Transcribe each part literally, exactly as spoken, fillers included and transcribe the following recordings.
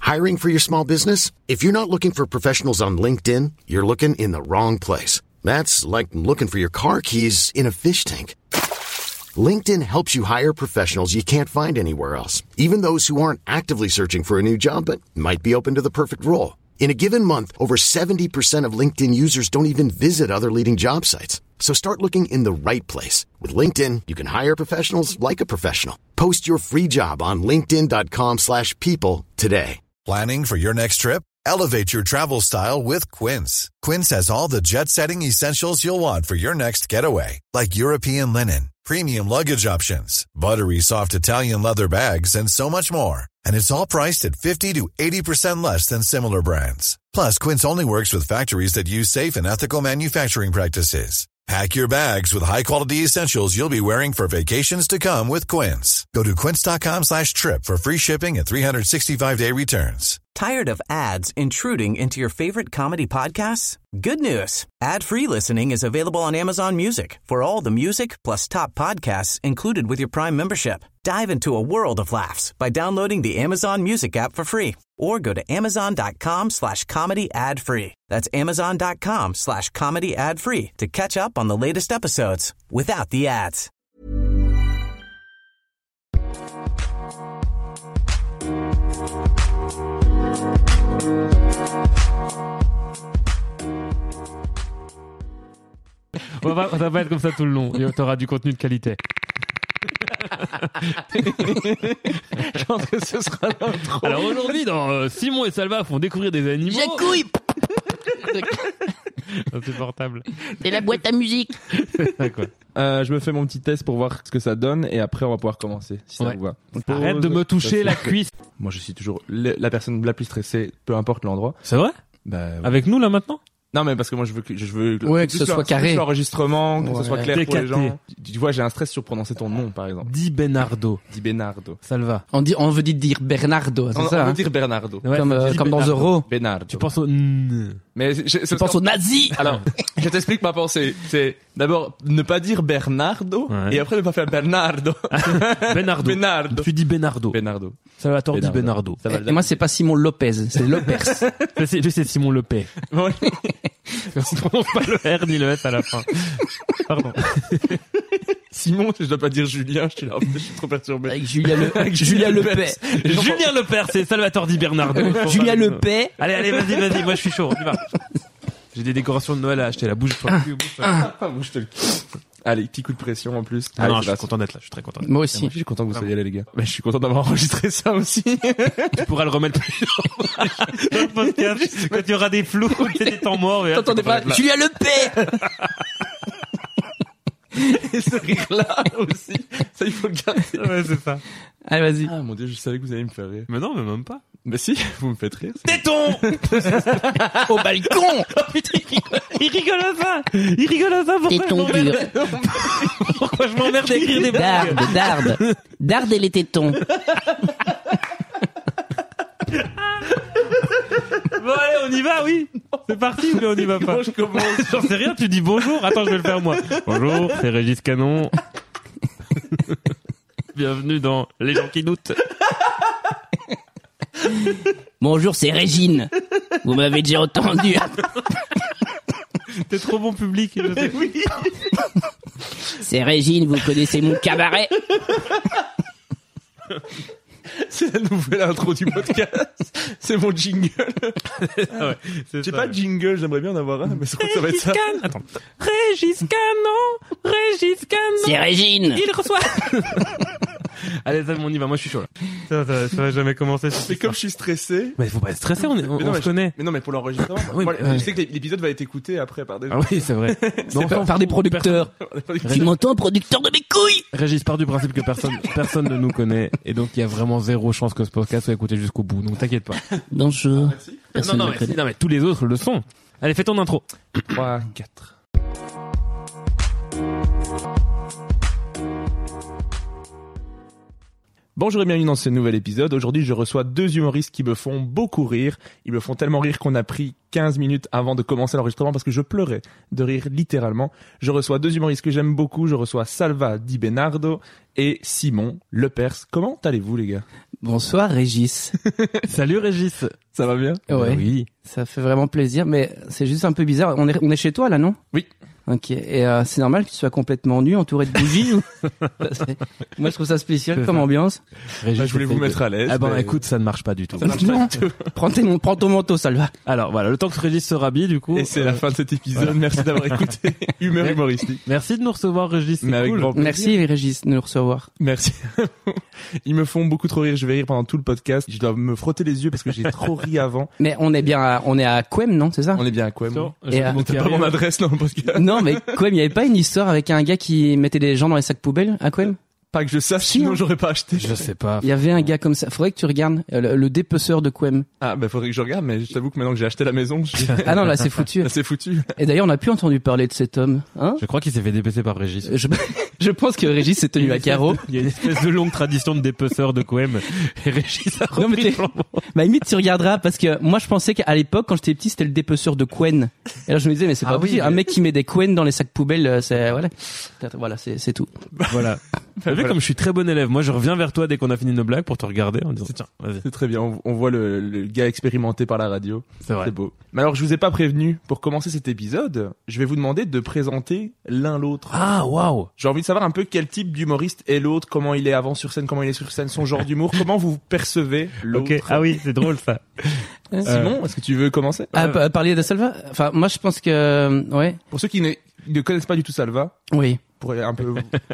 Hiring for your small business? If you're not looking for professionals on LinkedIn, you're looking in the wrong place. That's like looking for your car keys in a fish tank. LinkedIn helps you hire professionals you can't find anywhere else, even those who aren't actively searching for a new job but might be open to the perfect role. In a given month, over seventy percent of LinkedIn users don't even visit other leading job sites. So start looking in the right place. With LinkedIn, you can hire professionals like a professional. Post your free job on linkedin.com slash people today. Planning for your next trip? Elevate your travel style with Quince. Quince has all the jet-setting essentials you'll want for your next getaway, like European linen, premium luggage options, buttery soft Italian leather bags, and so much more. And it's all priced at fifty to eighty percent less than similar brands. Plus, Quince only works with factories that use safe and ethical manufacturing practices. Pack your bags with high-quality essentials you'll be wearing for vacations to come with Quince. Go to quince.com slash trip for free shipping and three sixty-five day returns. Tired of ads intruding into your favorite comedy podcasts? Good news. Ad-free listening is available on Amazon Music for all the music plus top podcasts included with your Prime membership. Dive into a world of laughs by downloading the Amazon Music app for free or go to amazon.com slash comedy ad-free. That's amazon.com slash comedy ad-free to catch up on the latest episodes without the ads. On va, on va pas être comme ça tout le long. Tu auras du contenu de qualité. Je pense que ce sera l'intro. Alors aujourd'hui, dans euh, Simon et Salva font découvrir des animaux. Jacouille. Insupportable. C'est la boîte à musique. C'est ça, quoi. Euh, je me fais mon petit test pour voir ce que ça donne et après on va pouvoir commencer si ça Ouais. vous va. Arrête de me toucher la cuisse. Moi je suis toujours le- la personne la plus stressée, peu importe l'endroit. C'est vrai? Bah, ouais. Avec nous là maintenant? Non mais parce que moi je veux que je veux Ouais, que plus ce soit l'en- carré. plus l'enregistrement, que Ouais. ce soit clair pour les Décaté. gens. Tu, tu vois, j'ai un stress sur prononcer ton nom par exemple. Di Bernardo. Di Bernardo. Salva. On dit, on veut dire Bernardo, c'est On, ça, on veut hein. dire Bernardo. Ouais, Comme, euh, Di comme dans Bernardo. Euro. Bernardo. Tu penses au N. Mais je, je, Tu penses aux nazis. Alors, je t'explique ma pensée. C'est d'abord ne pas dire Bernardo Ouais. et après ne pas faire Bernardo. Bernardo. Bernardo. Tu dis Bernardo. Bernardo. Salvatore dit Bernardo. Ça va, Et moi, c'est pas Simon Lopez, c'est Lopers. Je sais, je sais Simon Lepay. Ouais. On ne prononce pas le R ni le S à la fin. Pardon. Simon, je dois pas dire Julien, je suis là, en fait, je suis trop perturbé. Avec Julia Le, avec Julia Lepay. Julien Lepère, c'est Salvatore Di Bernardo. Julia Lepay. Allez, allez, vas-y, vas-y, moi je suis chaud, on y va. J'ai des décorations de Noël à acheter, la bouge sur le cul, bouge sur le cul. Ah, bouge-te le cul. Allez, petit coup de pression en plus. Ah Allez, non, c'est je suis parti. content d'être là, je suis très content. Moi Moi aussi. aussi, je suis content que vous soyez là, les gars. Bah, je suis content d'avoir enregistré ça aussi. Tu pourras le remettre plus dans le podcast quand il y aura des flous, c'est des temps morts. mais là, T'entendais tu pourras pas être là. Julia Lepay. Et ce rire-là aussi. Ça, il faut le garder. Ouais, c'est ça. Allez, vas-y. Ah, mon dieu, je savais que vous alliez me faire rire. Mais non, mais même pas. Bah si, vous me faites rire. c'est- Téton! Au balcon. Oh putain, il rigole, il rigole à ça! Il rigole à ça, pourquoi je Téton m'emmerde? dur. Pourquoi je m'emmerde à écrire des blagues? Darde, darde. Darde et les tétons. Bon allez, on y va, oui. C'est parti ou bien on y va pas? Moi, je commence. J'en sais rien, tu dis bonjour. Attends, je vais le faire moi. Bonjour, c'est Régis Canon. Bienvenue dans Les gens qui doutent. Bonjour, c'est Régine. Vous m'avez déjà entendu. T'es trop bon public. Je sais. Oui. C'est Régine, vous connaissez mon cabaret. C'est la nouvelle intro du podcast. C'est mon jingle. Ah ouais, c'est J'ai ça, pas ouais. de jingle, j'aimerais bien en avoir un, mais je crois que ça va être Régis ça. Canon. Attends. Régis Canon. Régis Canon. C'est Régine. Il reçoit. Allez, ça, on y va. Moi, je suis chaud là. Ça, ça, ça va jamais commencer. Mais comme je suis stressé. Mais il faut pas être stressé. On, est, on, Mais non, on mais se je- connaît. Mais non, mais pour l'enregistrement. Oui, moi, mais- je sais que l'épisode va être écouté après par des Ah oui, c'est vrai. Non, Par, on par des producteurs. Tu m'entends, producteur de mes couilles? Régis part du principe que personne, personne ne nous connaît, et donc il y a vraiment zéro chance que ce podcast soit écouté jusqu'au bout. Donc t'inquiète pas. Bonjour. Non, Personne non, ne mais, me connaît. non, mais tous les autres le sont. Allez, fais ton intro. trois, quatre. Bonjour et bienvenue dans ce nouvel épisode. Aujourd'hui, je reçois deux humoristes qui me font beaucoup rire. Ils me font tellement rire qu'on a pris quinze minutes avant de commencer l'enregistrement parce que je pleurais de rire littéralement. Je reçois deux humoristes que j'aime beaucoup. Je reçois Salva Di Bernardo et Simon Lepers. Comment allez-vous, les gars? Bonsoir Régis. Salut Régis. Ça va bien? Ouais. Oui. Ça fait vraiment plaisir, mais c'est juste un peu bizarre. On est, on est chez toi là, non? Oui. Ok. Et euh, c'est normal que tu sois complètement nu, entouré de bougies ou... Moi, je trouve ça spécial C'est comme ça. ambiance. Régis, Bah, je voulais vous essaye mettre de- à l'aise. Ah ben mais- écoute, ça ne marche pas du tout. Ça marche Non. pas du tout. Prends, tes, prends ton manteau, Salva. Alors voilà, le temps que Régis se rhabille du coup. Et c'est euh, la fin de cet épisode. Merci d'avoir écouté Humeur Ouais. humoristique. Merci de nous recevoir Régis, c'est Mais avec cool. grand plaisir. Merci Régis de nous recevoir. Merci. Ils me font beaucoup trop rire. Je vais rire pendant tout le podcast. Je dois me frotter les yeux parce que j'ai trop ri avant. Mais on est bien à, on est à Quem, non? C'est ça? On est bien à quoi, moi? Attends, Et, je- euh, donc, il y T'as a pas mon rien. adresse dans le podcast? Non, mais Quem, il y avait pas une histoire avec un gars qui mettait des gens dans les sacs poubelles à Quem? Pas que je sache, Si, sinon hein. j'aurais pas acheté. Je sais pas. Il y avait un gars comme ça. Faudrait que tu regardes euh, le, le dépeceur de Quem. Ah, bah, faudrait que je regarde, mais je t'avoue que maintenant que j'ai acheté la maison, je... Ah non, là, c'est foutu. là, c'est foutu. Et d'ailleurs, on n'a plus entendu parler de cet homme, hein? Je crois qu'il s'est fait dépêcer par Régis. Je, je pense que Régis s'est tenu à carreau. Il y a une espèce de longue tradition de dépeceur de Coem. Et Régis a Non, mais repris t'es- le flambeau. Bah, limite, tu regarderas, parce que moi, je pensais qu'à l'époque, quand j'étais petit, c'était le dépeceur de Quen. Et là, je me disais, mais c'est Ah pas oui, possible. mais- Un mec qui met des Quen dans les sacs poubelles, euh, c'est, voilà. Voilà, c'est, c'est tout. Voilà. T'as vu Voilà. comme je suis très bon élève. Moi, je reviens vers toi dès qu'on a fini nos blagues pour te regarder en disant tiens, vas-y. C'est très bien. On, on voit le, le gars expérimenté par la radio. C'est vrai. C'est beau. Mais alors, je vous ai pas prévenu. Pour commencer cet épisode, je vais vous demander de présenter l'un l'autre. Ah, waouh. J'ai envie de savoir un peu quel type d'humoriste est l'autre, comment il est avant sur scène, comment il est sur scène, son genre d'humour, comment vous percevez l'autre. Ok. Ah oui, c'est drôle ça. Simon, est-ce que tu veux commencer? Ah, pa- parler de Salva? Enfin, moi, je pense que, euh, ouais. Pour ceux qui ne, ne connaissent pas du tout Salva, Oui. pour un peu,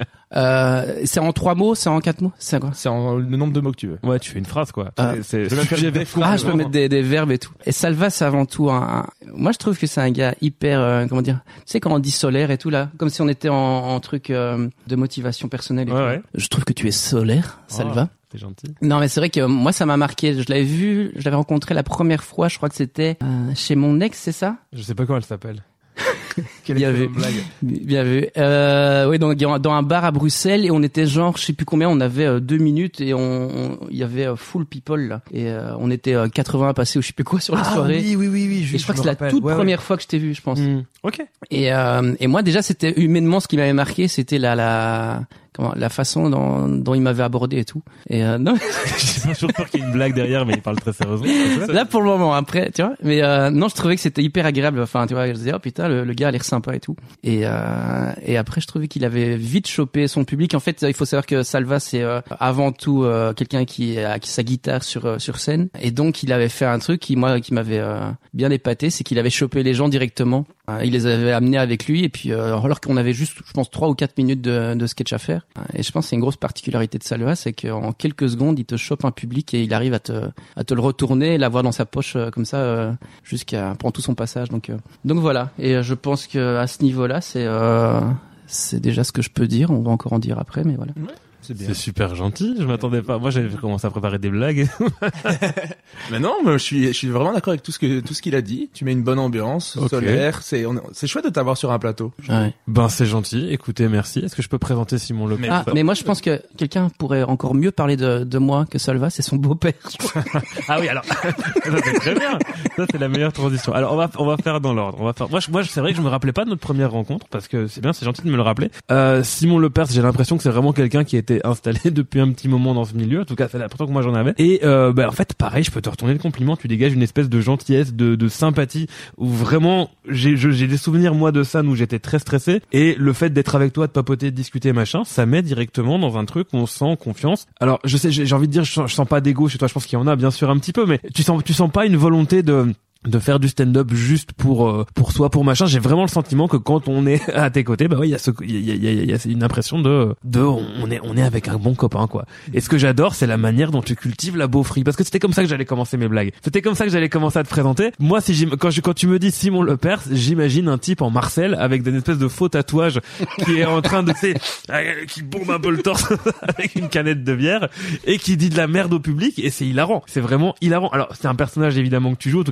Euh, c'est en trois mots, c'est en quatre mots, c'est quoi? c'est en- le nombre de mots que tu veux. Ouais, tu fais une phrase quoi. Ah. C'est Je vais même faire sujet des verbe fois. Ah, complément. je peux mettre des, des verbes et tout. Et Salva, c'est avant tout un, un- moi, je trouve que c'est un gars hyper, euh, comment dire, tu sais, quand on dit solaire et tout, là, comme si on était en, en truc, euh, de motivation personnelle et Ouais, tout. ouais. Je trouve que tu es solaire, Salva. Oh, c'est gentil. Non, mais c'est vrai que moi, ça m'a marqué. Je l'avais vu, je l'avais rencontré la première fois, je crois que c'était euh, chez mon ex, c'est ça? Je sais pas comment elle s'appelle. Bien vu. Bien vu. Euh, oui, donc dans un bar à Bruxelles et on était genre, je sais plus combien, on avait euh, deux minutes et on, on- il y avait euh, full people là et euh, on était euh, quatre-vingts à passer ou je sais plus quoi sur la soirée. oui, oui, oui, oui. Et je crois que c'est la toute première fois que je t'ai vu, je pense. Ok. Et, euh, et moi déjà, c'était humainement ce qui m'avait marqué, c'était la la comment la façon dont, dont il m'avait abordé et tout. Et euh, non. J'ai toujours peur qu'il y ait une blague derrière, mais il parle très sérieusement. Là pour le moment, après, tu vois. Mais euh, non, je trouvais que c'était hyper agréable. Enfin, tu vois, je disais oh putain, le, le gars a l'air sympa et tout. Et euh, et après, je trouvais qu'il avait vite chopé son public. En fait, il faut savoir que Salva, c'est euh, avant tout euh, quelqu'un qui a qui sa guitare sur euh, sur scène. Et donc, il avait fait un truc qui moi qui m'avait euh, bien épaté, c'est qu'il avait chopé les gens directement. Euh, il les avait amenés avec lui. Et puis euh, alors qu'on avait juste, je pense, trois ou quatre minutes de, de sketch à faire. Et je pense que c'est une grosse particularité de Salva, c'est qu'en quelques secondes, il te chope un public et il arrive à te à te le retourner, et l'avoir dans sa poche euh, comme ça euh, jusqu'à pendant tout son passage. Donc euh, donc voilà. Et euh, je pense que à ce niveau-là, c'est euh, c'est déjà ce que je peux dire. On va encore en dire après, mais voilà. C'est bien. C'est super gentil. Je m'attendais pas. Moi, j'avais commencé à préparer des blagues. Mais non, mais je suis, je suis vraiment d'accord avec tout ce que, tout ce qu'il a dit. Tu mets une bonne ambiance, Ok. solaire. C'est, on- c'est chouette de t'avoir sur un plateau. Ouais. Ben, c'est gentil. Écoutez, merci. Est-ce que je peux présenter Simon Lepers? Ah, mais moi je pense que quelqu'un pourrait encore mieux parler de, de moi que Salva, c'est son beau-père. je crois. Ah oui, alors ça c'est très bien. Ça c'est la meilleure transition. Alors on va on va faire dans l'ordre. On va faire. Moi je- moi c'est vrai que je me rappelais pas de notre première rencontre parce que c'est bien, c'est gentil de me le rappeler. Euh, Simon Lepers, j'ai l'impression que c'est vraiment quelqu'un qui a été installé depuis un petit moment dans ce milieu. En tout cas, c'est l'impression que moi j'en avais. Et euh, bah en fait, pareil, je peux te retourner le compliment. Tu dégages une espèce de gentillesse, de, de sympathie où vraiment j'ai je- j'ai des souvenirs moi de ça où j'étais très stressé et le fait d'être avec toi, de papoter, de discuter machin, ça met directement dans un truc où on sent confiance. Alors je sais, j'ai j'ai envie de dire, je sens, je sens pas d'ego chez toi. Je pense qu'il y en a bien sûr un petit peu, mais tu sens tu sens pas une volonté de de faire du stand-up juste pour euh, pour soi, pour machin. J'ai vraiment le sentiment que quand on est à tes côtés, bah oui, il y a ce il y a, il y a, il y a une impression de de on est on est avec un bon copain quoi. Et ce que j'adore, c'est la manière dont tu cultives la beaufrie, parce que c'était comme ça que j'allais commencer mes blagues. C'était comme ça que j'allais commencer à te présenter. Moi, si j'im- quand je quand tu me dis Simon Lepers, j'imagine un type en Marcel avec une espèce de faux tatouage qui est en train de tu sais, qui bombe un peu le torse avec une canette de bière et qui dit de la merde au public, et c'est hilarant. C'est vraiment hilarant. Alors, c'est un personnage évidemment que tu joues, en tout cas c'est tout un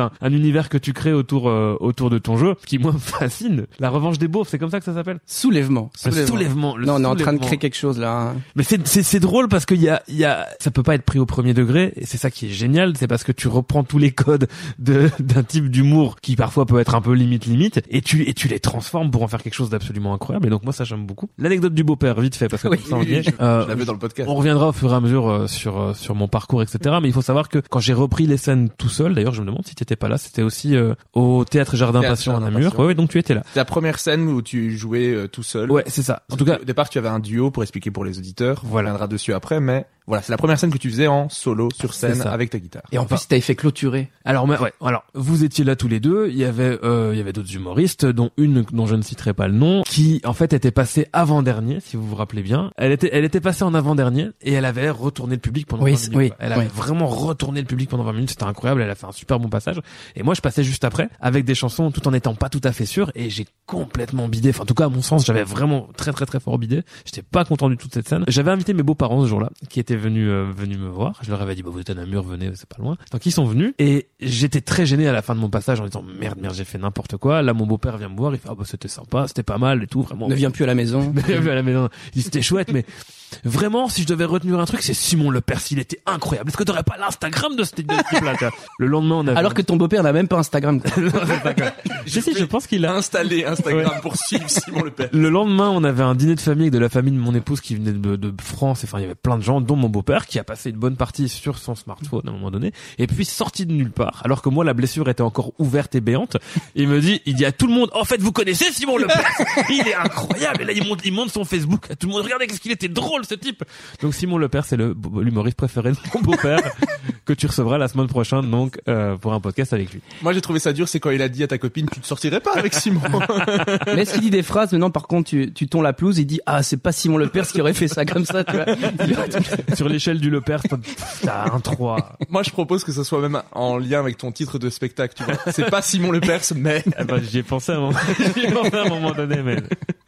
un, un univers que tu crées autour euh, autour de ton jeu, ce qui moi me fascine. La revanche des beaufs, c'est comme ça que ça s'appelle. Soulèvement. Le Soulèvement. soulèvement. Le non, on est en train de soulèvement. créer quelque chose là. Hein. Mais c'est c'est c'est drôle parce qu'il y a il y a ça peut pas être pris au premier degré et c'est ça qui est génial, c'est parce que tu reprends tous les codes de d'un type d'humour qui parfois peut être un peu limite limite et tu et tu les transformes pour en faire quelque chose d'absolument incroyable et donc moi ça j'aime beaucoup. L'anecdote du beau-père vite fait parce que Oui, comme ça on y oui, est. je, Euh, je l'avais dans le podcast. On reviendra au fur et à mesure euh, sur euh, sur mon parcours et cetera. Mais il faut savoir que quand j'ai repris les scènes tout seul, d'ailleurs je me demande si t'étais pas là, c'était aussi euh, au Théâtre Jardin Théâtre Passion à Jardin Namur. Passion. Ouais, ouais, donc tu étais là. C'est la première scène où tu jouais euh, tout seul. Ouais, c'est ça. En tout cas, Au départ, tu avais un duo pour expliquer pour les auditeurs. Voilà. On reviendra dessus après, mais voilà, c'est la première scène que tu faisais en solo sur C'est scène ça. avec ta guitare. Et en plus, t'avais fait clôturer. alors mais, ouais, alors vous étiez là tous les deux. Il y avait euh, il y avait d'autres humoristes, dont une dont je ne citerai pas le nom, qui en fait était passée avant dernier, si vous vous rappelez bien. Elle était elle était passée en avant dernier et elle avait retourné le public pendant Oui, vingt c'est- minutes. oui, Elle avait oui. vraiment retourné le public pendant vingt minutes. C'était incroyable. Elle a fait un super bon passage. Et moi, je passais juste après avec des chansons tout en étant pas tout à fait sûr et j'ai complètement bidé. Enfin, en tout cas, à mon sens, j'avais vraiment très très très fort bidé. J'étais pas content du tout de cette scène. J'avais invité mes beaux-parents ce jour-là, qui étaient venus euh, venus me voir. Je leur avais dit bah vous êtes à Namur, venez, c'est pas loin. Donc ils sont venus et j'étais très gêné à la fin de mon passage en disant merde merde j'ai fait n'importe quoi. Là mon beau-père vient me voir, il fait ah bah c'était sympa, c'était pas mal et tout vraiment. Ne viens plus à la maison. à la maison. Il dit c'était chouette mais vraiment si je devais retenir un truc c'est Simon Lepers, il était incroyable. Est-ce que t'aurais pas l'Instagram de ce de ce type-là tu vois. Le lendemain on avait Alors que ton beau-père n'a même pas Instagram. quoi. je sais je pense qu'il a installé Instagram pour suivre Simon Lepers. Le lendemain, on avait un dîner de famille avec de la famille de mon épouse qui venait de, de France. Enfin, il y avait plein de gens, dont mon beau-père, qui a passé une bonne partie sur son smartphone à un moment donné, et puis sorti de nulle part. Alors que moi, la blessure était encore ouverte et béante. Il me dit, il dit à tout le monde, en fait, vous connaissez Simon Lepers. Il est incroyable. Et là, il monte, il monte son Facebook à tout le monde. Regardez qu'est-ce qu'il était drôle, ce type. Donc, Simon Lepers, c'est le, l'humoriste préféré de mon beau-père que tu recevras la semaine prochaine, donc, euh, pour un podcast avec lui. Moi, j'ai trouvé ça dur, c'est quand il a dit à ta copine, tu te sortirais pas avec Simon. Mais est-ce qu'il dit des phrases maintenant par contre tu tu tonds la pelouse, il dit ah c'est pas Simon Lepers qui aurait fait ça comme ça, tu vois. Sur l'échelle du Lepers, t'as un trois. Moi, je propose que ça soit même en lien avec ton titre de spectacle, tu vois. C'est pas Simon Lepers, mais... Ah bah, j'y ai pensé à un moment, j'y ai pensé à un moment donné, mais.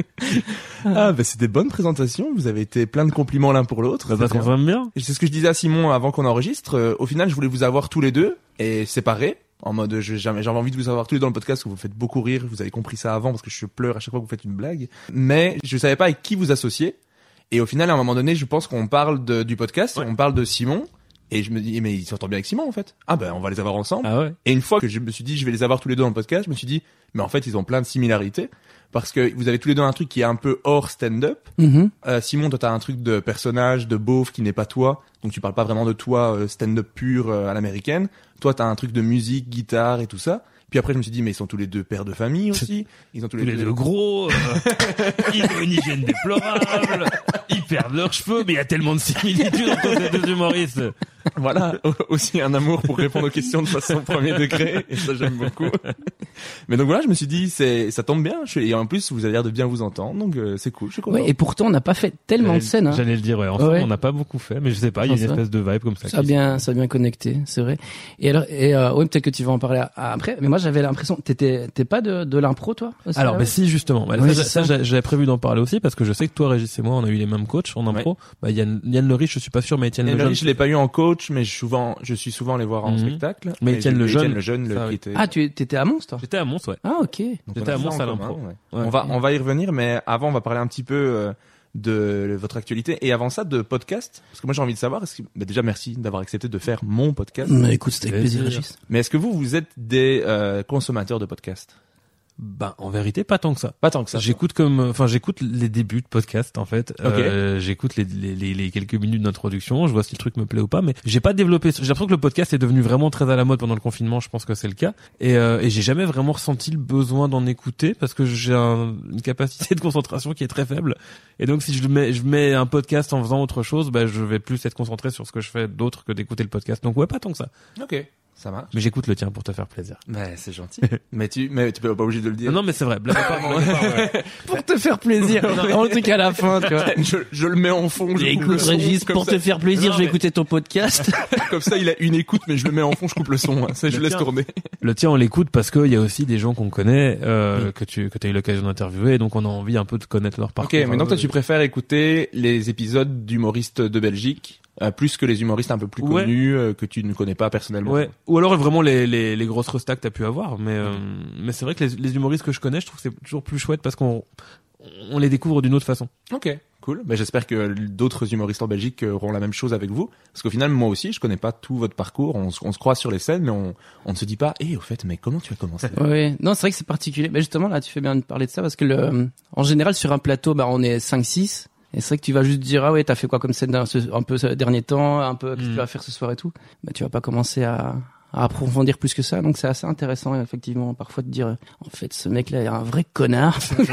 Ah, bah, c'est des bonnes présentations. Vous avez été plein de compliments l'un pour l'autre. Bah, parce qu'on s'aime bien. Et c'est ce que je disais à Simon avant qu'on enregistre. Euh, au final, je voulais vous avoir tous les deux et séparés. En mode, je- j'avais j'avais envie de vous avoir tous les deux dans le podcast, parce que vous faites beaucoup rire. Vous avez compris ça avant, parce que je pleure à chaque fois que vous faites une blague. Mais je savais pas avec qui vous associer. Et au final, à un moment donné, je pense qu'on parle de, du podcast, Ouais. on parle de Simon. Et je me dis, mais il s'entend bien avec Simon, en fait. Ah ben, on va les avoir ensemble. Ah ouais. Et une fois que je me suis dit, je vais les avoir tous les deux dans le podcast, je me suis dit, mais en fait, ils ont plein de similarités. Parce que vous avez tous les deux un truc qui est un peu hors stand-up. Mhm. Euh, Simon, toi, t'as un truc de personnage, de beauf qui n'est pas toi. Donc, tu parles pas vraiment de toi, euh, stand-up pur euh, à l'américaine. Toi, t'as un truc de musique, guitare et tout ça. Puis après, je me suis dit, mais ils sont tous les deux pères de famille aussi. Ils ont tous Tous les deux gros, euh, ils ont une hygiène déplorable, ils perdent leurs cheveux, mais il y a tellement de similitudes entre ces deux humoristes. Voilà, aussi un amour pour répondre aux questions de façon premier degré, et ça j'aime beaucoup. Mais donc voilà, je me suis dit, c'est, ça tombe bien, je suis- et en plus vous avez l'air de bien vous entendre, donc euh, c'est cool, je suis content. Ouais, et pourtant on n'a pas fait tellement de scènes. Hein. J'allais le dire, ouais. Enfin, Ouais. on n'a pas beaucoup fait, mais je sais pas, il y a une C'est ça. espèce de vibe comme ça. Ça a qui- bien, ça a bien connecté, c'est vrai. Et alors, et euh, ouais, peut-être que tu vas en parler à- à- après. Mais moi, j'avais l'impression, t'étais, t'es pas de, de l'impro, toi aussi, Alors, là, bah ouais si, justement. Bah, Oui, ça, c'est ça, ça. j'a- j'avais prévu d'en parler aussi, parce que je sais que toi, Régis et moi, on a eu les mêmes coachs en impro. Bah, Yann, Yann Le Riche, je suis pas sûr, mais Étienne Yann Le Lejeune, Jeune. je l'ai pas eu en coach, mais je, souvent, je suis souvent allé voir en Mhm. spectacle. Mais Et Étienne j'ai- Le Jeune, Étienne Le Jeune, le- ça, qui oui. était... Ah, tu étais à Mons, toi? J'étais à Mons, ouais. Ah, ok. Donc, j'étais on a à ça Mons en à commun, l'impro. ouais. Ouais. On va, on va y revenir, mais avant, on va parler un petit peu euh, de votre actualité. Et avant ça, de podcast. Parce que moi, j'ai envie de savoir, est-ce que, bah, déjà, merci d'avoir accepté de faire mon podcast. Mais écoute, c'était avec plaisir, Plaisir. Régis. Mais est-ce que vous, vous êtes des euh, consommateurs de podcasts? Bah, en vérité, pas tant que ça. Pas tant que ça. J'écoute comme, enfin, j'écoute les débuts de podcast, en fait. Euh, j'écoute les, les, les, les quelques minutes d'introduction, je vois si le truc me plaît ou pas, mais j'ai pas développé, j'ai l'impression que le podcast est devenu vraiment très à la mode pendant le confinement, je pense que c'est le cas. Et, euh, et j'ai jamais vraiment ressenti le besoin d'en écouter parce que j'ai un- une capacité de concentration qui est très faible. Et donc, si je mets, je mets un podcast en faisant autre chose, bah, je vais plus être concentré sur ce que je fais d'autre que d'écouter le podcast. Donc, ouais, pas tant que ça. Ok, ça marche. Mais j'écoute le tien pour te faire plaisir. Mais c'est gentil. mais tu, mais tu peux pas obligé de le dire. Non, non, mais c'est vrai, blague à part, blague à part, ouais. Pour te faire plaisir. En tout cas, à la fin, tu vois. je, je le mets en fond. Je Et coupe le écoute, son, Régis, comme pour ça. te faire plaisir, Non, je vais mais- écouter ton podcast. Comme ça, il a une écoute, mais je le mets en fond, je coupe le son. hein. Ça, je Le laisse tien. tourner. Le tien, on l'écoute parce qu'il y a aussi des gens qu'on connaît, euh, que tu que as eu l'occasion d'interviewer, et donc on a envie un peu de connaître leur Ok, parcours. mais donc toi, Euh, tu préfères écouter les épisodes d'humoristes de Belgique euh, plus que les humoristes un peu plus Ouais. connus euh, que tu ne connais pas personnellement. Ouais. Ou alors vraiment les les les grosses restas que t'as pu avoir, mais euh, mais c'est vrai que les les humoristes que je connais, je trouve que c'est toujours plus chouette parce qu'on on les découvre d'une autre façon. Ok, cool. Mais j'espère que d'autres humoristes en Belgique auront la même chose avec vous. Parce qu'au final, moi aussi, je connais pas tout votre parcours. On, se- on se croise sur les scènes, mais on, on ne se dit pas, eh, au fait, mais comment tu as commencé? Oui, non, c'est vrai que c'est particulier. Mais justement, là, tu fais bien de parler de ça parce que le, en général, sur un plateau, bah, on est cinq six. Et c'est vrai que tu vas juste dire, ah ouais, t'as fait quoi comme scène d'un- ce- un peu ce dernier temps, un peu, qu'est-ce que Mm. tu vas faire ce soir et tout. Bah, tu vas pas commencer à, à approfondir plus que ça. Donc c'est assez intéressant, effectivement, parfois de dire, euh, en fait, ce mec-là est un vrai connard.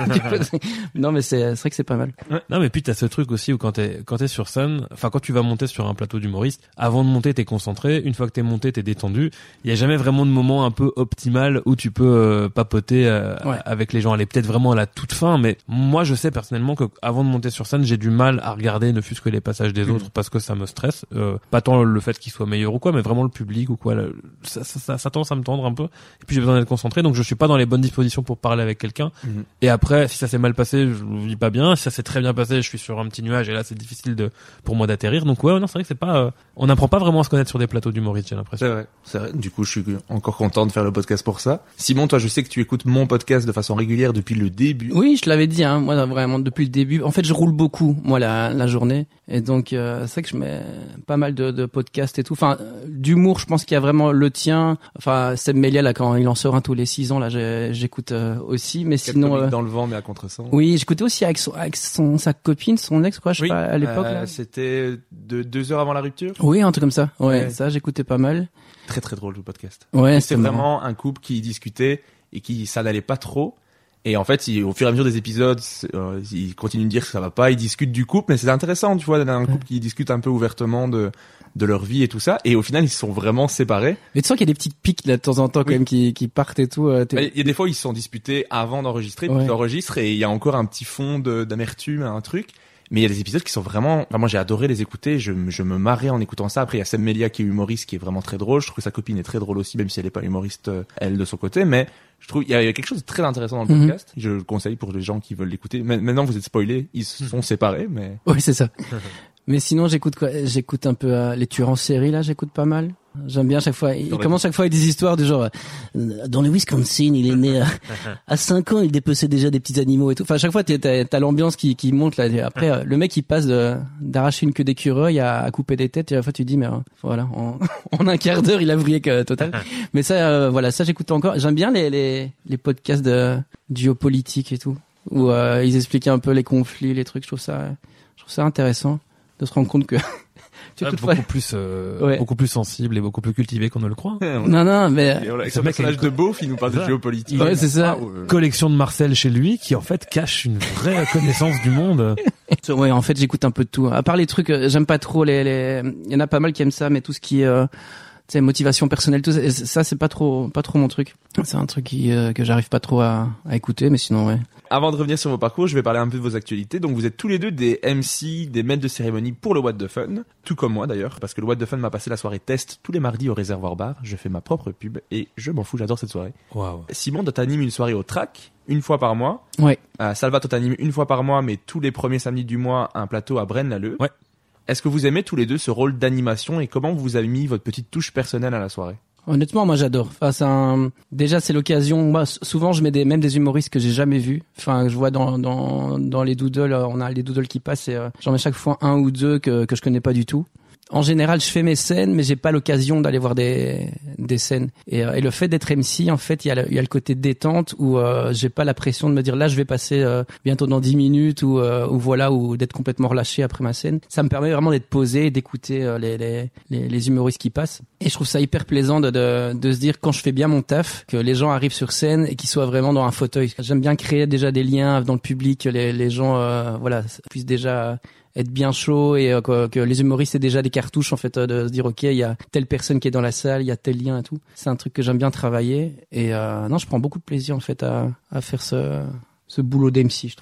Non, mais c'est, c'est vrai que c'est pas mal. Non, mais puis t'as ce truc aussi où quand t'es quand t'es sur scène, enfin quand tu vas monter sur un plateau d'humoriste, avant de monter t'es concentré, une fois que t'es monté t'es détendu. Il y a jamais vraiment de moment un peu optimal où tu peux euh, papoter euh, Ouais. avec les gens. Elle est peut-être vraiment à la toute fin, mais moi je sais personnellement que avant de monter sur scène, j'ai du mal à regarder ne fût-ce que les passages des autres parce que ça me stresse. Euh, pas tant le fait qu'ils soient meilleurs ou quoi, mais vraiment le public ou quoi. Le- ça, ça, ça, ça tend à me tendre un peu. Et puis j'ai besoin d'être concentré, donc je suis pas dans les bonnes dispositions pour parler avec quelqu'un. Mhm. Et après, si ça s'est mal passé, je le vis pas bien. Si ça s'est très bien passé, je suis sur un petit nuage et là c'est difficile de pour moi d'atterrir. Donc ouais, non, c'est vrai que c'est pas, euh, on n'apprend pas vraiment à se connaître sur des plateaux d'humoristes, j'ai l'impression. C'est vrai, c'est vrai. Du coup, je suis encore content de faire le podcast pour ça. Simon, toi, je sais que tu écoutes mon podcast de façon régulière depuis le début. Oui, je l'avais dit, hein, moi vraiment depuis le début. En fait, je roule beaucoup, moi, la, la journée, et donc euh, c'est vrai que je mets pas mal de, de podcasts et tout. Enfin, euh, d'humour, je pense qu'il y a vraiment le tien. Enfin, Seb Melia, là, quand il en sort un tous les six ans, là, j'ai- j'écoute euh, aussi. Mais Quel sinon, comique euh, dans le vent, mais à contresens. oui, j'écoutais aussi avec son, avec son, sa copine, son ex, quoi, je sais Oui, pas, à l'époque. euh, là. c'était de deux heures avant la rupture. Oui, un truc comme ça. Ouais, Ouais. ça, j'écoutais pas mal. Très très drôle le podcast. Ouais, C'est c'était marrant. vraiment un couple qui discutait et qui ça n'allait pas trop. Et en fait, il- au fur et à mesure des épisodes, c'est, euh, ils continuent de dire que ça va pas, ils discutent du couple, mais c'est intéressant, tu vois, d'un couple qui discute un peu ouvertement de de leur vie et tout ça. Et au final, ils se sont vraiment séparés. Mais tu sens qu'il y a des petites piques là de temps en temps quand Oui. même qui, qui partent et tout. euh, t'es- Bah, Il y a des fois, ils se sont disputés avant d'enregistrer, puis Ouais. ils enregistrent et il y a encore un petit fond de- d'amertume, un truc. Mais il y a des épisodes qui sont vraiment, enfin, moi j'ai adoré les écouter, je, me- je me marrais en écoutant ça. Après il y a Seb Melia qui est humoriste, qui est vraiment très drôle. Je trouve que sa copine est très drôle aussi, même si elle est pas humoriste euh, elle de son côté. Mais je trouve il y a, il y a quelque chose de très intéressant dans le Mhm. podcast. Je le conseille pour les gens qui veulent l'écouter. Ma- Maintenant vous êtes spoilés, ils se sont séparés, mais Oui, c'est ça. Mais sinon, j'écoute quoi? J'écoute un peu euh, les tueurs en série, là, j'écoute pas mal. J'aime bien chaque fois. Il Dans la- commence chaque fois avec des histoires du genre, euh, dans le Wisconsin, il est né à, à cinq ans, il dépeçait déjà des petits animaux et tout. Enfin, à chaque fois, t'as, t'as, t'as l'ambiance qui, qui monte, là. Après, euh, le mec, il passe de, d'arracher une queue d'écureuil à, à couper des têtes, et à la fois, tu dis, mais, euh, voilà, en, en un quart d'heure, il a vrillé que total. Mais ça, euh, voilà, ça, j'écoute encore. J'aime bien les, les, les podcasts de géopolitique et tout, où, euh, ils expliquaient un peu les conflits, les trucs. Je trouve ça, je trouve ça intéressant de se rendre compte que tu Ouais, toute beaucoup fois- plus, euh, Ouais. beaucoup plus sensible et beaucoup plus cultivé qu'on ne le croit. non non mais Et voilà, avec Ce ce mec personnage est- de beauf, il nous parle de Ça. géopolitique. ouais c'est ça. Ah, ouais. Collection de Marcel chez lui qui en fait cache une vraie connaissance du monde. Ouais, en fait j'écoute un peu de tout, à part les trucs euh, j'aime pas trop les les il y en a pas mal qui aiment ça, mais tout ce qui est euh, tu sais, motivation personnelle, tout ça, ça c'est pas trop pas trop mon truc. C'est un truc qui euh, que j'arrive pas trop à, à écouter, mais sinon ouais. Avant de revenir sur vos parcours, je vais parler un peu de vos actualités. Donc vous êtes tous les deux des M C, des maîtres de cérémonie pour le What the Fun, tout comme moi d'ailleurs, parce que le What the Fun m'a passé la soirée test tous les mardis au Réservoir Bar. Je fais ma propre pub et je m'en fous, j'adore cette soirée. Waouh. Simon, toi t'animes une soirée au Track une fois par mois. Ouais. Euh, Salva, toi t'animes une fois par mois, mais tous les premiers samedis du mois, un plateau à Braine-l'Alleud. Ouais. Est-ce que vous aimez tous les deux ce rôle d'animation et comment vous avez mis votre petite touche personnelle à la soirée? Honnêtement, moi j'adore. Enfin, c'est un... déjà c'est l'occasion. Moi, s- souvent je mets des même des humoristes que j'ai jamais vus. Enfin, je vois dans dans dans les doodles, euh, on a les doodles qui passent et euh, j'en mets chaque fois un ou deux que que je connais pas du tout. En général, je fais mes scènes, mais j'ai pas l'occasion d'aller voir des des scènes. Et, euh, et le fait d'être M C, en fait, il y a le, il y a le côté détente où euh, j'ai pas la pression de me dire là, je vais passer euh, bientôt dans dix minutes ou euh, ou voilà, ou d'être complètement relâché après ma scène. Ça me permet vraiment d'être posé et d'écouter euh, les, les les les humoristes qui passent. Et je trouve ça hyper plaisant de de de se dire quand je fais bien mon taf, que les gens arrivent sur scène et qu'ils soient vraiment dans un fauteuil. J'aime bien créer déjà des liens dans le public, que les les gens euh, voilà puissent déjà être bien chaud et euh, que, que les humoristes aient déjà des cartouches en fait euh, de se dire ok, il y a telle personne qui est dans la salle, il y a tel lien et tout. C'est un truc que j'aime bien travailler et euh, non, je prends beaucoup de plaisir en fait à à faire ce ce boulot d'M C, je trouve.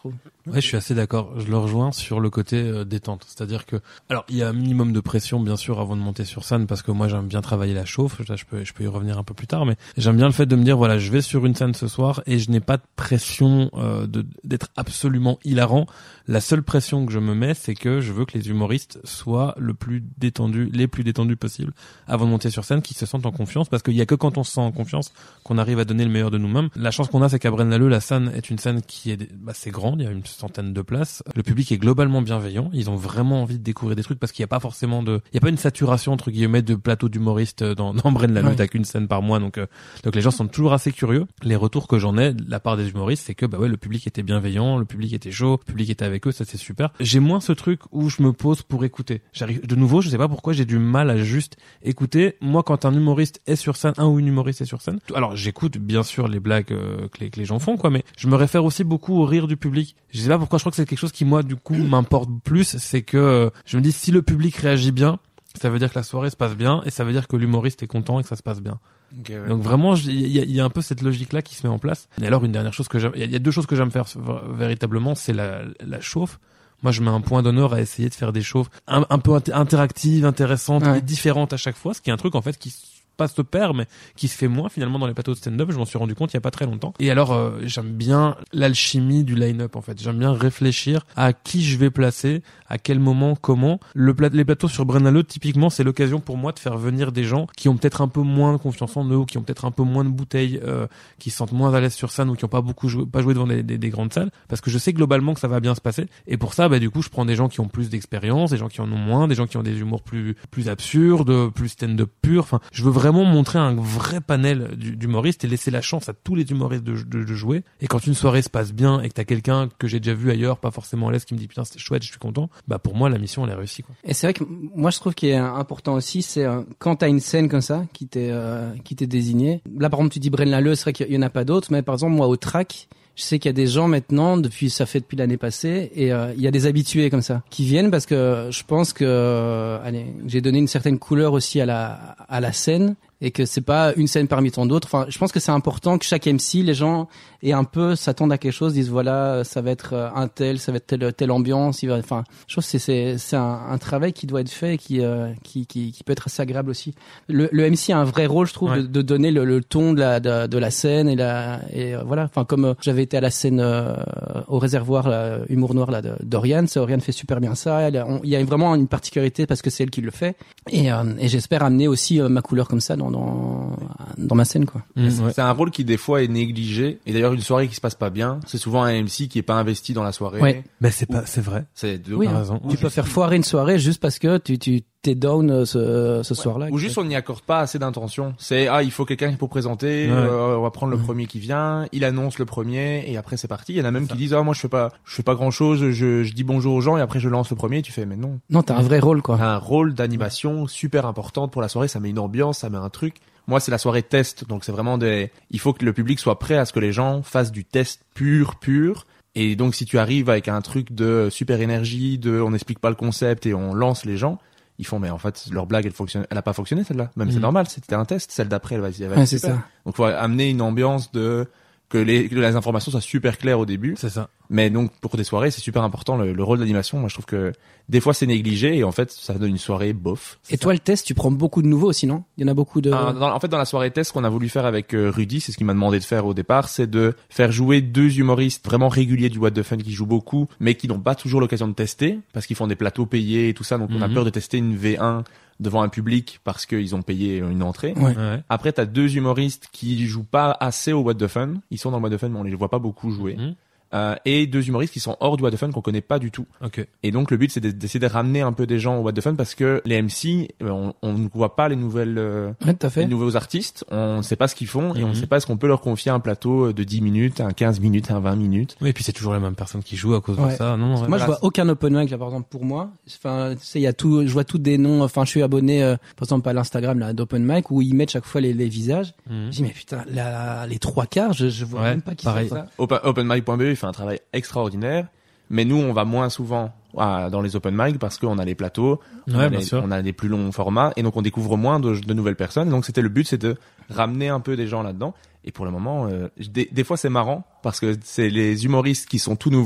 Ouais, je suis assez d'accord. Je le rejoins sur le côté euh, détente. C'est-à-dire que, alors, il y a un minimum de pression, bien sûr, avant de monter sur scène, parce que moi, j'aime bien travailler la chauffe. Là, je peux, je peux y revenir un peu plus tard, mais j'aime bien le fait de me dire, voilà, je vais sur une scène ce soir et je n'ai pas de pression euh, de d'être absolument hilarant. La seule pression que je me mets, c'est que je veux que les humoristes soient le plus détendus, les plus détendus possible avant de monter sur scène, qu'ils se sentent en confiance, parce qu'il y a que quand on se sent en confiance qu'on arrive à donner le meilleur de nous-mêmes. La chance qu'on a, c'est qu'à Braine-l'Alleud, la scène est une scène qui est, bah, c'est grande, il y a une centaine de places. Le public est globalement bienveillant. Ils ont vraiment envie de découvrir des trucs parce qu'il n'y a pas forcément de, il n'y a pas une saturation entre guillemets de plateaux d'humoristes dans, dans Braine-l'Alleud. Ouais. T'as qu'une scène par mois, donc euh, donc les gens sont toujours assez curieux. Les retours que j'en ai de la part des humoristes, c'est que bah ouais, le public était bienveillant, le public était chaud, le public était avec eux, ça c'est super. J'ai moins ce truc où je me pose pour écouter. J'arrive de nouveau, je sais pas pourquoi j'ai du mal à juste écouter. Moi, quand un humoriste est sur scène, un ou une humoriste est sur scène, alors j'écoute bien sûr les blagues euh, que, les, que les gens font, quoi, mais je me réfère aussi beaucoup au rire du public. Je sais pas pourquoi, je crois que c'est quelque chose qui moi du coup m'importe plus, c'est que euh, je me dis si le public réagit bien, ça veut dire que la soirée se passe bien et ça veut dire que l'humoriste est content et que ça se passe bien. Okay, ouais. Donc vraiment, il y a, y a un peu cette logique-là qui se met en place. Et alors une dernière chose que j'aime, il y, y a deux choses que j'aime faire véritablement, c'est la, la chauffe. Moi, je mets un point d'honneur à essayer de faire des chauffes un, un peu int- interactives, intéressantes, ouais. et différentes à chaque fois, ce qui est un truc en fait qui pas se perd, mais qui se fait moins finalement dans les plateaux de stand-up. Je m'en suis rendu compte il y a pas très longtemps. Et alors, euh, j'aime bien l'alchimie du line-up en fait. J'aime bien réfléchir à qui je vais placer, à quel moment, comment. Le pla- les plateaux sur Braine-l'Alleud, typiquement, c'est l'occasion pour moi de faire venir des gens qui ont peut-être un peu moins de confiance en eux, ou qui ont peut-être un peu moins de bouteilles, euh, qui se sentent moins à l'aise sur scène, ou qui ont pas beaucoup joué, pas joué devant des, des, des grandes salles, parce que je sais globalement que ça va bien se passer. Et pour ça, bah du coup, je prends des gens qui ont plus d'expérience, des gens qui en ont moins, des gens qui ont des humours plus plus absurdes, plus stand-up pur. Enfin, je veux vraiment montrer un vrai panel d'humoristes et laisser la chance à tous les humoristes de, de, de jouer. Et quand une soirée se passe bien et que t'as quelqu'un que j'ai déjà vu ailleurs, pas forcément à l'aise, qui me dit putain c'était chouette, je suis content, bah pour moi la mission elle est réussie, quoi. Et c'est vrai que moi je trouve qu'il est important aussi, c'est euh, quand t'as une scène comme ça qui t'est euh, qui t'est désignée. Là par exemple tu dis Braine-l'Alleud, c'est vrai qu'il y en a pas d'autres, mais par exemple moi au Trac, je sais qu'il y a des gens maintenant, depuis ça fait depuis l'année passée, et euh, il y a des habitués comme ça qui viennent parce que je pense que euh, allez, j'ai donné une certaine couleur aussi à la à la scène et que c'est pas une scène parmi tant d'autres. Enfin, je pense que c'est important que chaque M C, les gens aient un peu s'attendent à quelque chose, disent voilà, ça va être un tel, ça va être telle telle ambiance. Il va, enfin, je trouve que c'est c'est c'est un, un travail qui doit être fait et qui euh, qui qui qui peut être assez agréable aussi. Le, le M C a un vrai rôle, je trouve, ouais. de, de donner le, le ton de la de, de la scène et la et euh, voilà. Enfin, comme euh, j'avais été à la scène euh, au réservoir là, Humour Noir là de d'Oriane, ça Oriane fait super bien ça. Elle, on, il y a vraiment une particularité parce que c'est elle qui le fait et euh, et j'espère amener aussi euh, ma couleur comme ça dans dans dans ma scène, quoi. Mmh, ouais. C'est un rôle qui des fois est négligé et d'ailleurs une soirée qui se passe pas bien, c'est souvent un M C qui est pas investi dans la soirée. Ouais. Mais c'est pas c'est vrai. C'est de oui, raison. Tu peux faire foirer une soirée juste parce que tu tu t'es down ce ce ouais. soir-là. Ou juste on n'y accorde pas assez d'intention. C'est ah il faut quelqu'un pour présenter, ouais. euh, on va prendre le ouais. premier qui vient, il annonce le premier et après c'est parti. Il y en a même qui disent ah moi je fais pas je fais pas grand-chose, je je dis bonjour aux gens et après je lance le premier et tu fais mais non. Non, t'as un vrai rôle, quoi. T'as un rôle d'animation super importante pour la soirée, ça met une ambiance, ça met un truc. Moi, c'est la soirée test, donc c'est vraiment des. Il faut que le public soit prêt à ce que les gens fassent du test pur, pur. Et donc, si tu arrives avec un truc de super énergie, de on n'explique pas le concept et on lance les gens, ils font mais en fait leur blague elle fonctionne, elle a pas fonctionné celle-là. Même mmh. c'est normal, c'était un test. Celle d'après elle va, elle va ouais, être c'est super. Ça. Donc, faut amener une ambiance de que les que les informations soient super claires au début. C'est ça. Mais donc pour des soirées, c'est super important le, le rôle d'animation. Moi, je trouve que des fois c'est négligé et en fait ça donne une soirée bof. Et toi, ça. Le test, tu prends beaucoup de nouveaux aussi, non? Il y en a beaucoup de. Ah, dans, en fait, dans la soirée test qu'on a voulu faire avec euh, Rudy, c'est ce qu'il m'a demandé de faire au départ, c'est de faire jouer deux humoristes vraiment réguliers du What the Fun qui jouent beaucoup, mais qui n'ont pas toujours l'occasion de tester parce qu'ils font des plateaux payés et tout ça. Donc mm-hmm. on a peur de tester une V un devant un public parce qu'ils ont payé une entrée. Ouais. Ouais. Après, t'as deux humoristes qui jouent pas assez au What the Fun. Ils sont dans le What the Fun, mais on les voit pas beaucoup jouer. Mm-hmm. Euh, et deux humoristes qui sont hors du What the Fun qu'on connaît pas du tout. Okay. Et donc le but c'est d'essayer de ramener un peu des gens au What the Fun parce que les M C on, on ne voit pas les nouvelles euh, ouais, t'as fait. les nouveaux artistes, on ne sait pas ce qu'ils font mm-hmm. et on ne sait pas ce qu'on peut leur confier un plateau de dix minutes, un quinze minutes, un vingt minutes. Oui, et puis c'est toujours la même personne qui joue à cause ouais. de ça. Non, moi voilà. Je vois aucun open mic là par exemple pour moi. Enfin, tu sais il y a tout, je vois tous des noms, enfin je suis abonné euh, par exemple à l'Instagram là d'open mic où ils mettent chaque fois les, les visages. Mm-hmm. Je dis mais putain la, les trois quarts, je je vois ouais, même pas qui c'est ça. Open, openmic point b e il fait un travail extraordinaire. Mais nous on va moins souvent ah, dans les open mic parce qu'on a les plateaux, ouais, on, a bien les, sûr. on a des plus longs formats et donc on découvre moins de, de nouvelles personnes. Donc c'était le but, c'est de ramener un peu des gens là-dedans. Et pour le moment, euh, des, des fois c'est marrant parce que c'est les humoristes qui sont tout nouveaux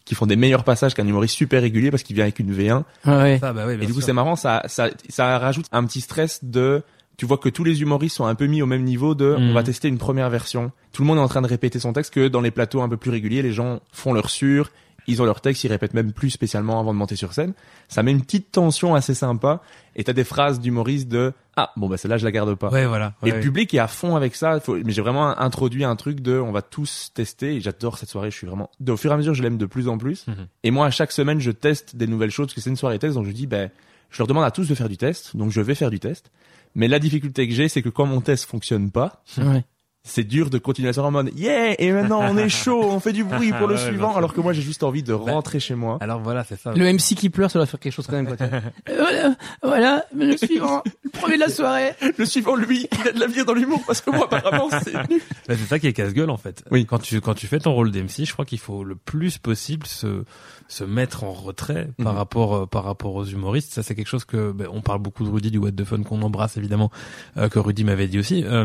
qui font des meilleurs passages qu'un humoriste super régulier parce qu'il vient avec une V un. Ouais, ouais. Ah, bah oui, bien Et du coup, sûr. c'est marrant, ça, ça, ça rajoute un petit stress de, tu vois que tous les humoristes sont un peu mis au même niveau de, Mhm. on va tester une première version. Tout le monde est en train de répéter son texte, que dans les plateaux un peu plus réguliers, les gens font leur sur, ils ont leur texte, ils répètent même plus spécialement avant de monter sur scène. Ça met une petite tension assez sympa. Et t'as des phrases d'humoristes de, ah, bon, bah, celle-là, je la garde pas. Ouais, voilà. Et Ouais, le ouais. public est à fond avec ça. Faut- mais j'ai vraiment introduit un truc de, on va tous tester. Et j'adore cette soirée. Je suis vraiment, de, au fur et à mesure, je l'aime de plus en plus. Mhm. Et moi, à chaque semaine, je teste des nouvelles choses parce que c'est une soirée test. Donc je dis, ben, je leur demande à tous de faire du test. Donc je vais faire du test. Mais la difficulté que j'ai, c'est que quand mon test fonctionne pas, Ouais. c'est dur de continuer à se en mode, yeah, et maintenant on est chaud, on fait du bruit pour le Ouais, bien suivant. sûr. Alors que moi, j'ai juste envie de rentrer chez moi. Alors voilà, c'est ça. Le M C qui pleure, ça doit faire quelque chose quand même, quoi. Euh, voilà, voilà, le suivant, le premier de la soirée. Le suivant, lui, il a de l'avenir dans l'humour parce que moi, apparemment, c'est nul. Bah, c'est ça qui est casse-gueule en fait. Oui. Quand tu quand tu fais ton rôle d'M C, je crois qu'il faut le plus possible se se mettre en retrait par Mhm. rapport euh, par rapport aux humoristes. Ça c'est quelque chose que ben, on parle beaucoup de Rudy du What the Fun qu'on embrasse évidemment, euh, que Rudy m'avait dit aussi. Euh,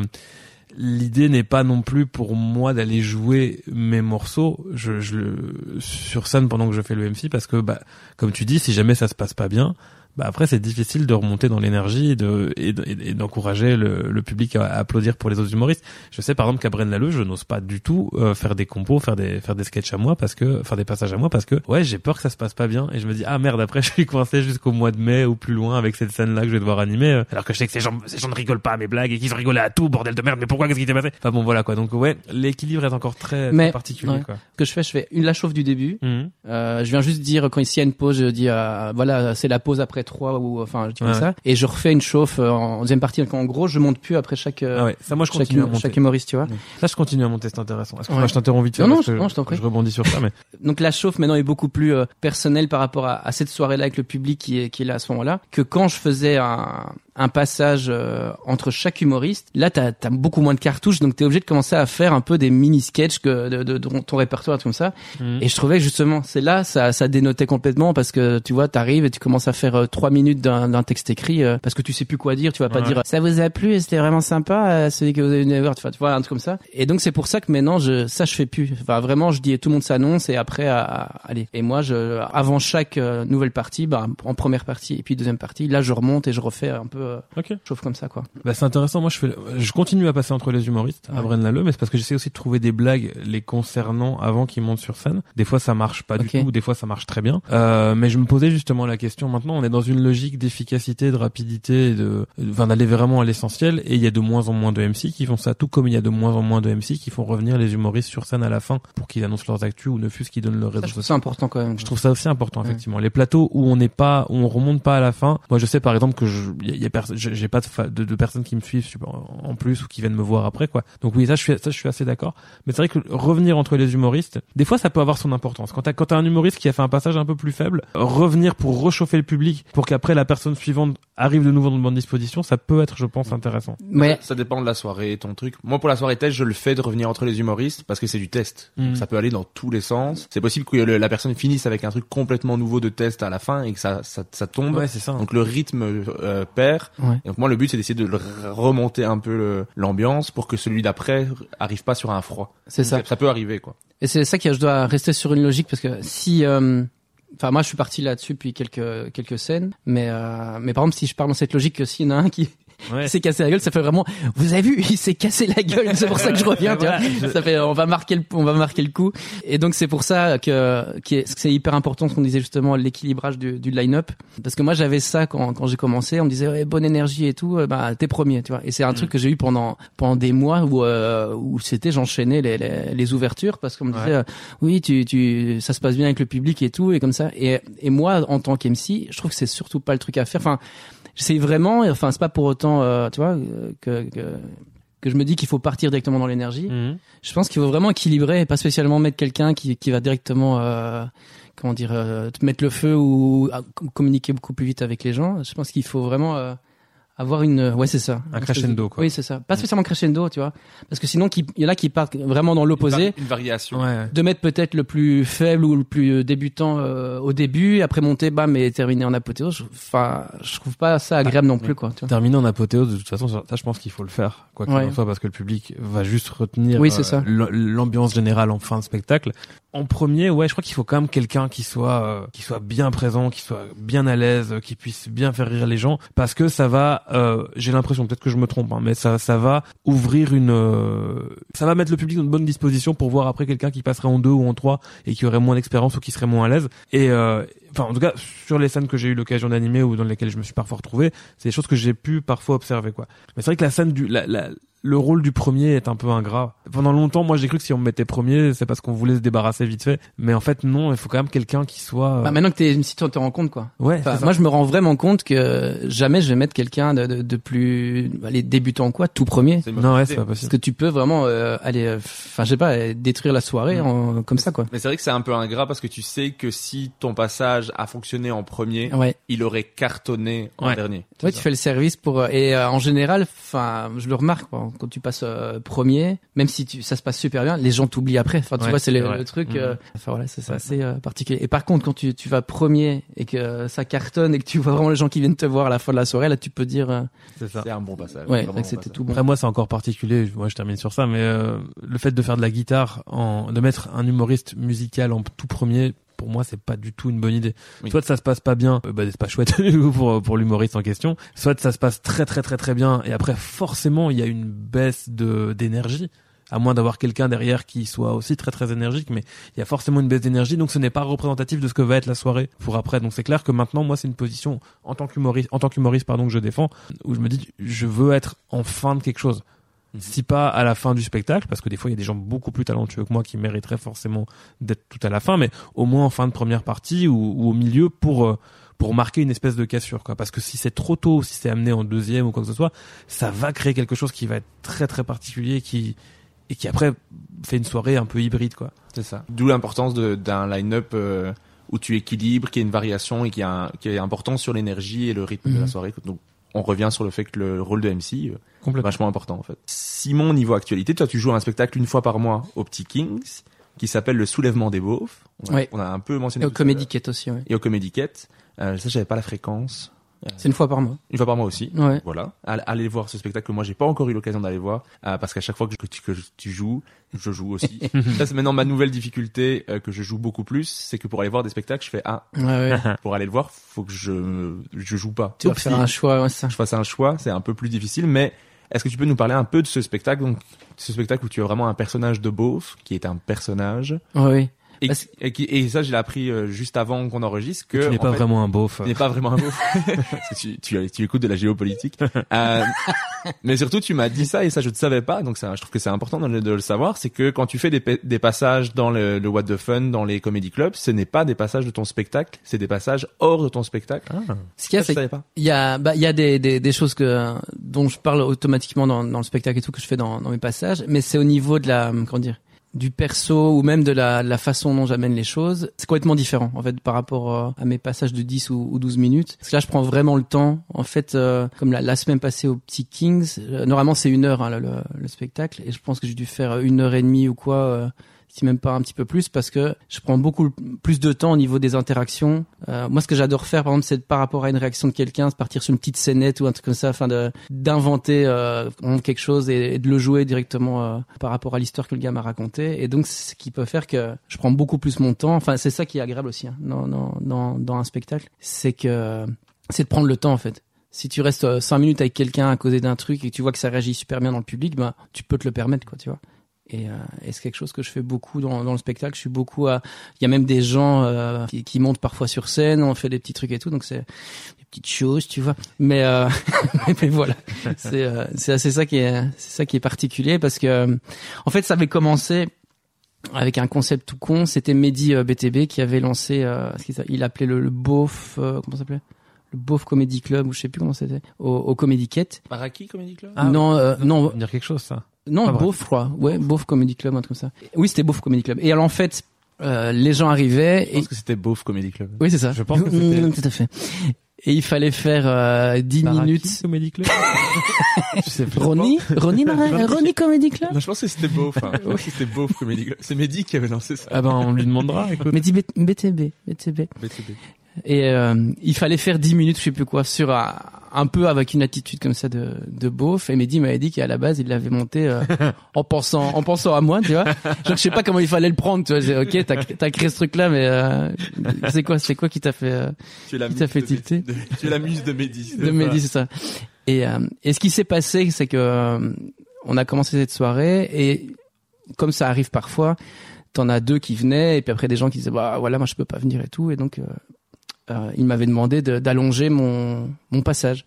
L'idée n'est pas non plus pour moi d'aller jouer mes morceaux je, je le sur scène pendant que je fais le M C parce que bah comme tu dis, si jamais ça se passe pas bien, bah après c'est difficile de remonter dans l'énergie et de et, de- et d'encourager le, le public à, à applaudir pour les autres humoristes. Je sais par exemple qu'à Braine Lalleux, je n'ose pas du tout euh, faire des compos, faire des faire des sketchs à moi parce que faire des passages à moi parce que ouais, j'ai peur que ça se passe pas bien et je me dis ah merde, après je suis coincé jusqu'au mois de mai ou plus loin avec cette scène là que je vais devoir animer euh, alors que je sais que ces gens ces gens ne rigolent pas à mes blagues et qu'ils ont rigolé à tout, bordel de merde, mais pourquoi, qu'est-ce qui s'est passé? Enfin bon voilà quoi. Donc ouais, l'équilibre est encore très, Mais- très particulier ouais. quoi. Ce que je fais, je fais une la chauffe du début. Mhm. Euh, je viens juste dire quand ici il y a une pause, je dis euh, voilà, c'est la pause après trois ou enfin je dis comme Ouais. ça et je refais une chauffe euh, en deuxième partie. Donc en gros, je monte plus après chaque euh, Ah ouais, ça moi je chaque, continue à monter. chaque humoriste, tu vois. Là je continue à monter, c'est intéressant. Est-ce que Ouais. moi je t'interromps vite fait Non, non, parce je- que non, je t'en prie. je rebondis sur ça mais Donc la chauffe maintenant est beaucoup plus euh, personnelle par rapport à, à cette soirée-là avec le public qui est qui est là à ce moment-là que quand je faisais un un passage euh, entre chaque humoriste. Là, t'as t'as beaucoup moins de cartouches, donc t'es obligé de commencer à faire un peu des mini sketchs que de, de, de ton répertoire comme ça. Mhm. Et je trouvais que justement, c'est là ça ça dénotait complètement parce que tu vois, t'arrives et tu commences à faire euh, trois minutes d'un d'un texte écrit euh, parce que tu sais plus quoi dire. Tu vas pas Ouais. dire ça vous a plu et c'était vraiment sympa euh, celui que vous avez venu voir. Tu vois, tu vois un truc comme ça. Et donc c'est pour ça que maintenant je ça je fais plus. Enfin vraiment, je dis tout le monde s'annonce et après à, à- allez. Et moi je avant chaque euh, nouvelle partie, bah en première partie et puis deuxième partie, là je remonte et je refais un peu euh, Ok. chauffe comme ça quoi. Bah c'est intéressant. Moi je fais, je continue à passer entre les humoristes à Ouais. Braine Lalleux, mais c'est parce que j'essaie aussi de trouver des blagues les concernant avant qu'ils montent sur scène. Des fois ça marche pas Ok. du tout, des fois ça marche très bien. Euh, mais je me posais justement la question. Maintenant on est dans une logique d'efficacité, de rapidité, et de, enfin d'aller vraiment à l'essentiel. Et il y a de moins en moins de M C qui font ça, tout comme il y a de moins en moins de M C qui font revenir les humoristes sur scène à la fin pour qu'ils annoncent leurs actus ou ne fût-ce qu'ils donnent leur Ça, réseau je trouve ça social. important quand même. Je trouve ça aussi important, Ouais. effectivement. Les plateaux où on n'est pas, où on remonte pas à la fin. Moi, je sais, par exemple, que je, y a, y a perso- j'ai j'ai pas de, fa- de, de personnes qui me suivent super- en plus ou qui viennent me voir après, quoi. Donc oui, ça, je suis, ça, je suis assez d'accord. Mais c'est vrai que revenir entre les humoristes, des fois, ça peut avoir son importance. Quand t'as, quand t'as un humoriste qui a fait un passage un peu plus faible, revenir pour réchauffer le public, pour qu'après la personne suivante arrive de nouveau dans de bonnes dispositions, ça peut être, je pense, intéressant. Mais Ça dépend de la soirée, ton truc. Moi, pour la soirée test, je le fais de revenir entre les humoristes parce que c'est du test. Mhm. Donc, ça peut aller dans tous les sens. C'est possible que le- la personne finisse avec un truc complètement nouveau de test à la fin et que ça, ça, ça tombe. Ouais, c'est ça. Donc le rythme euh, perd. Ouais. Et donc moi, le but, c'est d'essayer de le r- remonter un peu le- l'ambiance pour que celui d'après arrive pas sur un froid. c'est ça. Ça peut arriver, quoi. Et c'est ça que je dois rester sur une logique parce que si, euh, enfin moi je suis parti là-dessus depuis quelques quelques scènes, mais euh, mais par exemple si je parle dans cette logique que s'il y en a un qui Ouais. il s'est cassé la gueule, ça fait vraiment. Vous avez vu, il s'est cassé la gueule. C'est pour ça que je reviens. Tu vois. Ça fait, on va marquer le, on va marquer le coup. Et donc c'est pour ça que, qui est, que c'est hyper important ce qu'on disait justement l'équilibrage du, du line-up. Parce que moi j'avais ça quand quand j'ai commencé, on me disait ouais, bonne énergie et tout, bah t'es premier, tu vois. Et c'est un truc que j'ai eu pendant pendant des mois où euh, où c'était j'enchaînais les, les les ouvertures parce qu'on me disait Ouais. euh, oui tu tu ça se passe bien avec le public et tout et comme ça. Et et moi en tant qu'M C, je trouve que c'est surtout pas le truc à faire. Enfin j'essaie vraiment, enfin c'est pas pour autant, euh, tu vois, euh, que, que que je me dis qu'il faut partir directement dans l'énergie. Mhm. Je pense qu'il faut vraiment équilibrer et pas spécialement mettre quelqu'un qui qui va directement, euh, comment dire, euh, te mettre le feu ou à- communiquer beaucoup plus vite avec les gens. Je pense qu'il faut vraiment euh, avoir une, ouais, c'est ça. Un crescendo, quoi. Oui, c'est ça. Pas spécialement crescendo, tu vois. Parce que sinon, il y en a qui partent vraiment dans l'opposé. Une variation. Ouais. De mettre peut-être le plus faible ou le plus débutant euh, au début, après monter, bam, et terminer en apothéose. Enfin, je trouve pas ça agréable non plus, quoi. Tu vois. Terminer en apothéose, de toute façon, ça, je pense qu'il faut le faire, quoi qu'il Ouais. en soit, parce que le public va juste retenir Oui, c'est ça. l- l'ambiance générale en fin de spectacle. En premier, ouais, je crois qu'il faut quand même quelqu'un qui soit euh, qui soit bien présent, qui soit bien à l'aise, qui puisse bien faire rire les gens, parce que ça va, euh, j'ai l'impression, peut-être que je me trompe, hein, mais ça ça va ouvrir une, euh, ça va mettre le public dans une bonne disposition pour voir après quelqu'un qui passerait en deux ou en trois et qui aurait moins d'expérience ou qui serait moins à l'aise. Et euh, enfin, en tout cas, sur les scènes que j'ai eu l'occasion d'animer ou dans lesquelles je me suis parfois retrouvé, c'est des choses que j'ai pu parfois observer, quoi. Mais c'est vrai que la scène du, la, la, le rôle du premier est un peu ingrat. Pendant longtemps, moi, j'ai cru que si on me mettait premier, c'est parce qu'on voulait se débarrasser vite fait. Mais en fait, non, il faut quand même quelqu'un qui soit... euh, Bah, maintenant que t'es, si tu te rends compte, quoi. Ouais, Enfin, c'est ça. moi, je me rends vraiment compte que jamais je vais mettre quelqu'un de, de, de plus, les débutants, quoi, tout premier. C'est une bonne Non, ouais, idée. c'est pas Parce possible. que tu peux vraiment euh, aller, enfin, je sais pas, euh, détruire la soirée en, comme ça, quoi. Mais c'est vrai que c'est un peu ingrat parce que tu sais que si ton passage a fonctionné en premier, Ouais. il aurait cartonné en Ouais. dernier. Ouais, tu fais le service pour euh, et euh, en général, enfin, je le remarque quoi, quand tu passes euh, premier, même si tu, ça se passe super bien, les gens t'oublient après. Enfin, tu Ouais, vois, c'est c'est le, vrai. le truc. Mhm. euh, enfin voilà, c'est ça, Ouais. c'est euh, particulier. Et par contre, quand tu tu vas premier et que ça cartonne et que tu vois vraiment les gens qui viennent te voir à la fin de la soirée, là, tu peux dire, euh, C'est ça. C'est un bon passage. ouais, Vraiment que bon c'était passage. tout bon. Après, moi, c'est encore particulier. Moi, je termine sur ça, mais euh, le fait de faire de la guitare, en, de mettre un humoriste musical en tout premier, pour moi, c'est pas du tout une bonne idée. Oui. Soit ça se passe pas bien, euh, bah, c'est pas chouette du coup, pour pour l'humoriste en question. Soit ça se passe très très très très bien, et après, forcément, il y a une baisse de d'énergie. À moins d'avoir quelqu'un derrière qui soit aussi très très énergique, mais il y a forcément une baisse d'énergie, donc ce n'est pas représentatif de ce que va être la soirée pour après. Donc c'est clair que maintenant, moi, c'est une position en tant qu'humoriste, en tant qu'humoriste, pardon, que je défends, où je me dis, je veux être en fin de quelque chose. Si pas à la fin du spectacle, parce que des fois il y a des gens beaucoup plus talentueux que moi qui mériteraient forcément d'être tout à la fin, mais au moins en fin de première partie ou, ou au milieu pour euh, pour marquer une espèce de cassure, quoi. Parce que si c'est trop tôt, si c'est amené en deuxième ou quoi que ce soit, ça va créer quelque chose qui va être très très particulier, qui et qui après fait une soirée un peu hybride, quoi. C'est ça. D'où l'importance de- d'un line-up euh, où tu équilibres, qui a une variation et qui, a un- qui est important sur l'énergie et le rythme de la Mhm. soirée. Donc, on revient sur le fait que le rôle de M C euh, est Complètement. vachement important en fait. Simon, niveau actualité, toi tu joues un spectacle une fois par mois au Petit Kings qui s'appelle Le Soulèvement des Beaufs. On a, Ouais. on a un peu mentionné Et au tout à l'heure. Comedy Cat aussi, ouais. Et au Comedy Cat. Euh, ça, j'avais pas la fréquence. C'est une fois par mois. Une fois par mois aussi. Ouais. Voilà. Allez, allez voir ce spectacle que moi j'ai pas encore eu l'occasion d'aller voir euh, parce qu'à chaque fois que, que, tu, que tu joues, je joue aussi. Ça c'est maintenant ma nouvelle difficulté euh, que je joue beaucoup plus, c'est que pour aller voir des spectacles, je fais ah Ouais, ouais. pour aller le voir, faut que je je joue pas. Tu dois Sauf faire si un choix, ouais, ça. je fasse un choix, c'est un peu plus difficile, mais est-ce que tu peux nous parler un peu de ce spectacle, donc ce spectacle où tu as vraiment un personnage de beauf qui est un personnage Ouais, ouais. et, Parce- et, qui- et ça je l'ai appris euh, juste avant qu'on enregistre que Tu n'es en pas fait, vraiment un beauf. tu n'es pas vraiment un beauf. Parce que tu, tu, tu écoutes de la géopolitique. Euh, mais surtout, tu m'as dit ça et ça, je ne savais pas. Donc, ça, je trouve que c'est important de, le- de le savoir. C'est que quand tu fais des, pa- des passages dans le, le What the Fun, dans les comedy clubs, ce n'est pas des passages de ton spectacle, c'est des passages hors de ton spectacle. Ah. Ce qu'il y a, Ça, je c'est savais pas. Il y a, bah, il y a des, des, des choses que, dont je parle automatiquement dans, dans le spectacle et tout que je fais dans, dans mes passages, mais c'est au niveau de la, comment dire, du perso ou même de la, de la façon dont j'amène les choses. C'est complètement différent, en fait, par rapport euh, à mes passages de dix ou, ou douze minutes. Parce que là, je prends vraiment le temps. En fait, euh, comme la, la semaine passée au Petit Kings, euh, normalement, c'est une heure, hein, le, le, le spectacle. Et je pense que j'ai dû faire une heure et demie ou quoi, euh, si même pas un petit peu plus, parce que je prends beaucoup plus de temps au niveau des interactions. Euh, moi, ce que j'adore faire, par exemple, c'est par rapport à une réaction de quelqu'un, c'est partir sur une petite scénette ou un truc comme ça, afin de d'inventer euh, quelque chose et, et de le jouer directement euh, par rapport à l'histoire que le gars m'a racontée. Et donc, c'est ce qui peut faire que je prends beaucoup plus mon temps. Enfin, c'est ça qui est agréable aussi, hein, dans, dans, dans, dans un spectacle, c'est que c'est de prendre le temps, en fait. Si tu restes cinq minutes avec quelqu'un à causer d'un truc et que tu vois que ça réagit super bien dans le public, ben, tu peux te le permettre, quoi, tu vois. Et, euh, et c'est quelque chose que je fais beaucoup dans, dans le spectacle. Je suis beaucoup à. Il y a même des gens euh, qui, qui montent parfois sur scène. On fait des petits trucs et tout, donc c'est des petites choses, tu vois. Mais, euh, mais voilà, c'est euh, c'est assez ça qui est c'est ça qui est particulier parce que en fait ça avait commencé avec un concept tout con. C'était Mehdi euh, B T B qui avait lancé. Euh, ce qu'il s'a- il appelait le, le beauf. Euh, comment ça s'appelait? Le Beauf Comedy Club ou je sais plus comment c'était. Au, au Comedy Cat. Maraki Comedy Club. Ah, non, euh, non. Ça veut dire quelque chose, ça. Non, Ah, bref. Beauf, je crois. Ouais, Beauf Comedy Club, un truc comme ça. Oui, c'était Beauf Comedy Club. Et alors, en fait, euh, les gens arrivaient Je et... pense que c'était Beauf Comedy Club. Oui, c'est ça. Je pense que c'était- Mmh, tout à fait. Et il fallait faire euh, dix Baraki, minutes. Comedy Club. Je sais plus. Ronnie, Ronnie, Marais, Ronnie Comedy Club. Non, je pense que c'était Beauf. Hein. Je pense que c'était Beauf Comedy Club. C'est Mehdi qui avait lancé ça. Ah ben on lui demandera. Écoute. Mais dis B T B, B T B. B T B. Et euh, il fallait faire dix minutes, je sais plus quoi, sur un, un peu avec une attitude comme ça de, de beauf. Et Mehdi m'avait dit qu'à la base, il l'avait monté euh, en pensant en pensant à moi, tu vois. Genre, je sais pas comment il fallait le prendre, tu vois. J'ai ok, t'as t'as créé ce truc-là, mais euh, c'est quoi, c'est quoi qui t'a fait euh, Tu es la qui muse t'a fait de tilter Mehdi. De- Tu es la muse de Mehdi. de Mehdi, c'est ça. Et euh, et ce qui s'est passé, c'est que euh, on a commencé cette soirée et comme ça arrive parfois, t'en as deux qui venaient et puis après des gens qui disaient bah voilà, moi je peux pas venir et tout, et donc euh, Euh, il m'avait demandé de, d'allonger mon, mon passage.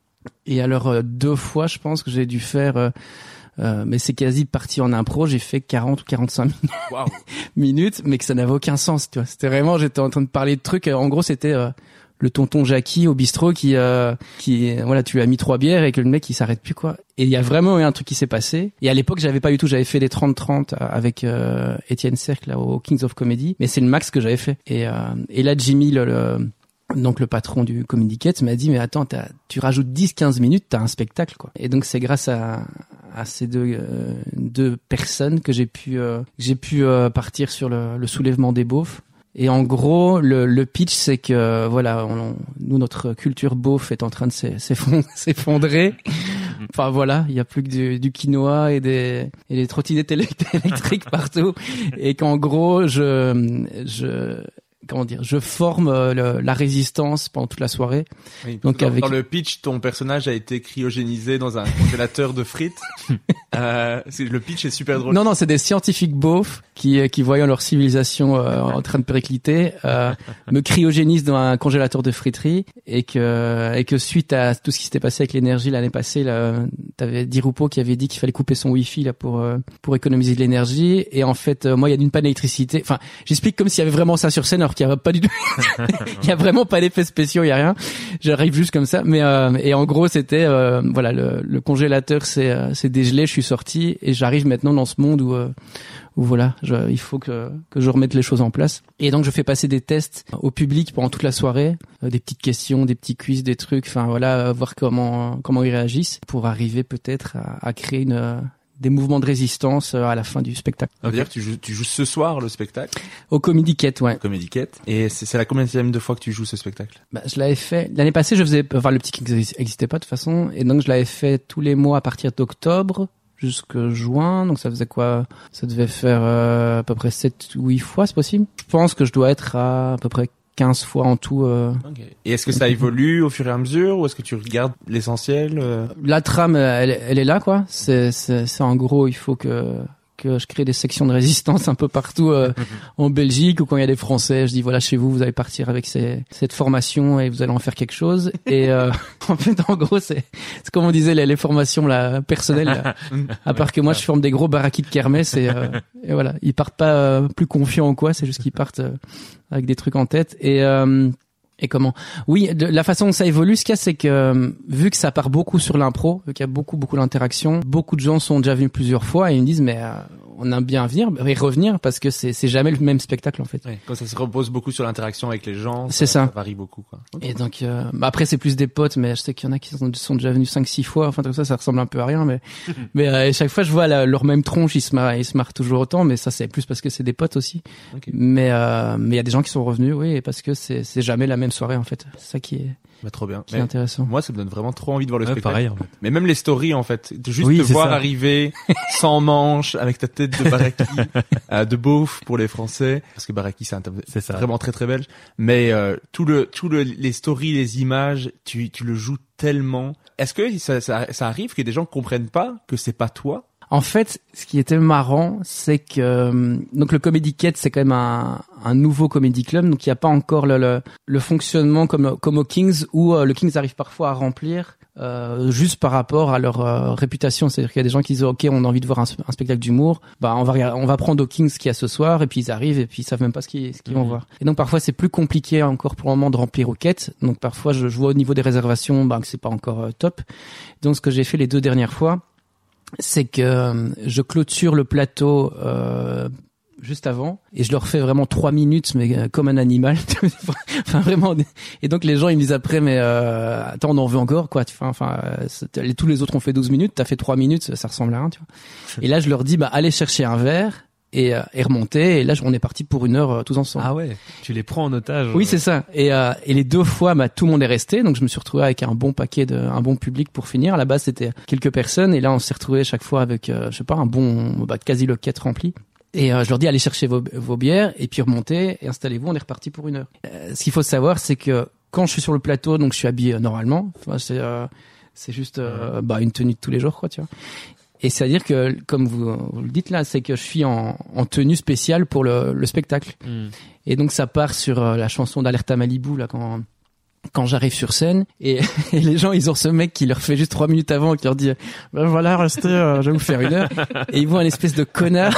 Et alors, euh, deux fois, je pense que j'ai dû faire, euh, euh, mais c'est quasi parti en impro, j'ai fait quarante ou quarante-cinq Waouh. minutes, mais que ça n'avait aucun sens, tu vois. C'était vraiment, j'étais en train de parler de trucs, en gros, c'était euh, le tonton Jackie au bistrot qui, euh, qui, voilà, tu lui as mis trois bières et que le mec, il s'arrête plus, quoi. Et il y a vraiment eu un truc qui s'est passé. Et à l'époque, j'avais pas du tout, j'avais fait les trente trente avec euh, Étienne Cercle, là, au Kings of Comedy, mais c'est le max que j'avais fait. Et, euh, et là, Jimmy, le, le donc le patron du Comedy Cat m'a dit mais attends, t'as, tu rajoutes dix quinze minutes, t'as un spectacle, quoi. Et donc c'est grâce à à ces deux euh, deux personnes que j'ai pu euh, j'ai pu euh, partir sur le, le soulèvement des beaufs. Et en gros, le, le pitch, c'est que voilà, on, nous notre culture beauf est en train de s'effondrer. Enfin voilà, il y a plus que du, du quinoa et des et des trottinettes électriques partout. Et qu'en gros, je je comment dire, je forme euh, le, la résistance pendant toute la soirée. Oui, donc dans, avec dans le pitch, ton personnage a été cryogénisé dans un congélateur de frites. euh, c'est, le pitch est super drôle. Non non, c'est des scientifiques beaufs qui qui voyant leur civilisation euh, en train de péricliter euh, me cryogénisent dans un congélateur de friterie et que et que suite à tout ce qui s'était passé avec l'énergie l'année passée, là, t'avais Dirupo qui avait dit qu'il fallait couper son wifi là pour euh, pour économiser de l'énergie, et en fait euh, moi il y a une panne d'électricité. Enfin, j'explique comme s'il y avait vraiment ça sur scène alors qu'il y a pas du tout. Il y a vraiment pas d'effets spéciaux, il y a rien. J'arrive juste comme ça, mais euh, et en gros c'était euh, voilà, le, le congélateur s'est euh, s'est dégelé, je suis sorti et j'arrive maintenant dans ce monde où euh, où voilà, je, il faut que que je remette les choses en place. Et donc je fais passer des tests au public pendant toute la soirée, euh, des petites questions, des petits quiz, des trucs, enfin voilà, euh, voir comment comment ils réagissent pour arriver peut-être à, à créer une euh, des mouvements de résistance à la fin du spectacle. Ça veut dire que tu joues, tu joues ce soir le spectacle Au Comedy Cat, ouais. Comedy Cat. Et c'est, c'est la combienième de fois que tu joues ce spectacle? Bah, je l'avais fait l'année passée, je faisais, enfin le petit qui n'existait pas de toute façon, et donc je l'avais fait tous les mois à partir d'octobre jusque juin, donc ça faisait quoi? Ça devait faire euh, à peu près sept ou huit fois, c'est possible. Je pense que je dois être à à peu près quinze fois en tout. Euh... Okay. Et est-ce que ça évolue au fur et à mesure, ou est-ce que tu regardes l'essentiel euh... La trame, elle, elle est là, quoi. C'est, c'est, c'est en gros, il faut que que je crée des sections de résistance un peu partout euh, en Belgique, ou quand il y a des Français, je dis voilà, chez vous, vous allez partir avec ces, cette formation et vous allez en faire quelque chose. Et euh, en fait, en gros, c'est, c'est comme on disait, les, les formations là, personnelles. Là. À part que moi, je forme des gros baraquis de kermesse et, euh, et voilà, ils partent pas euh, plus confiants ou quoi, c'est juste qu'ils partent euh, avec des trucs en tête. Et euh, Et comment? Oui, de la façon dont ça évolue, ce qu'il y a, c'est que euh, vu que ça part beaucoup sur l'impro, vu qu'il y a beaucoup beaucoup d'interaction, beaucoup de gens sont déjà venus plusieurs fois et ils me disent mais euh, on aime bien venir et revenir parce que c'est c'est jamais le même spectacle en fait. Ouais, quand ça se repose beaucoup sur l'interaction avec les gens, c'est ça, ça varie beaucoup quoi. Et donc euh, bah après c'est plus des potes, mais je sais qu'il y en a qui sont, sont déjà venus cinq six fois, enfin tout ça ça ressemble un peu à rien, mais mais euh, chaque fois je vois la, leur même tronche, ils se marrent ils se marrent toujours autant, mais ça c'est plus parce que c'est des potes aussi. Okay. Mais euh, mais il y a des gens qui sont revenus, oui, parce que c'est c'est jamais la même soirée en fait. C'est ça qui est bah, trop bien. Qui est intéressant. Moi, ça me donne vraiment trop envie de voir le ouais, spectacle. Pareil, en fait. Mais même les stories, en fait, de juste oui, te voir ça. arriver sans manche, avec ta tête de Baraki, euh, de beauf pour les Français, parce que Baraki c'est, un t- c'est ça. Vraiment très très belge. Mais euh, tout le tout le les stories, les images, tu tu le joues tellement. Est-ce que ça ça, ça arrive que des gens comprennent pas que c'est pas toi? En fait, ce qui était marrant, c'est que euh, donc le Comedy Cat, c'est quand même un, un nouveau comedy club, donc il n'y a pas encore le, le, le fonctionnement comme comme au Kings, où euh, le Kings arrive parfois à remplir euh, juste par rapport à leur euh, réputation. C'est-à-dire qu'il y a des gens qui disent ok, on a envie de voir un, un spectacle d'humour, bah on va on va prendre au Kings qu'il y a ce soir, et puis ils arrivent et puis ils savent même pas ce qu'ils ce qu'ils mmh. vont voir. Et donc parfois c'est plus compliqué encore pour le moment de remplir au Quête. Donc parfois je, je vois au niveau des réservations, bah que c'est pas encore euh, top. Donc ce que j'ai fait les deux dernières fois, c'est que euh, je clôture le plateau euh, juste avant, et je leur fais vraiment trois minutes, mais euh, comme un animal. Enfin vraiment. Et donc les gens ils me disent après, mais euh, attends, on en veut encore quoi. Tu vois, enfin, euh, tous les autres ont fait douze minutes, t'as fait trois minutes, ça, ça ressemble à rien, tu vois. Et là je leur dis, bah allez chercher un verre. Et, euh, et remonter, et là on est parti pour une heure euh, tous ensemble. Ah ouais, tu les prends en otage. Oui, c'est ça. Et, euh, et les deux fois, bah, tout le monde est resté, donc je me suis retrouvé avec un bon paquet, de, un bon public pour finir. À la base, c'était quelques personnes, et là on s'est retrouvé chaque fois avec, euh, je sais pas, un bon, bah, quasi le quête rempli. Et euh, je leur dis allez chercher vos, vos bières, et puis remontez, et installez-vous, on est reparti pour une heure. Euh, ce qu'il faut savoir, c'est que quand je suis sur le plateau, donc je suis habillé euh, normalement, enfin, c'est, euh, c'est juste euh, bah, une tenue de tous les jours, quoi, tu vois. Et c'est-à-dire que, comme vous, vous le dites là, c'est que je suis en, en tenue spéciale pour le, le spectacle. Mm. Et donc ça part sur euh, la chanson d'Alerta Malibu là quand quand j'arrive sur scène et, et les gens ils ont ce mec qui leur fait juste trois minutes avant qui leur dit ben voilà restez, euh, je vais vous faire une heure, et ils voient un espèce de connard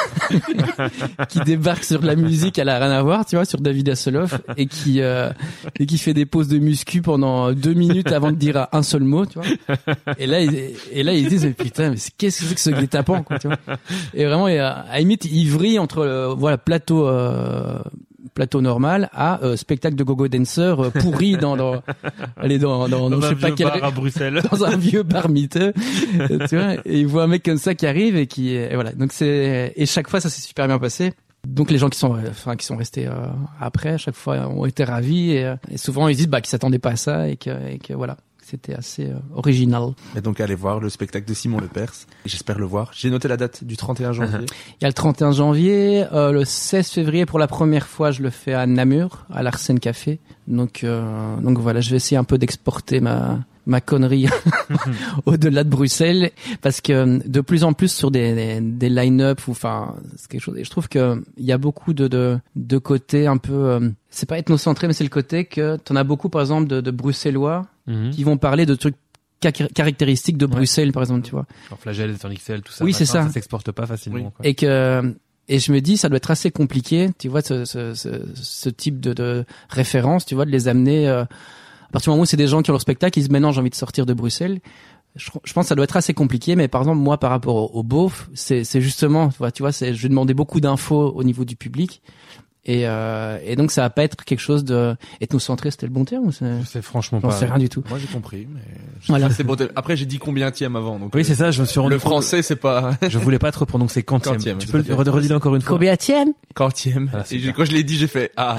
qui débarque sur la musique, elle a rien à voir, tu vois, sur David Hasselhoff, et qui euh, et qui fait des pauses de muscu pendant deux minutes avant de dire un seul mot, tu vois. Et là ils, et là ils disent mais putain mais qu'est-ce que c'est que ce guet-apens quoi, tu vois. Et vraiment et à, à limite ils vrillent entre le, voilà plateau euh, plateau normal à euh, spectacle de gogo dancer euh, pourri dans dans allez dans dans, dans, dans je sais pas quel bar à Bruxelles, dans un vieux bar miteux, tu vois, et il voit un mec comme ça qui arrive et qui et voilà, donc c'est et chaque fois ça s'est super bien passé. Donc les gens qui sont enfin qui sont restés euh, après à chaque fois ont été ravis, et, et souvent ils disent bah qu'ils s'attendaient pas à ça, et que et que voilà, c'était assez euh, original. Et donc allez voir le spectacle de Simon Lepers. J'espère le voir. J'ai noté la date du trente et un janvier. Il y a le trente et un janvier, euh, le seize février pour la première fois, je le fais à Namur, à l'Arsène Café. Donc euh, donc voilà, je vais essayer un peu d'exporter ma ma connerie au-delà de Bruxelles, parce que de plus en plus sur des des, des line-up ou enfin c'est quelque chose, et je trouve que il y a beaucoup de de de côtés un peu euh, c'est pas ethnocentré, mais c'est le côté que t'en as beaucoup par exemple de, de bruxellois mm-hmm. qui vont parler de trucs caractéristiques de Bruxelles, ouais. par exemple, tu vois. Genre Flagelle, en X L, tout ça. Oui, c'est ça. Ça s'exporte pas facilement. Oui. Quoi. Et que et je me dis ça doit être assez compliqué, tu vois, ce ce ce, ce type de de référence, tu vois, de les amener euh, à partir du moment où c'est des gens qui ont leur spectacle, ils disent maintenant j'ai envie de sortir de Bruxelles. Je, je pense que ça doit être assez compliqué, mais par exemple moi par rapport au, au beauf, c'est c'est justement, tu vois, tu vois, c'est je vais demander beaucoup d'infos au niveau du public. Et, euh, et donc ça va pas être quelque chose de ethnocentré, c'était le bon terme ou c'est... Je sais franchement J'en pas. J'en sais rien du tout. Moi j'ai compris, mais voilà. C'est bon. Après j'ai dit combienième avant, donc. Oui c'est ça, je me suis rendu Le compte... français c'est pas. Je voulais pas trop prononcer quantième. Quantième, tu peux le redire encore une fois. Combienième. Quantième. Ah, et j'ai, quand je l'ai dit j'ai fait ah.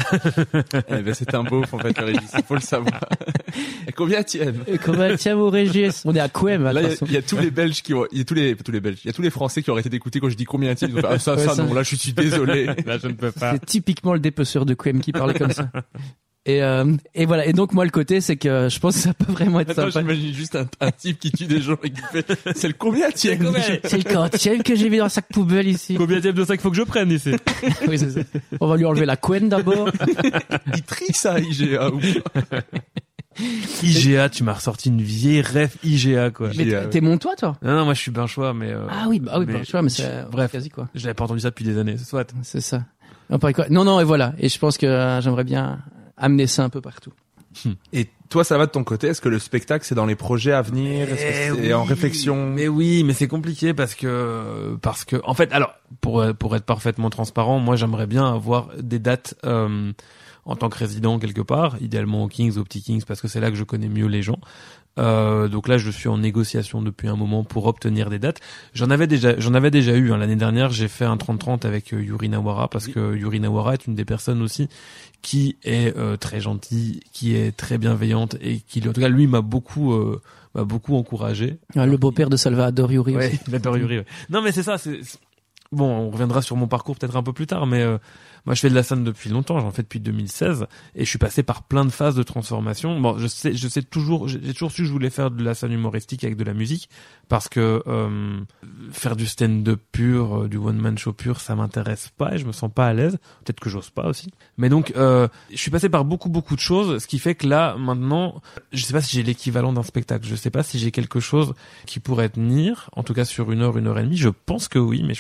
eh ben c'est un beauf en fait le Régis, il faut le savoir. Combienième. Combienième au Régis. On est à Couem. Là il y, y a tous les Belges qui ont, il y a tous les tous les Belges, il y a tous les Français qui ont arrêté d'écouter quand je dis combienième. Ils ont fait ah ça ouais, ça, ça non là je suis désolé. Là je ne peux pas. C'est typiquement le dépeceur de Quem qui parlait comme ça. Et euh, et voilà. Et donc moi le côté c'est que je pense que ça peut vraiment être Attends, sympa. J'imagine juste un, un type qui tue des gens et qui fait c'est le combienième. C'est le quantième que j'ai mis dans le sac poubelle ici. Combienième de sac faut que je prenne ici. Oui c'est ça. On va lui enlever la couenne d'abord. Il trie ça I G A ou pas. I G A, tu m'as ressorti une vieille ref I G A quoi. Mais t'es, t'es Montois toi? Non non moi je suis Binchois mais. Euh, ah oui bah oui mais Binchois mais c'est bref quasi quoi. Je l'avais pas entendu ça depuis des années. Soit. C'est ça. Non, quoi. non non et voilà, et je pense que euh, j'aimerais bien amener ça un peu partout. Et toi, ça va de ton côté? Est-ce que le spectacle, c'est dans les projets à venir? Est-ce que c'est oui, en réflexion? Mais oui, mais c'est compliqué parce que parce que en fait, alors pour pour être parfaitement transparent, moi j'aimerais bien avoir des dates euh, en tant que résident quelque part, idéalement au Kings, au Petit Kings, parce que c'est là que je connais mieux les gens. Euh, donc là, je suis en négociation depuis un moment pour obtenir des dates. J'en avais déjà, j'en avais déjà eu hein. L'année dernière. J'ai fait un trente trente avec euh, Yuri Nawara parce oui. que Yuri Nawara est une des personnes aussi qui est euh, très gentille, qui est très bienveillante et qui, en tout cas, lui m'a beaucoup, euh, m'a beaucoup encouragé. Ah, le beau-père de Salvador Yuri ouais, aussi. Il adore Yuri. Ouais. Non, mais c'est ça. C'est, c'est... Bon, on reviendra sur mon parcours peut-être un peu plus tard, mais euh, moi je fais de la scène depuis longtemps, j'en fais depuis deux mille seize et je suis passé par plein de phases de transformation. Bon, je sais, je sais toujours, j'ai toujours su que je voulais faire de la scène humoristique avec de la musique parce que euh, faire du stand-up pur, euh, du one-man show pur, ça m'intéresse pas et je me sens pas à l'aise. Peut-être que j'ose pas aussi. Mais donc, euh, je suis passé par beaucoup beaucoup de choses, ce qui fait que là maintenant, je sais pas si j'ai l'équivalent d'un spectacle, je sais pas si j'ai quelque chose qui pourrait tenir, en tout cas sur une heure, une heure et demie. Je pense que oui, mais je suis pas sûr.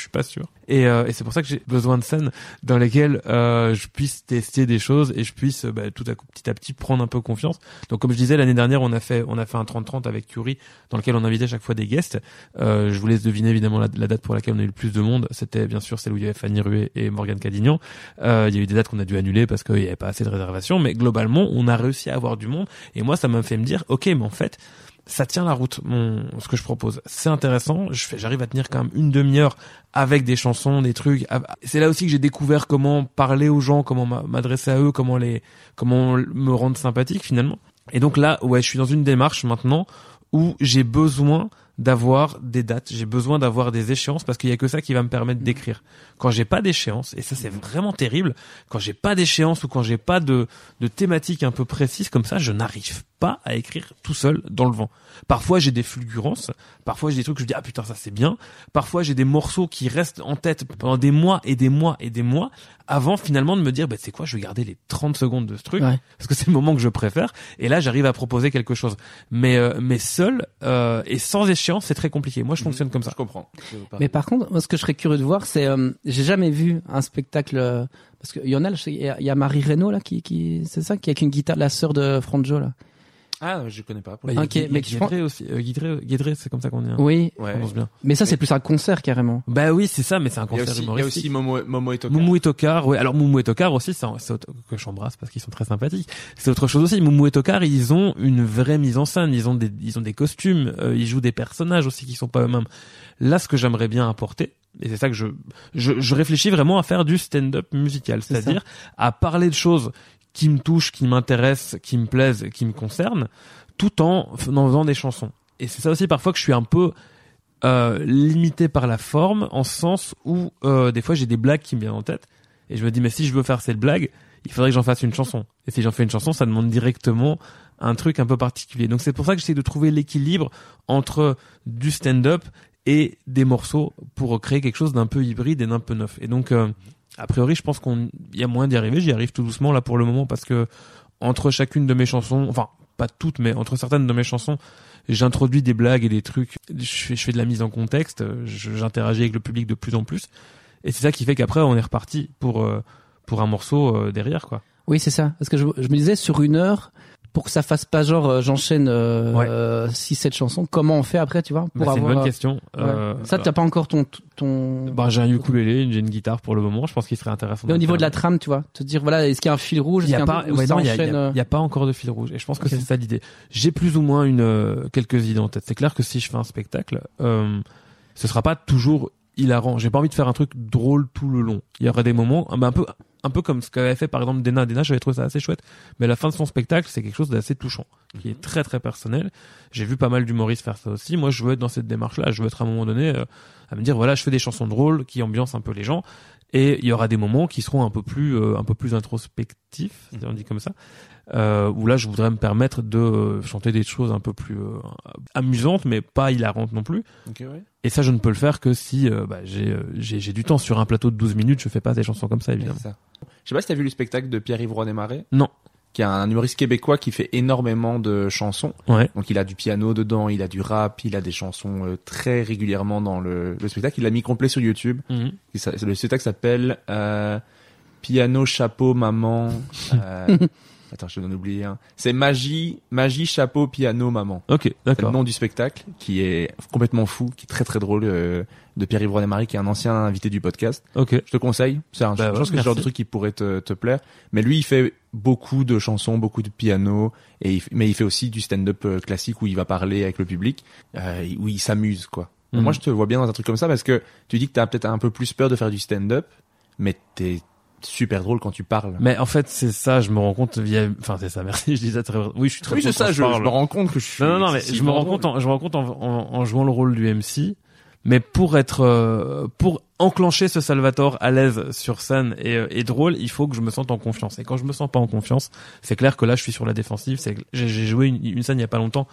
sûr. Et, euh, et c'est pour ça que j'ai besoin de scènes dans lesquelles euh, je puisse tester des choses et je puisse bah, tout à coup, petit à petit prendre un peu confiance. Donc comme je disais, l'année dernière, on a fait on a fait un trente trente avec Curie dans lequel on invitait chaque fois des guests. Euh, je vous laisse deviner évidemment la, la date pour laquelle on a eu le plus de monde. C'était bien sûr celle où il y avait Fanny Ruet et Morgane Cadignan. Euh, il y a eu des dates qu'on a dû annuler parce qu'il n'y avait pas assez de réservations, mais globalement, on a réussi à avoir du monde. Et moi, ça m'a fait me dire, ok, mais en fait, ça tient la route, mon, ce que je propose. C'est intéressant. Je fais, j'arrive à tenir quand même une demi-heure avec des chansons, des trucs. C'est là aussi que j'ai découvert comment parler aux gens, comment m'adresser à eux, comment les, comment me rendre sympathique finalement. Et donc là, ouais, je suis dans une démarche maintenant où j'ai besoin d'avoir des dates, j'ai besoin d'avoir des échéances parce qu'il y a que ça qui va me permettre d'écrire. Quand j'ai pas d'échéance, et ça c'est vraiment terrible, quand j'ai pas d'échéance ou quand j'ai pas de, de thématique un peu précise comme ça, je n'arrive pas à écrire tout seul dans le vent. Parfois j'ai des fulgurances, parfois j'ai des trucs que je dis ah putain ça c'est bien, parfois j'ai des morceaux qui restent en tête pendant des mois et des mois et des mois avant finalement de me dire bah c'est quoi, je vais garder les trente secondes de ce truc ouais. parce que c'est le moment que je préfère et là j'arrive à proposer quelque chose. Mais euh, mais seul euh, et sans échéance, c'est très compliqué. Moi je fonctionne comme ça. Je comprends. Mais par contre, moi ce que je serais curieux de voir c'est euh, j'ai jamais vu un spectacle euh, parce qu'il y en a il y a, y a Marie Reynaud là qui qui c'est ça qui a avec une guitare, la sœur de Franjo là. Ah, je connais pas. Bah, ok, mais Guédré aussi. Euh, Guédré, Guédré, c'est comme ça qu'on dit. Hein. Oui. Ouais. Bien. Mais ça, c'est plus un concert carrément. Bah oui, c'est ça, mais c'est un concert humoristique. Il y a aussi Momo, Momo et Tokar. Moumou et Tokar, oui. Alors Moumou et Tokar aussi, c'est, c'est autre, que j'embrasse parce qu'ils sont très sympathiques. C'est autre chose aussi. Moumou et Tokar, ils ont une vraie mise en scène. Ils ont des, ils ont des costumes. Euh, ils jouent des personnages aussi qui sont pas eux-mêmes. Là, ce que j'aimerais bien apporter. Et c'est ça que je, je, je réfléchis vraiment à faire du stand-up musical. C'est C'est-à-dire à parler de choses qui me touchent, qui m'intéressent, qui me plaisent, qui me concernent, tout en, en faisant des chansons. Et c'est ça aussi parfois que je suis un peu euh, limité par la forme, en ce sens où euh, des fois j'ai des blagues qui me viennent en tête, et je me dis mais si je veux faire cette blague, il faudrait que j'en fasse une chanson. Et si j'en fais une chanson, ça demande directement un truc un peu particulier. Donc c'est pour ça que j'essaie de trouver l'équilibre entre du stand-up et des morceaux pour créer quelque chose d'un peu hybride et d'un peu neuf. Et donc euh, a priori je pense qu'on y a moyen d'y arriver. J'y arrive tout doucement là pour le moment parce que entre chacune de mes chansons, enfin pas toutes, mais entre certaines de mes chansons, j'introduis des blagues et des trucs. Je fais, je fais de la mise en contexte. Je, j'interagis avec le public de plus en plus. Et c'est ça qui fait qu'après, on est reparti pour euh, pour un morceau euh, derrière, quoi. Oui, c'est ça. Parce que je, je me disais, sur une heure, pour que ça fasse pas genre euh, j'enchaîne euh, ouais. euh, six sept chansons, comment on fait après, tu vois, pour bah, c'est avoir une bonne question. Ouais. Euh, ça t'as pas encore ton ton bah j'ai un ukulélé, j'ai une guitare pour le moment, je pense qu'il serait intéressant. Mais au niveau de la trame, tu vois, te dire voilà, est-ce qu'il y a un fil rouge, il y a pas il ouais, non, il y a, y, a, y a pas encore de fil rouge et je pense que okay. c'est ça l'idée. J'ai plus ou moins une euh, quelques idées en tête. C'est clair que si je fais un spectacle, euh, ce sera pas toujours hilarant. J'ai pas envie de faire un truc drôle tout le long. Il y aura des moments bah, un peu un peu comme ce qu'avait fait par exemple Dena. Dena, j'avais trouvé ça assez chouette. Mais à la fin de son spectacle, c'est quelque chose d'assez touchant, qui est très très personnel. J'ai vu pas mal d'humoristes faire ça aussi. Moi, je veux être dans cette démarche-là. Je veux être à un moment donné euh, à me dire voilà, je fais des chansons drôles qui ambiancent un peu les gens. Et il y aura des moments qui seront un peu plus euh, un peu plus introspectifs, si on dit comme ça. Euh, où là, je voudrais me permettre de euh, chanter des choses un peu plus euh, amusantes, mais pas hilarantes non plus. Okay, ouais. Et ça, je ne peux le faire que si euh, bah, j'ai, euh, j'ai j'ai du temps. Sur un plateau de douze minutes, je fais pas des chansons comme ça, évidemment. Ça. Je sais pas si t'as vu le spectacle de Pierre-Yves Roy-Desmarais. Non. Qui est un humoriste québécois qui fait énormément de chansons. Ouais. Donc il a du piano dedans, il a du rap, il a des chansons euh, très régulièrement dans le, le spectacle. Il l'a mis complet sur YouTube. Mm-hmm. Et ça, le spectacle s'appelle euh, Piano, chapeau, maman. Euh, Attends, je vais en oublier un. C'est Magie, Magie, chapeau, piano, maman. Ok, d'accord. C'est le nom du spectacle, qui est complètement fou, qui est très très drôle, euh, de Pierre-Yves Roy-Desmarais, qui est un ancien invité du podcast. Ok. Je te conseille. C'est un, bah je ouais, pense que c'est le genre de truc qui pourrait te, te plaire. Mais lui, il fait beaucoup de chansons, beaucoup de piano, et il, mais il fait aussi du stand-up classique où il va parler avec le public, euh, où il s'amuse, quoi. Mm-hmm. Moi, je te vois bien dans un truc comme ça parce que tu dis que t'as peut-être un peu plus peur de faire du stand-up, mais t'es super drôle quand tu parles. Mais en fait, c'est ça, je me rends compte via, enfin, c'est ça, merci, je dis ça très, oui, je suis très Oui, c'est ça, je, je, je me rends compte que je suis, non, non, non, mais je me rends compte en, je me rends compte en, en, en jouant le rôle du M C, mais pour être, euh, pour enclencher ce Salvatore à l'aise sur scène et, et drôle, il faut que je me sente en confiance. Et quand je me sens pas en confiance, c'est clair que là, je suis sur la défensive. C'est, j'ai, j'ai joué une, une scène il y a pas longtemps,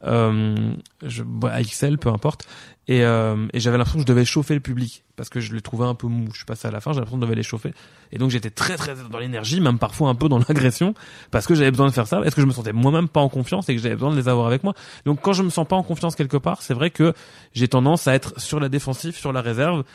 euh, je, à X L, peu importe, et, euh, et j'avais l'impression que je devais chauffer le public parce que je les trouvais un peu mou. Je suis passé à la fin, j'ai l'impression que je devais les chauffer, et donc j'étais très très dans l'énergie, même parfois un peu dans l'agression, parce que j'avais besoin de faire ça. Est-ce que je me sentais moi-même pas en confiance et que j'avais besoin de les avoir avec moi. Donc quand je me sens pas en confiance quelque part, c'est vrai que j'ai tendance à être sur la défensive, sur la réserve, et là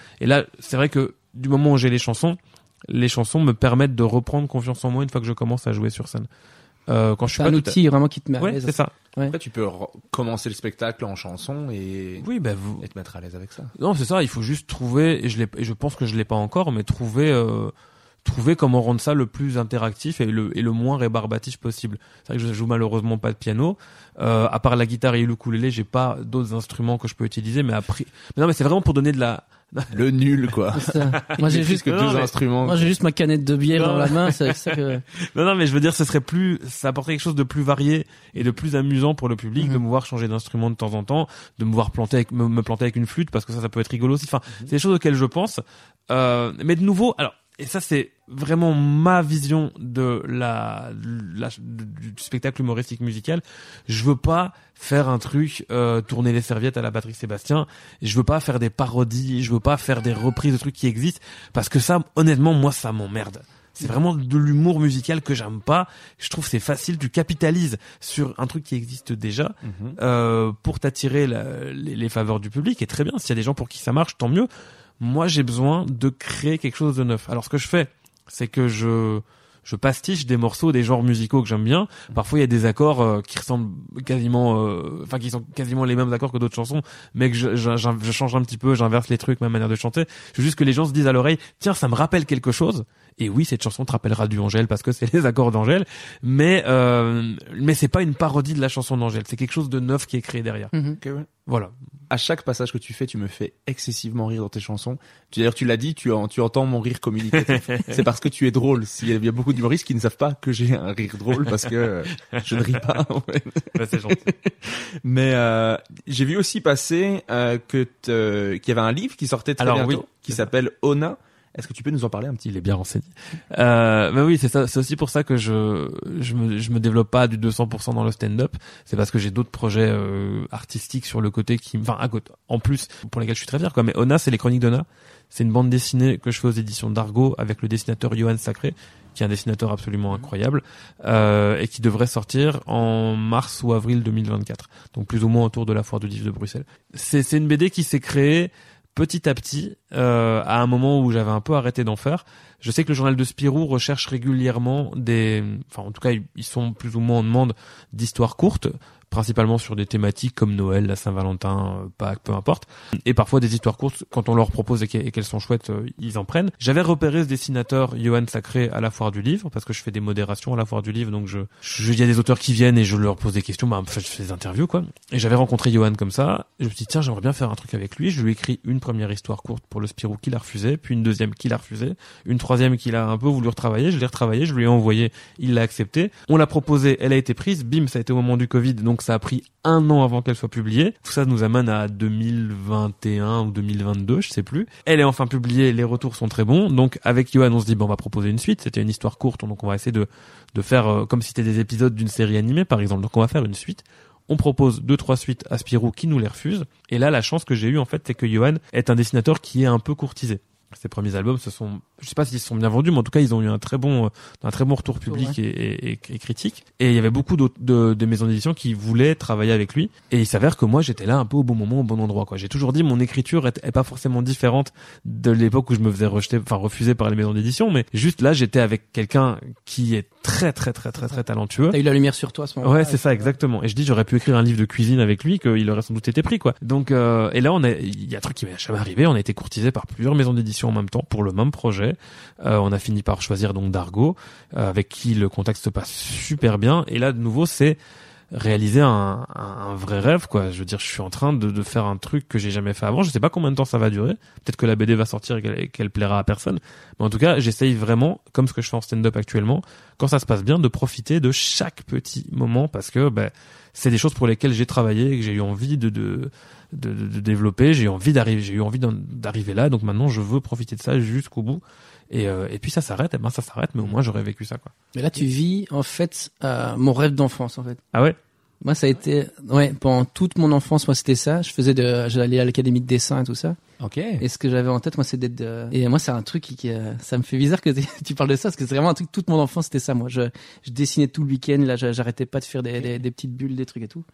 c'est vrai que du moment où j'ai les chansons, les chansons me permettent de reprendre confiance en moi une fois que je commence à jouer sur scène. Euh, quand je suis C'est pas un tout à- outil vraiment qui te met à Ouais, l'aise. c'est ça. Ouais. Après, tu peux re- commencer le spectacle en chanson et, Oui, bah vous. et te mettre à l'aise avec ça. Non, c'est ça. Il faut juste trouver, et je l'ai, et je pense que je l'ai pas encore, mais trouver, euh, trouver comment rendre ça le plus interactif et le et le moins rébarbatif possible. C'est vrai que je joue malheureusement pas de piano. Euh, à part la guitare et le ukulélé, j'ai pas d'autres instruments que je peux utiliser. Mais après, mais non, mais c'est vraiment pour donner de la. Le nul, quoi. C'est ça. Moi j'ai juste que Non, deux mais- instruments. moi j'ai juste ma canette de bière Non. dans la main, c'est ça que Non, non, mais je veux dire, ce serait plus, ça apporterait quelque chose de plus varié et de plus amusant pour le public Mhm. de me voir changer d'instrument de temps en temps, de me voir planter avec, me, me planter avec une flûte parce que ça, ça peut être rigolo aussi. Enfin, c'est des choses auxquelles je pense. Euh, mais de nouveau, alors, et ça, c'est vraiment ma vision de la, la du spectacle humoristique musical. Je veux pas faire un truc, euh, tourner les serviettes à la Patrick Sébastien. Je veux pas faire des parodies. Je veux pas faire des reprises de trucs qui existent parce que ça, honnêtement, moi, ça m'emmerde. C'est vraiment de l'humour musical que j'aime pas. Je trouve que c'est facile. Tu capitalises sur un truc qui existe déjà Mhm. euh, pour t'attirer la- les, les faveurs du public. Et très bien, s'il y a des gens pour qui ça marche, tant mieux. Moi, j'ai besoin de créer quelque chose de neuf. Alors, ce que je fais, c'est que je je pastiche des morceaux, des genres musicaux que j'aime bien. Parfois, il y a des accords euh, qui ressemblent quasiment, euh, enfin, qui sont quasiment les mêmes accords que d'autres chansons, mais que je, je, je change un petit peu, j'inverse les trucs, ma manière de chanter. Je veux juste que les gens se disent à l'oreille, tiens, ça me rappelle quelque chose. Et oui, cette chanson te rappellera du Angèle parce que c'est les accords d'Angèle, mais euh, mais c'est pas une parodie de la chanson d'Angèle. C'est quelque chose de neuf qui est créé derrière. Mhm. Ok, ouais. Voilà. À chaque passage que tu fais, tu me fais excessivement rire dans tes chansons. Tu- D'ailleurs, tu l'as dit, tu, en- tu entends mon rire communicatif. C'est parce que tu es drôle. Il y a- il y a beaucoup d'humoristes qui ne savent pas que j'ai un rire drôle parce que euh, je ne ris pas. Ouais. Bah, c'est gentil. Mais euh, j'ai vu aussi passer euh, que te- qu'il y avait un livre qui sortait très Alors, bientôt, oui. qui s'appelle Ona. Est-ce que tu peux nous en parler un petit Il est bien renseigné. Euh, bah oui, c'est ça. C'est aussi pour ça que je je me je me développe pas du deux cents pour cent dans le stand-up. C'est parce que j'ai d'autres projets euh, artistiques sur le côté qui, enfin, à côté, en plus, pour lesquels je suis très fier. Quoi. Mais Ona, c'est les Chroniques d'Ona. C'est une bande dessinée que je fais aux éditions d'Argo avec le dessinateur Johan Sacré, qui est un dessinateur absolument incroyable euh, et qui devrait sortir en mars ou avril deux mille vingt-quatre. Donc plus ou moins autour de la foire du livre de Bruxelles. C'est c'est une B D qui s'est créée petit à petit, euh, à un moment où j'avais un peu arrêté d'en faire. Je sais que le journal de Spirou recherche régulièrement des, enfin en tout cas ils sont plus ou moins en demande d'histoires courtes, principalement sur des thématiques comme Noël, la Saint-Valentin, euh, Pâques, peu importe. Et parfois des histoores courtes, quand on leur propose et qu'elles sont chouettes, euh, ils en prennent. J'avais repéré ce dessinateur, Johan Sacré, à la foire du livre, parce que je fais des modérations à la foire du livre, donc je, je, il y a des auteurs qui viennent et je leur pose des questions, bah, je fais des interviews, quoi. Et j'avais rencontré Johan comme ça, et je me suis dit, tiens, j'aimerais bien faire un truc avec lui. Je lui ai écrit une première histoire courte pour le Spirou qu'il a refusé, puis une deuxième qu'il a refusé, une troisième qu'il a un peu voulu retravailler, je l'ai retravaillé, je lui ai envoyé, il l'a accepté. On l'a proposé, elle a été prise, bim, ça a été au moment du Covid, donc ça a pris un an avant qu'elle soit publiée. Tout ça nous amène à deux mille vingt et un ou deux mille vingt-deux, je sais plus. Elle est enfin publiée, les retours sont très bons. Donc avec Johan, on se dit bon, on va proposer une suite. C'était une histoire courte, donc on va essayer de de faire euh, comme si c'était des épisodes d'une série animée par exemple. Donc on va faire une suite. On propose deux trois suites à Spirou qui nous les refuse. Et là, la chance que j'ai eue en fait, c'est que Johan est un dessinateur qui est un peu courtisé. Ses premiers albums se sont, je sais pas s'ils se sont bien vendus, mais en tout cas ils ont eu un très bon, un très bon retour public Ouais. et, et, et critique. Et il y avait beaucoup d'autres, de, de maisons d'édition qui voulaient travailler avec lui. Et il s'avère que moi j'étais là un peu au bon moment, au bon endroit, quoi. J'ai toujours dit mon écriture est, est pas forcément différente de l'époque où je me faisais rejeter, enfin refuser par les maisons d'édition, mais juste là j'étais avec quelqu'un qui est très très très très très talentueux. T'as eu la lumière sur toi à ce moment-là. Ouais, c'est ça, exactement. Et je dis, j'aurais pu écrire un livre de cuisine avec lui, qu'il aurait sans doute été pris, quoi. Donc, euh, et là, on a, il y a un truc qui m'est jamais arrivé. On a été courtisé par plusieurs maisons d'édition en même temps pour le même projet. Euh, on a fini par choisir donc Dargo, euh, avec qui le contact se passe super bien. Et là, de nouveau, c'est réaliser un, un, un vrai rêve, quoi. Je veux dire, je suis en train de, de faire un truc que j'ai jamais fait avant. Je sais pas combien de temps ça va durer. Peut-être que la B D va sortir et qu'elle, qu'elle plaira à personne. Mais en tout cas, j'essaye vraiment, comme ce que je fais en stand-up actuellement, quand ça se passe bien, de profiter de chaque petit moment parce que, ben, c'est des choses pour lesquelles j'ai travaillé et que j'ai eu envie de, de, de, de, de développer. J'ai eu envie d'arriver, j'ai eu envie d'arriver là. Donc maintenant, je veux profiter de ça jusqu'au bout. Et, euh, et puis ça s'arrête, et ben ça s'arrête, mais au moins j'aurais vécu ça, quoi. Mais là, tu vis, en fait, euh, mon rêve d'enfance, en fait. Ah ouais? Moi, ça a été, ouais, pendant toute mon enfance, moi, c'était ça. Je faisais de, j'allais à l'académie de dessin et tout ça. Ok. Et ce que j'avais en tête, moi, c'est d'être, de... et moi, c'est un truc qui, qui euh, ça me fait bizarre que tu parles de ça, parce que c'est vraiment un truc, toute mon enfance, c'était ça, moi. Je, je dessinais tout le week-end, là, j'arrêtais pas de faire des, des, des petites bulles, des trucs et tout.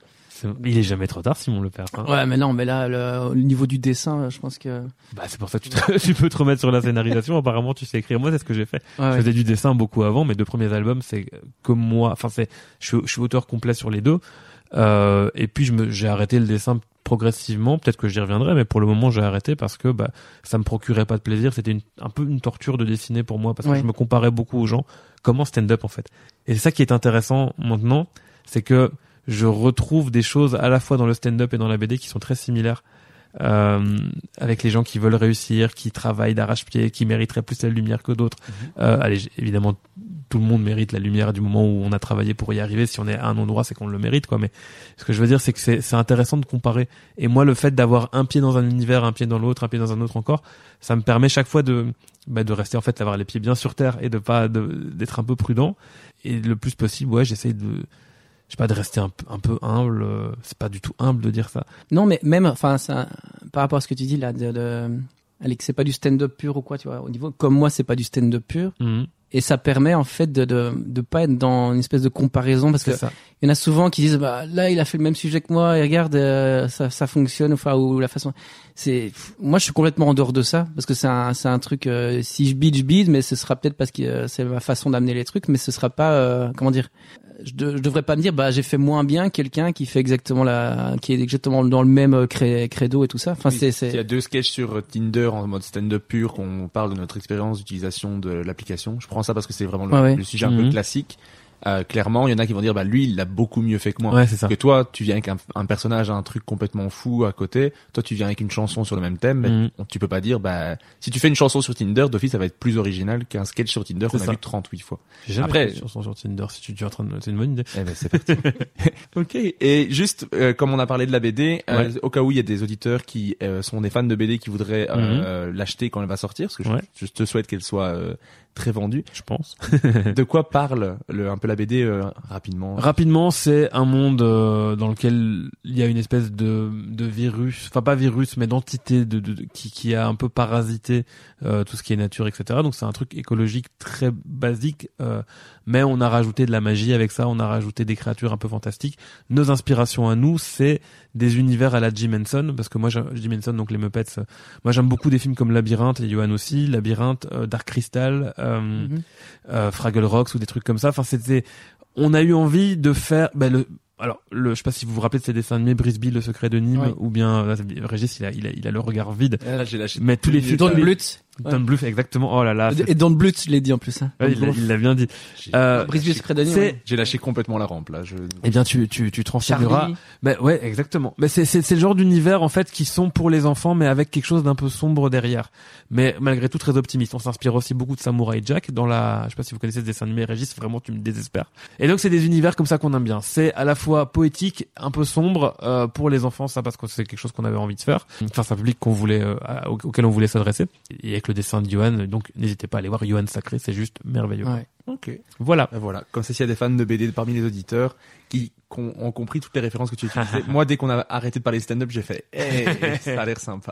C'est- Il est jamais trop tard, Simon Lepers. Hein. Ouais, mais non, mais là, le, au niveau du dessin, je pense que. Bah, c'est pour ça que tu, te- tu peux te remettre sur la scénarisation. Apparemment, tu sais écrire. Moi, c'est ce que j'ai fait. Ouais, Je ouais. faisais du dessin beaucoup avant. Mes deux premiers albums, c'est comme moi. Enfin, c'est, je suis, je suis auteur complet sur les deux. Euh, et puis, je me, j'ai arrêté le dessin progressivement. Peut-être que j'y reviendrai, mais pour le moment, j'ai arrêté parce que, bah, ça me procurait pas de plaisir. C'était une, un peu une torture de dessiner pour moi parce que Ouais. je me comparais beaucoup aux gens. Comment stand-up, en fait. Et c'est ça qui est intéressant maintenant. C'est que je retrouve des choses à la fois dans le stand-up et dans la B D qui sont très similaires. Euh, avec les gens qui veulent réussir, qui travaillent d'arrache-pied, qui mériteraient plus la lumière que d'autres. Euh, allez, j- évidemment, tout le monde mérite la lumière du moment où on a travaillé pour y arriver. Si on est à un endroit, c'est qu'on le mérite, quoi. Mais ce que je veux dire, c'est que c'est, c'est intéressant de comparer. Et moi, le fait d'avoir un pied dans un univers, un pied dans l'autre, un pied dans un autre encore, ça me permet chaque fois de, bah, de rester, en fait, d'avoir les pieds bien sur terre et de pas, de, d'être un peu prudent. Et le plus possible, ouais, j'essaye de, je sais pas, de rester un, peu- un peu humble. euh, C'est pas du tout humble de dire ça. Non, mais même, enfin, ça, par rapport à ce que tu dis là, de, de, allez, que c'est pas du stand-up pur ou quoi, tu vois. Au niveau, comme moi, c'est pas du stand-up pur. Mhm. Et ça permet, en fait, de, de, de pas être dans une espèce de comparaison parce que C'est ça. il y en a souvent qui disent, bah, là, il a fait le même sujet que moi et regarde, euh, ça, ça fonctionne, enfin, ou la façon, c'est, pff, moi, je suis complètement en dehors de ça parce que c'est un, c'est un truc, euh, si je bide, je bide, mais ce sera peut-être parce que euh, c'est ma façon d'amener les trucs, mais ce sera pas, euh, comment dire, je, de, je devrais pas me dire, bah, j'ai fait moins bien que quelqu'un qui fait exactement la, qui est exactement dans le même euh, cré- credo et tout ça. Enfin, Oui, c'est, Il y a c'est, deux sketchs sur Tinder en mode stand-up pur qu'on parle de notre expérience d'utilisation de l'application. Je prends ça parce que c'est vraiment le, Ouais, ouais. le sujet un Mhm. peu classique. Euh, clairement, il y en a qui vont dire, bah lui, il l'a beaucoup mieux fait que moi. Ouais, c'est ça. Que toi, tu viens avec un, un personnage, un truc complètement fou à côté. Toi, tu viens avec une chanson sur le même thème. Mais Mhm. on- tu peux pas dire, bah si tu fais une chanson sur Tinder, d'office, ça va être plus original qu'un sketch sur Tinder qu'on C'est a ça. vu trente-huit fois. J'ai jamais Après- fait de chanson sur Tinder. Si tu, tu es en train de, c'est une bonne idée. Eh ben, c'est parti. Ok. Et juste, euh, comme on a parlé de la B D, euh, au cas où il y a des auditeurs qui euh, sont des fans de B D qui voudraient euh, l'acheter quand elle va sortir, parce que je, Ouais. je te souhaite qu'elle soit euh, très vendue. Je pense. De quoi parle le, un peu la B D euh, rapidement? Rapidement, c'est un monde euh, dans lequel il y a une espèce de, de virus, enfin pas virus, mais d'entité de, de, de- qui, qui a un peu parasité euh, tout ce qui est nature, et cetera. Donc c'est un truc écologique très basique, euh, mais on a rajouté de la magie avec ça, on a rajouté des créatures un peu fantastiques. Nos inspirations à nous, c'est des univers à la Jim Henson, parce que moi, j'ai- Jim Henson, donc les Muppets, euh, moi j'aime beaucoup des films comme Labyrinthe, et Johan aussi, Labyrinthe, euh, Dark Crystal, euh, Mhm. euh, Fraggle Rocks ou des trucs comme ça. Enfin, c'était, on a eu envie de faire, bah, le, alors, le, je sais pas si vous vous rappelez de ces dessins animés, Brisby, Le Secret de Nîmes, Oui. ou bien, là, c'est- Régis, il a, il a, il a le regard vide. Là, j'ai lâché. Mais tous les films, Don tous les- Bluth. Don Bluth, exactement. Oh là là. c'est- Et Don Bluth, je l'ai dit en plus, hein. ouais, il l'a- il l'a bien dit. J'ai Euh, Brisby, Secret de Nîmes, c'est, ouais. j'ai lâché complètement la rampe là. Je... eh bien, tu, tu, tu transféreras. Charlie. Ben ouais, exactement. Mais c'est c'est c'est le genre d'univers en fait qui sont pour les enfants, mais avec quelque chose d'un peu sombre derrière. Mais malgré tout très optimiste. On s'inspire aussi beaucoup de Samurai Jack dans la. Je sais pas si vous connaissez ce dessin animé, Régis. Vraiment, tu me désespères. Et donc c'est des univers comme ça qu'on aime bien. C'est à la fois poétique, un peu sombre euh, pour les enfants, ça parce que c'est quelque chose qu'on avait envie de faire. Enfin, c'est un public qu'on voulait euh, à- au- auquel on voulait s'adresser. Et avec le dessin de Johan, donc n'hésitez pas à aller voir Johan Sacré, c'est juste merveilleux. Ouais. Ok. Voilà. Ben voilà. Comme ça, s'il y a des fans de B D parmi les auditeurs qui qu'on- ont compris toutes les références que tu utilisais. Moi, dès qu'on a arrêté de parler stand-up, j'ai fait, eh, ça a l'air sympa.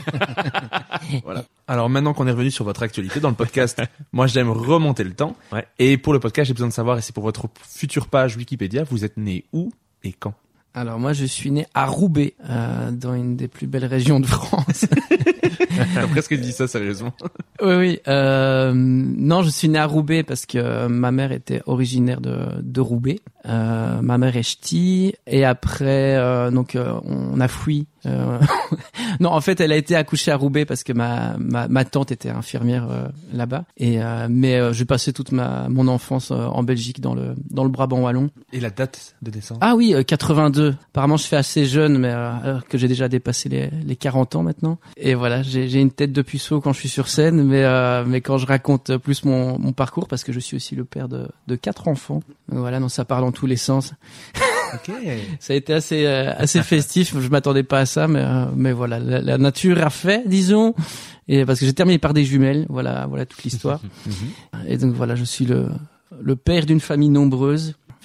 Voilà. Alors maintenant qu'on est revenu sur votre actualité dans le podcast, moi j'aime remonter le temps. Ouais. Et pour le podcast, j'ai besoin de savoir, et c'est pour votre future page Wikipédia, vous êtes né où et quand? Alors moi, je suis né à Roubaix, euh, dans une des plus belles régions de France. T'as presque dit ça sérieusement. Oui, oui. Euh, non, je suis né à Roubaix parce que ma mère était originaire de, de Roubaix. Euh, ma mère est ch'ti et après, euh, donc euh, on a fui. Euh, non, en fait, elle a été accouchée à Roubaix parce que ma ma, ma tante était infirmière euh, là-bas. Et euh, mais euh, j'ai passé toute ma mon enfance euh, en Belgique dans le dans le Brabant wallon. Et la date de naissance? Ah oui, euh, quatre-vingt-deux. Apparemment, je fais assez jeune, mais euh, alors que j'ai déjà dépassé les, les quarante ans maintenant. Et voilà, j'ai, j'ai une tête de puceau quand je suis sur scène, mais euh, mais quand je raconte plus mon, mon parcours, parce que je suis aussi le père de, de quatre enfants. Donc voilà, non, ça part dans tous les sens. Ok. Ça a été assez euh, assez festif. Je m'attendais pas à ça, mais euh, mais voilà, la, la nature a fait, disons. Et parce que j'ai terminé par des jumelles. Voilà, voilà toute l'histoire. Et donc voilà, je suis le le père d'une famille nombreuse.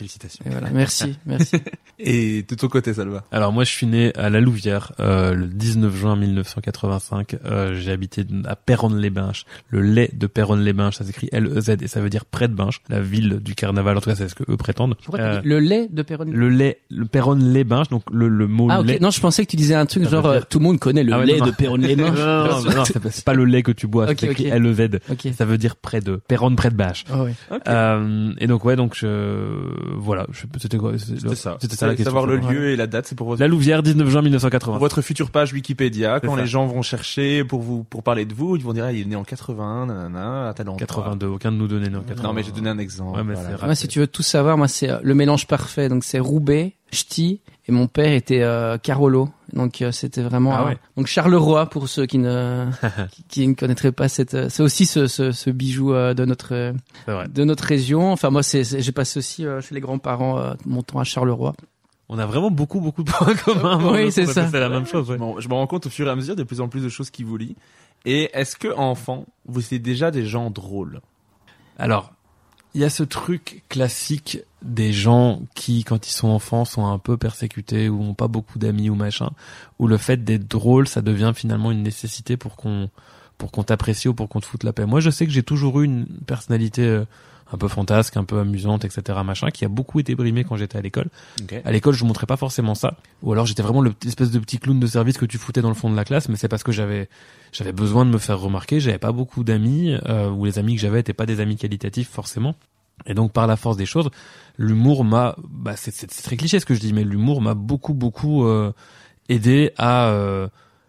Félicitations. Et voilà, merci, merci. Et de ton côté, Salva? Alors moi je suis né à La Louvière euh, le dix-neuf juin mille neuf cent quatre-vingt-cinq. Euh, j'ai habité à Péronne-les-Bains. Le lait de Péronne-les-Bains, ça s'écrit L E Z et ça veut dire près de Binche, la ville du carnaval. En tout cas, c'est ce que eux prétendent. Euh, le lait de Péronne. Le lait, le Péronne-les-Bains, donc le, le mot ah, okay. lait. Non, je pensais que tu disais un truc ça genre dire... euh, tout le monde connaît le ah, ouais, lait non, de Péronne-les-Bains. non, non, non, non, non c'est, pas, c'est pas le lait que tu bois, okay, c'est écrit okay. L E Z. Okay. Ça veut dire près de Péronne, près de Binche. Oh, oui. Okay. Euh, et donc ouais, donc je voilà, je, c'était quoi C'était, c'était ça. C'était ça la question. Savoir le lieu ouais. et la date, c'est pour votre... La Louvière, dix-neuf juin mille neuf cent quatre-vingts. Pour votre future page Wikipédia, c'est quand ça. Les gens vont chercher pour vous, pour parler de vous, ils vont dire, ah, il est né en quatre-vingt-un, nanana, à tel endroit. quatre-vingt-deux, aucun de nous donnait né en quatre-vingt-un. Non, mais j'ai donné un exemple. Ouais, mais voilà. c'est moi, si tu veux tout savoir, moi, c'est le mélange parfait. Donc, c'est Roubaix, Ch'ti, et mon père était euh, Carolo. Donc, euh, c'était vraiment... Ah ouais. euh, donc, Charleroi, pour ceux qui ne, qui, qui ne connaîtraient pas cette... Euh, c'est aussi ce, ce, ce bijou euh, de notre, de notre région. Enfin, moi, c'est, c'est j'ai passé aussi euh, chez les grands-parents euh, mon temps à Charleroi. On a vraiment beaucoup, beaucoup de points communs. Oui, c'est ça. C'est la même chose, ouais. Bon, je me rends compte au fur et à mesure de plus en plus de choses qui vous lient. Et est-ce que, enfant, vous étiez déjà des gens drôles? Alors, il y a ce truc classique des gens qui, quand ils sont enfants, sont un peu persécutés ou ont pas beaucoup d'amis ou machin, où le fait d'être drôle, ça devient finalement une nécessité pour qu'on, pour qu'on t'apprécie ou pour qu'on te foute la paix. Moi, je sais que j'ai toujours eu une personnalité euh, un peu fantasque, un peu amusante, et cetera, machin, qui a beaucoup été brimée quand j'étais à l'école. Okay. À l'école, je montrais pas forcément ça. Ou alors, j'étais vraiment l'espèce de petit clown de service que tu foutais dans le fond de la classe, mais c'est parce que j'avais, j'avais besoin de me faire remarquer. J'avais pas beaucoup d'amis, euh, ou les amis que j'avais étaient pas des amis qualitatifs, forcément. Et donc, par la force des choses, l'humour m'a, bah, c'est, c'est, c'est très cliché ce que je dis, mais l'humour m'a beaucoup, beaucoup, euh, aidé à, euh,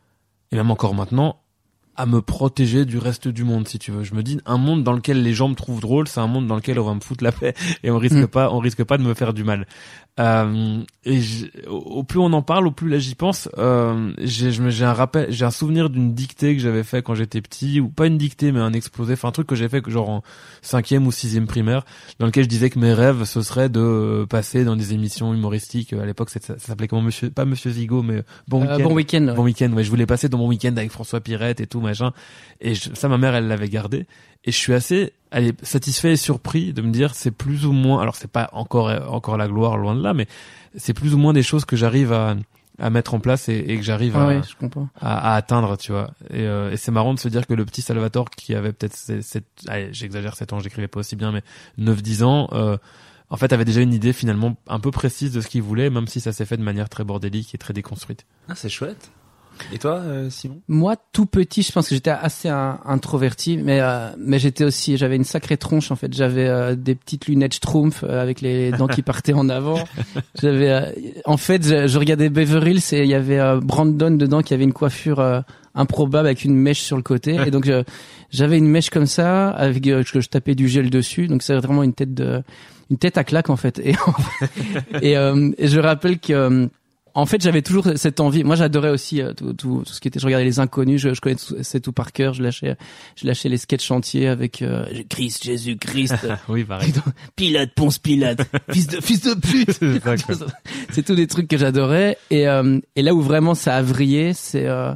et même encore maintenant, à me protéger du reste du monde, si tu veux. Je me dis, un monde dans lequel les gens me trouvent drôle, c'est un monde dans lequel on va me foutre la paix et on risque mmh. pas, on risque pas de me faire du mal. Euh, et je, au plus on en parle, au plus là j'y pense. Euh, j'ai, j'ai un rappel, j'ai un souvenir d'une dictée que j'avais fait quand j'étais petit, ou pas une dictée, mais un exposé, enfin un truc que j'ai fait genre en cinquième ou sixième primaire, dans lequel je disais que mes rêves ce serait de passer dans des émissions humoristiques. À l'époque, ça, ça s'appelait comment, Monsieur, pas Monsieur Zigo, mais Bon euh, Week-end. Bon Week-end. Ouais. Bon Week-end. Ouais, je voulais passer dans Mon Week-end avec François Pirette et tout machin. Et je, ça, ma mère, elle l'avait gardé. Et je suis assez, elle est satisfait et surpris de me dire, c'est plus ou moins, alors c'est pas encore, encore la gloire, loin de là, mais c'est plus ou moins des choses que j'arrive à, à mettre en place et, et que j'arrive ah à, ouais, je comprends. à, à atteindre, tu vois. Et, euh, et c'est marrant de se dire que le petit Salvatore qui avait peut-être sept, allez, j'exagère sept ans, j'écrivais pas aussi bien, mais neuf dix ans, euh, en fait, avait déjà une idée finalement un peu précise de ce qu'il voulait, même si ça s'est fait de manière très bordélique et très déconstruite. Ah, c'est chouette. Et toi, euh, Simon? Moi, tout petit, je pense que j'étais assez un, introverti, mais euh, mais j'étais aussi, j'avais une sacrée tronche en fait. J'avais euh, des petites lunettes Schtroumpf euh, avec les dents qui partaient en avant. J'avais, euh, en fait, je, je regardais Beverly Hills et il y avait euh, Brandon dedans qui avait une coiffure euh, improbable avec une mèche sur le côté. Et donc je, j'avais une mèche comme ça avec euh, que je tapais du gel dessus. Donc c'est vraiment une tête de, une tête à claque en fait. Et et, euh, et je rappelle que euh, en fait, j'avais toujours cette envie. Moi, j'adorais aussi euh, tout, tout, tout ce qui était. Je regardais les Inconnus. Je, je connaissais tout par cœur. Je lâchais, je lâchais les sketchs chantiers avec euh, Christ, Jésus, Christ. Oui, pareil. Pilate, Ponce Pilate, fils de fils de pute. C'est, ça, c'est tous des trucs que j'adorais. Et euh, et là où vraiment ça a vrillé, c'est euh,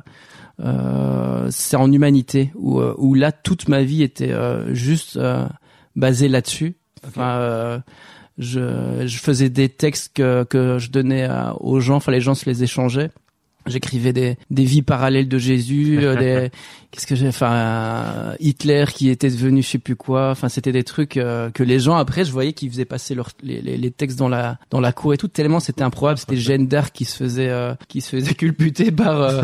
euh, c'est en humanité où euh, où là toute ma vie était euh, juste euh, basée là-dessus. Okay. Enfin. Euh, Je, je faisais des textes que, que je donnais à, aux gens, enfin les gens se les échangeaient. J'écrivais des, des vies parallèles de Jésus, des, qu'est-ce que j'ai, enfin, euh, Hitler qui était devenu je sais plus quoi. Enfin, c'était des trucs euh, que les gens après, je voyais qu'ils faisaient passer leurs les, les, les textes dans la dans la cour et tout. Tellement c'était improbable. C'était Jeanne d'Arc qui se faisait euh, qui se faisait culbuter par euh,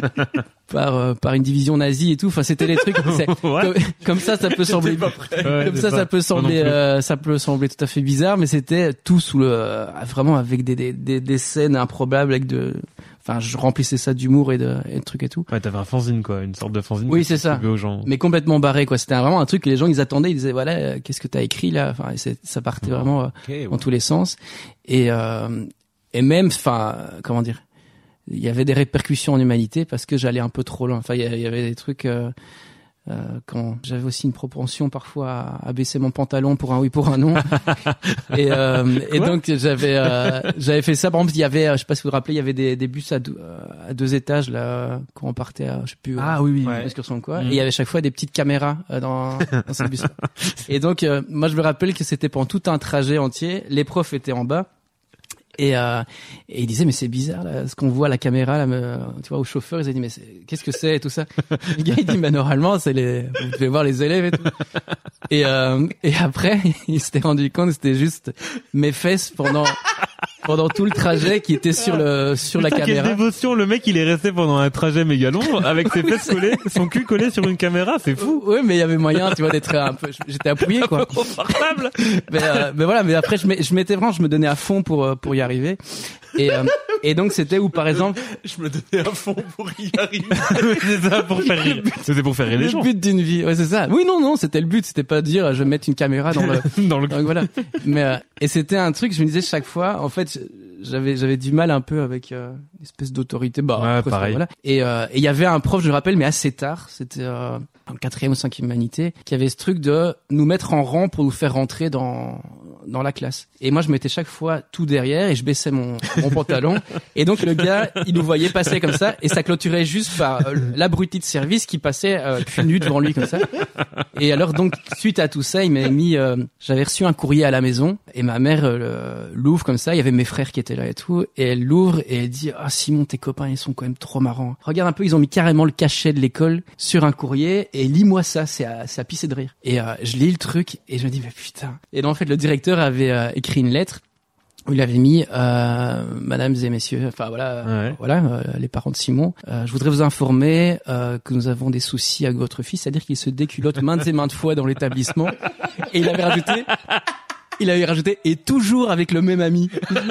par euh, par une division nazie et tout. Enfin, c'était des trucs. C'est, comme, comme ça, ça peut sembler. Ouais, comme ça, ça peut sembler. Euh, ça peut sembler tout à fait bizarre, mais c'était tout sous le euh, vraiment avec des des des, des scènes improbables avec de. Enfin, je remplissais ça d'humour et de, et de trucs et tout. Ouais, t'avais un fanzine, quoi, une sorte de fanzine. Oui, c'est ça. Aux gens. Mais complètement barré, quoi. C'était vraiment un truc que les gens, ils attendaient, ils disaient, voilà, euh, qu'est-ce que t'as écrit, là? Enfin, et c'est, ça partait oh, vraiment, okay, euh, ouais. en tous les sens. Et, euh, et même, enfin, comment dire? Il y avait des répercussions en humanité parce que j'allais un peu trop loin. Enfin, il y avait des trucs, euh, Euh, quand j'avais aussi une propension parfois à, à baisser mon pantalon pour un oui pour un non. et, euh, et donc j'avais euh, j'avais fait ça. Par exemple, il y avait, je sais pas si vous vous rappelez, il y avait des, des bus à deux, à deux étages là quand on partait à, je sais plus. Ah oui oui. Ouais. Excursion quoi. Mmh. Et il y avait chaque fois des petites caméras euh, dans, dans ces bus. Et donc euh, moi je me rappelle que c'était pendant tout un trajet entier. Les profs étaient en bas. Et, euh, et il disait mais c'est bizarre là, ce qu'on voit à la caméra là, me, tu vois, au chauffeur ils ont dit mais c'est, qu'est-ce que c'est et tout ça. Le gars il dit bah normalement c'est les, vous devez voir les élèves et tout. Et euh, et après il s'était rendu compte que c'était juste mes fesses pendant pendant tout le trajet qui était sur le sur Putain, la caméra. Quelle dévotion, le mec il est resté pendant un trajet méga long avec ses fesses collées, son cul collé sur une caméra, c'est fou. Oui mais il y avait moyen tu vois d'être un peu, j'étais appuyé quoi. Confortable. mais, euh, mais voilà mais après je, je m'étais vraiment je me donnais à fond pour pour y arriver. Et, euh, et donc c'était où par exemple je me donnais à fond pour y arriver. C'est ça, pour faire rire. C'était pour faire rire les gens. Le but d'une vie, ouais c'est ça. Oui non non c'était le but, c'était pas de dire je vais mettre une caméra dans le dans le. Donc voilà. Mais euh, et c'était un truc je me disais chaque fois en fait j'avais j'avais du mal un peu avec euh, une espèce d'autorité bah ouais, après, pareil. Voilà. Et euh, et il y avait un prof je me rappelle mais assez tard c'était euh, en quatrième ou cinquième humanité qui avait ce truc de nous mettre en rang pour nous faire rentrer dans dans la classe. Et moi je mettais chaque fois tout derrière et je baissais mon mon pantalon et donc le gars il nous voyait passer comme ça et ça clôturait juste par euh, l'abruti de service qui passait euh, cul nu devant lui comme ça. Et alors donc suite à tout ça il m'avait mis euh, j'avais reçu un courrier à la maison et ma mère euh, l'ouvre comme ça, il y avait mes frères qui étaient là et tout et elle l'ouvre et elle dit ah Simon tes copains ils sont quand même trop marrants. Regarde un peu ils ont mis carrément le cachet de l'école sur un courrier et lis-moi ça, c'est à c'est à pisser de rire. Et euh, je lis le truc et je me dis mais putain. Et donc en fait le directeur avait euh, écrit une lettre où il avait mis euh, mesdames et messieurs, enfin voilà, Ouais. voilà euh, les parents de Simon, euh, je voudrais vous informer euh, que nous avons des soucis avec votre fils, c'est-à-dire qu'il se déculotte maintes et maintes fois dans l'établissement. Et il avait rajouté Il avait rajouté et toujours avec le même ami.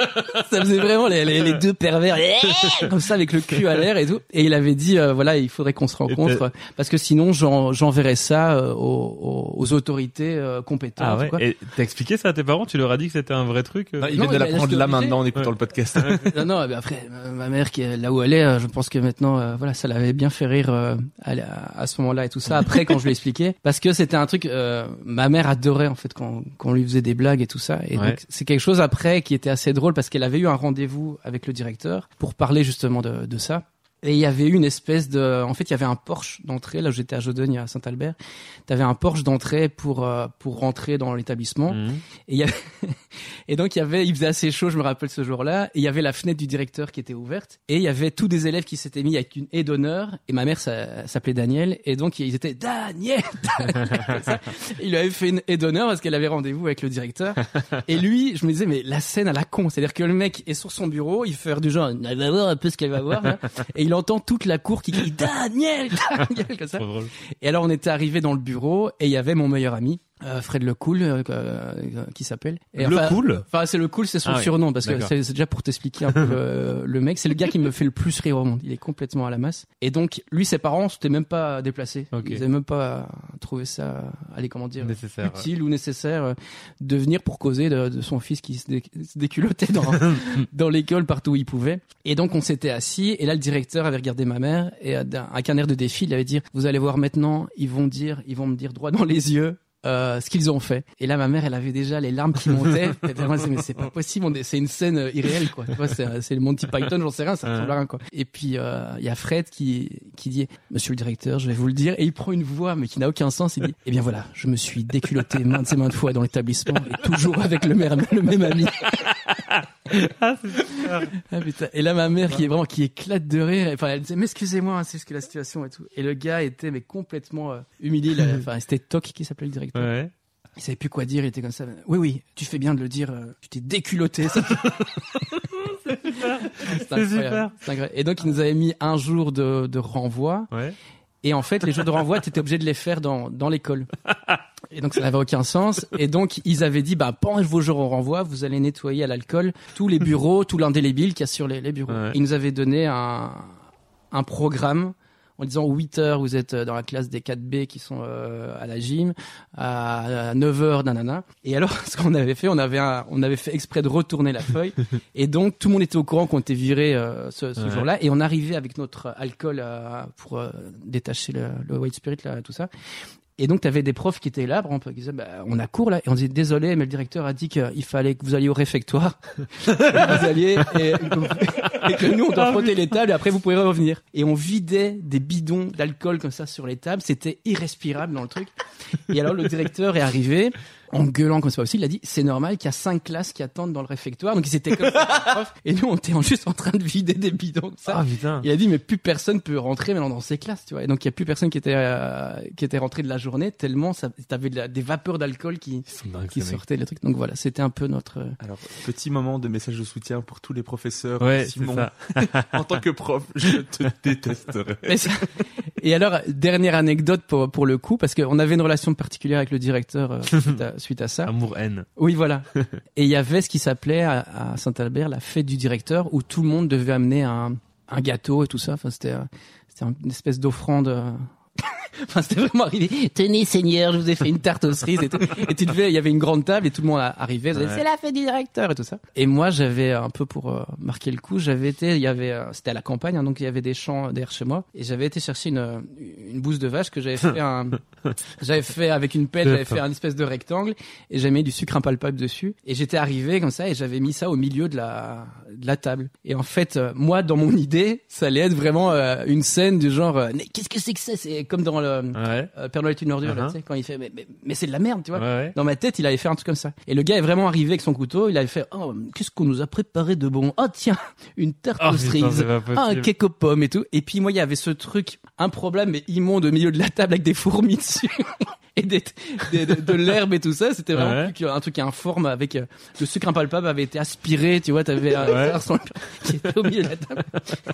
Ça faisait vraiment les, les, les deux pervers comme ça avec le cul à l'air et tout. Et il avait dit euh, voilà il faudrait qu'on se rencontre parce que sinon j'en, j'enverrai ça euh, aux, aux autorités euh, compétentes. Ah ouais. Quoi. Et t'as expliqué ça à tes parents? Tu leur as dit que c'était un vrai truc? Non, il Non, vient de il a- l'apprendre il a là obligé. maintenant en écoutant Ouais. le podcast. Non, non, mais après, euh, ma mère qui est là où elle est, euh, je pense que maintenant, euh, voilà, ça l'avait bien fait rire euh, à, à ce moment-là et tout ça. Après, quand je lui ai expliqué, parce que c'était un truc, euh, ma mère adorait en fait quand, quand on lui faisait des blagues et tout ça. Et Ouais. donc, c'est quelque chose après qui était assez drôle parce qu'elle avait eu un rendez-vous avec le directeur pour parler justement de, de ça. Et il y avait eu une espèce de, en fait, il y avait un porche d'entrée. Là où j'étais à Jodogne, à Saint-Albert, t'avais un porche d'entrée pour euh, pour rentrer dans l'établissement. Mmh. Et il y avait et donc il y avait, il faisait assez chaud, je me rappelle ce jour-là. Et il y avait la fenêtre du directeur qui était ouverte. Et il y avait tous des élèves qui s'étaient mis avec une haie d'honneur. Et ma mère ça, s'appelait Daniel. Et donc ils étaient Daniel. Comme ça. Il lui avait fait une haie d'honneur parce qu'elle avait rendez-vous avec le directeur. Et lui, je me disais mais la scène à la con, c'est-à-dire que le mec est sur son bureau, il fait faire du genre, il va voir un peu ce qu'elle va voir. Là. Et il entend toute la cour qui crie Daniel, Daniel comme ça. Trop drôle. Et alors on était arrivé dans le bureau et il y avait mon meilleur ami. Euh, Fred Le Cool, euh, euh, qui s'appelle. Et Le enfin, Cool Enfin, c'est Le Cool, c'est son Ah oui. surnom parce que D'accord. c'est, c'est déjà pour t'expliquer un peu le, le mec. C'est le gars qui me fait le plus rire au monde. Il est complètement à la masse. Et donc, lui, ses parents s'étaient même pas déplacés. Ok. Ils avaient même pas trouvé ça, allez, comment dire, Nécessaire. utile ou nécessaire euh, de venir pour causer de, de son fils qui se, dé, se déculottait dans, dans l'école partout où il pouvait. Et donc, on s'était assis et là, le directeur avait regardé ma mère et euh, d'un- avec un air de défi, il avait dit, vous allez voir maintenant, ils vont dire, ils vont me dire droit dans les yeux. Euh, ce qu'ils ont fait. Et là, ma mère, elle avait déjà les larmes qui montaient. Et elle me disait, mais c'est pas possible, on est- c'est une scène euh, irréelle, quoi. Tu vois, c'est, c'est le Monty Python, j'en sais rien, ça ressemble à rien, quoi. Et puis, il euh, y a Fred qui, qui dit, monsieur le directeur, je vais vous le dire. Et il prend une voix, mais qui n'a aucun sens. Il dit, eh bien voilà, je me suis déculotté maintes et maintes fois dans l'établissement et toujours avec le même, le même ami. Ah, c'est super. Ah, putain. Et là, ma mère qui est vraiment, qui éclate de rire. Enfin, elle disait, mais excusez-moi, hein, c'est ce que la situation et tout. Et le gars était, mais complètement euh, humilié. Là. Enfin, c'était Toc qui s'appelait le directeur. Ouais. Il savait plus quoi dire, il était comme ça. Oui, oui, tu fais bien de le dire, euh, tu t'es déculotté. Ça. C'est incroyable. super. C'est incroyable. Et donc, il nous avait mis un jour de, de renvoi. Ouais. Et en fait, les jours de renvoi, tu étais obligé de les faire dans, dans l'école. Et donc, ça n'avait aucun sens. Et donc, ils avaient dit, bah, pendant vos jours au renvoi, vous allez nettoyer à l'alcool tous les bureaux, tout l'indélébile qu'il y a sur les, les bureaux. Ouais. Ils nous avaient donné un, un programme en disant huit heures vous êtes dans la classe des quatre B qui sont euh, à la gym, à neuf heures nanana. Et alors ce qu'on avait fait, on avait un, on avait fait exprès de retourner la feuille et donc tout le monde était au courant qu'on était viré euh, ce, ce ouais. jour-là et on arrivait avec notre alcool euh, pour euh, détacher le, le white spirit là tout ça. Et donc, tu avais des profs qui étaient là, par exemple, qui disaient, bah, on a cours là, et on disait, désolé, mais le directeur a dit qu'il fallait que vous alliez au réfectoire, que vous alliez, et, et que nous, on doit frotter les tables, et après, vous pouvez revenir. Et on vidait des bidons d'alcool comme ça sur les tables, c'était irrespirable dans le truc. Et alors, le directeur est arrivé, en gueulant comme c'est pas possible, il a dit, c'est normal qu'il y a cinq classes qui attendent dans le réfectoire, donc ils étaient comme ça, les profs, et nous, on était juste en train de vider des bidons comme ça. Ah, putain. Il a dit, mais plus personne peut rentrer maintenant dans ces classes, tu vois. Et donc, il y a plus personne qui était, euh, qui était rentré de la journée, tellement ça, t'avais de la, des vapeurs d'alcool qui, Ils sont dingues, qui ces mecs. sortaient, les trucs. Donc voilà, c'était un peu notre, euh, Alors, petit moment de message de soutien pour tous les professeurs. Ouais, c'est Simon, ça. en tant que prof, je te détesterai. Mais ça- Et alors, dernière anecdote pour, pour le coup, parce qu'on avait une relation particulière avec le directeur euh, suite, à, suite à ça. Amour-haine. Oui, voilà. Et il y avait ce qui s'appelait à, à Saint-Albert la fête du directeur, où tout le monde devait amener un, un gâteau et tout ça. Enfin, c'était, euh, c'était une espèce d'offrande. euh, Enfin, c'était vraiment arrivé. Tenez, Seigneur, je vous ai fait une tarte aux cerises et tout. Et tu devais, il y avait une grande table et tout le monde arrivait. Vous avez dit, Ouais. c'est la fête du directeur et tout ça. Et moi, j'avais un peu pour euh, marquer le coup, j'avais été, il y avait, euh, c'était à la campagne, hein, donc il y avait des champs derrière chez moi. Et j'avais été chercher une, une bouse de vache que j'avais fait un, j'avais fait avec une pelle, j'avais fait un espèce de rectangle et j'avais mis du sucre impalpable dessus. Et j'étais arrivé comme ça et j'avais mis ça au milieu de la, de la table. Et en fait, euh, moi, dans mon idée, ça allait être vraiment euh, une scène du genre, euh, mais qu'est-ce que c'est que ça? C'est comme dans le Ouais. euh, Père Noël est une ordure, là, Uh-huh. tu sais, quand il fait, mais, mais, mais c'est de la merde, tu vois. Ouais, ouais. Dans ma tête, il avait fait un truc comme ça. Et le gars est vraiment arrivé avec son couteau, il avait fait, oh, qu'est-ce qu'on nous a préparé de bon? Oh, tiens, une tarte Oh, aux putain, cerises, c'est pas ah, un possible. cake aux pommes et tout. Et puis, moi, il y avait ce truc improbable, mais immonde au milieu de la table avec des fourmis dessus. Et des, des- de, de l'herbe et tout ça, c'était vraiment Ouais. plus qu'un truc informe avec euh, le sucre impalpable avait été aspiré, tu vois, t'avais un Ouais. garçon qui était au milieu de la table.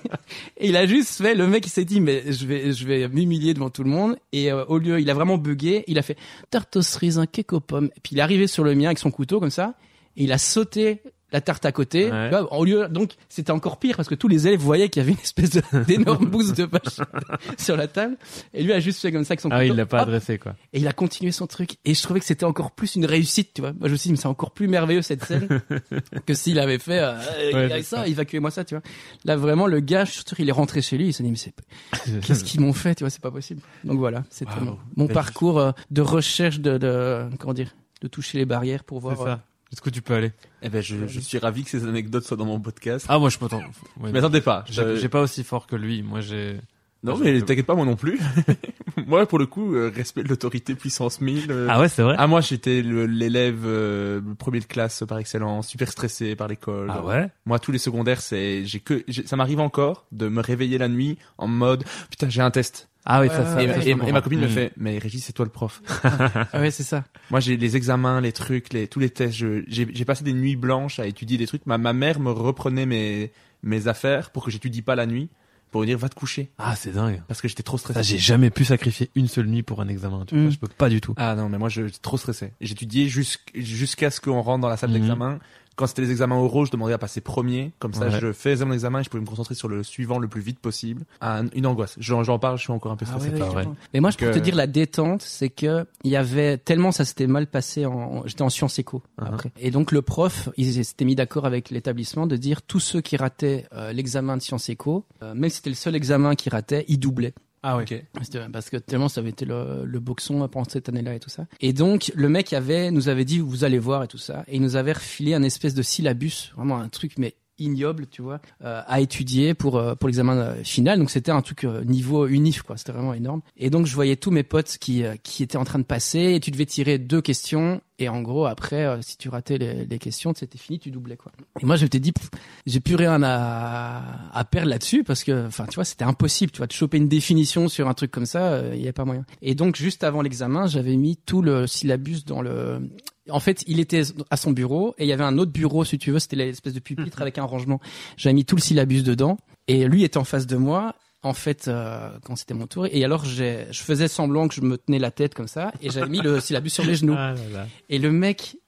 Et il a juste fait, le mec il s'est dit mais je vais je vais m'humilier devant tout le monde et euh, au lieu, il a vraiment bugué, il a fait tarte aux cerises, un cake aux pommes et puis il est arrivé sur le mien avec son couteau comme ça et il a sauté la tarte à côté. Ouais. Tu vois, au lieu, donc c'était encore pire parce que tous les élèves voyaient qu'il y avait une espèce de- d'énorme bouse de vache sur la table et lui a juste fait comme ça avec son Ah, couteau. il l'a pas Hop, adressé, quoi. et il a continué son truc. Et je trouvais que c'était encore plus une réussite, tu vois. Moi, je me suis dit, mais c'est encore plus merveilleux cette scène que s'il avait fait, euh, Ouais, avec c'est ça, évacuez-moi ça, tu vois. Là, vraiment, le gars, je suis sûr, il est rentré chez lui, il s'est dit, mais c'est, qu'est-ce qu'ils m'ont fait, tu vois, c'est pas possible. Donc voilà, c'était Wow. mon, mon Belle parcours euh, de recherche de, de, comment dire, de toucher les barrières pour voir. C'est euh, ça. Jusqu'où tu peux aller. Eh ben, je, je suis ravi que ces anecdotes soient dans mon podcast. Ah, moi, je m'attends. Ouais. Mais attendez pas. J'ai je- j'ai pas aussi fort que lui. Moi, j'ai. Non, je- mais t'inquiète pas, moi non plus. Moi, pour le coup, euh, respect de l'autorité puissance mille. euh, Ah ouais, c'est vrai. Ah, moi, j'étais le- l'élève euh, le premier de classe par excellence, super stressé par l'école. Ah ouais. Moi, tous les secondaires, c'est, j'ai que, j'ai- ça m'arrive encore de me réveiller la nuit en mode, putain, j'ai un test. Ah oui, Ouais, ça, ça. ouais, et, ouais, ça, et- je et comprends. ma copine me Mm. fait, mais Régis, c'est toi le prof. Ah ouais, c'est ça. Moi, j'ai les examens, les trucs, les, tous les tests. je- j'ai, j'ai passé des nuits blanches à étudier des trucs. Ma, ma mère me reprenait mes, mes affaires pour que j'étudie pas la nuit, pour me dire, va te coucher. Ah, c'est dingue. Parce que j'étais trop stressé. Ça, j'ai jamais pu sacrifier une seule nuit pour un examen. Tu vois, Mm. je peux pas du tout. Ah non, mais moi, je, j'étais trop stressé. Et J'étudiais jusqu'- jusqu'à ce qu'on rentre dans la salle Mhm. d'examen. Quand c'était les examens oraux, je demandais à passer premier. Comme ça, Ouais. je faisais mon examen et je pouvais me concentrer sur le suivant le plus vite possible. Ah, une angoisse. J'en, j'en parle, je suis encore un peu Ah stressé. ouais, pas ouais, vrai. carrément. Mais moi, je Donc, peux te euh, dire la détente, c'est que il y avait tellement ça s'était mal passé en, en- j'étais en sciences éco Uh-huh. après. Et donc le prof, il s'était mis d'accord avec l'établissement de dire tous ceux qui rataient euh, l'examen de sciences éco, euh, même si c'était le seul examen qui ratait, ils doublaient. Ah ouais. Ok. C'était- Parce que tellement ça avait été le, le boxon pendant cette année-là et tout ça. Et donc le mec avait, nous avait dit vous allez voir et tout ça, et il nous avait refilé un espèce de syllabus, vraiment un truc mais ignoble, tu vois, euh, à étudier pour euh, pour l'examen euh, final. Donc c'était un truc euh, niveau unif, quoi. C'était vraiment énorme. Et donc je voyais tous mes potes qui euh, qui étaient en train de passer. Et tu devais tirer deux questions. Et en gros, après, euh, si tu ratais les, les questions, c'était fini, tu doublais, quoi. Et moi, je m'étais dit, pff, j'ai plus rien à, à perdre là-dessus parce que, enfin, tu vois, c'était impossible, tu vois, de choper une définition sur un truc comme ça, il euh, y a pas moyen. Et donc, juste avant l'examen, j'avais mis tout le syllabus dans le. En fait, il était à son bureau et il y avait un autre bureau, si tu veux, c'était l'espèce de pupitre avec un rangement. J'avais mis tout le syllabus dedans et lui était en face de moi. En fait, euh, quand c'était mon tour, et alors j'ai, je faisais semblant que je me tenais la tête comme ça, et j'avais mis le syllabus sur les genoux. Ah là là. Et le mec,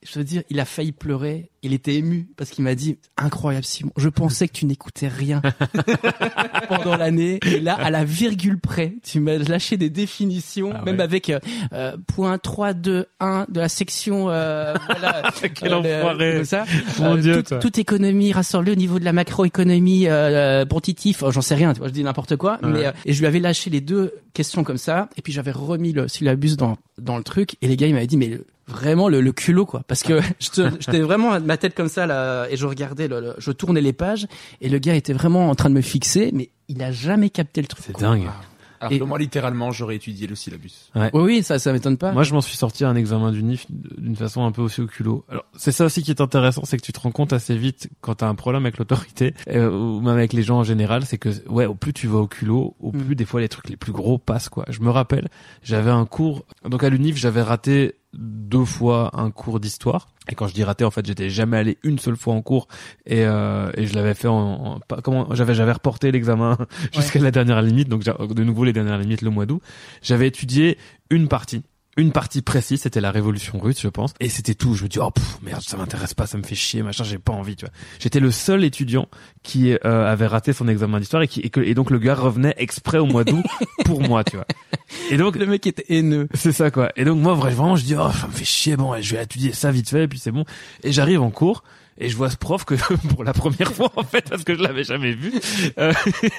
je veux dire, il a failli pleurer. Il était ému parce qu'il m'a dit, incroyable Simon, je pensais que tu n'écoutais rien pendant l'année. Et là, à la virgule près, tu m'as lâché des définitions, ah même ouais. avec euh, point trois, deux, un de la section, euh, voilà. Quel euh, enfoiré. comme ça. Mon Euh, Dieu, toute, toi. toute économie rassemblée au niveau de la macroéconomie, euh, pontitif, oh, j'en sais rien, tu vois, je dis n'importe quoi. Ouais. Mais, euh, et je lui avais lâché les deux questions comme ça. Et puis j'avais remis le syllabus dans, dans le truc. Et les gars, ils m'avaient dit, mais le, vraiment le, le culot, quoi. Parce que j'étais vraiment ma tête comme ça, là, et je regardais, le, le, je tournais les pages, et le gars était vraiment en train de me fixer, mais il a jamais capté le truc. C'est quoi. dingue. Alors Et- que moi, littéralement, j'aurais étudié le syllabus. Oui, oui, ça, ça m'étonne pas. Moi, je m'en suis sorti à un examen du N I F d'une façon un peu aussi au culot. Alors, c'est ça aussi qui est intéressant, c'est que tu te rends compte assez vite quand t'as un problème avec l'autorité, euh, ou même avec les gens en général, c'est que, ouais, au plus tu vas au culot, au plus Mm. des fois les trucs les plus gros passent, quoi. Je me rappelle, j'avais un cours, donc à l'U N I F, j'avais raté deux fois un cours d'histoire. Et quand je dis raté, en fait, j'étais jamais allé une seule fois en cours, et euh, et je l'avais fait en, en pas, comment j'avais j'avais reporté l'examen jusqu'à la dernière limite, donc j'ai- de nouveau les dernières limites le mois d'août. J'avais étudié une partie. Une partie précise, c'était la Révolution russe, je pense. Et c'était tout. Je me dis, oh, pff, merde, ça m'intéresse pas, ça me fait chier, machin, j'ai pas envie, tu vois. J'étais le seul étudiant qui euh, avait raté son examen d'histoire et qui, et, que, et donc le gars revenait exprès au mois d'août pour moi, tu vois. Et donc, Le mec était haineux. c'est ça, quoi. Et donc, moi, vraiment, je dis, oh, ça me fait chier, bon, je vais étudier ça vite fait, et puis c'est bon. Et j'arrive en cours, et je vois ce prof que, pour la première fois, en fait, parce que je l'avais jamais vu, euh,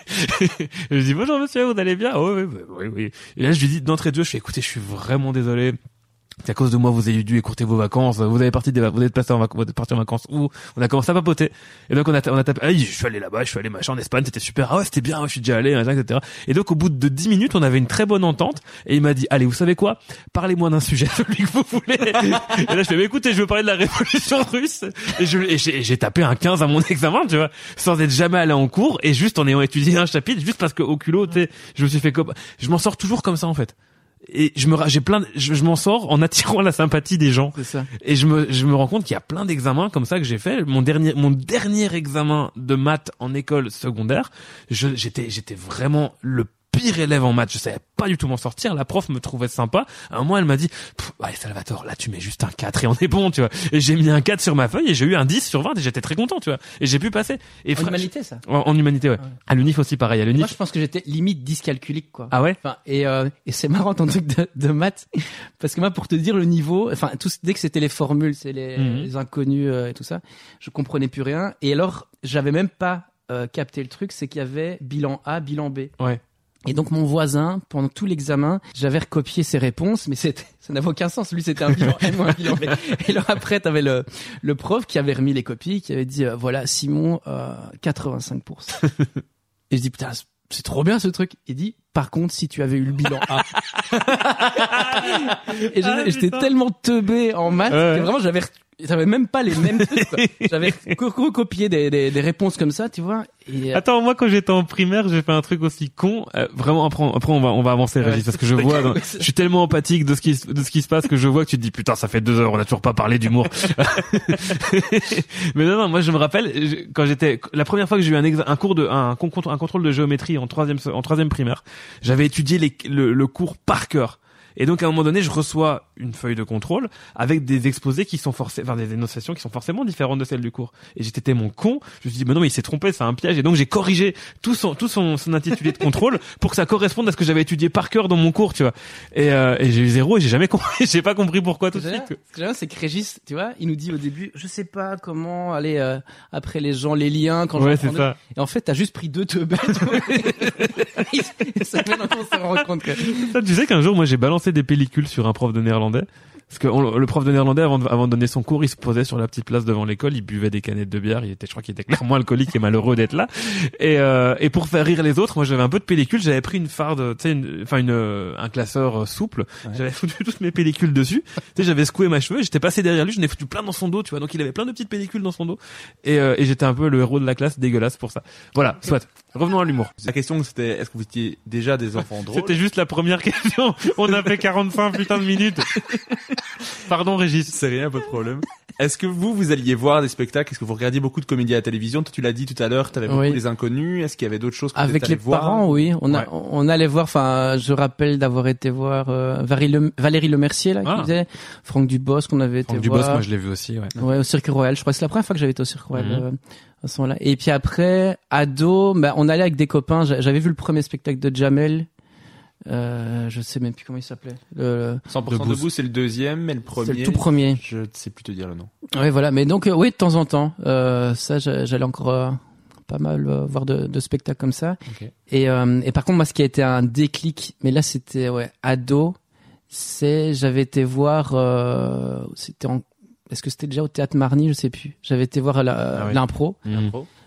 je dis, bonjour monsieur, vous allez bien? Oh, oui, oui, oui, oui. Et là, je lui dis, d'entrée de jeu, je fais, écoutez, je suis vraiment désolé. C'est à cause de moi, vous avez dû écourter vos vacances, vous avez parti des, vous êtes passé en vacances, vous êtes parti en vacances où? On a commencé à papoter. Et donc, on a, on a tapé, ah, je suis allé là-bas, je suis allé machin en Espagne, c'était super, ah ouais, c'était bien, ouais, je suis déjà allé, machin, et cetera. Et donc, au bout de dix minutes, on avait une très bonne entente, et il m'a dit, allez, vous savez quoi? Parlez-moi d'un sujet, celui que vous voulez. Et là, je fais, mais écoutez, je veux parler de la révolution russe. Et je, et j'ai, et j'ai tapé un quinze à mon examen, tu vois, sans être jamais allé en cours, et juste en ayant étudié un chapitre, juste parce que au culot, tu sais, je me suis fait comme, je m'en sors toujours comme ça, en fait. Et je me, ra- j'ai plein, de- je, je m'en sors en attirant la sympathie des gens. C'est ça. Et je me, je me rends compte qu'il y a plein d'examens comme ça que j'ai fait. Mon dernier, mon dernier examen de maths en école secondaire, je, j'étais, j'étais vraiment le pire élève en maths. Je savais pas du tout m'en sortir. La prof me trouvait sympa. À un moment, elle m'a dit, Pff, allez, Salvatore, là, tu mets juste un quatre et on est bon, tu vois. Et j'ai mis un quatre sur ma feuille et j'ai eu un dix sur vingt et j'étais très content, tu vois. Et j'ai pu passer. Et En fra- humanité, ça. En, en humanité, ouais. Ouais. À l'U N I F aussi, pareil. À l'U N I F. Moi, je pense que j'étais limite dyscalculique, quoi. Ah ouais? Enfin, et, euh, et c'est marrant ton truc de, de maths, parce que moi, pour te dire le niveau, enfin, tout, dès que c'était les formules, c'est les, Mhm. les inconnus euh, et tout ça, je comprenais plus rien. Et alors, j'avais même pas euh, capté le truc, c'est qu'il y avait bilan A, bilan B. Ouais. Et donc mon voisin, pendant tout l'examen, j'avais recopié ses réponses, mais c'était, ça n'avait aucun sens. Lui, c'était un bilan M ou un bilan B. Et alors après, t'avais le, le prof qui avait remis les copies, qui avait dit, euh, voilà, Simon, euh, quatre-vingt-cinq pour cent. Et je dis, putain, c'est- c'est trop bien ce truc. Il dit, par contre, si tu avais eu le bilan A. Et je- Ah, j'étais putain. tellement teubé en maths Ouais. que vraiment, j'avais, j'avais même pas les mêmes trucs, quoi. J'avais co- recopié des, des, des réponses comme ça, tu vois. Et, euh, Attends, moi quand j'étais en primaire, j'ai fait un truc aussi con. Euh, vraiment, après, on- après on va on va avancer, Ouais. Régis, parce que je vois, dans- je suis tellement empathique de ce qui se- de ce qui se passe que je vois que tu te dis putain, ça fait deux heures, on a toujours pas parlé d'humour. Mais non, non, moi je me rappelle je- quand j'étais la première fois que j'ai eu un exa- un cours de un, con- un contrôle de géométrie en troisième en troisième primaire, j'avais étudié les, le, le cours par cœur. Et donc à un moment donné, je reçois une feuille de contrôle avec des exposés qui sont forcément, enfin des énonciations qui sont forcément différentes de celles du cours. Et j'étais tellement con, je me suis dit mais non mais il s'est trompé, c'est un piège. Et donc j'ai corrigé tout son tout son, son intitulé de contrôle pour que ça corresponde à ce que j'avais étudié par cœur dans mon cours, tu vois. Et, euh, et j'ai eu zéro et j'ai jamais compris, j'ai pas compris pourquoi tout de Déjà, suite. ce que j'aime bien, c'est que Régis, tu vois, il nous dit au début, je sais pas comment aller euh, après les gens, les liens, quand Ouais, j'en c'est prends ça. deux. Et en fait, t'as juste pris deux teubés. Ça maintenant on se rend compte que. Ça, tu sais qu'un jour, moi, j'ai balancé des pellicules sur un prof de néerlandais. Parce que on- le prof de néerlandais, avant de, avant de donner son cours, il se posait sur la petite place devant l'école, il buvait des canettes de bière, il était, je crois qu'il était clairement alcoolique et malheureux d'être là. Et, euh, et pour faire rire les autres, moi j'avais un peu de pellicule, j'avais pris une farde, tu sais, une- enfin une, euh, un classeur euh, souple, j'avais foutu toutes mes pellicules dessus, tu sais, j'avais secoué ma cheveux, j'étais passé derrière lui, j'en ai foutu plein dans son dos, tu vois, donc il avait plein de petites pellicules dans son dos. Et, euh, et j'étais un peu le héros de la classe, dégueulasse pour ça. Voilà, soit. Revenons à l'humour. La question c'était, est-ce que vous étiez déjà des enfants drôles? C'était juste la première question. On a fait quarante-cinq putain de minutes. Pardon, Régis. C'est rien, pas de problème. Est-ce que vous, vous alliez voir des spectacles? Est-ce que vous regardiez beaucoup de comédies à la télévision? Toi, tu l'as dit tout à l'heure, tu avais beaucoup Oui. Les Inconnus. Est-ce qu'il y avait d'autres choses que Avec les voir parents, oui. On a, Ouais. on allait voir, enfin, je rappelle d'avoir été voir euh, Valérie, Le, Valérie Lemercier, là, Ah. qui faisait, Franck Dubosc, qu'on avait été Franck Dubosc, voir. moi je l'ai vu aussi, ouais. Ouais, au Cirque Royal. Je crois que c'est la première fois que j'avais été au Cirque Royal, Mhm. euh, à ce moment-là. Et puis après, ado, bah, on allait avec des copains. J'a- J'avais vu le premier spectacle de Jamel. Euh, je sais même plus comment il s'appelait. Le, cent pour cent Debout. debout, c'est le deuxième, mais le c'est premier. le tout premier. Je ne sais plus te dire le nom. Oui, voilà. Mais donc, euh, oui, de temps en temps, euh, ça, j'a- j'allais encore euh, pas mal euh, voir de, de spectacles comme ça. Ok. Et, euh, et par contre, moi, ce qui a été un déclic, mais là, c'était ouais, ado, c'est j'avais été voir, euh, c'était en, est-ce que c'était déjà au Théâtre Marny, je sais plus. J'avais été voir la- Ah oui. l'impro. Mhm.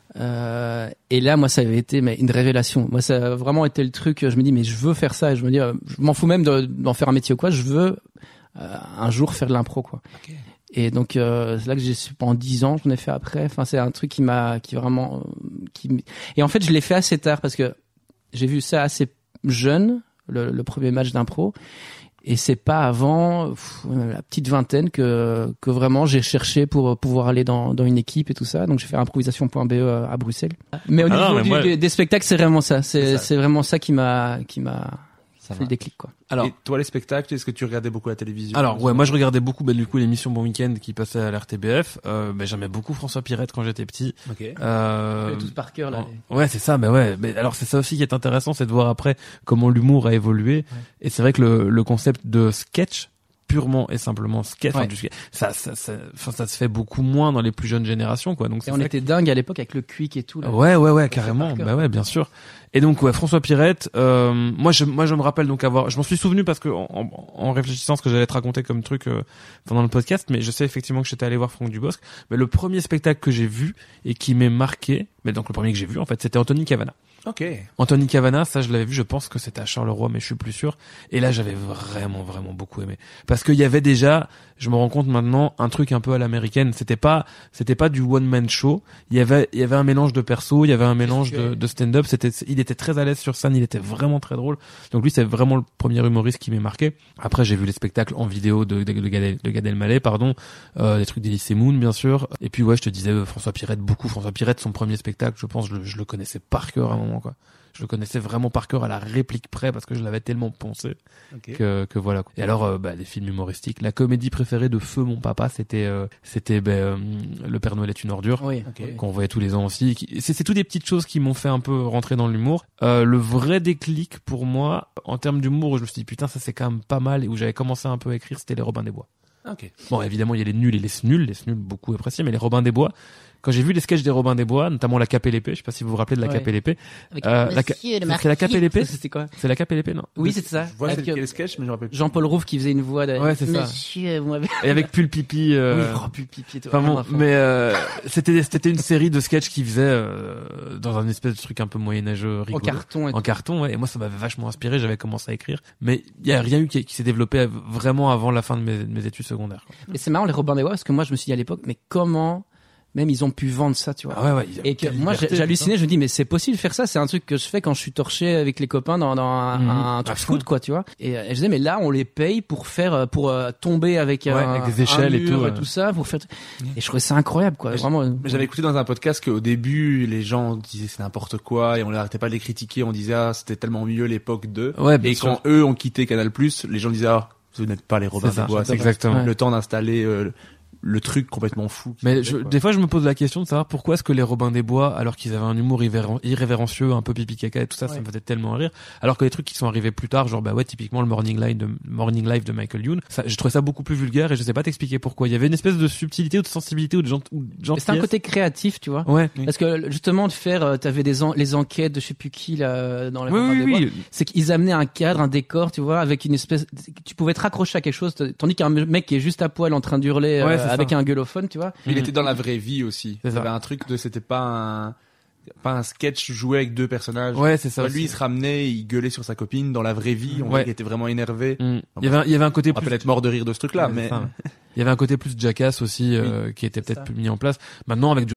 Euh, et là, moi, ça avait été mais une révélation. Moi, ça a vraiment été le truc. Je me dis, mais je veux faire ça. Et je me dis, euh, je m'en fous même de- d'en faire un métier ou quoi. Je veux euh, un jour faire de l'impro, quoi. Et donc, euh, c'est là que j'ai su pendant dix ans. J'en ai fait après. Enfin, c'est un truc qui m'a, qui vraiment, euh, qui. m- Et en fait, je l'ai fait assez tard parce que j'ai vu ça assez jeune, le, le premier match d'impro. Et c'est pas avant pff, la petite vingtaine que que vraiment j'ai cherché pour pouvoir aller dans dans une équipe et tout ça. Donc j'ai fait improvisation point B E à Bruxelles. Mais au Ah niveau non, mais du- moi- des, des spectacles, c'est vraiment ça. C'est C'est ça. c'est vraiment ça qui m'a qui m'a Ça fait va. le déclic, quoi. Alors, et toi, les spectacles, est-ce que tu regardais beaucoup la télévision? Alors ouais, moi je regardais beaucoup bah, du coup l'émission Bon Week-end qui passait à l'R T B F. Euh, bah, j'aimais beaucoup François Pirette quand j'étais petit. Ok. Euh, Tous par cœur là. Oh, ouais, c'est ça, mais ouais. Mais alors c'est ça aussi qui est intéressant, c'est de voir après comment l'humour a évolué. Et c'est vrai que le, le concept de sketch, purement et simplement sketch, Ouais. enfin, du sketch, ça, ça, ça, enfin, ça se fait beaucoup moins dans les plus jeunes générations, quoi. Donc c'est Et on ça était dingue à l'époque avec le Quick et tout. Là. Ouais, ouais, ouais, fait carrément. par cœur. Bah ouais, bien sûr. Et donc, ouais, François Pirette, euh, moi, je, moi, je me rappelle donc avoir, je m'en suis souvenu parce que, en, en, en réfléchissant ce que j'allais te raconter comme truc euh, pendant le podcast, mais je sais effectivement que j'étais allé voir Franck Dubosc. Mais le premier spectacle que j'ai vu et qui m'est marqué, mais donc le premier que j'ai vu, en fait, c'était Anthony Cavana. Ok. Anthony Cavana, ça je l'avais vu, je pense que c'était à Charleroi, mais je suis plus sûr. Et là, j'avais vraiment, vraiment beaucoup aimé. Parce qu'il y avait déjà, je me rends compte maintenant, un truc un peu à l'américaine. C'était pas, c'était pas du one-man show. Il y avait, il y avait un mélange de perso, il y avait un mélange de, de stand-up. C'était, il était très à l'aise sur scène, il était vraiment très drôle. Donc lui, c'est vraiment le premier humoriste qui m'est marqué. Après, j'ai vu les spectacles en vidéo de, de, de, Gad, de Gad Elmaleh, pardon, euh, des trucs d'Elysée Moon, bien sûr. Et puis ouais, je te disais, euh, François Pirette, beaucoup. François Pirette, son premier spectacle, je pense, je, je le connaissais par cœur à un moment, quoi. Je le connaissais vraiment par cœur à la réplique près parce que je l'avais tellement pensé Ok. que, que voilà. Et alors, euh, bah, les films humoristiques. La comédie préférée de Feu mon papa, c'était, euh, c'était, bah, euh, Le Père Noël est une ordure. Oui. Ok. Qu'on voyait tous les ans aussi. Qui- C'est, c'est toutes des petites choses qui m'ont fait un peu rentrer dans l'humour. Euh, le vrai déclic pour moi, en termes d'humour, où je me suis dit putain, ça c'est quand même pas mal et où j'avais commencé un peu à écrire, c'était Les Robins des Bois. Ok. Bon, évidemment, il y a les nuls et les snuls, les snuls beaucoup appréciés, mais Les Robins des Bois, quand j'ai vu les sketchs des Robins des Bois, notamment La Cape et l'épée, je sais pas si vous vous rappelez de La Ouais. Cape et l'épée. Avec Euh, la ca- Monsieur le c'est la Cape et l'épée? C'était quoi? C'est La Cape et l'épée, non? Oui, c'était ça. Je vois c'est Avec, lequel euh, le sketch, mais je me rappelle plus. Jean-Paul Rouve qui faisait une voix de Ouais, c'est ça. Monsieur, vous m'avez. Et avec Pull Pipi, euh, Oui, oh, puis pipi, toi. enfin bon, Ah, enfin. mais euh, c'était c'était une série de sketchs qu'il faisait euh, dans un espèce de truc un peu moyenâgeux, En rigolo. carton et En carton, ouais. Et moi, ça m'avait vachement inspiré. J'avais commencé à écrire, mais il y a rien eu qui, qui s'est développé vraiment avant la fin de mes, de mes études secondaires, quoi. Et c'est marrant les Robins des Bois parce que moi je me suis dit à l'époque mais comment même ils ont pu vendre ça, tu vois. Ah ouais, ouais. il y a Et que quelle moi j'ai- liberté, j'hallucinais, je me dis mais c'est possible de faire ça, c'est un truc que je fais quand je suis torché avec les copains dans, dans un, Mhm. un truc À fond. foot quoi, tu vois. Et, euh, et je disais mais là on les paye pour faire pour euh, tomber avec, Ouais, un, avec des échelles un et mur tout, et ouais. tout ça pour faire. Et je trouvais ça incroyable quoi, Mais vraiment. Mais j'avais écouté dans un podcast qu'au début, les gens disaient c'est n'importe quoi et on n'arrêtait pas de les critiquer. On disait ah c'était tellement mieux l'époque d'eux. Ouais, bien Et sûr. quand eux ont quitté Canal+, les gens disaient ah vous n'êtes pas les Robins C'est ça, des Bois. c'est exactement. Le temps d'installer euh, le truc complètement fou. qu'ils Mais faisaient, je, quoi. des fois, je me pose la question de savoir pourquoi est-ce que les Robins des Bois, alors qu'ils avaient un humour irrévéren- irrévérencieux, un peu pipi caca et tout ça, ça Ouais. me faisait tellement rire. Alors que les trucs qui sont arrivés plus tard, genre bah ouais, typiquement le Morning Live de Morning Live de Michael Youn, ça, j'ai trouvé ça beaucoup plus vulgaire et je sais pas t'expliquer pourquoi. Il y avait une espèce de subtilité ou de sensibilité ou de gent- ou de Mais gentillesse. c'est un côté créatif, tu vois. Ouais. Parce que justement de faire, euh, t'avais des en- les enquêtes de je sais plus qui là dans les Oui, Robins oui, des Bois. oui. C'est qu'ils amenaient un cadre, un décor, tu vois, avec une espèce, tu pouvais te raccrocher à quelque chose, t- tandis qu'un mec qui est juste à poil en train d'hurler Ouais, euh, c'est ça. avec un gueulophone, tu vois. Il était dans la vraie vie aussi. C'est Il y ça. avait un truc de c'était pas un pas un sketch joué avec deux personnages. Ouais, c'est ça. Bah, lui, il aussi. se ramenait, il gueulait sur sa copine. Dans la vraie vie, on Ouais. voyait qu'il était vraiment énervé. Mm. Il y avait, un- il y avait un côté On plus peut être mort de rire de ce truc-là, Ouais, mais c'est ça, ouais. Il y avait un côté plus jackass aussi euh, qui était peut-être ça. plus mis en place. Maintenant, avec du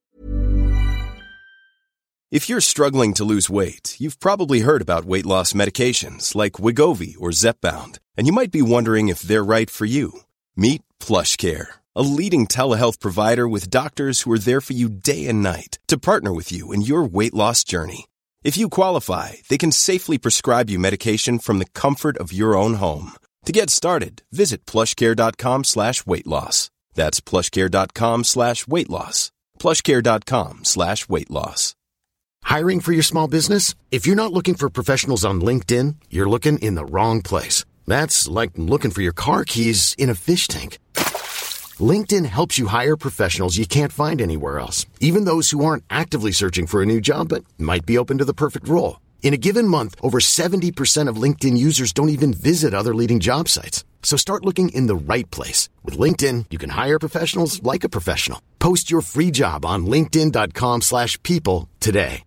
If you're struggling to lose weight, you've probably heard about weight loss medications like Wegovy or Zepbound, and you might be wondering if they're right for you. Meet PlushCare, a leading telehealth provider with doctors who are there for you day and night to partner with you in your weight loss journey. If you qualify, they can safely prescribe you medication from the comfort of your own home. To get started, visit plushcare.com slash weight loss. That's plushcare.com slash weight loss. plushcare.com slash weight loss. Hiring for your small business? If you're not looking for professionals on LinkedIn, you're looking in the wrong place. That's like looking for your car keys in a fish tank. LinkedIn helps you hire professionals you can't find anywhere else, even those who aren't actively searching for a new job but might be open to the perfect role. In a given month, over seventy percent of LinkedIn users don't even visit other leading job sites. So start looking in the right place. With LinkedIn, you can hire professionals like a professional. Post your free job on linkedin.com slash people today.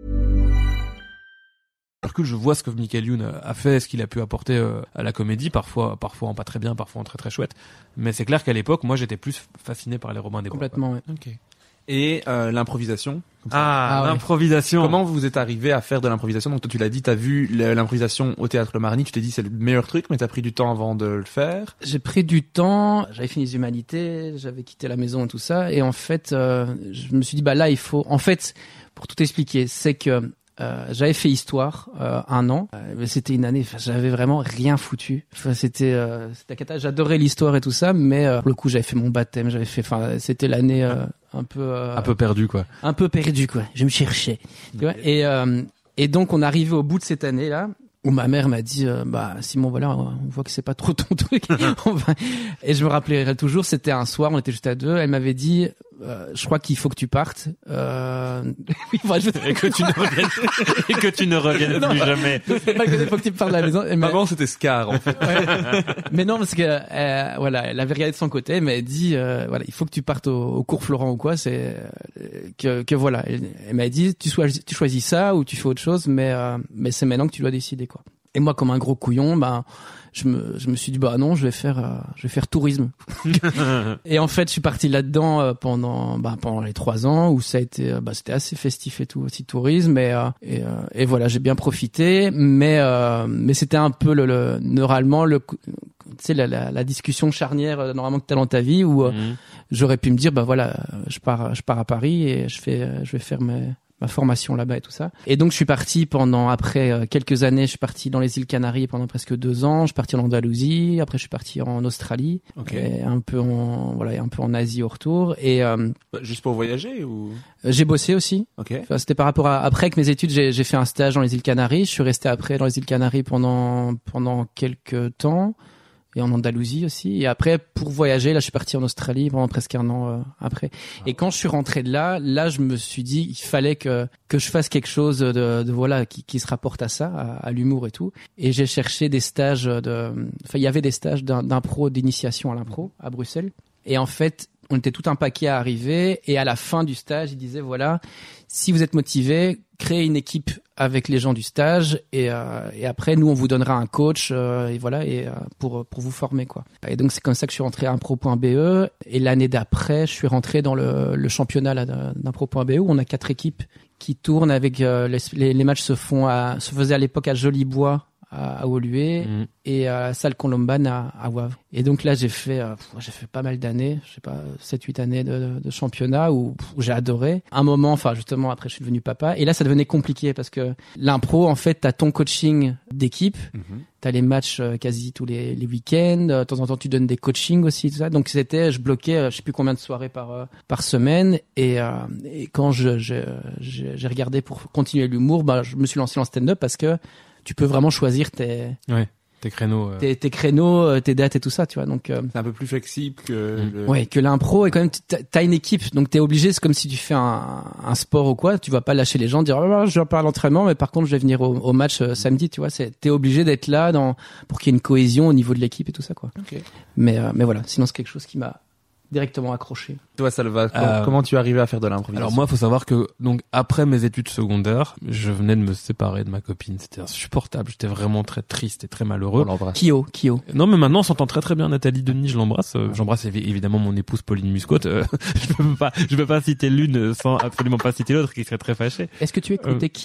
Alors que je vois ce que Michael Youn a fait, ce qu'il a pu apporter euh, à la comédie, parfois, parfois en pas très bien, parfois en très très chouette. Mais c'est clair qu'à l'époque, moi, j'étais plus fasciné par les Robins des Bois. Complètement, ouais. Ok. Et euh, l'improvisation. Ah, Ah, l'improvisation. Comment vous êtes arrivé à faire de l'improvisation? Donc toi tu l'as dit, t'as vu l'improvisation au Théâtre Le Marigny, tu t'es dit c'est le meilleur truc, mais t'as pris du temps avant de le faire. J'ai pris du temps, j'avais fini les humanités, j'avais quitté la maison et tout ça, et en fait, euh, je me suis dit bah là il faut, en fait, pour tout expliquer, c'est que Euh, j'avais fait histoire euh, un an, euh, mais c'était une année, j'avais vraiment rien foutu. Enfin, c'était, euh, c'était cata. J'adorais l'histoire et tout ça, mais euh, pour le coup, j'avais fait mon baptême, j'avais fait, enfin, c'était l'année euh, un peu, euh, un peu perdu quoi. Un peu perdu quoi. Je me cherchais. Tu vois, et euh, et donc on arrivait au bout de cette année là. Où ma mère m'a dit euh, bah Simon voilà on voit que c'est pas trop ton truc. On va... Et je me rappellerai toujours, c'était un soir, on était juste à deux, elle m'avait dit euh, je crois qu'il faut que tu partes euh... oui, enfin, je... et que tu ne reviennes et que tu ne reviennes plus jamais. C'est pas que il faut que tu partes de la maison. Maman c'était Scar en fait. Ouais. Mais non parce que euh, voilà, elle avait regardé de son côté, mais elle dit euh, voilà, il faut que tu partes au, au cours Florent ou quoi, c'est euh, que que voilà, elle, elle m'a dit tu choisis tu choisis ça ou tu fais autre chose, mais euh, mais c'est maintenant que tu dois décider quoi. Et moi, comme un gros couillon, ben, je me, je me suis dit, bah non, je vais faire, euh, je vais faire tourisme. Et en fait, je suis parti là-dedans euh, pendant, bah, pendant les trois ans où ça a été, euh, bah, c'était assez festif et tout, aussi tourisme. Et, euh, et, euh, et voilà, j'ai bien profité, mais, euh, mais c'était un peu le, le normalement le, tu sais, la, la, la discussion charnière euh, normalement que t'as dans ta vie où euh, mmh. j'aurais pu me dire, bah voilà, je pars, je pars à Paris et je fais, euh, je vais faire mes ma formation là-bas et tout ça. Et donc je suis parti pendant, après euh, quelques années, je suis parti dans les îles Canaries pendant presque deux ans. Je suis parti en Andalousie. Après je suis parti en Australie. Ok. Et un peu en voilà, un peu en Asie au retour. Et euh, juste pour voyager ou j'ai bossé aussi. Ok. Enfin, c'était par rapport à après avec mes études, j'ai, j'ai fait un stage dans les îles Canaries. Je suis resté après dans les îles Canaries pendant pendant quelques temps. Et en Andalousie aussi. Et après, pour voyager, là, je suis parti en Australie pendant presque un an euh, après. Et quand je suis rentré de là, là, je me suis dit, il fallait que que je fasse quelque chose de, de voilà, qui, qui se rapporte à ça, à, à l'humour et tout. Et j'ai cherché des stages de, enfin, il y avait des stages d'impro, d'initiation à l'impro à Bruxelles. Et en fait, on était tout un paquet à arriver. Et à la fin du stage, il disait voilà, si vous êtes motivé, créez une équipe avec les gens du stage et, euh, et après nous on vous donnera un coach euh, et voilà et euh, pour pour vous former quoi. Et donc c'est comme ça que je suis rentré à impro point b e et l'année d'après je suis rentré dans le, le championnat là, d'impro point b e où on a quatre équipes qui tournent avec euh, les, les matchs se font à se faisaient à l'époque à Jolibois à, à Woluwe mmh. et à Salle Colombane à, à Wavre. Et donc là j'ai fait euh, j'ai fait pas mal d'années, je sais pas sept huit années de, de championnat où, où j'ai adoré. Un moment enfin justement après je suis devenu papa et là ça devenait compliqué parce que l'impro en fait t'as ton coaching d'équipe, mmh. t'as les matchs euh, quasi tous les, les week-ends, de temps en temps tu donnes des coachings aussi tout ça. Donc c'était je bloquais euh, je sais plus combien de soirées par euh, par semaine et, euh, et quand je, je, je j'ai regardé pour continuer l'humour, bah je me suis lancé en stand-up parce que tu peux vraiment choisir tes ouais, tes créneaux euh... tes, tes créneaux tes dates et tout ça tu vois donc euh... c'est un peu plus flexible que mmh. le... ouais que l'impro et quand même t'as, t'as une équipe donc t'es obligé, c'est comme si tu fais un, un sport ou quoi, tu vas pas lâcher les gens dire oh, je vais pas à l'entraînement mais par contre je vais venir au, au match euh, samedi tu vois, c'est t'es obligé d'être là dans pour qu'il y ait une cohésion au niveau de l'équipe et tout ça quoi. Okay. mais euh, mais voilà, sinon c'est quelque chose qui m'a directement accroché. Toi, Salva, euh, comment tu es arrivé à faire de l'improvisation? Alors moi, faut savoir que donc après mes études secondaires, je venais de me séparer de ma copine. C'était insupportable. J'étais vraiment très triste et très malheureux. On l'embrasse. Kyo, Kyo. Non, mais maintenant, on s'entend très très bien. Nathalie Denis, je l'embrasse. Euh, j'embrasse évi- évidemment mon épouse Pauline Muscotte. Euh, je peux pas, je peux pas citer l'une sans absolument pas citer l'autre, qui serait très fâchée. Est-ce que tu écoutais euh, Kyo?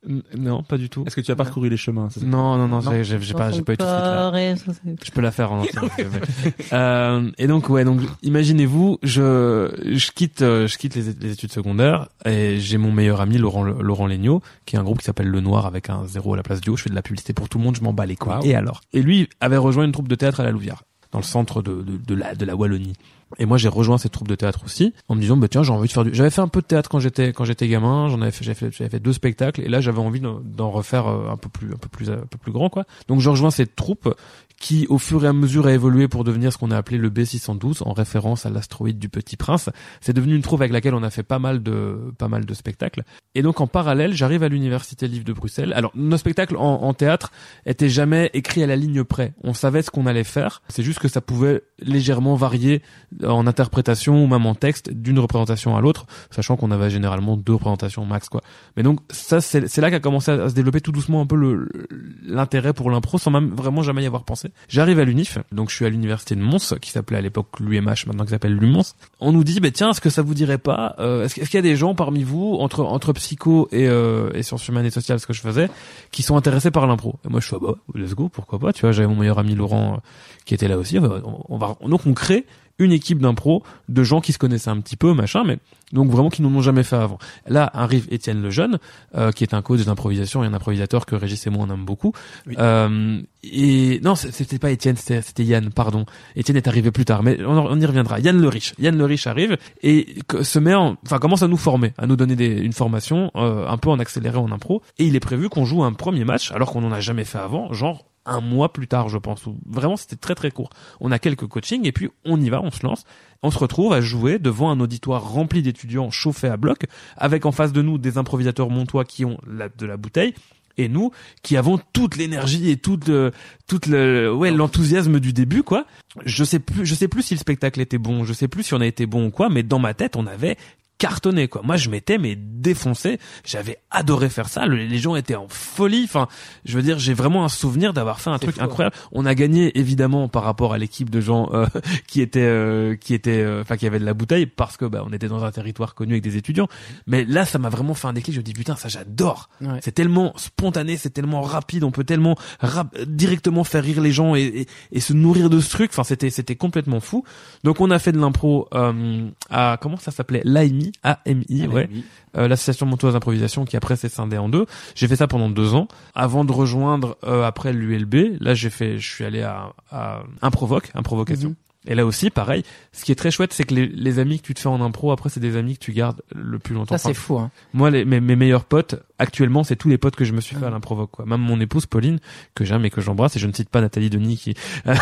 N- non, pas du tout. Est-ce que tu as parcouru les chemins? ça, c'est- Non, non, non, Non. j'ai, j'ai, j'ai pas, j'ai pas eu tout ce truc-là. Je peux la faire en entier. mais- euh, et donc, ouais, donc, imaginez-vous, je, je quitte, euh, je quitte les, les études secondaires et j'ai mon meilleur ami Laurent, Laurent Legnaud, qui est un groupe qui s'appelle Le Noir avec un zéro à la place du haut. Je fais de la publicité pour tout le monde, je m'en bats les couilles. Wow. Et alors? Et lui avait rejoint une troupe de théâtre à la Louvière, dans le centre de, de, de la, de la Wallonie. Et moi, j'ai rejoint cette troupe de théâtre aussi, en me disant, bah, tiens, j'ai envie de faire du, j'avais fait un peu de théâtre quand j'étais, quand j'étais gamin, j'en avais fait, j'avais fait, j'avais fait deux spectacles, et là, j'avais envie d'en, d'en refaire euh, un peu plus, un peu plus, un peu plus grand, quoi. Donc, je rejoins cette troupe qui, au fur et à mesure, a évolué pour devenir ce qu'on a appelé le B six cent douze, en référence à l'astéroïde du Petit Prince. C'est devenu une troupe avec laquelle on a fait pas mal de, pas mal de spectacles. Et donc, en parallèle, j'arrive à l'Université Libre de Bruxelles. Alors, nos spectacles en, en théâtre étaient jamais écrits à la ligne près. On savait ce qu'on allait faire. C'est juste que ça pouvait légèrement varier en interprétation ou même en texte d'une représentation à l'autre, sachant qu'on avait généralement deux représentations max, quoi. Mais donc, ça, c'est, c'est là qu'a commencé à se développer tout doucement un peu le, l'intérêt pour l'impro sans même vraiment jamais y avoir pensé. J'arrive à l'Unif, donc je suis à l'université de Mons, qui s'appelait à l'époque l'U M H, maintenant qui s'appelle l'U Mons. On nous dit, bah tiens, est-ce que ça vous dirait pas, euh, est-ce, est-ce qu'il y a des gens parmi vous, entre entre psycho et, euh, et sciences humaines et sociales, ce que je faisais, qui sont intéressés par l'impro? Et moi, je suis, bah, let's go, pourquoi pas, tu vois, j'avais mon meilleur ami Laurent, euh, qui était là aussi, on, on va, donc on crée une équipe d'impro de gens qui se connaissaient un petit peu, machin, mais donc vraiment qui n'en ont jamais fait avant. Là arrive Étienne Lejeune, euh, qui est un coach d'improvisation et un improvisateur que Régis et moi on aime beaucoup. Oui. Euh, et non, c'était pas Étienne, c'était, c'était Yann, pardon. Étienne est arrivé plus tard, mais on, on y reviendra. Yann Le Riche, Yann Le Riche arrive et se met, en, enfin commence à nous former, à nous donner des, une formation euh, un peu en accéléré en impro. Et il est prévu qu'on joue un premier match, alors qu'on en a jamais fait avant, genre un mois plus tard, je pense. Où vraiment, c'était très très court. On a quelques coachings et puis on y va, on se lance. On se retrouve à jouer devant un auditoire rempli d'étudiants chauffés à bloc, avec en face de nous des improvisateurs montois qui ont la, de la bouteille. Et nous, qui avons toute l'énergie et toute le, toute le, ouais, l'enthousiasme du début, quoi. Je sais plus, je sais plus si le spectacle était bon, je sais plus si on a été bon ou quoi, mais dans ma tête, on avait cartonné, quoi. Moi, je m'étais mais défoncé. J'avais adoré faire ça. Le, les gens étaient en folie. Enfin, je veux dire, j'ai vraiment un souvenir d'avoir fait un C'est truc fou, incroyable. Hein. On a gagné évidemment par rapport à l'équipe de gens euh, qui étaient, euh, qui étaient, enfin, euh, qui avaient de la bouteille parce que bah, on était dans un territoire connu avec des étudiants. Mais là, ça m'a vraiment fait un déclic. Je me dis putain, ça j'adore. Ouais. C'est tellement spontané, c'est tellement rapide. On peut tellement rap- directement faire rire les gens et, et, et se nourrir de ce truc. Enfin, c'était, c'était complètement fou. Donc, on a fait de l'impro euh, à comment ça s'appelait, l'A M I. A M I, ouais, euh, l'association montoise d'improvisation qui après s'est scindée en deux. J'ai fait ça pendant deux ans avant de rejoindre euh, après l'U L B. Là, j'ai fait, je suis allé à, à Improvoque, Improvocation. Mm-hmm. Et là aussi, pareil. Ce qui est très chouette, c'est que les, les amis que tu te fais en impro, après, c'est des amis que tu gardes le plus longtemps. Ça, c'est fou, hein. Moi, les, mes, mes meilleurs potes, actuellement, c'est tous les potes que je me suis fait à l'improvoque, quoi. Même mon épouse, Pauline, que j'aime et que j'embrasse, et je ne cite pas Nathalie Denis qui,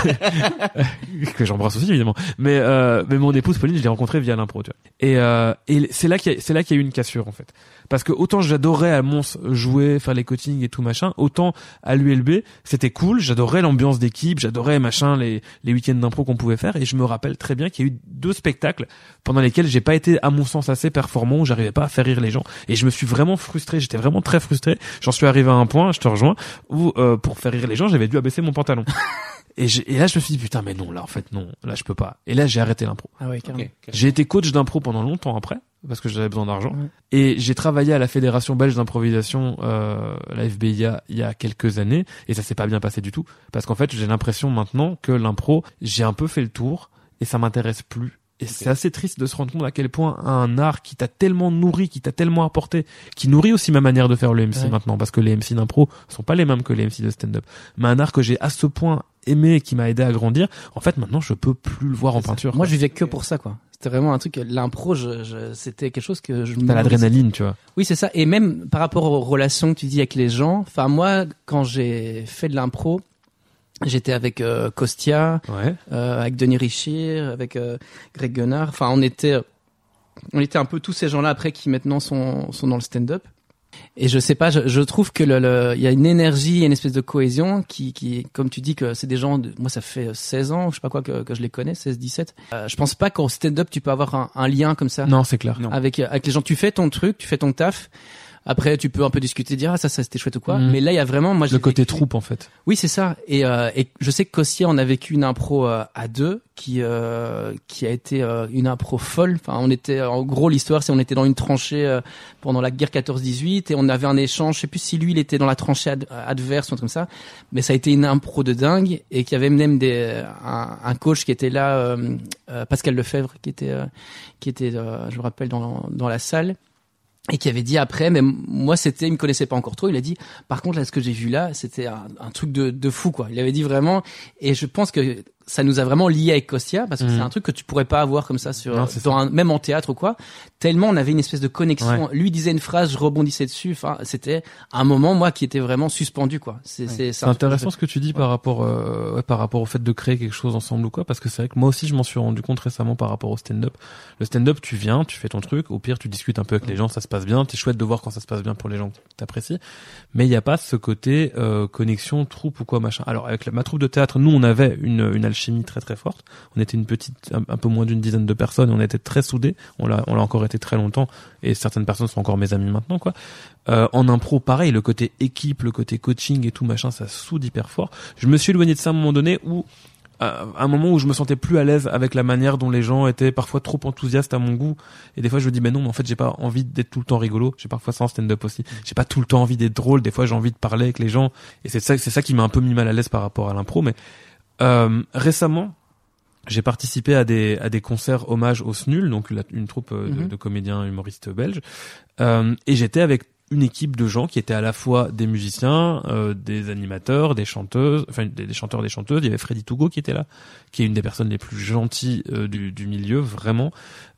que j'embrasse aussi, évidemment. Mais, euh, mais mon épouse, Pauline, je l'ai rencontrée via l'impro, tu vois. Et, euh, et c'est là qu'il y a, c'est là qu'il y a eu une cassure, en fait. Parce que autant j'adorais à Mons jouer, faire les coachings et tout machin, autant à l'U L B, c'était cool, j'adorais l'ambiance d'équipe, j'adorais machin, les, les week-ends d'impro qu'on pouvait faire, et je me rappelle très bien qu'il y a eu deux spectacles pendant lesquels j'ai pas été, à mon sens, assez performant, où j'arrivais pas à faire rire les gens, et je me suis vraiment frustré, j'étais vraiment très frustré, j'en suis arrivé à un point, je te rejoins, où, euh, pour faire rire les gens, j'avais dû abaisser mon pantalon. Et, et là, je me suis dit, putain, mais non, là, en fait, non, là, je peux pas. Et là, j'ai arrêté l'impro. Ah ouais, carrément. Okay, j'ai été coach d'impro pendant longtemps après, parce que j'avais besoin d'argent. Ouais. Et j'ai travaillé à la Fédération belge d'improvisation, euh, la F B I A, il y a quelques années, et ça s'est pas bien passé du tout. Parce qu'en fait, j'ai l'impression maintenant que l'impro, j'ai un peu fait le tour, et ça m'intéresse plus. Et okay. C'est assez triste de se rendre compte à quel point un art qui t'a tellement nourri, qui t'a tellement apporté, qui nourrit aussi ma manière de faire le M C ouais. maintenant, parce que les M C d'impro sont pas les mêmes que les M C de stand-up. Mais un art que j'ai à ce point aimé, qui m'a aidé à grandir, en fait maintenant je peux plus le voir en peinture. Moi je vivais que pour ça, quoi. C'était vraiment un truc, l'impro, je, je, c'était quelque chose que je... T'as l'adrénaline, tu vois. Oui, c'est ça. Et même par rapport aux relations que tu dis avec les gens, enfin moi, quand j'ai fait de l'impro, j'étais avec euh, Costia, ouais. euh, avec Denis Richir, avec euh, Greg Guenard. Enfin, on était, on était un peu tous ces gens-là après qui maintenant sont sont dans le stand-up. Et je sais pas, je, je trouve que le, le, il y a une énergie, il y a une espèce de cohésion qui, qui, comme tu dis que c'est des gens, de, moi ça fait seize ans, je sais pas quoi que, que je les connais, seize, dix-sept. Euh, je pense pas qu'au stand-up tu peux avoir un, un lien comme ça. Non, c'est clair. Avec avec les gens, tu fais ton truc, tu fais ton taf. Après, tu peux un peu discuter, dire ah ça, ça c'était chouette ou quoi. Mmh. Mais là, il y a vraiment, moi, j'ai Le côté vécu... troupe en fait. Oui, c'est ça. Et, euh, et je sais que Kossia, on a vécu une impro euh, à deux qui euh, qui a été euh, une impro folle. Enfin, on était en gros l'histoire, c'est on était dans une tranchée euh, pendant la guerre quatorze dix-huit et on avait un échange. Je sais plus si lui il était dans la tranchée ad- adverse ou un truc comme ça. Mais ça a été une impro de dingue et qu'il y avait même des un, un coach qui était là, euh, euh, Pascal Lefebvre, qui était euh, qui était, euh, je me rappelle dans dans la salle. Et qui avait dit après, mais moi c'était, il me connaissait pas encore trop, il a dit, par contre là ce que j'ai vu là, c'était un, un truc de, de fou quoi. Il avait dit vraiment, et je pense que ça nous a vraiment lié avec Kossia parce que mmh. c'est un truc que tu pourrais pas avoir comme ça sur, non, dans un, même en théâtre ou quoi. Tellement on avait une espèce de connexion. Ouais. Lui disait une phrase, je rebondissais dessus. Enfin, c'était un moment moi qui était vraiment suspendu quoi. C'est, ouais. c'est, c'est, c'est intéressant ce que tu dis ouais. par rapport, euh, ouais, par rapport au fait de créer quelque chose ensemble ou quoi, parce que c'est vrai que moi aussi je m'en suis rendu compte récemment par rapport au stand-up. Le stand-up, tu viens, tu fais ton truc, au pire tu discutes un peu avec ouais. les gens, ça se passe bien. C'est chouette de voir quand ça se passe bien pour les gens que t'apprécies, mais il y a pas ce côté euh, connexion troupe ou quoi machin. Alors avec la, ma troupe de théâtre, nous on avait une, une alchimie très très forte. On était une petite, un, un peu moins d'une dizaine de personnes, et on était très soudés. On l'a, on l'a encore été très longtemps, et certaines personnes sont encore mes amis maintenant, quoi. Euh, en impro, pareil, le côté équipe, le côté coaching et tout machin, ça soude hyper fort. Je me suis éloigné de ça à un moment donné où, à un moment où je me sentais plus à l'aise avec la manière dont les gens étaient parfois trop enthousiastes à mon goût, et des fois je me dis mais non, mais en fait j'ai pas envie d'être tout le temps rigolo. J'ai parfois ça en stand-up aussi, j'ai pas tout le temps envie d'être drôle. Des fois j'ai envie de parler avec les gens, et c'est ça c'est ça qui m'a un peu mis mal à l'aise par rapport à l'impro. Mais euh, récemment j'ai participé à des à des concerts hommage au S N U L, donc la, une troupe de, mm-hmm. de comédiens humoristes belges, euh, et j'étais avec une équipe de gens qui étaient à la fois des musiciens, euh, des animateurs, des chanteuses, enfin des, des chanteurs, des chanteuses. Il y avait Freddy Tougo qui était là, qui est une des personnes les plus gentilles euh, du, du milieu, vraiment.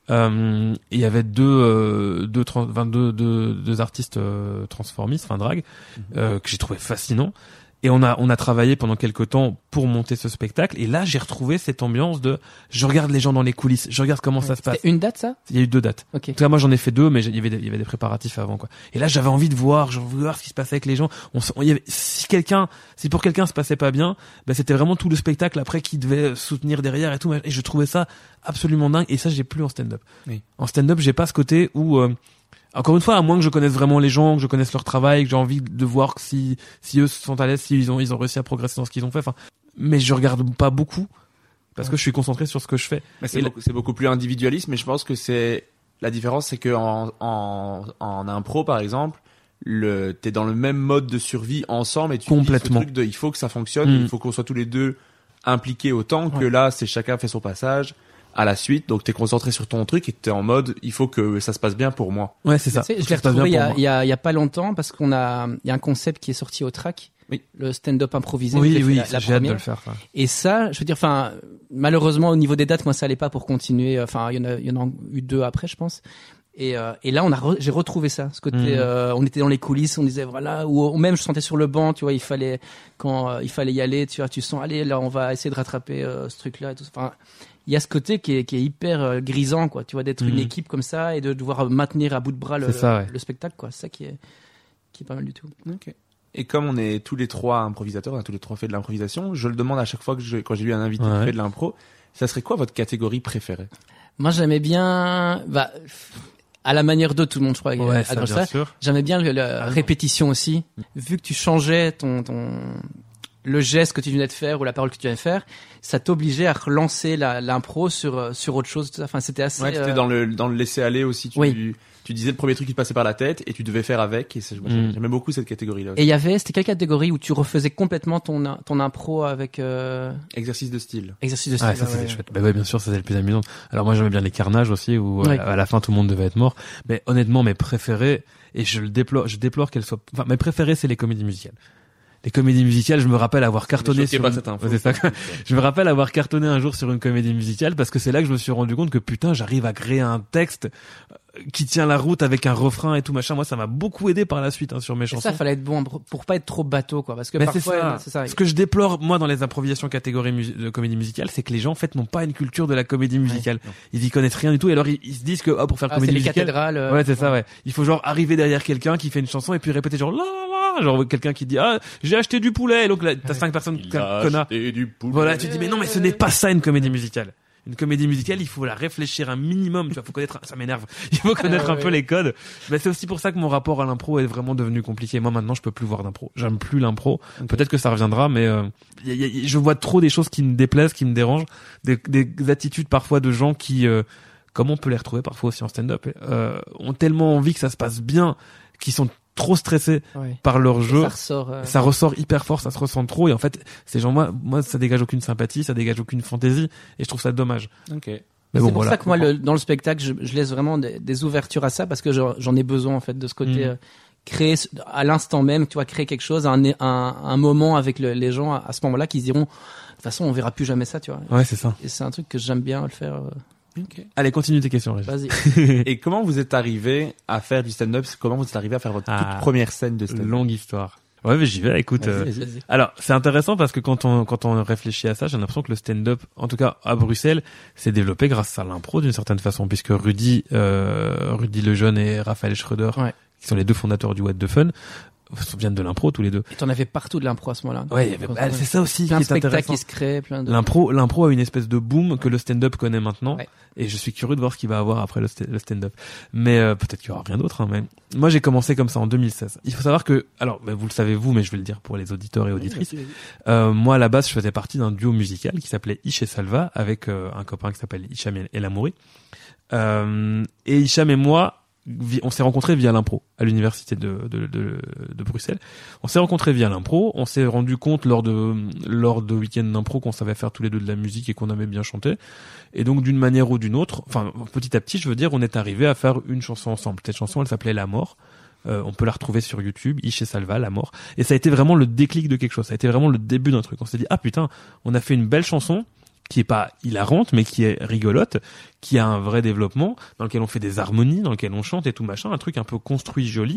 Euh, et il y avait deux, euh, deux, trans, enfin, deux, deux, deux artistes euh, transformistes, enfin drag, euh, que j'ai trouvé fascinants. Et on a on a travaillé pendant quelques temps pour monter ce spectacle, et là j'ai retrouvé cette ambiance de je regarde les gens dans les coulisses, je regarde comment ouais, ça se passe. C'était une date ça ? Il y a eu deux dates. Okay. En tout cas moi j'en ai fait deux, mais il y avait des, il y avait des préparatifs avant quoi. Et là j'avais envie de voir, je voulais voir ce qui se passait avec les gens. On, on y avait, si quelqu'un, si pour quelqu'un se passait pas bien, ben c'était vraiment tout le spectacle après qui devait soutenir derrière et tout. Et je trouvais ça absolument dingue. Et ça j'ai plus en stand-up. Oui. En stand-up j'ai pas ce côté où euh, encore une fois, à moins que je connaisse vraiment les gens, que je connaisse leur travail, que j'ai envie de voir si si eux sont à l'aise, s'ils ont ils ont réussi à progresser dans ce qu'ils ont fait. Enfin, mais je regarde pas beaucoup parce que je suis concentré sur ce que je fais. Mais c'est, beaucoup, c'est beaucoup plus individualiste, mais je pense que c'est la différence, c'est que en en en impro par exemple, le t'es dans le même mode de survie ensemble, et tu complètement. Dis ce truc de il faut que ça fonctionne, mmh. il faut qu'on soit tous les deux impliqués autant que ouais. là c'est chacun fait son passage à la suite, donc t'es concentré sur ton truc et t'es en mode il faut que ça se passe bien pour moi. Ouais, c'est ça. Tu sais, je l'ai retrouvé il y a, il y a il y a pas longtemps parce qu'on a il y a un concept qui est sorti au Track, oui. le stand-up improvisé. Oui, oui, la, la j'ai hâte de le faire. Ça. Et ça, je veux dire, enfin, malheureusement au niveau des dates, moi ça allait pas pour continuer. Enfin, il y en a il y en a eu deux après, je pense. Et, euh, et là, on a re, j'ai retrouvé ça, ce côté. Mmh. Euh, on était dans les coulisses, on disait voilà, ou, ou même je sentais sur le banc, tu vois, il fallait quand euh, il fallait y aller, tu vois, tu sens, allez, là, on va essayer de rattraper euh, ce truc-là et tout. Enfin, il y a ce côté qui est, qui est hyper euh, grisant, quoi. Tu vois, d'être mmh. une équipe comme ça et de devoir maintenir à bout de bras le, ça, ouais. le spectacle, quoi. C'est ça qui est qui est pas mal du tout. Ok. Et comme on est tous les trois improvisateurs, on a tous les trois fait de l'improvisation, je le demande à chaque fois que je, quand j'ai eu un invité ouais. qui fait de l'impro, ça serait quoi votre catégorie préférée ? Moi, j'aimais bien, bah. À la manière de tout le monde, je crois. Ouais, ça, bien ça. Sûr. J'aimais bien le, la répétition aussi. Vu que tu changeais ton, ton, le geste que tu venais de faire ou la parole que tu venais de faire, ça t'obligeait à relancer la, l'impro sur, sur autre chose. Enfin, c'était assez. Ouais, c'était euh... dans le, dans le laisser aller aussi. Tu, oui. tu disais le premier truc qui te passait par la tête et tu devais faire avec. Et c'est, mm. j'aimais beaucoup cette catégorie-là aussi. Et il y avait, c'était quelle catégorie où tu refaisais complètement ton, ton impro avec, euh... exercice de style. Exercice de style. Ouais, ça, c'était ouais. chouette. Bah ouais, bien sûr, ça c'est le plus amusant. Alors moi, j'aimais bien les carnages aussi où, ouais. à la fin, tout le monde devait être mort. Mais honnêtement, mes préférés, et je le déplore, je déplore qu'elles soient, enfin, mes préférés, c'est les comédies musicales. Les comédies musicales, je me rappelle avoir cartonné sur pas une... cette info. C'est ça. Je me rappelle avoir cartonné un jour sur une comédie musicale parce que c'est là que je me suis rendu compte que putain, j'arrive à créer un texte qui tient la route avec un refrain et tout machin. Moi, ça m'a beaucoup aidé par la suite hein, sur mes et chansons. Ça, fallait être bon pour pas être trop bateau, quoi. Parce que mais parfois, c'est ça. c'est ça. Ce que je déplore moi dans les improvisations catégorie mus- de comédie musicale, c'est que les gens en fait n'ont pas une culture de la comédie musicale. Ouais. Ils y connaissent rien du tout et alors ils, ils se disent que oh, pour faire ah, comédie c'est musicale, les cathédrales. Euh, ouais, c'est ouais. ça, ouais. Il faut genre arriver derrière quelqu'un qui fait une chanson et puis répéter genre la la la, genre quelqu'un qui dit ah j'ai acheté du poulet et donc là t'as cinq personnes Il conna. Du poulet. Voilà, tu dis mais non mais ce n'est pas ça une comédie musicale. Une comédie musicale, il faut la réfléchir un minimum, tu vois, faut connaître, ça m'énerve. Il faut connaître un peu les codes. Mais c'est aussi pour ça que mon rapport à l'impro est vraiment devenu compliqué. Moi, maintenant, je peux plus voir d'impro. J'aime plus l'impro. Okay. Peut-être que ça reviendra, mais euh, y a, y a, je vois trop des choses qui me déplaisent, qui me dérangent, des, des attitudes parfois de gens qui, euh, comme on peut les retrouver parfois aussi en stand-up, euh, ont tellement envie que ça se passe bien, qui sont trop stressés ouais. par leur jeu, ça ressort, euh... ça ressort hyper fort, ça se ressent trop, et en fait, ces gens, moi, moi, ça dégage aucune sympathie, ça dégage aucune fantaisie, et je trouve ça dommage. Ok. Mais c'est bon, pour voilà. ça que moi, le, dans le spectacle, je, je laisse vraiment des, des ouvertures à ça, parce que je, j'en ai besoin en fait de ce côté. Mmh. Euh, créer à l'instant même, tu vois, créer quelque chose, un, un, un moment avec le, les gens à, à ce moment-là, qui se diront, de toute façon, on verra plus jamais ça, tu vois. Ouais, c'est ça. Et c'est un truc que j'aime bien le faire. Euh... Okay. Allez, continue tes questions, Régis. Vas-y. Et comment vous êtes arrivé à faire du stand-up? Comment vous êtes arrivé à faire votre ah, toute première scène de stand-up? Longue histoire. Ouais, mais j'y vais, écoute. Vas-y, euh... vas-y, vas-y. Alors, c'est intéressant parce que quand on, quand on réfléchit à ça, j'ai l'impression que le stand-up, en tout cas à Bruxelles, s'est développé grâce à l'impro d'une certaine façon, puisque Rudy, euh, Rudy Lejeune et Raphaël Schröder, ouais. qui sont les deux fondateurs du What the Fun, viennent de l'impro tous les deux. Et t'en avais partout de l'impro à ce moment-là. Ouais, bah, c'est ça aussi plein qui de est intéressant. Qui se créent, plein de... L'impro, l'impro a une espèce de boom que le stand-up connaît maintenant. Ouais. Et je suis curieux de voir ce qu'il va avoir après le, st- le stand-up. Mais euh, peut-être qu'il y aura rien d'autre. Hein, mais moi, j'ai commencé comme ça en deux mille seize. Il faut savoir que, alors, bah, vous le savez vous, mais je vais le dire pour les auditeurs et auditrices. Oui, euh, moi, à la base, je faisais partie d'un duo musical qui s'appelait Ish et Salva avec euh, un copain qui s'appelle Hicham El Amouri. Euh, et Hicham et moi, on s'est rencontrés via l'impro à l'université de, de, de, de Bruxelles. On s'est rencontrés via l'impro. On s'est rendu compte lors de lors de week-ends d'impro qu'on savait faire tous les deux de la musique et qu'on aimait bien chanter. Et donc d'une manière ou d'une autre, enfin petit à petit, je veux dire, on est arrivé à faire une chanson ensemble. Cette chanson, elle s'appelait La Mort. Euh, on peut la retrouver sur YouTube, Ish et Salva, La Mort. Et ça a été vraiment le déclic de quelque chose. Ça a été vraiment le début d'un truc. On s'est dit ah putain, on a fait une belle chanson qui est pas hilarante, mais qui est rigolote, qui a un vrai développement, dans lequel on fait des harmonies, dans lequel on chante et tout machin, un truc un peu construit, joli.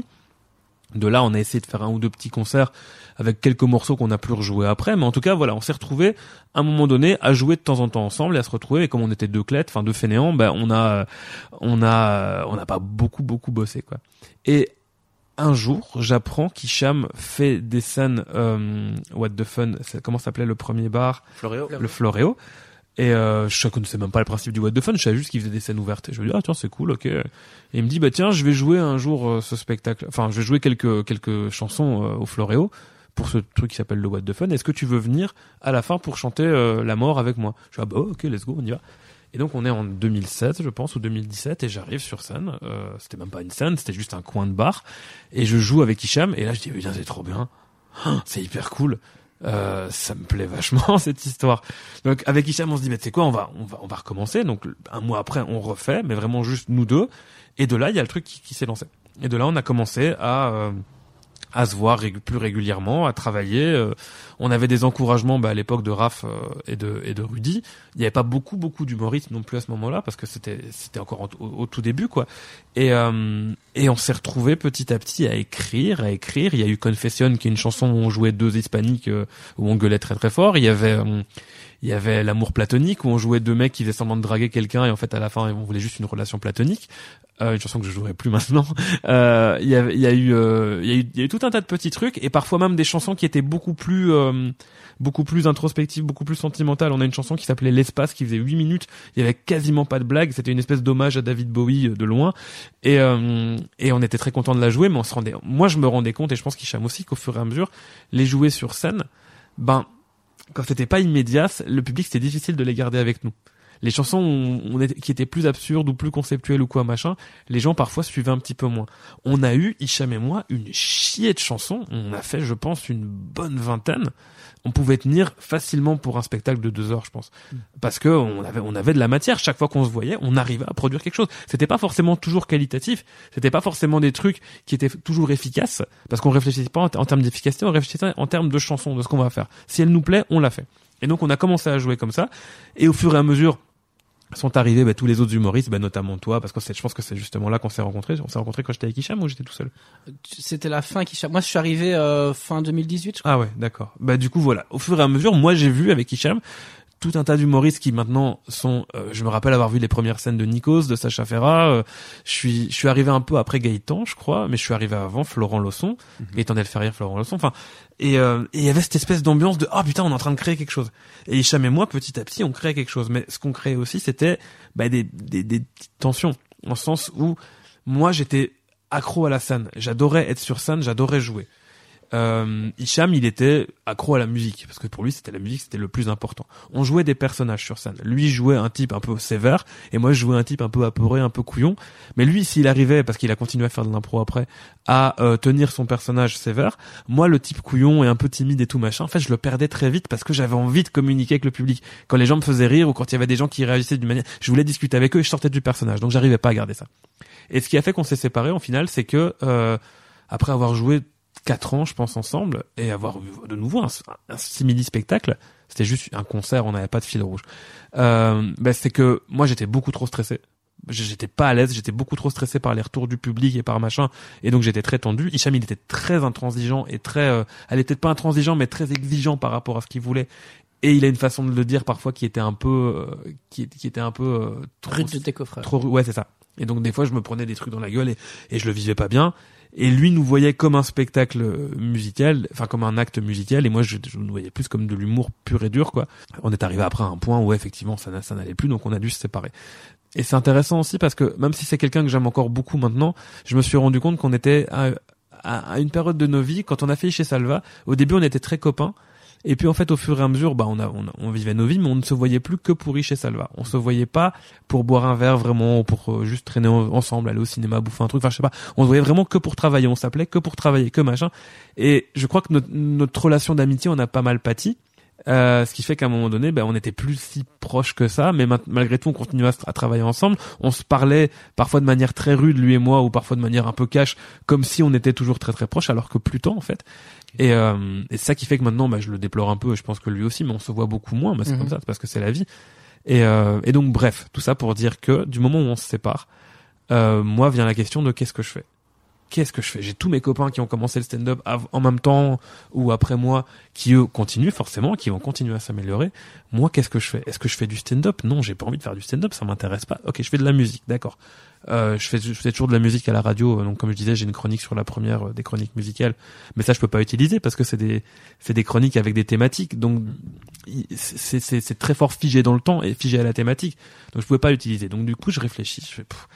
De là, on a essayé de faire un ou deux petits concerts avec quelques morceaux qu'on a plus rejoués après, mais en tout cas, voilà, on s'est retrouvés à un moment donné à jouer de temps en temps ensemble et à se retrouver. Et comme on était deux clètes, enfin deux fainéants, ben on a, on a, on n'a pas beaucoup, beaucoup bossé, quoi. Et un jour, j'apprends qu'Hicham fait des scènes euh, What the Fun, comment s'appelait le premier bar? Floréo. Le Floréo. Et euh, je connaissais même pas le principe du What the Fun, je savais juste qu'il faisait des scènes ouvertes. Et je me dis ah tiens c'est cool, ok. Et il me dit bah tiens je vais jouer un jour euh, ce spectacle, enfin je vais jouer quelques quelques chansons euh, au Floréo pour ce truc qui s'appelle le What the Fun. Est-ce que tu veux venir à la fin pour chanter euh, La Mort avec moi? Je dis ah bah ok let's go on y va. Et donc on est en deux mille seize je pense ou deux mille dix-sept et j'arrive sur scène. Euh, c'était même pas une scène, c'était juste un coin de bar et je joue avec Hicham et là je dis putain c'est trop bien, c'est hyper cool. Euh, ça me plaît vachement cette histoire. Donc avec Hicham on se dit mais tu sais quoi on va on va on va recommencer. Donc un mois après on refait mais vraiment juste nous deux et de là il y a le truc qui, qui s'est lancé. Et de là on a commencé à euh, à se voir rég- plus régulièrement, à travailler. Euh, on avait des encouragements bah, à l'époque de Raph euh, et de et de Rudy. Il y avait pas beaucoup beaucoup d'humoristes non plus à ce moment-là parce que c'était c'était encore en, au, au tout début quoi. Et euh, et on s'est retrouvés petit à petit à écrire, à écrire. Il y a eu Confession qui est une chanson où on jouait deux hispaniques euh, où on gueulait très très fort. Il y avait euh, il y avait L'amour platonique où on jouait deux mecs qui faisaient semblant de draguer quelqu'un et en fait à la fin on voulait juste une relation platonique. Euh, une chanson que je jouerai plus maintenant. Euh, il y a, il y a eu, euh, il y a eu, il y a eu tout un tas de petits trucs et parfois même des chansons qui étaient beaucoup plus, euh, beaucoup plus introspectives, beaucoup plus sentimentales. On a une chanson qui s'appelait L'Espace qui faisait huit minutes. Il y avait quasiment pas de blague. C'était une espèce d'hommage à David Bowie de loin. Et, euh, et on était très content de la jouer, mais on se rendait, moi je me rendais compte et je pense qu'Hicham aussi qu'au fur et à mesure, les jouer sur scène, ben, quand c'était pas immédiat, le public c'était difficile de les garder avec nous. Les chansons on était, qui étaient plus absurdes ou plus conceptuelles ou quoi machin, les gens parfois suivaient un petit peu moins. On a eu, Hicham et moi, une chier de chansons. On a fait, je pense, une bonne vingtaine. On pouvait tenir facilement pour un spectacle de deux heures, je pense. Parce que on avait, on avait de la matière. Chaque fois qu'on se voyait, on arrivait à produire quelque chose. C'était pas forcément toujours qualitatif. C'était pas forcément des trucs qui étaient toujours efficaces. Parce qu'on réfléchissait pas en, t- en termes d'efficacité, on réfléchissait en termes de chansons, de ce qu'on va faire. Si elle nous plaît, on l'a fait. Et donc on a commencé à jouer comme ça. Et au fur et à mesure, sont arrivés bah, tous les autres humoristes, bah, notamment toi, parce que c'est, je pense que c'est justement là qu'on s'est rencontrés. On s'est rencontrés quand j'étais avec Hicham ou j'étais tout seul? C'était la fin qu'Hicham. Moi, je suis arrivé euh, fin deux mille dix-huit, je crois. Ah ouais, d'accord. Bah du coup voilà. Au fur et à mesure, moi j'ai vu avec Hicham tout un tas d'humoristes qui maintenant sont, euh, je me rappelle avoir vu les premières scènes de Nikos, de Sacha Ferra, euh, je suis, je suis arrivé un peu après Gaëtan, je crois, mais je suis arrivé avant Florent Lawson, mm-hmm. Gaëtan Delferrière, Florent Lawson, enfin, et, euh, et il y avait cette espèce d'ambiance de, ah, oh, putain, on est en train de créer quelque chose. Et Hicham et moi, petit à petit, on créait quelque chose. Mais ce qu'on créait aussi, c'était, bah, des, des, des petites tensions. En ce sens où, moi, j'étais accro à la scène. J'adorais être sur scène, j'adorais jouer. Euh, Hicham, il était accro à la musique, parce que pour lui, c'était la musique, c'était le plus important. On jouait des personnages sur scène. Lui jouait un type un peu sévère, et moi je jouais un type un peu apeuré, un peu couillon. Mais lui, s'il arrivait, parce qu'il a continué à faire de l'impro après, à euh, tenir son personnage sévère, moi, le type couillon et un peu timide et tout machin, en fait, je le perdais très vite parce que j'avais envie de communiquer avec le public. Quand les gens me faisaient rire ou quand il y avait des gens qui réagissaient d'une manière, je voulais discuter avec eux et je sortais du personnage, donc j'arrivais pas à garder ça. Et ce qui a fait qu'on s'est séparés, au final, c'est que euh, après avoir joué quatre ans, je pense, ensemble, et avoir vu de nouveau un, un simili-spectacle, c'était juste un concert, on n'avait pas de fil rouge. Euh, ben c'est que moi, j'étais beaucoup trop stressé. J'étais pas à l'aise, j'étais beaucoup trop stressé par les retours du public et par machin, et donc j'étais très tendu. Hicham, il était très intransigeant et très, euh, elle était pas intransigeant, mais très exigeant par rapport à ce qu'il voulait. Et il a une façon de le dire parfois qui était un peu, euh, qui, qui était un peu euh, trop, rude de tes coffreurs. Trop, ouais, c'est ça. Et donc des fois, je me prenais des trucs dans la gueule et, et je le vivais pas bien. Et lui nous voyait comme un spectacle musical, enfin comme un acte musical, et moi je, je nous voyais plus comme de l'humour pur et dur, quoi. On est arrivé après à un point où effectivement ça, ça n'allait plus, donc on a dû se séparer. Et c'est intéressant aussi parce que même si c'est quelqu'un que j'aime encore beaucoup maintenant, je me suis rendu compte qu'on était à, à, à une période de nos vies, quand on a fait Chez Salva, au début on était très copains. Et puis en fait au fur et à mesure, bah on a, on, a, on vivait nos vies, mais on ne se voyait plus que pour Chez Salva. On se voyait pas pour boire un verre vraiment, pour euh, juste traîner ensemble, aller au cinéma, bouffer un truc. Enfin je sais pas. On se voyait vraiment que pour travailler. On s'appelait que pour travailler, que machin. Et je crois que notre, notre relation d'amitié, on a pas mal pâti. Euh, ce qui fait qu'à un moment donné, ben, on n'était plus si proches que ça, mais ma- malgré tout, on continuait à, à travailler ensemble. On se parlait parfois de manière très rude, lui et moi, ou parfois de manière un peu cash, comme si on était toujours très très proches, alors que plus tant en fait. Et, euh, et c'est ça qui fait que maintenant, ben, je le déplore un peu, et je pense que lui aussi, mais on se voit beaucoup moins. Ben, c'est mmh. comme ça, c'est parce que c'est la vie. Et, euh, et donc, bref, tout ça pour dire que du moment où on se sépare, euh, moi vient la question de qu'est-ce que je fais. Qu'est-ce que je fais ? J'ai tous mes copains qui ont commencé le stand-up av- en même temps ou après moi, qui eux continuent forcément, qui vont continuer à s'améliorer. Moi, qu'est-ce que je fais ? Est-ce que je fais du stand-up ? Non, j'ai pas envie de faire du stand-up, ça m'intéresse pas. Ok, je fais de la musique, d'accord. Euh, je fais, je fais toujours de la musique à la radio, donc comme je disais, j'ai une chronique sur la première euh, des chroniques musicales, mais ça je peux pas utiliser parce que c'est des, c'est des chroniques avec des thématiques, donc c'est, c'est, c'est très fort figé dans le temps et figé à la thématique, donc je pouvais pas l'utiliser. Donc du coup, je réfléchis, je fais. Pff.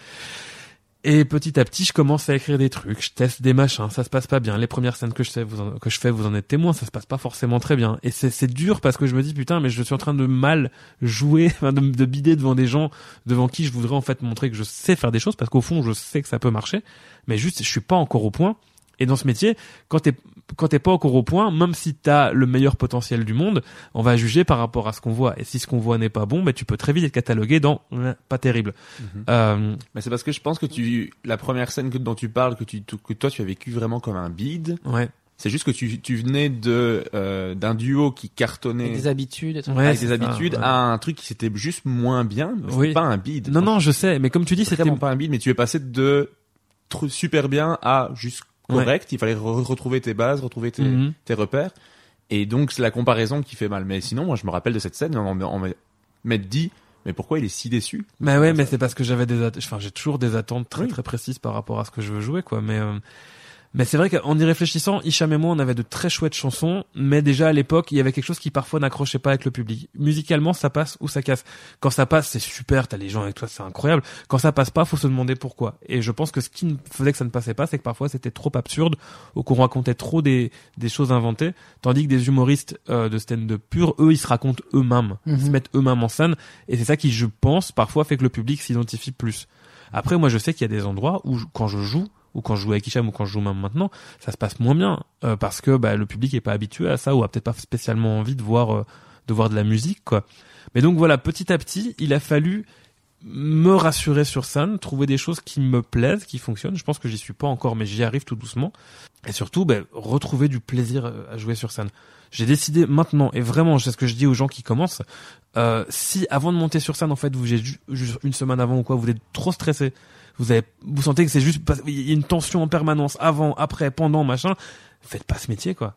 Et petit à petit, je commence à écrire des trucs, je teste des machins, ça se passe pas bien. Les premières scènes que je fais, vous en, que je fais, vous en êtes témoins, ça se passe pas forcément très bien. Et c'est, c'est dur parce que je me dis, putain, mais je suis en train de mal jouer, enfin, de, de bider devant des gens devant qui je voudrais en fait montrer que je sais faire des choses, parce qu'au fond, je sais que ça peut marcher, mais juste, je suis pas encore au point. Et dans ce métier, quand t'es, quand t'es pas encore au point, même si t'as le meilleur potentiel du monde, on va juger par rapport à ce qu'on voit. Et si ce qu'on voit n'est pas bon, ben tu peux très vite être catalogué dans euh, pas terrible. Mm-hmm. Euh, Mais c'est parce que je pense que tu, la première scène que, dont tu parles, que tu, que toi tu as vécu vraiment comme un bide. Ouais. C'est juste que tu, tu venais de, euh, d'un duo qui cartonnait. Avec des habitudes, et tout. Ouais, avec c'est des ça, habitudes ouais. à un truc qui c'était juste moins bien. Mais Oui. c'est pas un bide. Non, non, je sais, mais comme tu dis, C'est c'était vraiment pas un bide, mais tu es passé de tr- super bien à juste correct. Ouais. Il fallait re- retrouver tes bases, retrouver tes, mm-hmm. tes repères. Et donc, c'est la comparaison qui fait mal. Mais sinon, moi, je me rappelle de cette scène, on, on, on m'a dit, mais pourquoi il est si déçu? Mais ouais, mais c'est parce que j'avais des, att- enfin, j'ai toujours des attentes très, oui. très précises par rapport à ce que je veux jouer, quoi. Mais, euh... Mais c'est vrai qu'en y réfléchissant, Hicham et moi, on avait de très chouettes chansons, mais déjà à l'époque, il y avait quelque chose qui parfois n'accrochait pas avec le public. Musicalement, ça passe ou ça casse. Quand ça passe, c'est super, t'as les gens avec toi, c'est incroyable. Quand ça passe pas, faut se demander pourquoi. Et je pense que ce qui faisait que ça ne passait pas, c'est que parfois c'était trop absurde, ou qu'on racontait trop des, des choses inventées, tandis que des humoristes euh, de stand-up pur, eux, ils se racontent eux-mêmes, mm-hmm. ils se mettent eux-mêmes en scène, et c'est ça qui, je pense, parfois fait que le public s'identifie plus. Après, moi, je sais qu'il y a des endroits où, quand je joue, ou quand je joue avec Hicham ou quand je joue même maintenant, ça se passe moins bien euh, parce que bah, le public est pas habitué à ça ou a peut-être pas spécialement envie de voir euh, de voir de la musique, quoi. Mais donc voilà, petit à petit, il a fallu me rassurer sur scène, trouver des choses qui me plaisent, qui fonctionnent. Je pense que j'y suis pas encore, mais j'y arrive tout doucement. Et surtout, bah, retrouver du plaisir à jouer sur scène. J'ai décidé maintenant, et vraiment, c'est ce que je dis aux gens qui commencent, euh, si avant de monter sur scène, en fait, vous j'ai juste une semaine avant ou quoi, vous êtes trop stressé, vous avez, vous sentez que c'est juste, il y a une tension en permanence, avant, après, pendant, machin, faites pas ce métier, quoi.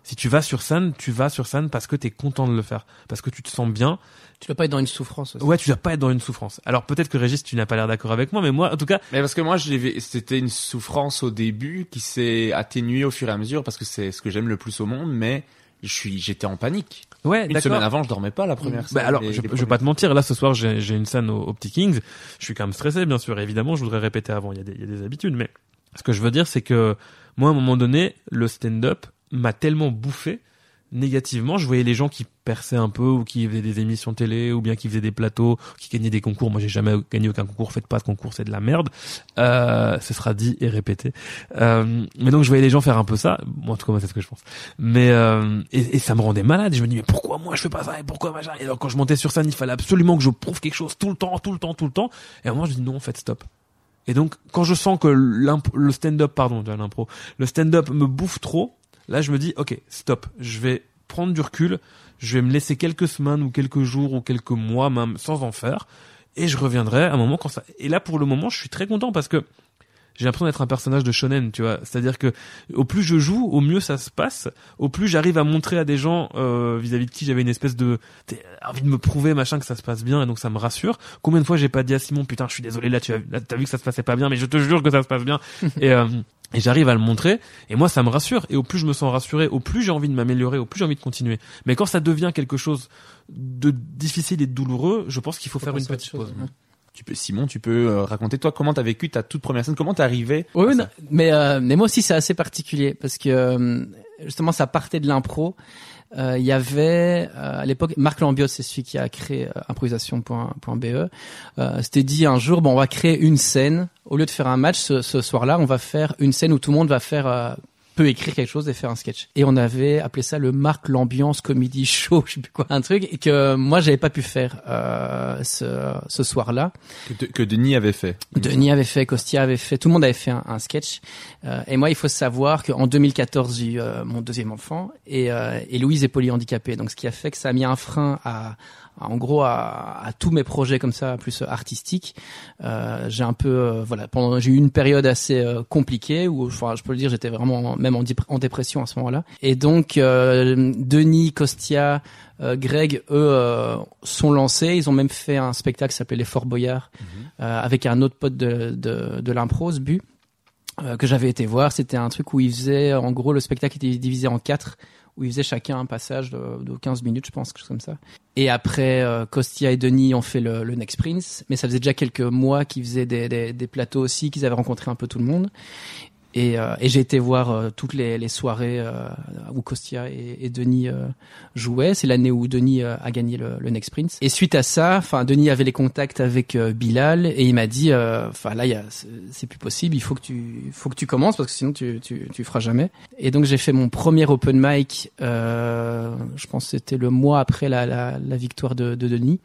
Si tu vas sur scène, tu vas sur scène parce que t'es content de le faire, parce que tu te sens bien. Tu dois pas être dans une souffrance aussi. Ouais, tu dois pas être dans une souffrance. Alors peut-être que Régis, tu n'as pas l'air d'accord avec moi, mais moi, en tout cas. Mais parce que moi, j'ai, c'était une souffrance au début qui s'est atténuée au fur et à mesure parce que c'est ce que j'aime le plus au monde, mais je suis, j'étais en panique. Ouais, une d'accord. semaine avant, je dormais pas la première scène. Bah alors, les, je, les je vais pas te mentir. Là, ce soir, j'ai, j'ai une scène au, au Petit Kings. Je suis quand même stressé, bien sûr. Évidemment, je voudrais répéter avant. Il y a des, il y a des habitudes, mais ce que je veux dire, c'est que moi, à un moment donné, le stand-up m'a tellement bouffé négativement. Je voyais les gens qui perçaient un peu ou qui faisaient des émissions télé ou bien qui faisaient des plateaux, qui gagnaient des concours. Moi, j'ai jamais gagné aucun concours. Faites pas de concours, c'est de la merde. Euh, ce sera dit et répété. Euh, mais donc, je voyais les gens faire un peu ça. Moi, en tout cas, moi, c'est ce que je pense. Mais euh, et, et ça me rendait malade. Et je me dis, mais pourquoi moi je fais pas ça et pourquoi machin. Et alors, quand je montais sur scène, il fallait absolument que je prouve quelque chose tout le temps, tout le temps, tout le temps. Et à un moment, je dis non, en fait, stop. Et donc, quand je sens que le stand-up, pardon, de l'impro, le stand-up me bouffe trop. Là, je me dis, ok, stop, je vais prendre du recul, je vais me laisser quelques semaines ou quelques jours ou quelques mois même sans en faire, et je reviendrai à un moment quand ça... Et là, pour le moment, je suis très content parce que j'ai l'impression d'être un personnage de shonen, tu vois. C'est-à-dire que au plus je joue, au mieux ça se passe, au plus j'arrive à montrer à des gens euh, vis-à-vis de qui j'avais une espèce de envie de me prouver machin que ça se passe bien, et donc ça me rassure. Combien de fois j'ai pas dit à Simon, putain, je suis désolé, là tu as, là, t'as vu que ça se passait pas bien, mais je te jure que ça se passe bien. et euh, Et j'arrive à le montrer, et moi ça me rassure, et au plus je me sens rassuré, au plus j'ai envie de m'améliorer, au plus j'ai envie de continuer. Mais quand ça devient quelque chose de difficile et de douloureux, je pense qu'il faut, faut faire une petite pause. Ouais. Tu peux, Simon, tu peux euh, raconter toi comment t'as vécu ta toute première scène, comment t'es arrivé. Oui, non, mais euh, mais moi aussi c'est assez particulier parce que euh, justement ça partait de l'impro. Il euh, y avait euh, à l'époque Marc Lambios, c'est celui qui a créé euh, improvisation point be. Euh, c'était dit un jour, bon, on va créer une scène au lieu de faire un match ce, ce soir-là, on va faire une scène où tout le monde va faire euh, peut écrire quelque chose et faire un sketch. Et on avait appelé ça le Marc l'ambiance comedy show, je sais plus quoi, un truc et que moi j'avais pas pu faire euh, ce, ce soir-là. Que, de, que Denis avait fait. Denis avait fait, Costia avait fait, tout le monde avait fait un, un sketch. Euh, et moi, il faut savoir qu'en deux mille quatorze, j'ai eu euh, mon deuxième enfant et, euh, et Louise est polyhandicapée. Donc, ce qui a fait que ça a mis un frein à, à en gros, à, à tous mes projets comme ça, plus artistiques. Euh, j'ai un peu, euh, voilà, pendant, j'ai eu une période assez euh, compliquée où, enfin, je peux le dire, j'étais vraiment même en, en dépression à ce moment-là. Et donc, euh, Denis, Costia, Euh, Greg, eux, euh, sont lancés. Ils ont même fait un spectacle qui s'appelait Les Fort Boyards, mmh. euh, avec un autre pote de, de, de l'impro, Bu, euh, que j'avais été voir. C'était un truc où ils faisaient, en gros, le spectacle était divisé en quatre, où ils faisaient chacun un passage de, de quinze minutes, je pense, quelque chose comme ça. Et après, euh, Costia et Denis ont fait le, le Next Prince, mais ça faisait déjà quelques mois qu'ils faisaient des, des, des plateaux aussi, qu'ils avaient rencontré un peu tout le monde. Et, euh, et j'ai été voir euh, toutes les, les soirées euh, où Costia et, et Denis euh, jouaient. C'est l'année où Denis euh, a gagné le, le Next Prince. Et suite à ça, enfin Denis avait les contacts avec euh, Bilal et il m'a dit, enfin euh, là, y a, c'est, c'est plus possible. Il faut que tu, faut que tu commences parce que sinon tu, tu, tu feras jamais. Et donc j'ai fait mon premier open mic. Euh, je pense que c'était le mois après la, la, la victoire de, de Denis.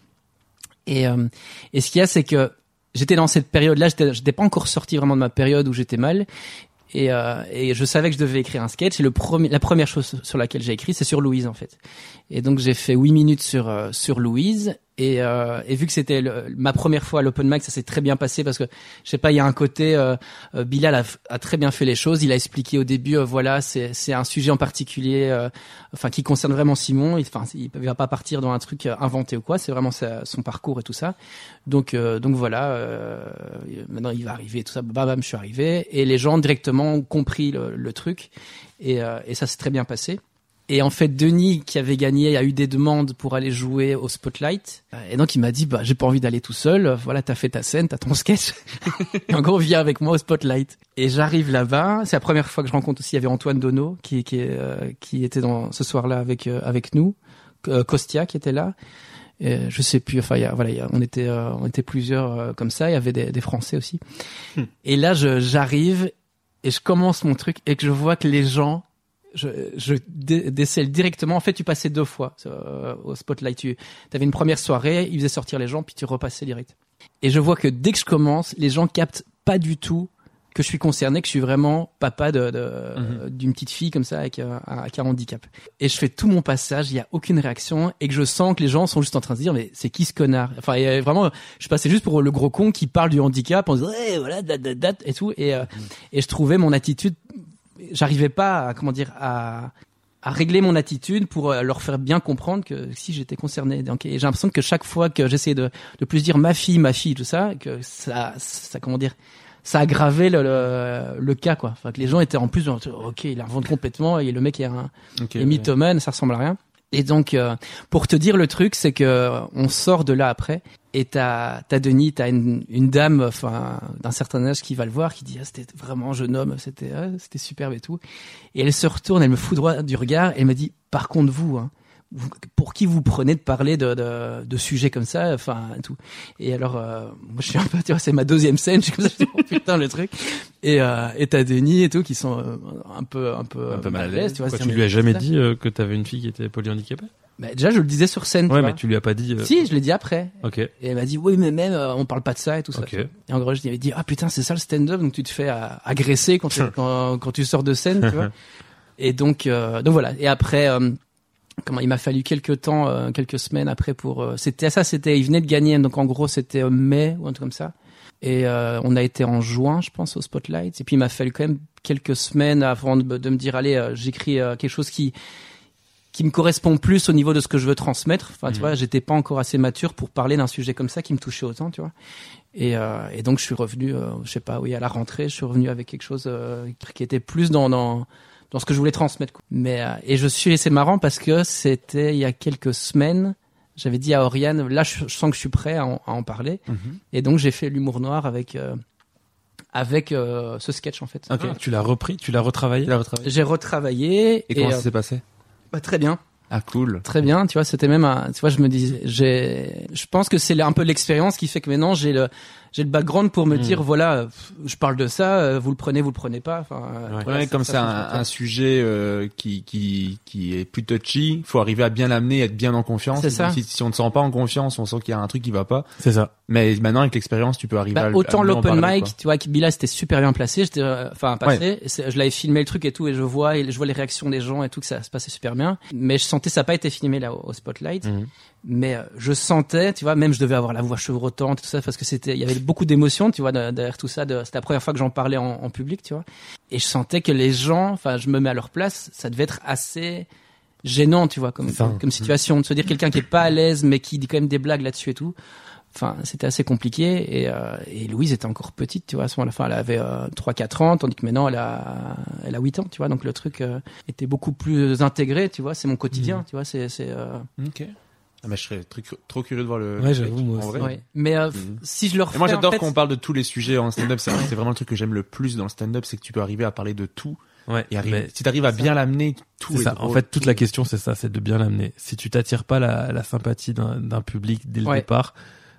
Et, euh, et ce qu'il y a, c'est que j'étais dans cette période-là. J'étais, j'étais pas encore sorti vraiment de ma période où j'étais mal. Et, euh, et je savais que je devais écrire un sketch et le premier, la première chose sur laquelle j'ai écrit, c'est sur Louise en fait. Et donc j'ai fait huit minutes sur euh, sur Louise et, euh, et vu que c'était le, ma première fois à l'open mic, ça s'est très bien passé parce que je sais pas, il y a un côté euh, euh, Bilal a, a très bien fait les choses. Il a expliqué au début, euh, voilà, c'est c'est un sujet en particulier, euh, enfin qui concerne vraiment Simon. Enfin, il, il va pas partir dans un truc inventé ou quoi. C'est vraiment sa, son parcours et tout ça. Donc euh, donc voilà. Euh, maintenant il va arriver tout ça. Bam bam, je suis arrivé et les gens directement ont compris le, le truc et, euh, et ça s'est très bien passé. Et en fait, Denis, qui avait gagné, a eu des demandes pour aller jouer au Spotlight. Et donc, il m'a dit, bah, j'ai pas envie d'aller tout seul. Voilà, t'as fait ta scène, t'as ton sketch. Et en gros, viens avec moi au Spotlight. Et j'arrive là-bas. C'est la première fois que je rencontre aussi, il y avait Antoine Donneau, qui, qui, euh, qui était dans, ce soir-là avec, euh, avec nous. Euh, Costia, qui était là. Et je sais plus, enfin, il y a, voilà, il y a, on était, euh, on était plusieurs euh, comme ça. Il y avait des, des Français aussi. Hmm. Et là, je, j'arrive et je commence mon truc et que je vois que les gens, je, je dé- décèle directement. En fait, tu passais deux fois euh, au Spotlight. Tu avais une première soirée, ils faisaient sortir les gens, puis tu repassais direct. Et je vois que dès que je commence, les gens captent pas du tout que je suis concerné, que je suis vraiment papa de, de mm-hmm. d'une petite fille comme ça avec un, avec un handicap. Et je fais tout mon passage, il y a aucune réaction et que je sens que les gens sont juste en train de se dire mais c'est qui ce connard. Enfin et vraiment, je passais juste pour le gros con qui parle du handicap en disant hey, voilà dat, dat, dat, et tout et euh, mm. et je trouvais mon attitude, j'arrivais pas à comment dire à à régler mon attitude pour euh, leur faire bien comprendre que si j'étais concerné. Donc, et j'ai l'impression que chaque fois que j'essayais de, de plus dire ma fille, ma fille, tout ça, que ça, ça comment dire, ça aggravait le, le, le cas, quoi. Enfin, que les gens étaient en plus, genre, ok, il invente complètement et le mec est un Okay, est mythomane, ça ressemble à rien. Et donc, euh, pour te dire le truc, c'est que on sort de là après, et t'as, t'as Denis, t'as une, une dame, enfin, d'un certain âge qui va le voir, qui dit, ah, c'était vraiment un jeune homme, c'était, ah, c'était superbe et tout. Et elle se retourne, elle me fout droit du regard, et elle me dit, par contre, vous, hein, vous, pour qui vous prenez de parler de, de, de sujets comme ça, enfin, tout. Et alors, euh, moi, je suis un peu, tu vois, c'est ma deuxième scène, je suis comme ça, je dis, oh putain, le truc. Et, euh, et t'as Denis et tout, qui sont euh, un peu, un peu, Un peu mal à l'aise. tu vois. Quoi, c'est- tu lui as jamais dit euh, que t'avais une fille qui était polyhandicapée? Bah, déjà, je le disais sur scène, tu Ouais, vois. mais tu lui as pas dit. euh, Si, je l'ai dit après. Ok. Et elle m'a dit, oui, mais même, euh, on parle pas de ça et tout ça. Ok. Et en gros, je lui avais dit, ah putain, c'est ça le stand-up, donc tu te fais euh, agresser quand, tu- quand, quand tu sors de scène, tu vois. Et donc, euh, donc voilà. Et après, euh, comment, il m'a fallu quelques temps, euh, quelques semaines après pour, euh, c'était ça, c'était, il venait de gagner, donc en gros, c'était euh, mai ou un truc comme ça. Et euh, on a été en juin, je pense, au Spotlight. Et puis, il m'a fallu quand même quelques semaines avant de, de me dire, allez, euh, j'écris euh, quelque chose qui qui me correspond plus au niveau de ce que je veux transmettre. Enfin, tu Mhm. vois, j'étais pas encore assez mature pour parler d'un sujet comme ça qui me touchait autant, tu vois. Et, euh, et donc, je suis revenu, euh, je sais pas, oui, à la rentrée, je suis revenu avec quelque chose euh, qui était plus dans, dans, dans ce que je voulais transmettre, quoi. Mais, euh, et je suis, c'est marrant parce que c'était il y a quelques semaines, j'avais dit à Oriane, là, je, je sens que je suis prêt à en, à en parler. Mhm. Et donc, j'ai fait l'humour noir avec, euh, avec euh, ce sketch, en fait. Ok. Ah, tu l'as repris, tu l'as retravaillé. Il a retravaillé. J'ai retravaillé. Et comment euh, ça s'est passé? bah, très bien. Ah, cool. Très bien, tu vois, c'était même un, tu vois, je me dis, j'ai, je pense que c'est un peu l'expérience qui fait que maintenant j'ai le, j'ai le background pour me Mm. dire, voilà, pff, je parle de ça, euh, vous le prenez, vous le prenez pas, enfin, euh, Ouais. voilà, Ouais, comme ça c'est change un, tout. un sujet euh, qui qui qui est plus touchy, faut arriver à bien l'amener, être bien en confiance. C'est ça. Si, si on ne sent pas en confiance, on sent qu'il y a un truc qui va pas. C'est ça. Mais maintenant avec l'expérience, tu peux arriver Bah, à autant à mieux en l'open parler, mic, quoi. tu vois, que Bila c'était super bien placé, j'étais, euh, enfin, passé, et c'est- je l'avais filmé le truc et tout, et je vois, et je vois les réactions des gens et tout, que ça se passait super bien. Mais je sentais, ça n'a pas été filmé là au, au Spotlight. Mhm. Mais euh, je sentais, tu vois, même je devais avoir la voix chevrotante, tout ça, parce que c'était, il y avait beaucoup d'émotions, tu vois, de- derrière tout ça. De, c'était la première fois que j'en parlais en, en public, tu vois. Et je sentais que les gens, enfin, je me mets à leur place, ça devait être assez gênant, tu vois, comme, C'est ça. comme, comme situation, de se dire quelqu'un qui est pas à l'aise, mais qui dit quand même des blagues là-dessus et tout. Enfin, c'était assez compliqué. Et, euh, et Louise était encore petite, tu vois, à ce moment-là. Enfin, elle avait euh, trois quatre ans, tandis que maintenant, elle a, elle a huit ans, tu vois. Donc le truc euh, était beaucoup plus intégré, tu vois. C'est mon quotidien, tu vois. C'est, c'est, euh, Ok. Ah, mais je serais très cu- trop curieux de voir le. Ouais, le j'avoue, mec, moi en aussi. vrai. ouais. Mais euh, Mhm. si je le refais, Et moi, j'adore en fait, qu'on parle de tous les sujets en stand-up. C'est c'est vraiment le truc que j'aime le plus dans le stand-up, c'est que tu peux arriver à parler de tout. Ouais. Et arriver, mais si t'arrives à bien l'amener, tout c'est est ça. drôle. En fait, toute la question, c'est ça, c'est de bien l'amener. Si tu t'attires pas la, la sympathie d'un, d'un public dès le Ouais. départ,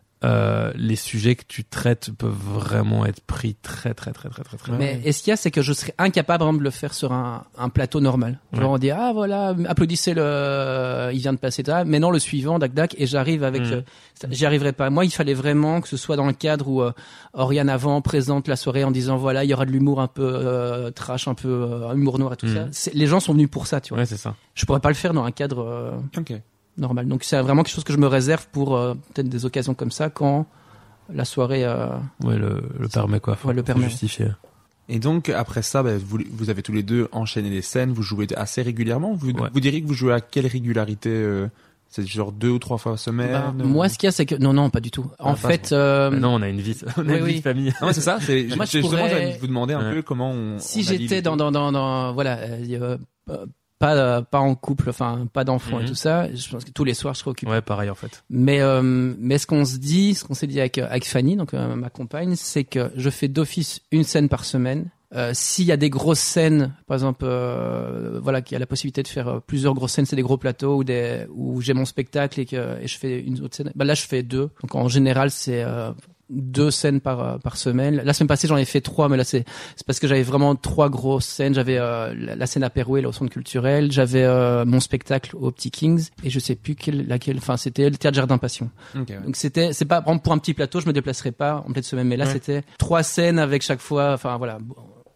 euh, les sujets que tu traites peuvent vraiment être pris très, très, très, très, très, très. Mais et ce qu'il y a, c'est que je serais incapable par exemple, de le faire sur un, un plateau normal. Genre Ouais. on dit ah voilà, applaudissez le, il vient de passer ça. Mais non, le suivant, dac dac, et j'arrive avec, Mm. euh, ça- j'y arriverai pas. Moi, il fallait vraiment que ce soit dans le cadre où euh, Oriane avant présente la soirée en disant voilà, il y aura de l'humour un peu euh, trash, un peu euh, humour noir et tout Mm. ça. C'est, les gens sont venus pour ça, tu vois. Ouais, c'est ça. Je pourrais pas le faire dans un cadre euh, Ok. normal. Donc c'est vraiment quelque chose que je me réserve pour euh, peut-être des occasions comme ça quand la soirée. Euh, Ouais, le, le permet quoi. Faut, Ouais, le faut permet. justifier. Et donc après ça, bah, vous, vous avez tous les deux enchaîné les scènes, vous jouez assez régulièrement. Vous, Ouais. vous diriez que vous jouez à quelle régularité euh, c'est genre deux ou trois fois semaine bah, euh, moi, ce qu'il y a, c'est que non, non, pas du tout. En Ah, pas fait, euh, Mais non, on a une vie, on a oui, une oui. vie de famille. Non, c'est ça. C'est Moi, je justement, pourrais- j'allais vous demander un Ouais. peu comment on. si on allie j'étais les dans, deux. dans, dans, dans, voilà, euh, euh, pas, euh, pas en couple, enfin, pas d'enfants Mhm. et tout ça, je pense que tous les soirs, je serais occupé. Ouais, pareil en fait. Mais, euh, mais ce qu'on se dit, ce qu'on s'est dit avec, euh, avec Fanny, donc euh, ma compagne, c'est que je fais d'office une scène par semaine. Euh, s'il y a des grosses scènes, par exemple, euh, voilà, qu'il y a la possibilité de faire euh, plusieurs grosses scènes, c'est des gros plateaux où des, où j'ai mon spectacle et que, et je fais une autre scène. Bah là, je fais deux. Donc en général, c'est, euh, deux scènes par euh, par semaine. La semaine passée, j'en ai fait trois, mais là c'est c'est parce que j'avais vraiment trois grosses scènes. J'avais euh, la, la scène à Pérouet, là, au centre culturel. J'avais euh, mon spectacle au Petit Kings et je sais plus quelle laquelle. Enfin, c'était le théâtre Jardin Passion. Ok, ouais. Donc c'était c'est pas pour un petit plateau, je me déplacerai pas en pleine semaine, mais là Ouais. c'était trois scènes avec chaque fois. Enfin voilà.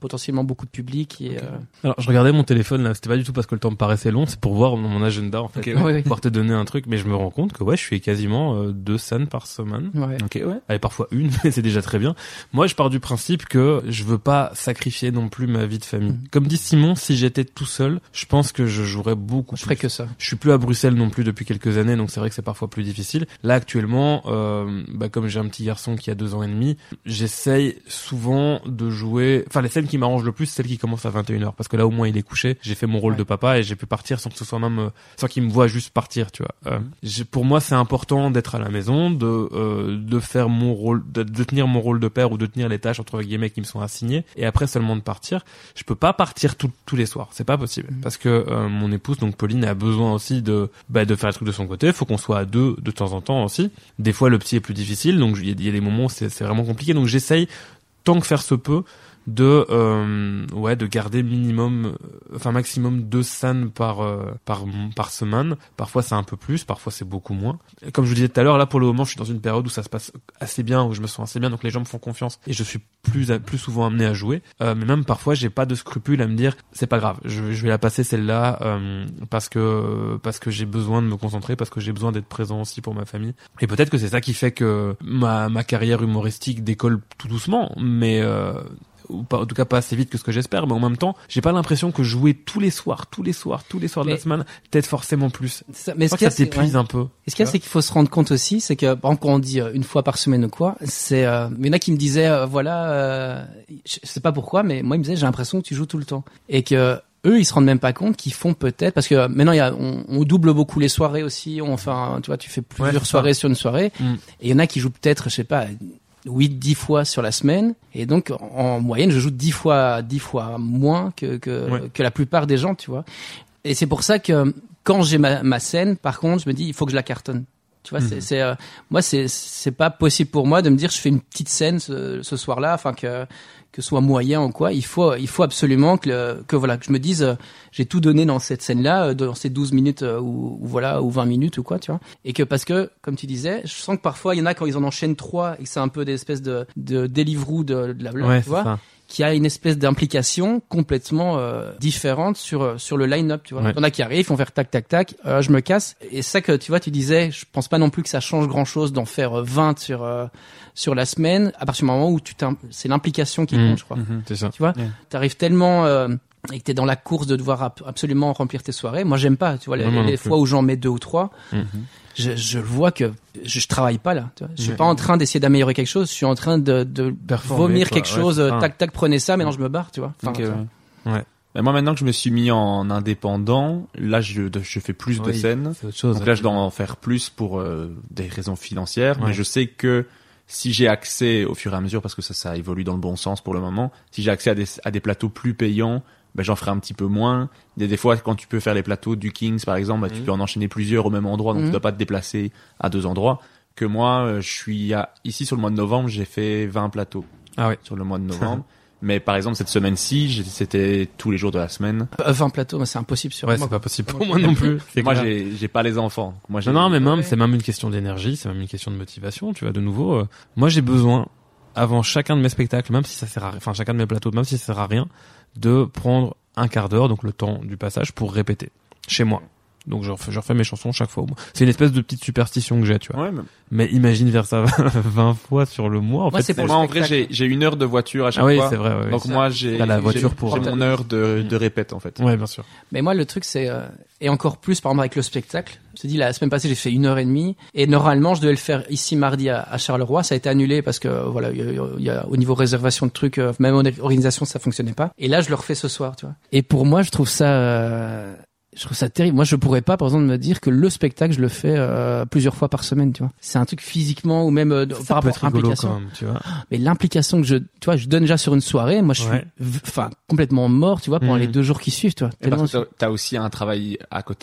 potentiellement beaucoup de public et Okay. euh... Alors, je regardais mon téléphone là, c'était pas du tout parce que le temps me paraissait long, c'est pour voir mon agenda en fait, Okay, ouais. pour Oui, oui. pouvoir te donner un truc, mais je me rends compte que ouais, je suis quasiment euh, deux scènes par semaine. ouais. Ok, ouais. Allez, parfois une, mais c'est déjà très bien. Moi, je pars du principe que je veux pas sacrifier non plus ma vie de famille. Mm. Comme dit Simon, si j'étais tout seul, je pense que je jouerais beaucoup Je ferais plus. que ça. Je suis plus à Bruxelles non plus depuis quelques années, donc c'est vrai que c'est parfois plus difficile. Là, actuellement, euh, bah, comme j'ai un petit garçon qui a deux ans et demi, j'essaye souvent de jouer... Enfin, les scènes qui m'arrangent le plus, c'est celles qui commencent à vingt et une heures. Parce que là, au moins, il est couché. J'ai fait mon rôle Ouais. de papa et j'ai pu partir sans que ce soit même... euh, sans qu'il me voie juste partir, tu vois. Euh, j'ai- pour moi, c'est important d'être à la maison, de euh, de faire mon rôle, de, de tenir mon rôle de père ou de tenir les tâches, entre guillemets, qui me sont assignées. Et après seulement de partir. Je peux pas partir tout- tous les soirs. C'est pas possible. Mhm. Parce que euh, mon épouse, donc Pauline, a besoin aussi de bah, de faire le truc de son côté. Faut qu'on soit à deux de temps en temps aussi. Des fois, le petit est plus difficile, donc il y, a- il y a des moments où c'est c'est vraiment compliqué. Donc j'essaye, tant que faire se peut, de euh, ouais de garder minimum euh, enfin maximum deux scènes par euh, par par semaine. Parfois c'est un peu plus, parfois c'est beaucoup moins. Comme je vous disais tout à l'heure, là pour le moment je suis dans une période où ça se passe assez bien, où je me sens assez bien, donc les gens me font confiance et je suis plus à- plus souvent amené à jouer. Euh, mais même parfois j'ai pas de scrupule à me dire c'est pas grave, je, je vais la passer celle-là euh, parce que parce que j'ai besoin de me concentrer, parce que j'ai besoin d'être présent aussi pour ma famille. Et peut-être que c'est ça qui fait que ma ma carrière humoristique décolle tout doucement, mais euh, ou pas, en tout cas pas assez vite que ce que j'espère, mais en même temps, j'ai pas l'impression que jouer tous les soirs, tous les soirs, tous les soirs de Mais- la semaine, peut-être forcément plus. C'est ça. Mais Je ce crois qu'il y que a, ça c'est- t'épuise ouais. un peu. Et ce qu'il y a, c'est qu'il faut se rendre compte aussi, c'est que, par exemple, quand on dit euh, une fois par semaine ou quoi, c'est, euh, il y en a qui me disaient, euh, voilà, euh, je sais pas pourquoi, mais moi, ils me disaient, j'ai l'impression que tu joues tout le temps. Et que, eux, ils se rendent même pas compte qu'ils font peut-être, parce que euh, maintenant, il y a, on, on double beaucoup les soirées aussi, on fait, un- tu vois, tu fais plusieurs Ouais, c'est ça. soirées sur une soirée. Mm. Et il y en a qui jouent peut-être, je sais pas, huit, dix fois sur la semaine. Et donc, en, en moyenne, je joue dix fois, dix fois moins que, que, Ouais. que la plupart des gens, tu vois. Et c'est pour ça que, quand j'ai ma, ma scène, par contre, je me dis, il faut que je la cartonne. Tu vois, Mhm. c'est, c'est, euh, moi, c'est, c'est pas possible pour moi de me dire, je fais une petite scène ce, ce soir-là, afin que, que ce soit moyen ou quoi. Il faut, il faut absolument que, le, que voilà, que je me dise, euh, j'ai tout donné dans cette scène-là, euh, dans ces douze minutes, euh, ou, ou voilà, ou vingt minutes ou quoi, tu vois. Et que, parce que, comme tu disais, je sens que parfois, il y en a quand ils en enchaînent trois et que c'est un peu des espèces de, de Deliveroo de, de la blague, Ouais, tu c'est vois. ça. Qui a une espèce d'implication complètement euh, différente sur euh, sur le line-up, tu vois. Ouais. Il y en a qui arrivent, ils font faire tac tac tac, euh, je me casse. Et ça que tu vois, tu disais, je pense pas non plus que ça change grand-chose d'en faire euh, vingt sur euh, sur la semaine. À partir du moment où tu t'im- c'est l'implication qui Mhm. compte, je crois. C'est ça. Tu vois, Ouais. t'arrives tellement euh, et que t'es dans la course de devoir ab- absolument remplir tes soirées. Moi, j'aime pas. Tu vois, les, Non, moi non les plus. fois où j'en mets deux ou trois. Mhm. Je, je vois que je, je travaille pas là. Tu vois. Je suis Ouais. pas en train d'essayer d'améliorer quelque chose. Je suis en train de, de Performer, vomir quoi. quelque Ouais, chose. c'est ça. euh, tac tac, prenez ça. Mais non, je me barre. Tu vois. Enfin, Ok, tu vois. ouais. Ouais. Mais moi, maintenant que je me suis mis en indépendant, là, je, je fais plus de Oui, scènes. C'est autre chose. Donc là, je dois en faire plus pour euh, des raisons financières. Ouais. Mais je sais que si j'ai accès au fur et à mesure, parce que ça, ça évolue dans le bon sens pour le moment, si j'ai accès à des, à des plateaux plus payants, ben, j'en ferai un petit peu moins. Il y a des fois, quand tu peux faire les plateaux du Kings, par exemple, ben, tu Mhm. peux en enchaîner plusieurs au même endroit, donc Mhm. tu dois pas te déplacer à deux endroits. Que moi, euh, je suis à, ici sur le mois de novembre, j'ai fait vingt plateaux Ah ouais. sur le mois de novembre. Mais par exemple, cette semaine-ci, j'ai- c'était tous les jours de la semaine. Euh, vingt plateaux, mais c'est impossible sur Ouais, moi. c'est pas possible pour moi non plus. C'est Moi, clair. j'ai, j'ai pas les enfants. Moi, j'ai, Non, non, mais même, Ouais. c'est même une question d'énergie, c'est même une question de motivation, tu vois, de nouveau. euh, moi, j'ai besoin, avant chacun de mes spectacles, même si ça sert à rien, enfin, chacun de mes plateaux, même si ça sert à rien, de prendre un quart d'heure, donc le temps du passage, pour répéter. Chez moi. Donc, je refais, je refais mes chansons chaque fois au mois. C'est une espèce de petite superstition que j'ai, tu vois. Ouais, mais Mais imagine faire ça vingt fois sur le mois, en Moi, fait. c'est pour moi, le en vrai, j'ai, spectacle. j'ai une heure de voiture à chaque Ah oui, fois. c'est vrai, ouais, Donc ouais. moi, j'ai, T'as la j'ai- voiture pour- j'ai mon heure de, de répète, en fait. Ouais, bien sûr. Mais moi, le truc, c'est, euh, et encore plus, par exemple, avec le spectacle. Je te dis, la semaine passée, j'ai fait une heure et demie. Et normalement, je devais le faire ici mardi à, à Charleroi. Ça a été annulé parce que, euh, voilà, il y a, il y a- au niveau réservation de trucs, euh, même en organisation, ça fonctionnait pas. Et là, je le refais ce soir, tu vois. Et pour moi, je trouve ça, euh, je trouve ça terrible. Moi, je pourrais pas, par exemple, me dire que le spectacle, je le fais euh, plusieurs fois par semaine, tu vois. C'est un truc physiquement ou même euh, Ça par peut rapport être à rigolo l'implication. quand même, tu vois. Mais l'implication que je, tu vois, je donne déjà sur une soirée. Moi, je suis, Ouais. v- enfin, complètement mort, tu vois, pendant Mhm. les deux jours qui suivent, tu vois. Et parce Tellement- que t'as- t'as aussi un travail à côté.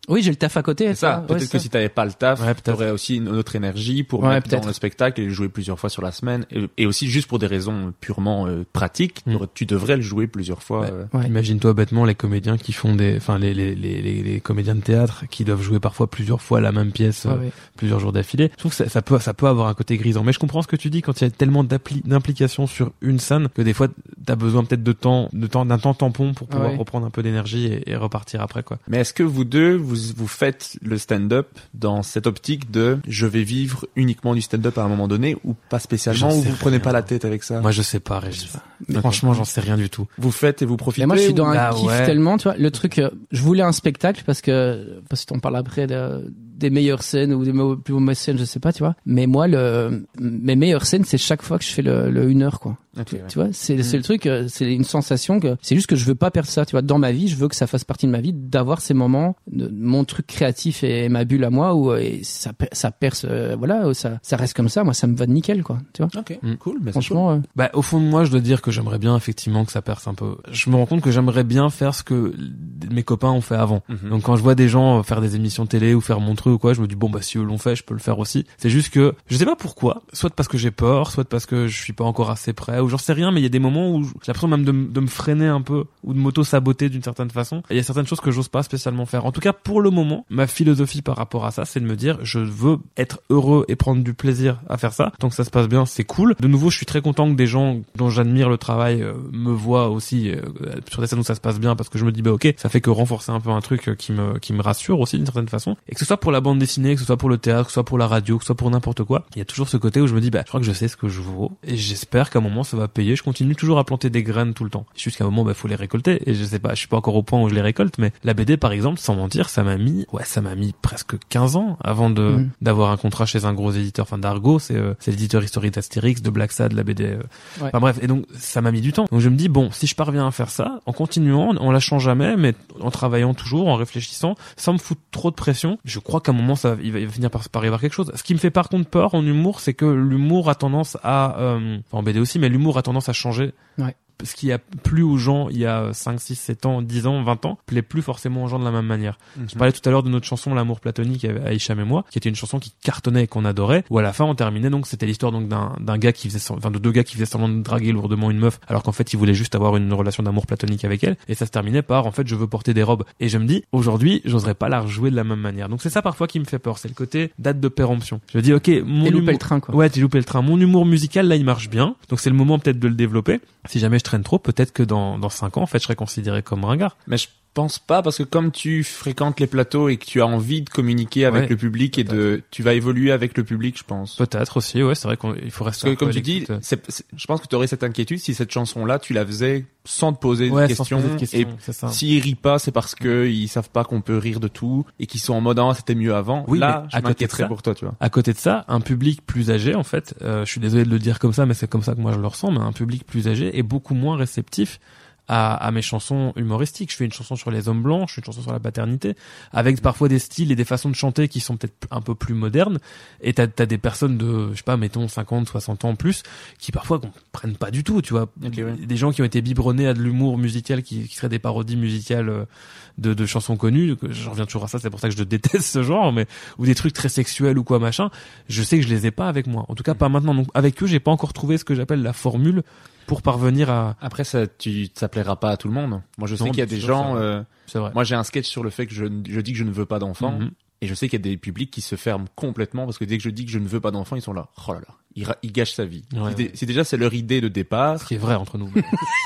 Oui, j'ai le taf à côté. C'est ça. Ouais, Peut-être c'est que ça. si t'avais pas le taf, Ouais, peut-être. t'aurais aussi une autre énergie pour Ouais, mettre dans peut-être. le spectacle et le jouer plusieurs fois sur la semaine. Et, et aussi juste pour des raisons purement euh, pratiques, Mm. t'aurais- tu devrais le jouer plusieurs fois. Ouais. euh. Ouais. Imagine-toi bêtement les comédiens qui font des, enfin les, les les les les comédiens de théâtre qui doivent jouer parfois plusieurs fois la même pièce, Ouais, euh, ouais. plusieurs jours d'affilée. Je trouve que ça, ça peut ça peut avoir un côté grisant. Mais je comprends ce que tu dis quand il y a tellement d'appli- d'implications sur une scène que des fois t'as besoin peut-être de temps, de temps d'un temps tampon pour pouvoir Ouais. reprendre un peu d'énergie et, et repartir après quoi. Mais est-ce que vous deux, vous, vous faites le stand-up dans cette optique de je vais vivre uniquement du stand-up à un moment donné ou pas spécialement, J'en ou sais vous prenez rien. pas la tête avec ça? Moi je sais pas, Régis. Mais- Franchement, j'en sais rien du tout. Vous faites et vous profitez? Mais moi, je suis dans un Ah, kiff ouais. tellement, tu vois. Le truc, euh, je voulais un spectacle parce que, parce qu'on parle après de, des meilleures scènes ou des mo- plus mauvaises scènes, je sais pas, tu vois. Mais moi, le, mes meilleures scènes, c'est chaque fois que je fais le, le une heure, quoi. Ok, Tu, ouais. tu vois, c'est, c'est le truc, euh, c'est une sensation que, c'est juste que je veux pas perdre ça, tu vois. Dans ma vie, je veux que ça fasse partie de ma vie, d'avoir ces moments, de mon truc créatif et ma bulle à moi où euh, et ça, per- ça perce, euh, voilà, où ça, ça reste comme ça. Moi, ça me va de nickel, quoi. Tu vois. Ok, Mm. cool. Mais c'est Franchement, euh, Bah, au fond de moi, je dois dire que j'aimerais bien effectivement que ça perce un peu. Je me rends compte que j'aimerais bien faire ce que mes copains ont fait avant. cool. Mhm. Donc quand je vois des gens faire des émissions télé ou faire mon truc ou quoi, je me dis bon bah si eux l'ont fait, je peux le faire aussi. C'est juste que je sais pas pourquoi, soit parce que j'ai peur, soit parce que je suis pas encore assez prêt ou j'en sais rien, mais il y a des moments où j'ai l'impression même de, m- de me freiner un peu ou de m'auto-saboter d'une certaine façon. Et il y a certaines choses que j'ose pas spécialement faire. En tout cas, pour le moment, ma philosophie par rapport à ça, c'est de me dire je veux être heureux et prendre du plaisir à faire ça. Donc ça se passe bien, c'est cool. De nouveau, je suis très content que des gens dont j'admire le travail euh, me voient aussi euh, sur des scènes où ça se passe bien parce que je me dis bah ok, ça fait que renforcer un peu un truc euh, qui me qui me rassure aussi d'une certaine façon. Et que ce soit pour la bande dessinée, que ce soit pour le théâtre, que ce soit pour la radio, que ce soit pour n'importe quoi, il y a toujours ce côté où je me dis bah je crois que je sais ce que je vaux et j'espère qu'à un moment ça va payer. Je continue toujours à planter des graines tout le temps. Jusqu'à un moment bah faut les récolter et je sais pas, je suis pas encore au point où je les récolte, mais la B D par exemple, sans mentir, ça m'a mis ouais ça m'a mis presque quinze ans avant de Mhm. d'avoir un contrat chez un gros éditeur, enfin d'Argo, c'est euh, c'est l'éditeur historique d'Astérix, de Black Sad, la B D. Euh, Ouais. Enfin bref, et donc ça m'a mis du temps. Donc je me dis bon, si je parviens à faire ça, en continuant, en lâchant jamais, mais en travaillant toujours, en réfléchissant, sans me foutre trop de pression, je crois qu'à un moment ça, il va, il va finir par, par y avoir quelque chose. Ce qui me fait par contre peur en humour, c'est que l'humour a tendance à, euh, enfin en B D aussi, mais l'humour a tendance à changer. Ouais. Ce qui a plu aux gens il y a cinq, six, sept ans, dix ans, vingt ans, plaît plus forcément aux gens de la même manière. Mhm. Je parlais tout à l'heure de notre chanson L'amour platonique avec Aïcham et moi, qui était une chanson qui cartonnait et qu'on adorait, où à la fin on terminait donc c'était l'histoire donc d'un d'un gars qui faisait sem- enfin de deux gars qui faisaient semblant de draguer lourdement une meuf alors qu'en fait ils voulaient juste avoir une relation d'amour platonique avec elle, et ça se terminait par en fait je veux porter des robes. Et je me dis aujourd'hui, j'oserais pas la rejouer de la même manière. Donc c'est ça parfois qui me fait peur, c'est le côté date de péremption. Je me dis OK, mon et louper humour- le train, quoi. Ouais, j'ai loupé le train. Mon humour musical, là, il marche bien. Donc, c'est le moment peut-être de le développer. Si jamais je traîne trop, peut-être que dans, dans cinq ans, en fait, je serais considéré comme ringard. Mais je pense pas, parce que comme tu fréquentes les plateaux et que tu as envie de communiquer avec Ouais, le public et de, tu vas évoluer avec le public, je pense. Peut-être aussi, ouais, c'est vrai qu'il faut Parce rester que un peu comme à tu dis, l'écoute. c'est, c'est- je pense que tu aurais cette inquiétude si cette chanson-là, tu la faisais sans te poser Ouais, de sans se questions. poser de questions, Et c'est ça. s'ils rient pas, c'est parce que ils savent pas qu'on peut rire de tout et qu'ils sont en mode ah, c'était mieux avant. Oui, Là, mais je à côté de m'inquiéterais ça- pour toi, tu vois. À côté de ça, un public plus âgé, en fait, euh, je suis désolé de le dire comme ça, mais c'est comme ça que moi je le ressens, mais un public plus âgé est beaucoup moins réceptif à, à mes chansons humoristiques. Je fais une chanson sur les hommes blancs, je fais une chanson sur la paternité, avec parfois des styles et des façons de chanter qui sont peut-être un peu plus modernes. Et t'as, t'as des personnes de, je sais pas, mettons cinquante, soixante ans en plus, qui parfois comprennent pas du tout, tu vois. Ok, ouais. Des gens qui ont été biberonnés à de l'humour musical qui, qui seraient des parodies musicales euh, de, de chansons connues. Que je reviens toujours à ça, c'est pour ça que je déteste ce genre, mais ou des trucs très sexuels ou quoi machin. Je sais que je les ai pas avec moi. En tout cas, pas maintenant. Donc avec eux, j'ai pas encore trouvé ce que j'appelle la formule pour parvenir à. Après, ça, tu, ça plaira pas à tout le monde. Moi, je sais Non, qu'il y a bien des sûr, gens, c'est vrai. euh, C'est vrai. moi, j'ai un sketch sur le fait que je, je dis que je ne veux pas d'enfants. Mhm. Et je sais qu'il y a des publics qui se ferment complètement parce que dès que je dis que je ne veux pas d'enfants, ils sont là. Oh là là. Ils, ra- ils gâchent sa vie. Ouais, c'est, ouais. c'est déjà, c'est leur idée de départ. Ce qui est vrai entre nous.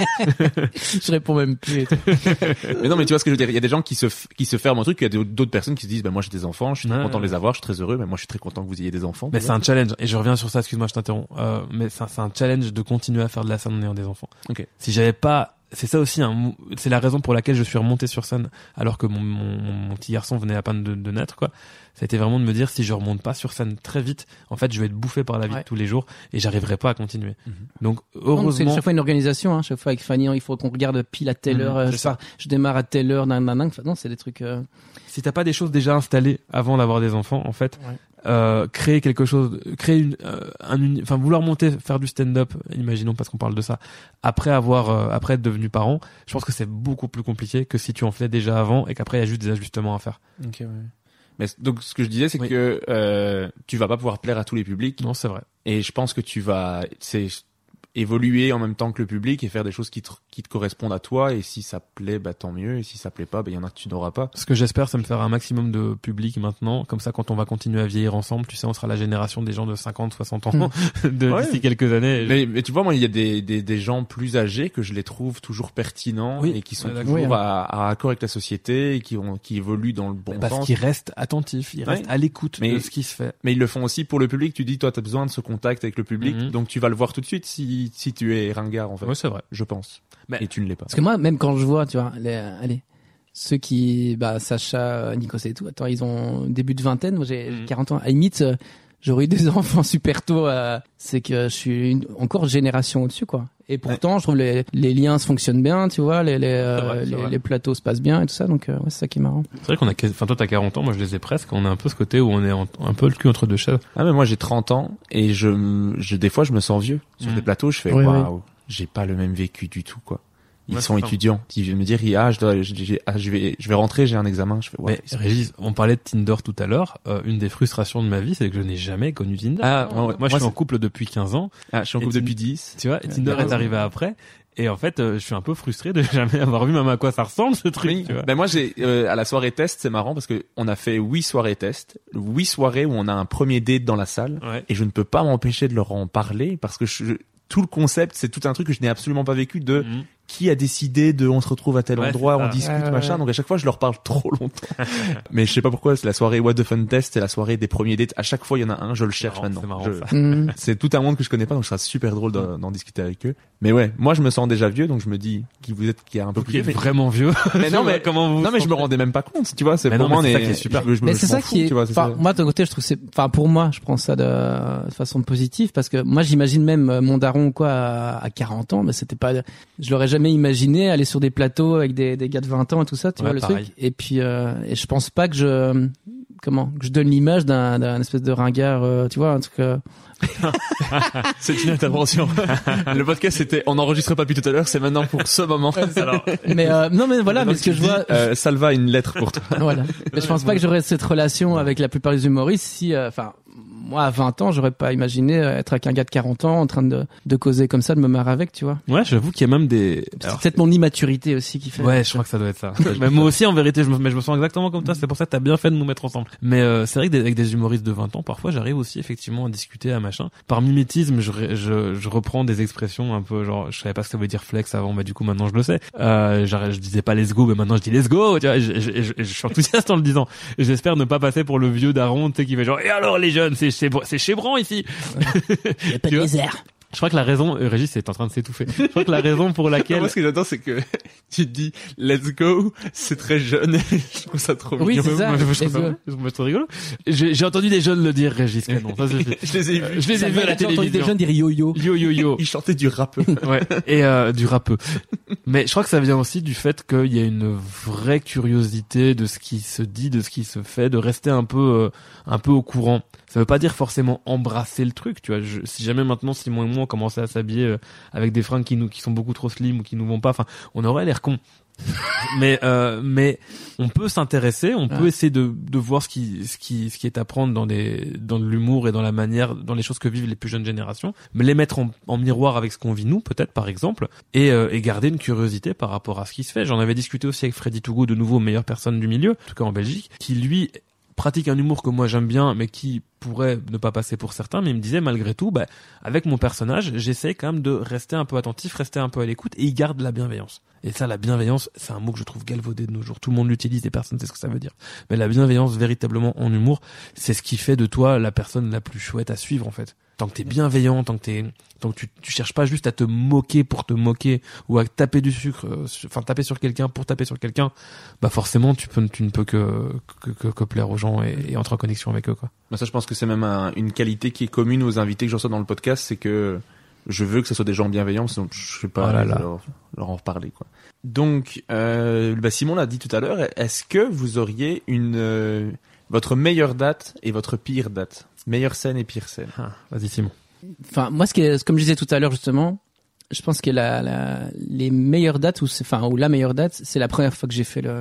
Je réponds même plus. et tout. Mais non, mais tu vois ce que je veux dire. Il y a des gens qui se, f- qui se ferment un truc. Il y a d'autres d'autres personnes qui se disent, bah, moi, j'ai des enfants. Je suis très Ouais, content de ouais. les avoir. Je suis très heureux. Mais moi, je suis très content que vous ayez des enfants. Mais c'est un challenge, et je reviens sur ça, excuse-moi, je t'interromps. Euh, mais c'est un, c'est un challenge de continuer à faire de la scène en ayant des enfants. Ok. Si j'avais pas, c'est ça aussi, hein, c'est la raison pour laquelle je suis remonté sur scène alors que mon, mon, mon petit garçon venait à peine de, de naître, quoi. Ça a été vraiment de me dire, si je remonte pas sur scène très vite, en fait, je vais être bouffé par la vie Ouais. de tous les jours et j'arriverai pas à continuer. Mhm. Donc, Non, c'est heureusement. chaque fois une organisation, hein. Chaque fois avec Fanny, il faut qu'on regarde pile à telle Mhm, heure, euh, c'est je, ça. pars- je démarre à telle heure, nan, nan, nan. Enfin, non, c'est des trucs, euh... Si t'as pas des choses déjà installées avant d'avoir des enfants, en fait, Ouais. euh, créer quelque chose, créer une, euh, un, uni- enfin vouloir monter, faire du stand-up, imaginons parce qu'on parle de ça, après avoir, euh, après être devenu parent, je pense que c'est beaucoup plus compliqué que si tu en faisais déjà avant et qu'après il y a juste des ajustements à faire. Ok, ouais. Mais donc ce que je disais, c'est Oui. que euh, tu vas pas pouvoir plaire à tous les publics. Non, c'est vrai. Et je pense que tu vas, c'est évoluer en même temps que le public et faire des choses qui te, qui te correspondent à toi. Et si ça plaît, bah tant mieux. Et si ça plaît pas, bah il y en a que tu n'auras pas. Ce que j'espère, c'est me faire un maximum de public maintenant. Comme ça, quand on va continuer à vieillir ensemble, tu sais, on sera la génération des gens de cinquante, soixante ans de, Ouais. d'ici quelques années. Mais, mais tu vois, moi, il y a des, des, des gens plus âgés que je les trouve toujours pertinents Oui. et qui sont Ouais, toujours oui, hein. à, à accord avec la société et qui ont, qui évoluent dans le bon Parce sens. qu'ils restent attentifs, ils restent Ouais. à l'écoute Mais- de ce qui se fait. Mais ils le font aussi pour le public. Tu dis, toi, t'as besoin de ce contact avec le public. Mhm. Donc tu vas le voir tout de suite si, si tu es ringard, en fait. Oui, c'est vrai. Je pense. Mais- Et tu ne l'es pas. Parce que moi, même quand je vois, tu vois, les, allez, ceux qui, bah, Sacha, Nikos et tout, attends, ils ont début de vingtaine, moi j'ai Mhm. quarante ans. À la limite, euh, j'aurais eu des enfants super tôt, euh, c'est que je suis une, encore génération au-dessus, quoi. Et pourtant, je trouve les, les liens se fonctionnent bien, tu vois, les, les, euh, C'est vrai, c'est les, vrai. les plateaux se passent bien et tout ça, donc, euh, ouais, c'est ça qui est marrant. C'est vrai qu'on a, quasi- enfin toi t'as quarante ans, moi je les ai presque. On a un peu ce côté où on est en- un peu le cul entre deux chaises. Ah, mais moi, j'ai trente ans et je, m- je, des fois, je me sens vieux. Sur Mhm. des plateaux, je fais, Oui, waouh, j'ai pas le même vécu du tout, quoi. Ils Ouais, sont c'est ça. étudiants. Ils viennent me dire, ah, je dois, j'ai- j'ai- ah, je vais, je vais rentrer, j'ai un examen. Je fais, ouais. Mais Régis, on parlait de Tinder tout à l'heure. Euh, une des frustrations de ma vie, c'est que je n'ai jamais connu Tinder. Ah, ouais, ouais. Moi, je Moi, suis en c'est- couple depuis quinze ans. Ah, je suis en Et couple tu- depuis dix. Tu vois, Tinder bien est arrivé après. Et en fait, euh, je suis un peu frustré de jamais avoir vu même à quoi ça ressemble ce truc. Oui. Tu vois. Ben moi j'ai euh, à la soirée test, c'est marrant parce que on a fait huit soirées test, huit soirées où on a un premier date dans la salle Ouais. et je ne peux pas m'empêcher de leur en parler parce que je, tout le concept, c'est tout un truc que je n'ai absolument pas vécu de Mhm. qui a décidé de on se retrouve à tel Ouais, endroit, c'est on ça. discute, Ouais, ouais, machin. ouais. Donc à chaque fois, je leur parle trop longtemps. Mais je sais pas pourquoi, c'est la soirée What the Fun Test, c'est la soirée des premiers dates. À chaque fois, il y en a un, je le cherche marrant, maintenant. c'est marrant, Je- ça. Mhm. C'est tout un monde que je connais pas, donc ce sera super drôle d'en, d'en discuter avec eux. Mais ouais, moi je me sens déjà vieux, donc je me dis qui vous êtes, qui est un peu plus Qui est vieux. mais- vraiment vieux. Mais non, mais comment vous non, mais je me sentez rendais même pas compte, tu vois. C'est Mais pour non, moi, mais on c'est est, ça qui est super. Je, je me- Mais je c'est m'en ça fous, qui est, tu vois. c'est enfin, ça. moi de ton côté, je trouve que c'est, enfin pour moi, je prends ça de, de façon positive parce que moi j'imagine même euh, mon daron ou quoi à, à quarante ans, mais c'était pas, je l'aurais jamais imaginé aller sur des plateaux avec des, des gars de vingt ans et tout ça, tu Ouais, vois le pareil. truc. Et puis euh, et je pense pas que je, comment, que je donne l'image d'un, d'un espèce de ringard, euh, tu vois, un truc. Euh, C'est une intervention. Le podcast c'était, on n'enregistre pas depuis tout à l'heure, c'est maintenant pour ce moment. Alors, mais euh, non, mais voilà, mais donc ce que tu je dis, vois, euh, Salva a une lettre pour toi. voilà. Mais je pense pas que j'aurais cette relation avec la plupart des humoristes si, euh, enfin, moi à vingt ans, j'aurais pas imaginé euh, être avec un gars de quarante ans en train de, de causer comme ça, de me marrer avec, tu vois. Ouais, j'avoue qu'il y a même des. C'est Alors, peut-être mon immaturité aussi qui fait. Ouais, je crois que ça doit être ça. Mais moi aussi, en vérité, je me, mais je me sens exactement comme toi. C'est pour ça que t'as bien fait de nous mettre ensemble. Mais euh, c'est vrai que des- avec des humoristes de vingt ans, parfois, j'arrive aussi effectivement à discuter, à machin. Par mimétisme, je, ré- je, je reprends des expressions un peu genre, je savais pas ce que ça veut dire flex avant, bah du coup maintenant je le sais. Euh, j'arrête- je disais pas let's go, mais maintenant je dis let's go. Tu vois, et je, je, je, je suis enthousiaste en le disant. Et j'espère ne pas passer pour le vieux daron, tu sais, qui fait genre, et alors les jeunes, c'est c'est c'est chébrant ici. Il y a pas Tu de vois misère. Je crois que la raison, euh, Régis est en train de s'étouffer. Je crois que la raison pour laquelle Moi, ce que j'adore, c'est que tu te dis let's go, c'est très jeune. Je trouve ça trop Oui, mignon. c'est ça. Moi, je trouve Let's ça- go. je trouve ça rigolo. J'ai j'ai entendu des jeunes le dire, Régis Canon. Ça suffit. Je les ai Euh, vus. Je les ai vus à la J'ai entendu des télévision. jeunes dire yo-yo. Yo yo yo. Ils chantaient du rap. Ouais. Et euh, du rappeux. Mais je crois que ça vient aussi du fait qu'il y a une vraie curiosité de ce qui se dit, de ce qui se fait, de rester un peu, euh, un peu au courant. Ça veut pas dire forcément embrasser le truc, tu vois. Je, si jamais maintenant Simon et moi on commençait à s'habiller euh, avec des fringues qui nous, qui sont beaucoup trop slim ou qui nous vont pas, enfin, on aurait l'air con. mais euh, mais on peut s'intéresser, on peut Ouais. essayer de de voir ce qui ce qui ce qui est à prendre dans des dans de l'humour et dans la manière, dans les choses que vivent les plus jeunes générations, mais les mettre en, en miroir avec ce qu'on vit nous peut-être par exemple, et euh, et garder une curiosité par rapport à ce qui se fait. J'en avais discuté aussi avec Freddy Tougou, de nouveau meilleure personne du milieu, en tout cas en Belgique, qui lui pratique un humour que moi j'aime bien, mais qui pourrait ne pas passer pour certains, mais il me disait malgré tout, bah, avec mon personnage, j'essaie quand même de rester un peu attentif, rester un peu à l'écoute, et il garde la bienveillance. Et ça, la bienveillance, c'est un mot que je trouve galvaudé de nos jours. Tout le monde l'utilise et personne ne sait ce que ça veut dire. Mais la bienveillance, véritablement, en humour, c'est ce qui fait de toi la personne la plus chouette à suivre, en fait. Tant que t'es bienveillant, tant que t'es, tant que tu, tu cherches pas juste à te moquer pour te moquer, ou à taper du sucre, euh, sur- enfin, taper sur quelqu'un pour taper sur quelqu'un, bah, forcément, tu peux, tu ne peux que, que, que, que plaire aux gens et, et entrer en connexion avec eux, quoi. Bah ça, je pense que c'est même un- une qualité qui est commune aux invités que je reçois dans le podcast, c'est que je veux que ce soit des gens bienveillants, sinon je sais pas Oh là là. Leur, leur en reparler, quoi. Donc, euh, bah Simon l'a dit tout à l'heure, est-ce que vous auriez une euh, Votre meilleure date et votre pire date. Meilleure scène et pire scène. Ah, vas-y Simon. Enfin, moi, ce qui est, comme je disais tout à l'heure, justement, je pense que la, la, les meilleures dates, ou c'est, enfin, ou la meilleure date, c'est la première fois que j'ai fait le,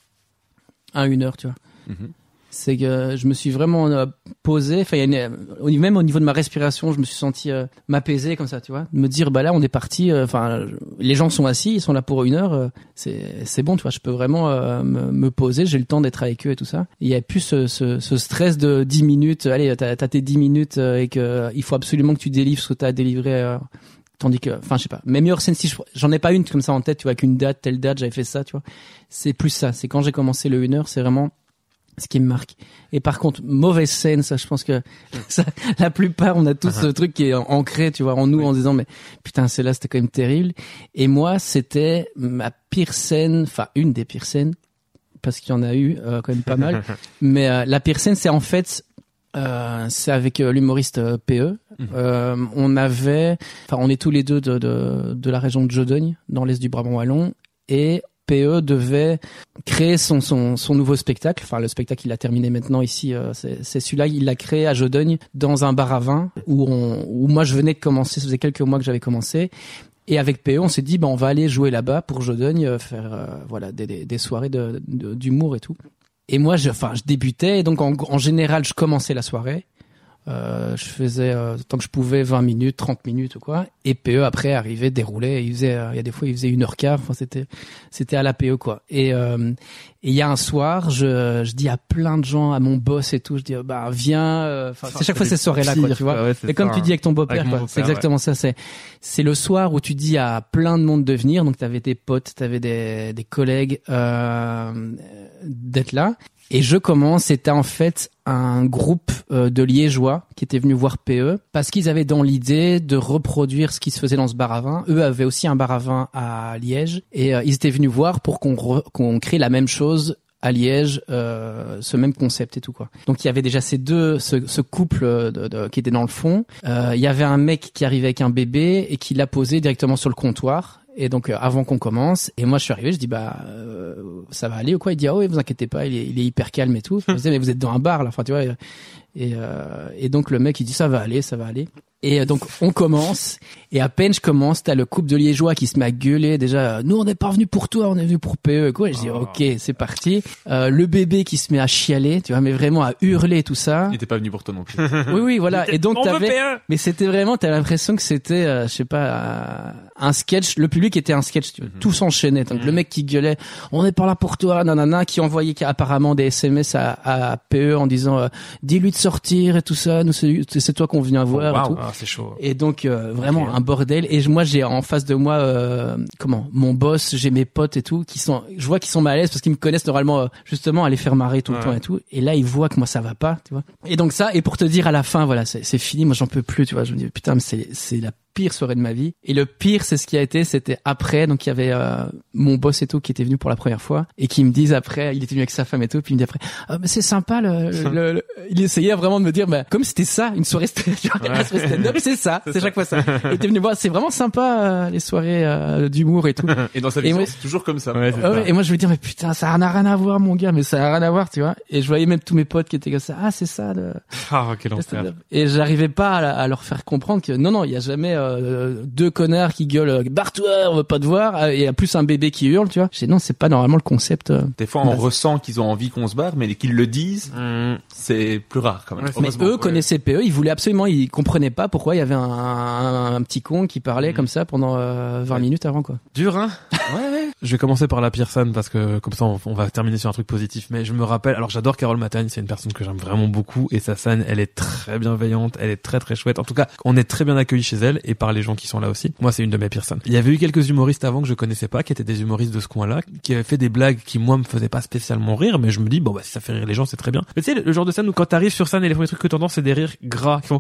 un une heure, tu vois. Mm-hmm. C'est que je me suis vraiment euh, posé, enfin, il y a une, même au niveau de ma respiration, je me suis senti euh, m'apaiser comme ça, tu vois. Me dire, bah là, on est parti, enfin, euh, les gens sont assis, ils sont là pour une heure, euh, c'est, c'est bon, tu vois, je peux vraiment euh, me, me poser, j'ai le temps d'être avec eux et tout ça. Et il y a plus ce, ce, ce stress de dix minutes, allez, t'as, t'as tes dix minutes euh, et que euh, il faut absolument que tu délivres ce que t'as délivré. Euh, Tandis que, enfin, je sais pas, mes meilleures scènes, si je, j'en ai pas une comme ça en tête, tu vois, qu'une date, telle date, j'avais fait ça, tu vois. C'est plus ça. C'est quand j'ai commencé le une heure, c'est vraiment ce qui me marque. Et par contre, mauvaise scène, ça, je pense que ça, la plupart, on a tous ce truc qui est ancré, tu vois, en nous, oui. En disant, mais putain, celle-là, c'était quand même terrible. Et moi, c'était ma pire scène, enfin, une des pires scènes, parce qu'il y en a eu, euh, quand même pas mal. Mais euh, la pire scène, c'est en fait, euh, c'est avec euh, l'humoriste euh, P E. Mmh. Euh, on avait, enfin, on est tous les deux de, de, de la région de Jodogne, dans l'est du Brabant wallon, et P E devait créer son, son, son nouveau spectacle. Enfin, le spectacle, il a terminé maintenant ici. Euh, c'est, c'est celui-là, il l'a créé à Jodogne, dans un bar à vin, où, on, où moi, je venais de commencer. Ça faisait quelques mois que j'avais commencé. Et avec P E, on s'est dit, bah, on va aller jouer là-bas pour Jodogne, euh, faire euh, voilà des, des, des soirées de, de, d'humour et tout. Et moi, je, enfin, je débutais. Et donc, en, en général, je commençais la soirée. Euh, je faisais euh, tant que je pouvais vingt minutes, trente minutes ou quoi, et P E après arrivait, déroulait, il faisait, euh, il y a des fois il faisait une heure quart, enfin c'était, c'était à la P E quoi. Et euh, et il y a un soir, je je dis à plein de gens, à mon boss et tout, je dis bah viens, enfin euh, c'est chaque fois ces soirées là quoi, tu vois. Ouais, et comme ça, tu dis avec ton beau-père, avec quoi, beau-père, c'est exactement ouais. ça. C'est c'est le soir où tu dis à plein de monde de venir, donc t'avais des potes, t'avais des des collègues euh, d'être là. Et je commence, c'était en fait un groupe euh, de Liégeois qui était venu voir P E parce qu'ils avaient dans l'idée de reproduire ce qui se faisait dans ce bar à vin. Eux avaient aussi un bar à vin à Liège et euh, ils étaient venus voir pour qu'on re- qu'on crée la même chose à Liège, euh, ce même concept et tout quoi. Donc il y avait déjà ces deux, ce, ce couple de, de, qui était dans le fond. Euh, il y avait un mec qui arrivait avec un bébé et qui l'a posé directement sur le comptoir. Et donc euh, avant qu'on commence, et moi je suis arrivé, je dis bah euh, ça va aller ou quoi? Il dit ah oui, vous inquiétez pas, il est, il est hyper calme et tout. Je me disais mais vous êtes dans un bar là, enfin tu vois. Et euh, et donc le mec il dit ça va aller, ça va aller. Et donc on commence et à peine je commence, t'as le couple de Liégeois qui se met à gueuler déjà. Nous on n'est pas venus pour toi, on est venus pour P E quoi. Et je dis oh. ok c'est parti. Euh, le bébé qui se met à chialer, tu vois, mais vraiment à hurler tout ça. Il n'était pas venu pour toi non plus. Oui oui voilà. Et donc on t'avais, veut P E. mais c'était vraiment, t'as l'impression que c'était, euh, je sais pas, euh, un sketch. Le public était un sketch, tu vois. Mm-hmm. Tout s'enchaînait. Donc mm-hmm. le mec qui gueulait, on n'est pas là pour toi, nanana, qui envoyait apparemment des S M S à, à P E en disant, euh, dis-lui de sortir et tout ça. Nous c'est, c'est toi qu'on vient voir oh, wow. et tout. Ah, c'est chaud. Et donc euh, vraiment okay. un bordel. Et moi j'ai en face de moi, euh, comment, mon boss, j'ai mes potes et tout qui sont, je vois qu'ils sont mal à l'aise parce qu'ils me connaissent normalement euh, justement à les faire marrer tout le ouais. temps et tout. Et là ils voient que moi ça va pas, tu vois. Et donc ça, et pour te dire à la fin, voilà, c'est, c'est fini. Moi j'en peux plus, tu vois. Je me dis putain, mais c'est c'est la pire soirée de ma vie. Et le pire, c'est ce qui a été, c'était après. Donc il y avait euh, mon boss et tout qui était venu pour la première fois et qui me disent après, il était venu avec sa femme et tout, puis il me dit après, ah mais c'est sympa le, le, le, il essayait vraiment de me dire, bah comme c'était ça, une soirée stand-up, c'est ça, c'est, c'est chaque fois ça. Il était venu voir, c'est vraiment sympa euh, les soirées euh, d'humour et tout. Et dans sa vision, c'est toujours comme ça. Ouais, ça. Ouais, et moi je veux dire, mais putain, ça n'a rien à voir mon gars, mais ça n'a rien à voir, tu vois. Et je voyais même tous mes potes qui étaient comme ça, ah c'est ça le. Ah quel enfer. Et j'arrivais pas à, à leur faire comprendre que non non, il y a jamais euh, deux connards qui gueulent barre-toi, on veut pas te voir, et plus un bébé qui hurle, tu vois. Je dis non, c'est pas normalement le concept. Euh, Des fois on bah, ressent qu'ils ont envie qu'on se barre, mais qu'ils le disent, mmh. c'est plus rare quand même. Ouais, mais eux ouais. connaissaient P E, ils voulaient absolument, ils comprenaient pas pourquoi il y avait un, un, un petit con qui parlait mmh. comme ça pendant euh, vingt ouais. minutes avant quoi. Dur hein. Ouais ouais. Je vais commencer par la pire scène parce que comme ça on, on va terminer sur un truc positif. Mais je me rappelle, alors j'adore Carole Matagne, c'est une personne que j'aime vraiment beaucoup et sa scène, elle est très bienveillante, elle est très très chouette. En tout cas, on est très bien accueillis chez elle et par les gens qui sont là aussi. Moi, c'est une de mes pires scènes. Il y avait eu quelques humoristes avant que je connaissais pas, qui étaient des humoristes de ce coin-là, qui avaient fait des blagues qui moi me faisaient pas spécialement rire, mais je me dis bon bah si ça fait rire les gens, c'est très bien. Mais tu sais le genre de scène où quand t'arrives sur scène et les premiers trucs que t'entends c'est des rires gras qui font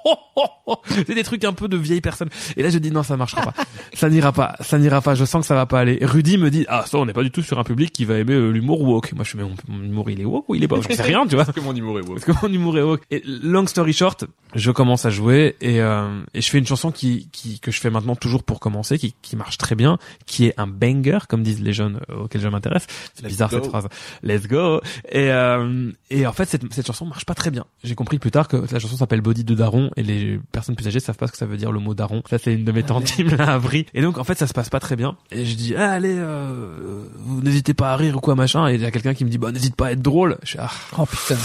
c'est des trucs un peu de vieilles personnes. Et là je dis non, ça marchera pas. Ça n'ira pas, ça n'ira pas, je sens que ça va pas pas aller. Rudy me dit, ah, ça, on n'est pas du tout sur un public qui va aimer euh, l'humour woke. Moi, je fais, mais mon, mon humour, il est woke ou il est pas? Je sais rien, tu vois. Parce que mon humour est woke. Parce que mon humour est woke. Et long story short, je commence à jouer et, euh, et je fais une chanson qui, qui, que je fais maintenant toujours pour commencer, qui, qui marche très bien, qui est un banger, comme disent les jeunes euh, auxquels je m'intéresse. C'est Let's bizarre go. cette phrase. Let's go. Et, euh, et en fait, cette, cette chanson marche pas très bien. J'ai compris plus tard que la chanson s'appelle Body de Daron et les personnes plus âgées savent pas ce que ça veut dire le mot daron. Ça, c'est une de mes tantes qui me l'a appris. Et donc, en fait, ça se passe pas très bien. Et je dis, ah, allez, euh, vous n'hésitez pas à rire ou quoi, machin. Et il y a quelqu'un qui me dit, bah, n'hésite pas à être drôle. Je suis, ah, Oh putain.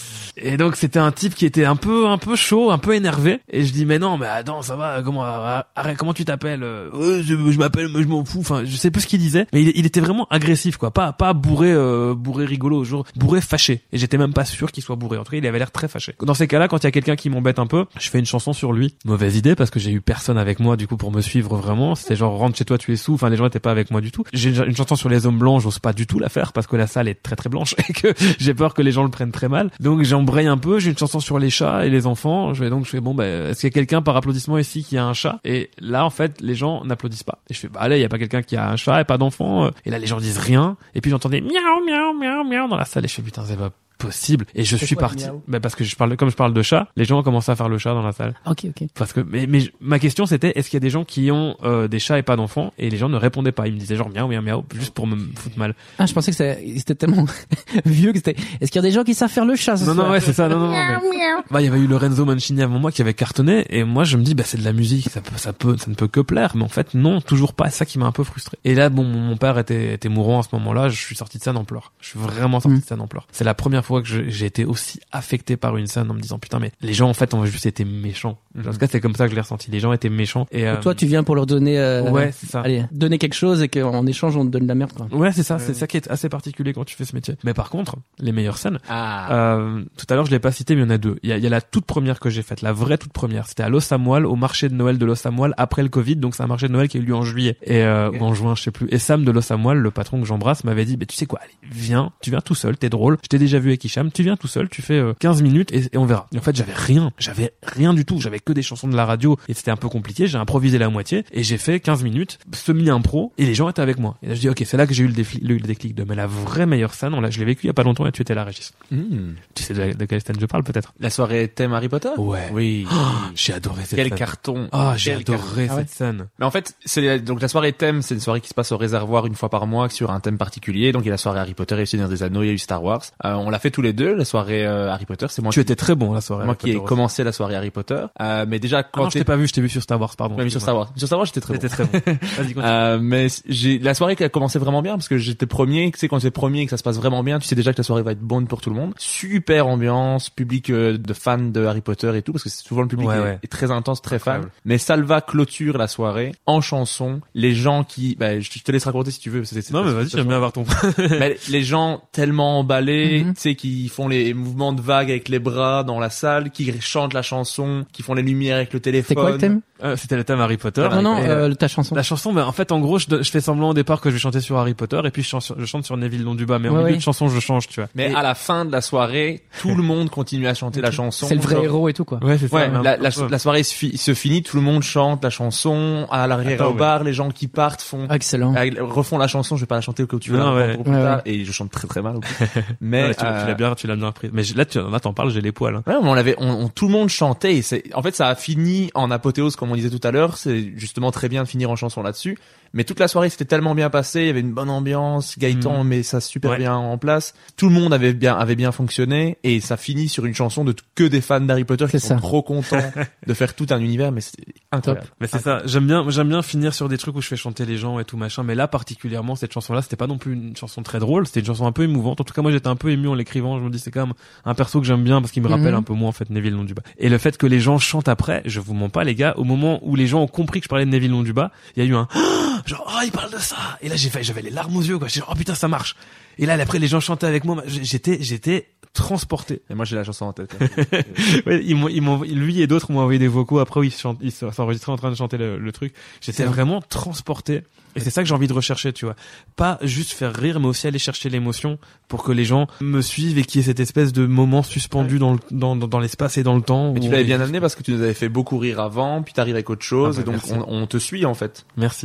et donc c'était un type qui était un peu un peu chaud, un peu énervé et je dis mais non mais attends ça va comment arrête comment tu t'appelles euh, ouais, je, je m'appelle mais je m'en fous enfin je sais plus ce qu'il disait mais il, il était vraiment agressif quoi pas pas bourré euh, bourré rigolo genre bourré fâché et j'étais même pas sûr qu'il soit bourré en tout cas il avait l'air très fâché. Dans ces cas-là quand il y a quelqu'un qui m'embête un peu je fais une chanson sur lui. Mauvaise idée parce que j'ai eu personne avec moi du coup pour me suivre vraiment c'était genre rentre chez toi tu es sous enfin les gens étaient pas avec moi du tout. J'ai une chanson sur les hommes blancs j'ose pas du tout la faire parce que la salle est très très blanche et que j'ai peur que les gens le prennent très mal donc j'embraye un peu j'ai une chanson sur les chats et les enfants. Je vais donc je fais bon bah est-ce qu'il y a quelqu'un par applaudissement ici qui a un chat et là en fait les gens n'applaudissent pas et je fais bah allez il y a pas quelqu'un qui a un chat et pas d'enfant et là les gens disent rien et puis j'entendais miaou miaou miaou miaou dans la salle et je fais putain c'est pas possible et je C'est suis quoi, parti miaou bah parce que je parle comme je parle de chat les gens ont commencé à faire le chat dans la salle Ok, ok. parce que mais mais ma question c'était est-ce qu'il y a des gens qui ont euh, des chats et pas d'enfants et les gens ne répondaient pas ils me disaient genre miaou miaou miaou juste pour me foutre mal. Ah, je pensais que c'était c'était tellement vieux que c'était. Est-ce qu'il y a des gens qui savent faire le chat ce Non, soir non, ouais, c'est ça, non, non, non. mais- Bah, il y avait eu Lorenzo Mancini avant moi qui avait cartonné, et moi, je me dis, bah, c'est de la musique, ça peut, ça peut, ça ne peut que plaire, mais en fait, non, toujours pas, c'est ça qui m'a un peu frustré. Et là, bon, mon père était, était mourant à ce moment-là, je suis sorti de scène en pleurs. Je suis vraiment sorti Mm. de scène en pleurs. C'est la première fois que je- j'ai été aussi affecté par une scène en me disant, putain, mais les gens, en fait, ont juste été méchants. En tout cas, c'est comme ça que je l'ai ressenti. Les gens étaient méchants. Et, euh, Toi, tu viens pour leur donner, euh, ouais, c'est ça. allez, donner quelque chose et qu'en échange, on te donne de la merde, quoi. Ouais, c'est ça, c'est ça qui est assez particulier quand tu fais ce métier. Mais par contre, les meilleures scènes, Ah. Euh, tout à l'heure, je l'ai pas cité, mais il y en a deux. Il y a, il y a la toute première que j'ai faite, la vraie toute première. C'était à Los Amoil, au marché de Noël de Los Amoil, après le Covid. Donc c'est un marché de Noël qui a eu lieu en juillet et euh, ou en juin, je sais plus. Et Sam de Los Amoil, le patron que j'embrasse, m'avait dit, mais tu sais quoi, allez, viens, tu viens tout seul, t'es drôle. Je t'ai déjà vu avec Hicham, tu viens tout seul, tu fais euh, quinze minutes et, et on verra. Et en fait, j'avais rien, j'avais rien du tout. J'avais que des chansons de la radio et c'était un peu compliqué. J'ai improvisé la moitié et j'ai fait quinze minutes semi-impro et les gens étaient avec moi. Et là, je dis, ok, c'est là que j'ai eu le, défli- le, le déclic de, mais la vraie meilleure scène, on l'a, je l'ai vécu il y a pas longtemps et tu étais là, Régis. Mmh. Tu sais de, de quelle scène je parle peut-être? La soirée thème Harry Potter. Ouais. Oui. J'ai adoré cette Quel scène. carton. Ah, j'ai Quel adoré carton. cette scène. Mais en fait, c'est donc la soirée thème, c'est une soirée qui se passe au réservoir une fois par mois sur un thème particulier. Donc il y a la soirée Harry Potter et le Seigneur des Anneaux, il y a eu Star Wars. Euh, on l'a fait tous les deux. La soirée euh, Harry Potter, c'est moi. Tu qui, étais très bon la soirée. moi Harry qui ai Potter aussi. commencé la soirée Harry Potter. Euh, mais déjà Ah quand non, je t'ai pas vu, je t'ai vu sur Star Wars, pardon. Ouais, mais sur Star Wars. Sur Star Wars, j'étais très bon. C'était très bon. Vas-y, continue. Euh, mais j'ai la soirée qui a commencé vraiment bien parce que j'étais premier, tu sais quand tu es premier et que ça se passe vraiment bien, tu sais déjà que la soirée va être bonne pour tout le monde. Super ambiance, public euh, de fans de Harry Potter et tout parce que c'est souvent le public Ouais, est, ouais. est très intense, très Incroyable. fan. Mais Salva clôture la soirée en chanson, les gens qui bah je te laisse raconter si tu veux parce que c'est- Non, mais c'est- vas-y, c'est- j'aime bien avoir ton. mais les gens tellement emballés, Mhm. tu sais, qui font les mouvements de vagues avec les bras dans la salle, qui chantent la chanson, qui font les lumières avec le téléphone. C'est quoi le thème? Euh, C'était le thème Harry Potter. Non, non, Et, euh, ta chanson. La chanson, ben en fait, en gros, je, je fais semblant au départ que je vais chanter sur Harry Potter, et puis je chante sur, je chante sur Neville Londubat, mais en Ouais, milieu ouais. de chanson, je change, tu vois. Mais Et- à la fin de la soirée, tout le monde continue à chanter la chanson. C'est le vrai Genre- héros et tout, quoi. Ouais, c'est ça. Ouais, mais un la, peu- la, un peu. la soirée se, fi- se finit, tout le monde chante la chanson, à l'arrière Attends, au mais- bar, les gens qui partent font, Excellent. euh, refont la chanson, je vais pas la chanter au cas où tu veux Non, la ouais. reprendre plus Ouais, tard, ouais. et je chante très très mal. au plus. Mais, Ouais, tu, tu euh, l'as bien, tu l'as bien pris. Mais je- là, tu, là, t'en parles, j'ai les poils. Hein. Ouais, mais on l'avait, on, on- tout le monde chantait. Et c'est, en fait, ça a fini en apothéose, comme on disait tout à l'heure. C'est justement très bien de finir en chanson là-dessus. Mais toute la soirée, c'était tellement bien passé. Il y avait une bonne ambiance. Gaëtan Mm. met ça super Ouais. bien en place. Tout le monde avait bien, avait bien fonctionné. Et ça finit sur une chanson de t- que des fans d'Harry Potter qui C'est sont ça. trop contents de faire tout un univers. Mais c'est incroyable. Mais c'est ça. J'aime bien, j'aime bien finir sur des trucs où je fais chanter les gens et tout machin. Mais là, particulièrement, cette chanson-là, c'était pas non plus une chanson très drôle. C'était une chanson un peu émouvante. En tout cas, moi, j'étais un peu ému en l'écrivant. Je me dis, c'est quand même un perso que j'aime bien parce qu'il me rappelle Mhm. un peu moi, en fait, Neville Londubat. Et le fait que les gens chantent après, je vous mens pas, les gars, au moment où les gens ont compris que je parlais de Neville Londubat, il y a eu un, genre, oh, il parle de ça. Et là, j'ai fait, j'avais les larmes aux yeux, quoi. J'ai dit, oh putain, ça marche. Et là, après, les gens chantaient avec moi. J'étais, j'étais transporté. Et moi, j'ai la chanson en tête. Ouais, ils m'ont, ils m'ont, lui et d'autres m'ont envoyé des vocaux après où ils chantent, ils s'enregistraient en train de chanter le, le truc. J'étais vraiment transporté. Et c'est ça que j'ai envie de rechercher, tu vois. Pas juste faire rire, mais aussi aller chercher l'émotion pour que les gens me suivent et qu'il y ait cette espèce de moment suspendu dans, le, dans, dans, dans l'espace et dans le temps. Mais où tu on l'avais est- bien amené parce que tu nous avais fait beaucoup rire avant, puis t'arrives avec autre chose, Ah bah, et donc merci. on, on te suit en fait. Merci. Bah, c'est Et ça.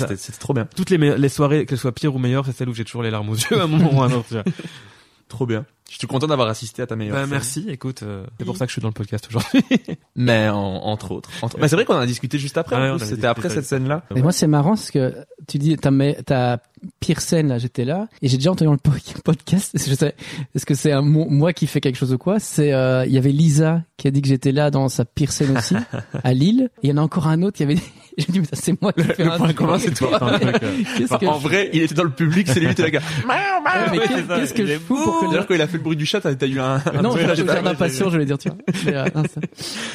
c'était, c'était trop bien. Toutes les, me- les soirées, qu'elles soient pires ou meilleures, c'est celle où j'ai toujours les larmes aux yeux à un moment ou à un autre. Tu vois. Trop bien. Je suis content d'avoir assisté à ta meilleure Bah, scène. merci, écoute, euh, c'est pour ça que je suis dans le podcast aujourd'hui. Mais en, entre autres. Entre... Mais c'est vrai qu'on en a discuté juste après. Ouais, en on plus. avait C'était après discuté. cette scène-là. Et moi, c'est marrant parce que tu dis ta, me- ta pire scène, là, j'étais là, et j'ai déjà entendu dans le po- podcast, je sais, est-ce que c'est un mo- moi qui fais quelque chose ou quoi? C'est, euh, il y avait Lisa qui a dit que j'étais là dans sa pire scène aussi, à Lille, et il y en a encore un autre qui avait dit, j'ai dit, mais ça, c'est moi qui fais le un point truc. commun, c'est toi. Un truc, euh, Qu'est-ce Enfin, que en je- vrai, il était dans le public, c'est lui, t'es le gars. Ouais, mais Ouais, qu'est- c'est ça, qu'est-ce que il je est fous pour que D'ailleurs, quand il a fait le bruit du chat, t'as, t'as eu un, un non, bruit, je là, suis j'étais- d'impatience, je vais dire, tu vois. Mais, euh, non, ça-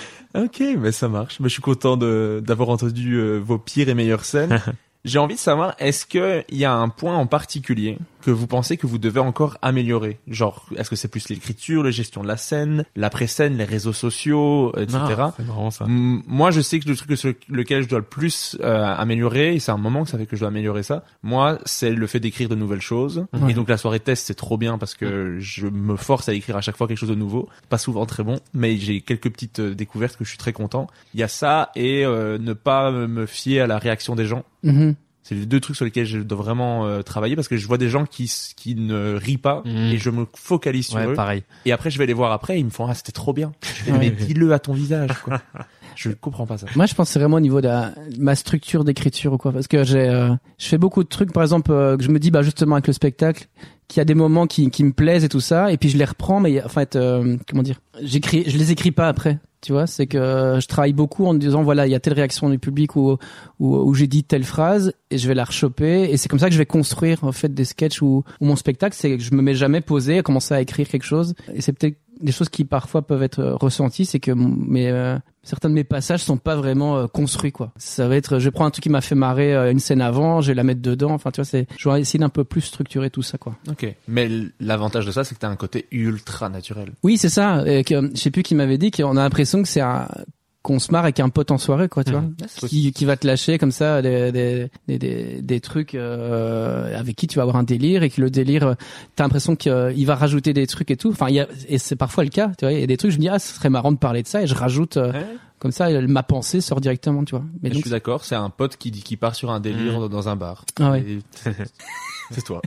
Ok, mais ça marche. Mais je suis content de, d'avoir entendu euh, vos pires et meilleures scènes. J'ai envie de savoir, est-ce que il y a un point en particulier que vous pensez que vous devez encore améliorer? Genre, est-ce que c'est plus l'écriture, la gestion de la scène, l'après-scène, les réseaux sociaux, et cetera. Ah, c'est marrant ça. M- Moi, je sais que le truc sur lequel je dois le plus euh, améliorer, et c'est un moment que ça fait que je dois améliorer ça, moi, c'est le fait d'écrire de nouvelles choses. Ouais. Et donc la soirée test, c'est trop bien parce que je me force à écrire à chaque fois quelque chose de nouveau. Pas souvent très bon, mais j'ai quelques petites euh, découvertes que je suis très content. Il y a ça et euh, ne pas me fier à la réaction des gens. Mhm. C'est les deux trucs sur lesquels je dois vraiment euh, travailler parce que je vois des gens qui s- qui ne rient pas Mhm. et je me focalise sur Ouais, eux. pareil. Et après, je vais les voir après, et ils me font ah c'était trop bien. Je fais, Ouais. mais dis-le à ton visage quoi. Je comprends pas ça. Moi, je pense que c'est vraiment au niveau de la- ma structure d'écriture ou quoi, parce que j'ai, euh, je fais beaucoup de trucs, par exemple, euh, que je me dis, bah justement avec le spectacle, qu'il y a des moments qui, qui me plaisent et tout ça, et puis je les reprends, mais en fait, euh, comment dire, j'écris, je les écris pas après. Tu vois, c'est que je travaille beaucoup en me disant voilà, il y a telle réaction du public ou où, où j'ai dit telle phrase et je vais la rechoper et c'est comme ça que je vais construire en fait des sketchs ou, ou mon spectacle, c'est que je me mets jamais posé à commencer à écrire quelque chose et c'est peut-être des choses qui parfois peuvent être euh, ressenties, c'est que mon- mes euh, certains de mes passages sont pas vraiment euh, construits quoi. Ça va être je prends un truc qui m'a fait marrer euh, une scène avant, je vais la mettre dedans, enfin tu vois, c'est je vais essayer d'un peu plus structurer tout ça quoi. Ok. Mais l- l'avantage de ça, c'est que t'as un côté ultra naturel. Oui, c'est ça. Et que, je sais plus qui m'avait dit qu'on a l'impression que c'est un, qu'on se marre avec un pote en soirée, quoi, tu vois, qui, qui va te lâcher comme ça des, des, des, des, des trucs euh, avec qui tu vas avoir un délire et que le délire, t'as l'impression qu'il va rajouter des trucs et tout. Enfin, il y a, et c'est parfois le cas, tu vois. Il y a des trucs, je me dis ah, ce serait marrant de parler de ça et je rajoute euh, Ouais. comme ça, ma pensée sort directement, tu vois. Mais Je donc, suis d'accord, c'est un pote qui dit qui part sur un délire dans- dans un bar. ah ouais. Et- c'est toi.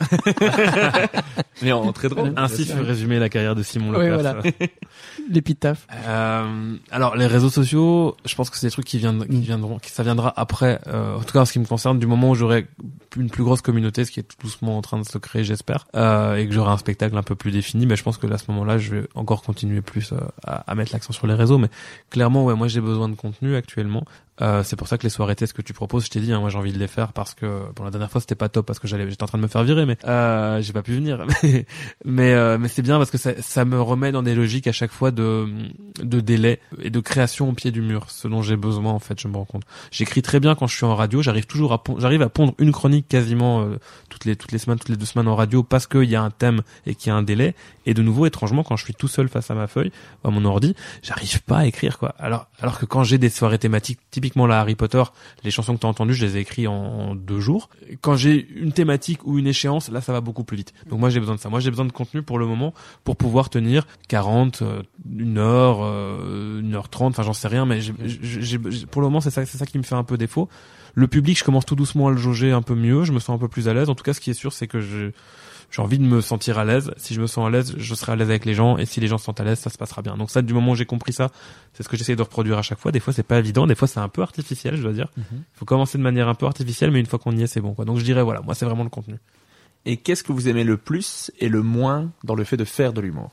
Mais en très drôle. Ainsi fut résumé la carrière de Simon Oui, Lepers. voilà. L'épitaphe. Euh, alors les réseaux sociaux, je pense que c'est des trucs qui, viennent, qui viendront, qui ça viendra après. Euh, en tout cas, en ce qui me concerne, du moment où j'aurai une plus grosse communauté, ce qui est tout doucement en train de se créer, j'espère, euh, et que j'aurai un spectacle un peu plus défini, mais je pense que là, à ce moment-là, je vais encore continuer plus euh, à, à mettre l'accent sur les réseaux. Mais clairement, ouais, moi, j'ai besoin de contenu actuellement. Euh, c'est pour ça que les soirées tests que tu proposes, je t'ai dit, hein, moi j'ai envie de les faire parce que bon la dernière fois c'était pas top parce que j'allais, j'étais en train de me faire virer, mais euh, j'ai pas pu venir. mais mais, euh, mais c'est bien parce que ça, ça me remet dans des logiques à chaque fois de de délai et de création au pied du mur, ce dont j'ai besoin en fait. Je me rends compte. J'écris très bien quand je suis en radio, j'arrive toujours à pon- j'arrive à pondre une chronique quasiment euh, toutes les toutes les semaines, toutes les deux semaines en radio parce qu'il y a un thème et qu'il y a un délai. Et de nouveau, étrangement, quand je suis tout seul face à ma feuille, à mon ordi, j'arrive pas à écrire quoi. Alors alors que quand j'ai des soirées thématiques, typiquement la Harry Potter, les chansons que t'as entendues, je les ai écrites en, en deux jours. Quand j'ai une thématique ou une échéance, là ça va beaucoup plus vite. Donc moi j'ai besoin de ça. Moi j'ai besoin de contenu pour le moment pour pouvoir tenir quarante, euh, une heure, euh, une heure trente, enfin j'en sais rien, mais j'ai, j'ai, j'ai- pour le moment c'est ça, c'est ça qui me fait un peu défaut. Le public, je commence tout doucement à le jauger un peu mieux, je me sens un peu plus à l'aise. En tout cas, ce qui est sûr, c'est que je j'ai envie de me sentir à l'aise. Si je me sens à l'aise, je serai à l'aise avec les gens. Et si les gens se sentent à l'aise, ça se passera bien. Donc ça, du moment où j'ai compris ça, c'est ce que j'essaie de reproduire à chaque fois. Des fois, c'est pas évident. Des fois, c'est un peu artificiel, je dois dire. Il Mm-hmm. faut commencer de manière un peu artificielle, mais une fois qu'on y est, c'est bon, quoi. Donc je dirais, voilà, moi, c'est vraiment le contenu. Et qu'est-ce que vous aimez le plus et le moins dans le fait de faire de l'humour?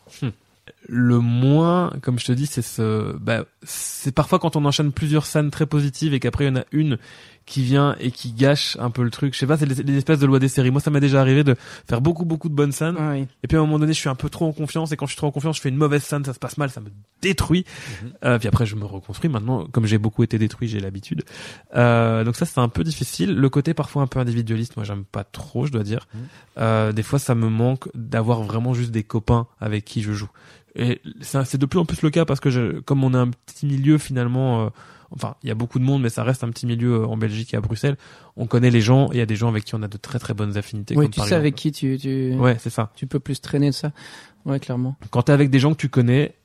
Le moins, comme je te dis, c'est ce, bah, c'est parfois quand on enchaîne plusieurs scènes très positives et qu'après il y en a une qui vient et qui gâche un peu le truc. Je sais pas, c'est les, les espèces de loi des séries. Moi, ça m'est déjà arrivé de faire beaucoup, beaucoup de bonnes scènes. Ah oui. Et puis à un moment donné, je suis un peu trop en confiance et quand je suis trop en confiance, je fais une mauvaise scène, ça se passe mal, ça me détruit. Euh, puis après, je me reconstruis. Maintenant, comme j'ai beaucoup été détruit, j'ai l'habitude. Euh, donc ça, c'est un peu difficile. Le côté parfois un peu individualiste, moi, j'aime pas trop, je dois dire. Euh, des fois, ça me manque d'avoir vraiment juste des copains avec qui je joue. Et c'est c'est de plus en plus le cas parce que je, comme on est un petit milieu finalement, euh, enfin il y a beaucoup de monde mais ça reste un petit milieu euh, en Belgique et à Bruxelles, on connaît les gens et il y a des gens avec qui on a de très très bonnes affinités. Oui, comme tu par sais exemple- avec qui tu, tu, Ouais, c'est ça. tu peux plus traîner de ça. Ouais, clairement. Quand t'es avec des gens que tu connais,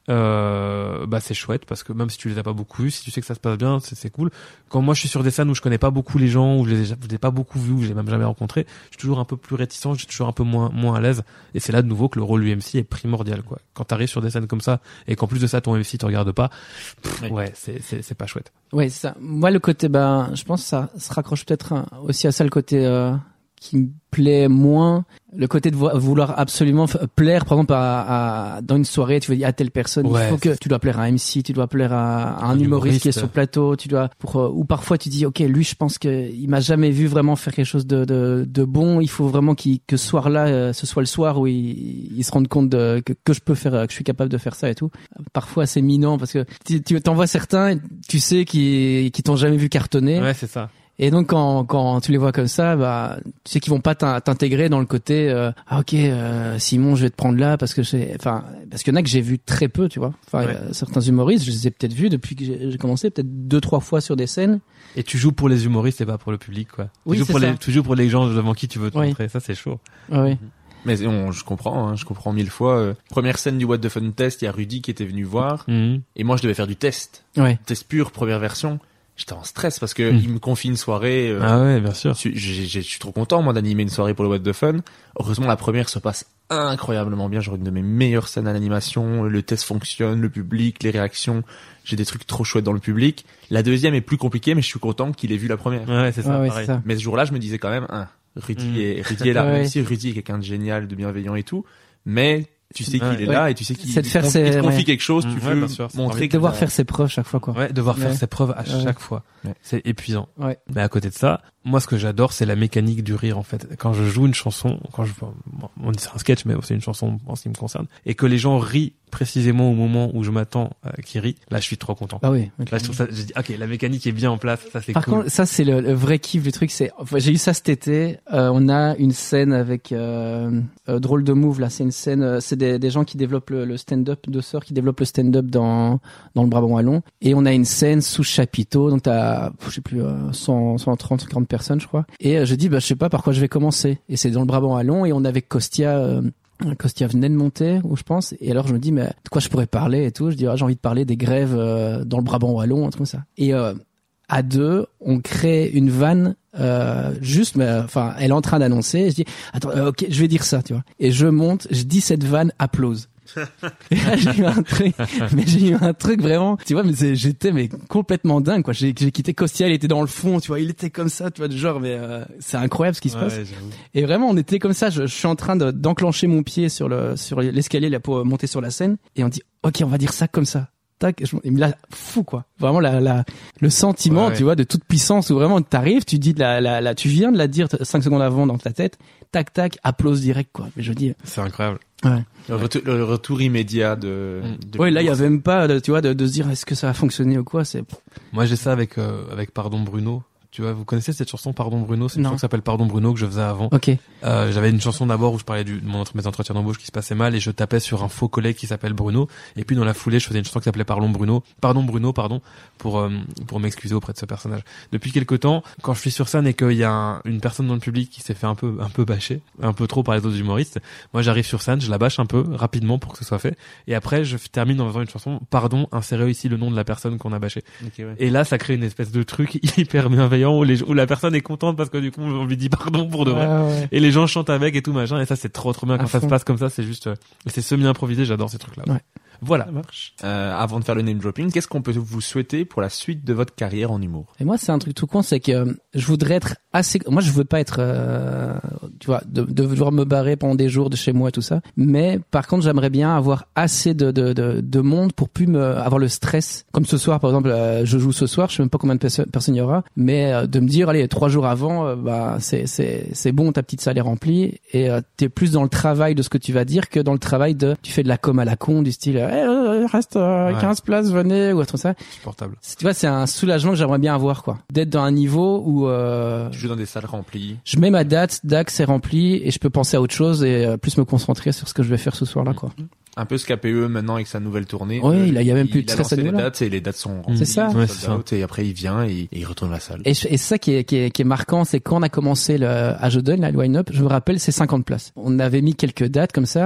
euh, bah c'est chouette parce que même si tu les as pas beaucoup vus, si tu sais que ça se passe bien, c'est, c'est cool. Quand moi je suis sur des scènes où je connais pas beaucoup les gens, où je les ai, je les ai pas beaucoup vus, où je les ai même jamais rencontrés, je suis toujours un peu plus réticent, je suis toujours un peu moins moins à l'aise. Et c'est là de nouveau que le rôle du M C est primordial, quoi. Quand t'arrives sur des scènes comme ça et qu'en plus de ça ton M C te regarde pas, pff, Oui. ouais, c'est c'est c'est pas chouette. Ouais, c'est ça. Moi, le côté, ben, je pense que ça se raccroche peut-être hein, aussi à ça, le côté euh, qui me plaît moins, le côté de vo- vouloir absolument f- plaire, par exemple, à, à dans une soirée, tu veux dire à telle personne, Ouais, il faut que tu dois plaire à un M C, tu dois plaire à, à un, Un humoriste, humoriste. qui est sur le plateau, tu dois pour euh, ou parfois tu dis ok, lui, je pense que il m'a jamais vu vraiment faire quelque chose de de, de bon, il faut vraiment qu'il que ce soir-là, euh, ce soit le soir où il, il se rende compte de, que que je peux faire, que je suis capable de faire ça et tout. Parfois, c'est minant parce que tu, tu t'envoies certains, tu sais qui qui t'ont jamais vu cartonner. Ouais, c'est ça. Et donc quand quand tu les vois comme ça, bah tu sais qu'ils vont pas t'in- t'intégrer dans le côté euh, ah ok euh, Simon, je vais te prendre là parce que c'est enfin parce qu'il y en a que j'ai vu très peu, tu vois. Enfin Ouais. euh, certains humoristes, je les ai peut-être vus depuis que j'ai, j'ai commencé, peut-être deux trois fois sur des scènes. Et tu joues pour les humoristes et pas pour le public, quoi. Oui, tu joues c'est pour ça. les, tu joues pour les gens devant qui tu veux te Oui. montrer. Ça, c'est chaud. Ah oui. Mais on, je comprends, hein, je comprends mille fois. Euh, première scène du What the Fun test, il y a Rudy qui était venu voir, Mhm. et moi je devais faire du test, Ouais. test pur, première version. J'étais en stress parce que Mm. il me confie une soirée. euh, Ah ouais, bien sûr. Je, j'ai- j'ai- je suis trop content moi d'animer une soirée pour le What the Fun. Heureusement la première se passe incroyablement bien. J'aurai une de mes meilleures scènes à l'animation. Le test fonctionne, le public, les réactions. J'ai des trucs trop chouettes dans le public. La deuxième est plus compliquée, mais je suis content qu'il ait vu la première. Ouais, c'est ça. Ouais, ouais, pareil. c'est ça. Mais ce jour-là, je me disais quand même, hein, Rudy, Mm. est, Rudy est là. Ouais. Même si Rudy est quelqu'un de génial, de bienveillant et tout, mais tu sais qu'il Ouais. est là et tu sais qu'il C'est de faire il te ses- confie ouais. quelque chose. Mm, Tu ouais, veux bien sûr, c'est montrer envie que Devoir t'as- faire ses preuves chaque fois quoi. Ouais, devoir faire Ouais. ses preuves à Ouais. chaque fois. Ouais. C'est épuisant. Ouais. Mais à côté de ça, moi, ce que j'adore, c'est la mécanique du rire, en fait. Quand je joue une chanson, quand je, bon, on dit c'est un sketch, mais c'est une chanson en ce qui me concerne, et que les gens rient précisément au moment où je m'attends euh, qu'ils rient, là, je suis trop content. Ah oui. Là, je trouve ça, je dis, ok, la mécanique est bien en place, ça c'est Par cool. contre, ça c'est le, le vrai kiff du truc. C'est, enfin, j'ai eu ça cet été. Euh, on a une scène avec euh, euh, drôle de move là. C'est une scène. euh, c'est des, des gens qui développent le, le stand-up, deux sœurs qui développent le stand-up dans dans le Brabant wallon. Et on a une scène sous chapiteau. Donc t'as, je sais plus, euh, cent, cent trente, cent quarante personnes, je crois. Et euh, je dis, bah je sais pas par quoi je vais commencer. Et c'est dans le Brabant wallon. Et on avait Costia. Euh, Costia venait de monter, où je pense, et alors je me dis mais de quoi je pourrais parler et tout. Je dis ah, j'ai envie de parler des grèves euh, dans le Brabant wallon, un truc comme ça. Et euh, à deux, on crée une vanne euh, juste, mais enfin elle est en train d'annoncer. Et je dis attends, euh, ok, je vais dire ça, tu vois. Et je monte, je dis cette vanne, applause. Et là j'ai eu un truc, mais j'ai eu un truc vraiment, tu vois, mais c'est, j'étais mais complètement dingue quoi. J'ai, j'ai quitté Costia, il était dans le fond, tu vois, il était comme ça, tu vois, du genre mais euh, c'est incroyable ce qui se Ouais, passe. j'avoue. Et vraiment, on était comme ça. Je, je suis en train de, d'enclencher mon pied sur le sur l'escalier là pour monter sur la scène, et on dit ok, on va dire ça comme ça. Tac, je, il me l'a fou quoi. Vraiment la la le sentiment, Ouais, ouais. tu vois, de toute puissance où vraiment t'arrives, tu dis de la la, la tu viens de la dire cinq secondes avant dans ta tête, tac tac, applause direct quoi. Mais je dis C'est incroyable. ouais. Le retour, le retour immédiat de. Mm. de Ouais, là il y l'humour. avait même pas de, tu vois de, de se dire est-ce que ça va fonctionner ou quoi, c'est Moi, j'ai ça avec, euh, avec Pardon Bruno. Tu vois, vous connaissez cette chanson Pardon Bruno? C'est une Non. chanson qui s'appelle Pardon Bruno que je faisais avant. OK. Euh, j'avais une chanson d'abord où je parlais du, de mon, mes entretiens d'embauche qui se passaient mal et je tapais sur un faux collègue qui s'appelle Bruno. Et puis dans la foulée, je faisais une chanson qui s'appelait Parlons Bruno, pardon Bruno, pardon, pour euh, pour m'excuser auprès de ce personnage. Depuis quelque temps, quand je suis sur scène et qu'il y a un- une personne dans le public qui s'est fait un peu un peu bâcher, un peu trop par les autres humoristes, moi j'arrive sur scène, je la bâche un peu rapidement pour que ce soit fait. Et après, je f- termine en faisant une chanson, pardon, insérez ici le nom de la personne qu'on a bâché. Ok, ouais. Et là, ça crée une espèce de truc hyper bienveillant où, les, où la personne est contente parce que du coup, on lui dit pardon pour de vrai. Ouais, ouais. Et les gens chantent avec et tout machin. Et ça, c'est trop trop bien À quand ça fond. se passe comme ça. C'est juste, euh, c'est semi-improvisé. J'adore ces trucs-là. Ouais. Voilà. Euh, avant de faire le name dropping, qu'est-ce qu'on peut vous souhaiter pour la suite de votre carrière en humour? Et moi, c'est un truc tout con, c'est que euh, je voudrais être assez. Moi, je veux pas être, euh, tu vois, de, de devoir me barrer pendant des jours de chez moi, tout ça. Mais par contre, j'aimerais bien avoir assez de de de, de monde pour plus me avoir le stress. Comme ce soir, par exemple, euh, je joue ce soir, je sais même pas combien de perso- personnes il y aura, mais euh, de me dire, allez, trois jours avant, euh, bah c'est c'est c'est bon, ta petite salle est remplie et euh, t'es plus dans le travail de ce que tu vas dire que dans le travail de tu fais de la com à la con du style, eh, euh, reste euh, Ouais. quinze places, venez ou autre comme ça. Supportable. C'est- Tu vois, c'est un soulagement que j'aimerais bien avoir, quoi. D'être dans un niveau où euh, Tu joues dans des salles remplies. je mets ma date, dac, c'est rempli, et je peux penser à autre chose et euh, plus me concentrer sur ce que je vais faire ce soir-là, quoi. Un peu ce qu'a P E maintenant avec sa nouvelle tournée. Oui, Euh, il a- il y a même plus de il a stress à lancé les nouveau, là. dates et les dates sont remplies. C'est ça. Ouais, sold c'est ça. out, et après il vient et, et il retourne à la salle. Et, je- et c'est ça qui est, qui est, qui est marquant, c'est quand on a commencé le, à Joden, la line-up, je me rappelle, c'est cinquante places. On avait mis quelques dates comme ça,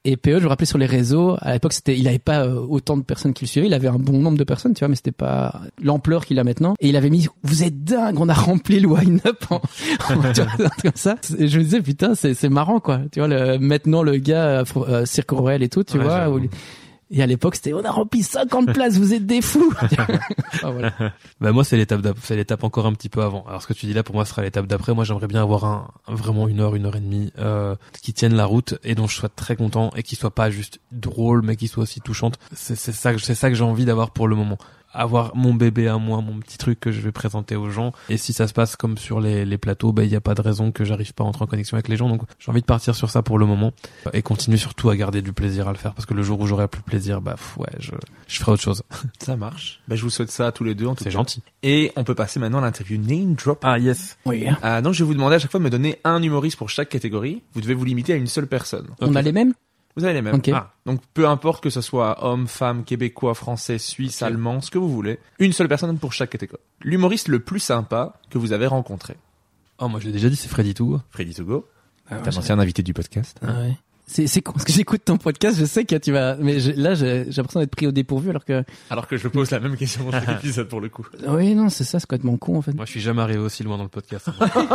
Et P E, je me rappelais sur les réseaux, à l'époque, c'était, il avait pas euh, autant de personnes qui le suivaient, il avait un bon nombre de personnes, tu vois, mais c'était pas l'ampleur qu'il a maintenant. Et il avait mis, vous êtes dingue, on a rempli le Wine-Up en, en tu vois, un truc comme ça. Et je me disais, putain, c'est, c'est marrant, quoi. Tu vois, le, maintenant, le gars, euh, Cirque Royal et tout, tu Ouais, vois, où, et à l'époque, c'était, on a rempli cinquante places, vous êtes des fous. Ah, voilà. Bah moi c'est l'étape d'ap- c'est l'étape encore un petit peu avant. Alors ce que tu dis là pour moi ce sera l'étape d'après. Moi j'aimerais bien avoir un vraiment une heure, une heure et demie euh, qui tienne la route et dont je sois très content et qui soit pas juste drôle mais qui soit aussi touchante. C'est c'est ça que c'est ça que j'ai envie d'avoir pour le moment. Avoir mon bébé à moi, mon petit truc que je vais présenter aux gens. Et si ça se passe comme sur les, les plateaux, bah, il n'y a pas de raison que j'arrive pas à entrer en connexion avec les gens. Donc, j'ai envie de partir sur ça pour le moment. Et continuer surtout à garder du plaisir à le faire. Parce que le jour où j'aurai plus de plaisir, bah, pff, ouais, je, je ferai autre chose. Ça marche. Bah, je vous souhaite ça à tous les deux, en tout C'est cas. gentil. Et on peut passer maintenant à l'interview Name Drop. Ah, yes. Oui. Euh, donc, je vais vous demander à chaque fois de me donner un humoriste pour chaque catégorie. Vous devez vous limiter à une seule personne. On a les mêmes? Vous avez les mêmes. Ok. Ah, donc, peu importe que ce soit homme, femme, québécois, français, suisse, allemand, ce que vous voulez. Une seule personne pour chaque catégorie. L'humoriste le plus sympa que vous avez rencontré. Oh, moi, je l'ai déjà dit, c'est Freddy Togo. Freddy Togo. Ah, ouais, T'es un ancien invité du podcast. Ah ouais. C'est, c'est con, parce que j'écoute ton podcast, je sais que tu vas, mais je, là, j'ai, j'ai l'impression d'être pris au dépourvu, alors que, Alors que je pose la même question dans chaque épisode pour le coup. oui, non, c'est ça, c'est complètement con, en fait. Moi, je suis jamais arrivé aussi loin dans le podcast.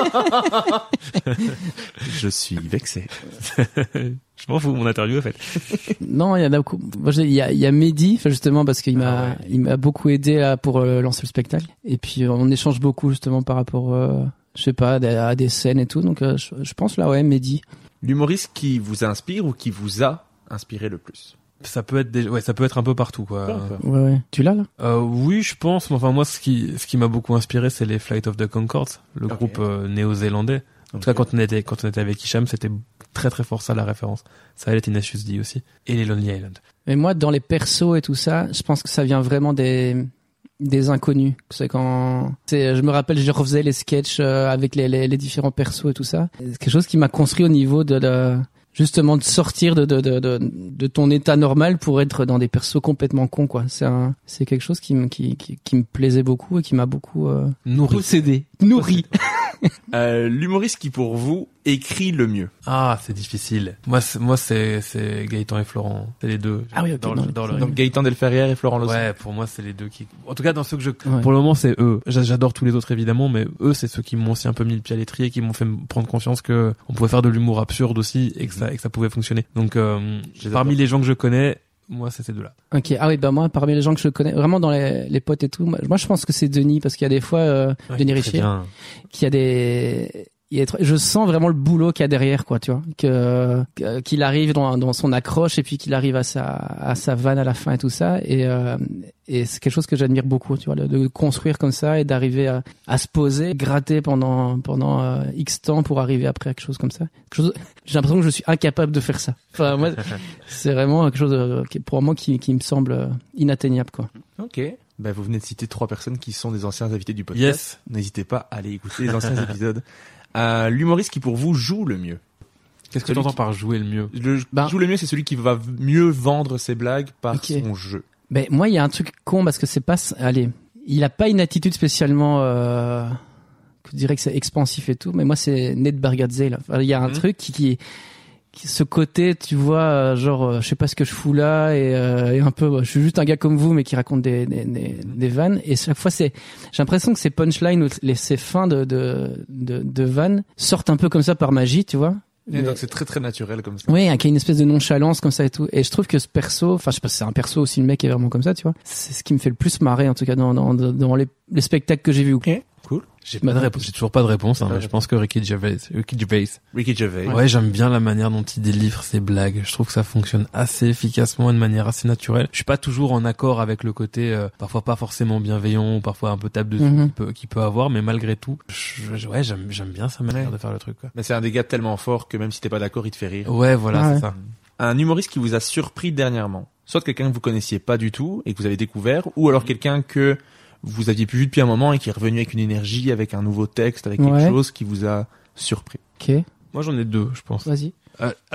Je suis vexé. Je m'en fous, mon interview, en fait. Non, il y en a beaucoup. Moi, j'ai- il y a, il y a Mehdi, enfin, justement, parce qu'il m'a, Ah ouais. il m'a beaucoup aidé là, pour euh, lancer le spectacle. Et puis, euh, on échange beaucoup, justement, par rapport, euh, je sais pas, à des, à des scènes et tout. Donc, euh, je, je pense là, ouais, Mehdi. L'humoriste qui vous inspire ou qui vous a inspiré le plus. Ça peut être déjà, ouais, ça peut être un peu partout, quoi. Peu importe. Ouais, ouais. Tu l'as, là? Euh, oui, je pense. Mais enfin, moi, ce qui, ce qui m'a beaucoup inspiré, c'est les Flight of the Conchords, le Ok. groupe euh, néo-zélandais. En tout cas, quand on était, quand on était avec Hicham, c'était très très fort ça la référence. Ça, elle était Tenacious D aussi. Et les Lonely Island. Mais moi, dans les persos et tout ça, je pense que ça vient vraiment des, des inconnus. C'est quand, c'est, je me rappelle, je refaisais les sketchs euh, avec les, les, les différents persos et tout ça. C'est quelque chose qui m'a construit au niveau de, de justement de sortir de, de, de, de, de ton état normal pour être dans des persos complètement cons, quoi. C'est un, c'est quelque chose qui me, qui, qui, qui me plaisait beaucoup et qui m'a beaucoup euh, Nourri. possédé, nourri. Euh, l'humoriste qui pour vous écrit le mieux. Ah, c'est difficile. Moi, c'est, moi, c'est, c'est Gaëtan et Florent. C'est les deux. Ah oui, ok, Dans, dans le- les- dans le- Donc Gaëtan Delferrière et Florent Lozano. Ouais, pour moi, c'est les deux qui, en tout cas, dans ceux que je, Ouais. pour le moment, c'est eux. J'a- J'adore tous les autres, évidemment, mais eux, c'est ceux qui m'ont aussi un peu mis le pied à l'étrier, qui m'ont fait me prendre conscience que on pouvait faire de l'humour absurde aussi et que ça, et que ça pouvait fonctionner. Donc, euh, Je les parmi adore. les gens que je connais, moi, c'est ces deux-là. Ok. Ah oui, bah moi, parmi les gens que je connais, vraiment dans les, les potes et tout, moi, moi, je pense que c'est Denis, parce qu'il y a des fois, euh, Ouais, Denis très Richier, bien. qu'il y a des, il y a, je sens vraiment le boulot qu'il y a derrière, quoi, tu vois, que, que- qu'il arrive dans, dans son accroche et puis qu'il arrive à sa, à sa vanne à la fin et tout ça, et, euh, et c'est quelque chose que j'admire beaucoup, tu vois, de, de construire comme ça et d'arriver à, à se poser, gratter pendant, pendant euh, X temps pour arriver après à quelque chose comme ça. Quelque chose, j'ai l'impression que je suis incapable de faire ça. Enfin, moi, c'est vraiment quelque chose euh, qui, pour moi, qui, qui me semble euh, inatteignable, quoi. Ok. Ben, vous venez de citer trois personnes qui sont des anciens invités du podcast. Yes. N'hésitez pas à aller écouter les anciens épisodes. Euh, l'humoriste qui pour vous joue le mieux. Qu'est-ce que Celui tu entends qui- par jouer le mieux? Le Ben- joue le mieux, c'est celui qui va mieux vendre ses blagues par Ok. son jeu. Ben moi, il y a un truc con parce que c'est pas, allez, il a pas une attitude spécialement, euh, que je dirais que c'est expansif et tout, mais moi c'est Ned Bargatze là. Enfin, il y a un Mhm. truc qui, qui, qui, ce côté, tu vois, euh, genre, euh, je sais pas ce que je fous là et, euh, et un peu, bah, je suis juste un gars comme vous mais qui raconte des, des, des, des vannes et chaque fois c'est, j'ai l'impression que ces punchlines ou les, ces fins de, de, de, de vannes sortent un peu comme ça par magie, tu vois. Et Mais- donc c'est très très naturel comme ça. oui, il y a une espèce de nonchalance comme ça et tout. Et je trouve que ce perso, enfin je sais pas si c'est un perso aussi, le mec est vraiment comme ça, tu vois. C'est ce qui me fait le plus marrer en tout cas dans dans, dans les, les spectacles que j'ai vus. Ok, cool. J'ai pas de réponse, j'ai toujours pas de réponse, hein, Pas de mais je pense que Ricky Gervais, Ricky Gervais. Ricky Gervais. Ouais, j'aime bien la manière dont il délivre ses blagues. Je trouve que ça fonctionne assez efficacement et de manière assez naturelle. Je suis pas toujours en accord avec le côté, euh, parfois pas forcément bienveillant, ou parfois un peu tape dessus Mhm. qu'il peut, qu'il peut avoir, mais malgré tout, je, je- ouais, j'aime, j'aime bien sa manière Ouais. de faire le truc, quoi. Mais c'est un des gars tellement fort que même si t'es pas d'accord, il te fait rire. Ouais, voilà, Ah c'est ouais. ça. Un humoriste qui vous a surpris dernièrement. Soit quelqu'un que vous connaissiez pas du tout et que vous avez découvert, ou alors quelqu'un que vous aviez plus vu depuis un moment et qui est revenu avec une énergie, avec un nouveau texte, avec quelque Ouais. chose qui vous a surpris. Ok, Moi, j'en ai deux, je pense. vas-y. Euh, alors,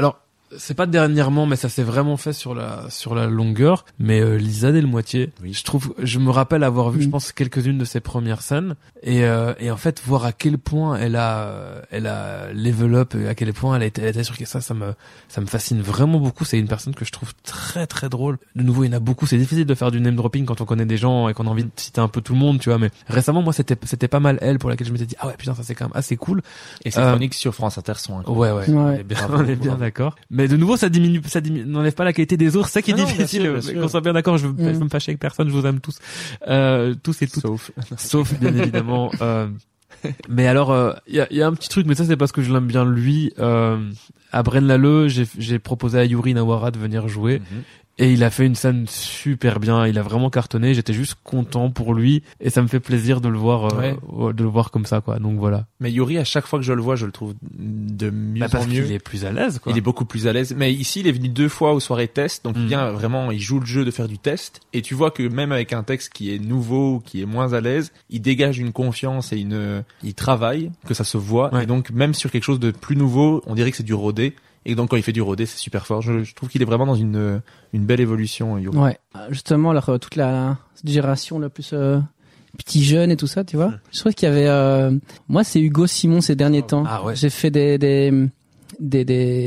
c'est pas dernièrement, mais ça s'est vraiment fait sur la sur la longueur. Mais euh, Lisa Delmoitier, oui. je trouve, je me rappelle avoir vu, mmh. je pense, quelques-unes de ses premières scènes, et euh, et en fait voir à quel point elle a elle a level up, et à quel point elle a été, elle a été sur ça, ça me ça me fascine vraiment beaucoup. C'est une personne que je trouve très très drôle. De nouveau, il y en a beaucoup. C'est difficile de faire du name dropping quand on connaît des gens et qu'on a envie de citer un peu tout le monde, tu vois. Mais récemment, moi, c'était c'était pas mal elle pour laquelle je m'étais dit ah ouais putain ça c'est quand même assez cool. Et ses euh, chroniques sur France Inter sont incroyables. Ouais ouais, ouais. on est bien, on est bien d'accord. Mais de nouveau, ça diminue, ça diminue, n'enlève pas la qualité des autres. C'est ça qui est non, difficile. Bien sûr, bien qu'on sûr. soit bien d'accord. Je veux, Mm. je veux me fâcher avec personne. Je vous aime tous, euh, tous et toutes. Sauf. Sauf bien évidemment. Euh, mais alors, il euh, y, a, y a un petit truc, mais ça c'est parce que je l'aime bien lui. Euh, à Braine-l'Alleud, j'ai, j'ai proposé à Yuri Nawara de venir jouer. Mm-hmm. Et il a fait une scène super bien, il a vraiment cartonné, j'étais juste content pour lui et ça me fait plaisir de le voir euh, ouais. de le voir comme ça quoi. Donc voilà. Mais Yuri, à chaque fois que je le vois, je le trouve de mieux bah parce en mieux. qu'il est plus à l'aise quoi. Il est beaucoup plus à l'aise. Mais ici, il est venu deux fois aux soirées test, donc Mm. il vient vraiment, il joue le jeu de faire du test et tu vois que même avec un texte qui est nouveau, qui est moins à l'aise, il dégage une confiance et une il travaille, que ça se voit ouais. et donc même sur quelque chose de plus nouveau, on dirait que c'est du rodé. Et donc quand il fait du rodé, c'est super fort. Je, je trouve qu'il est vraiment dans une une belle évolution, Yuri. Ouais, justement, alors euh, toute la cette génération la plus euh, petit jeune et tout ça, tu vois. Mmh. Je trouve qu'il y avait, euh, moi, c'est Hugo Simon ces derniers oh. temps. Ah ouais. J'ai fait des des des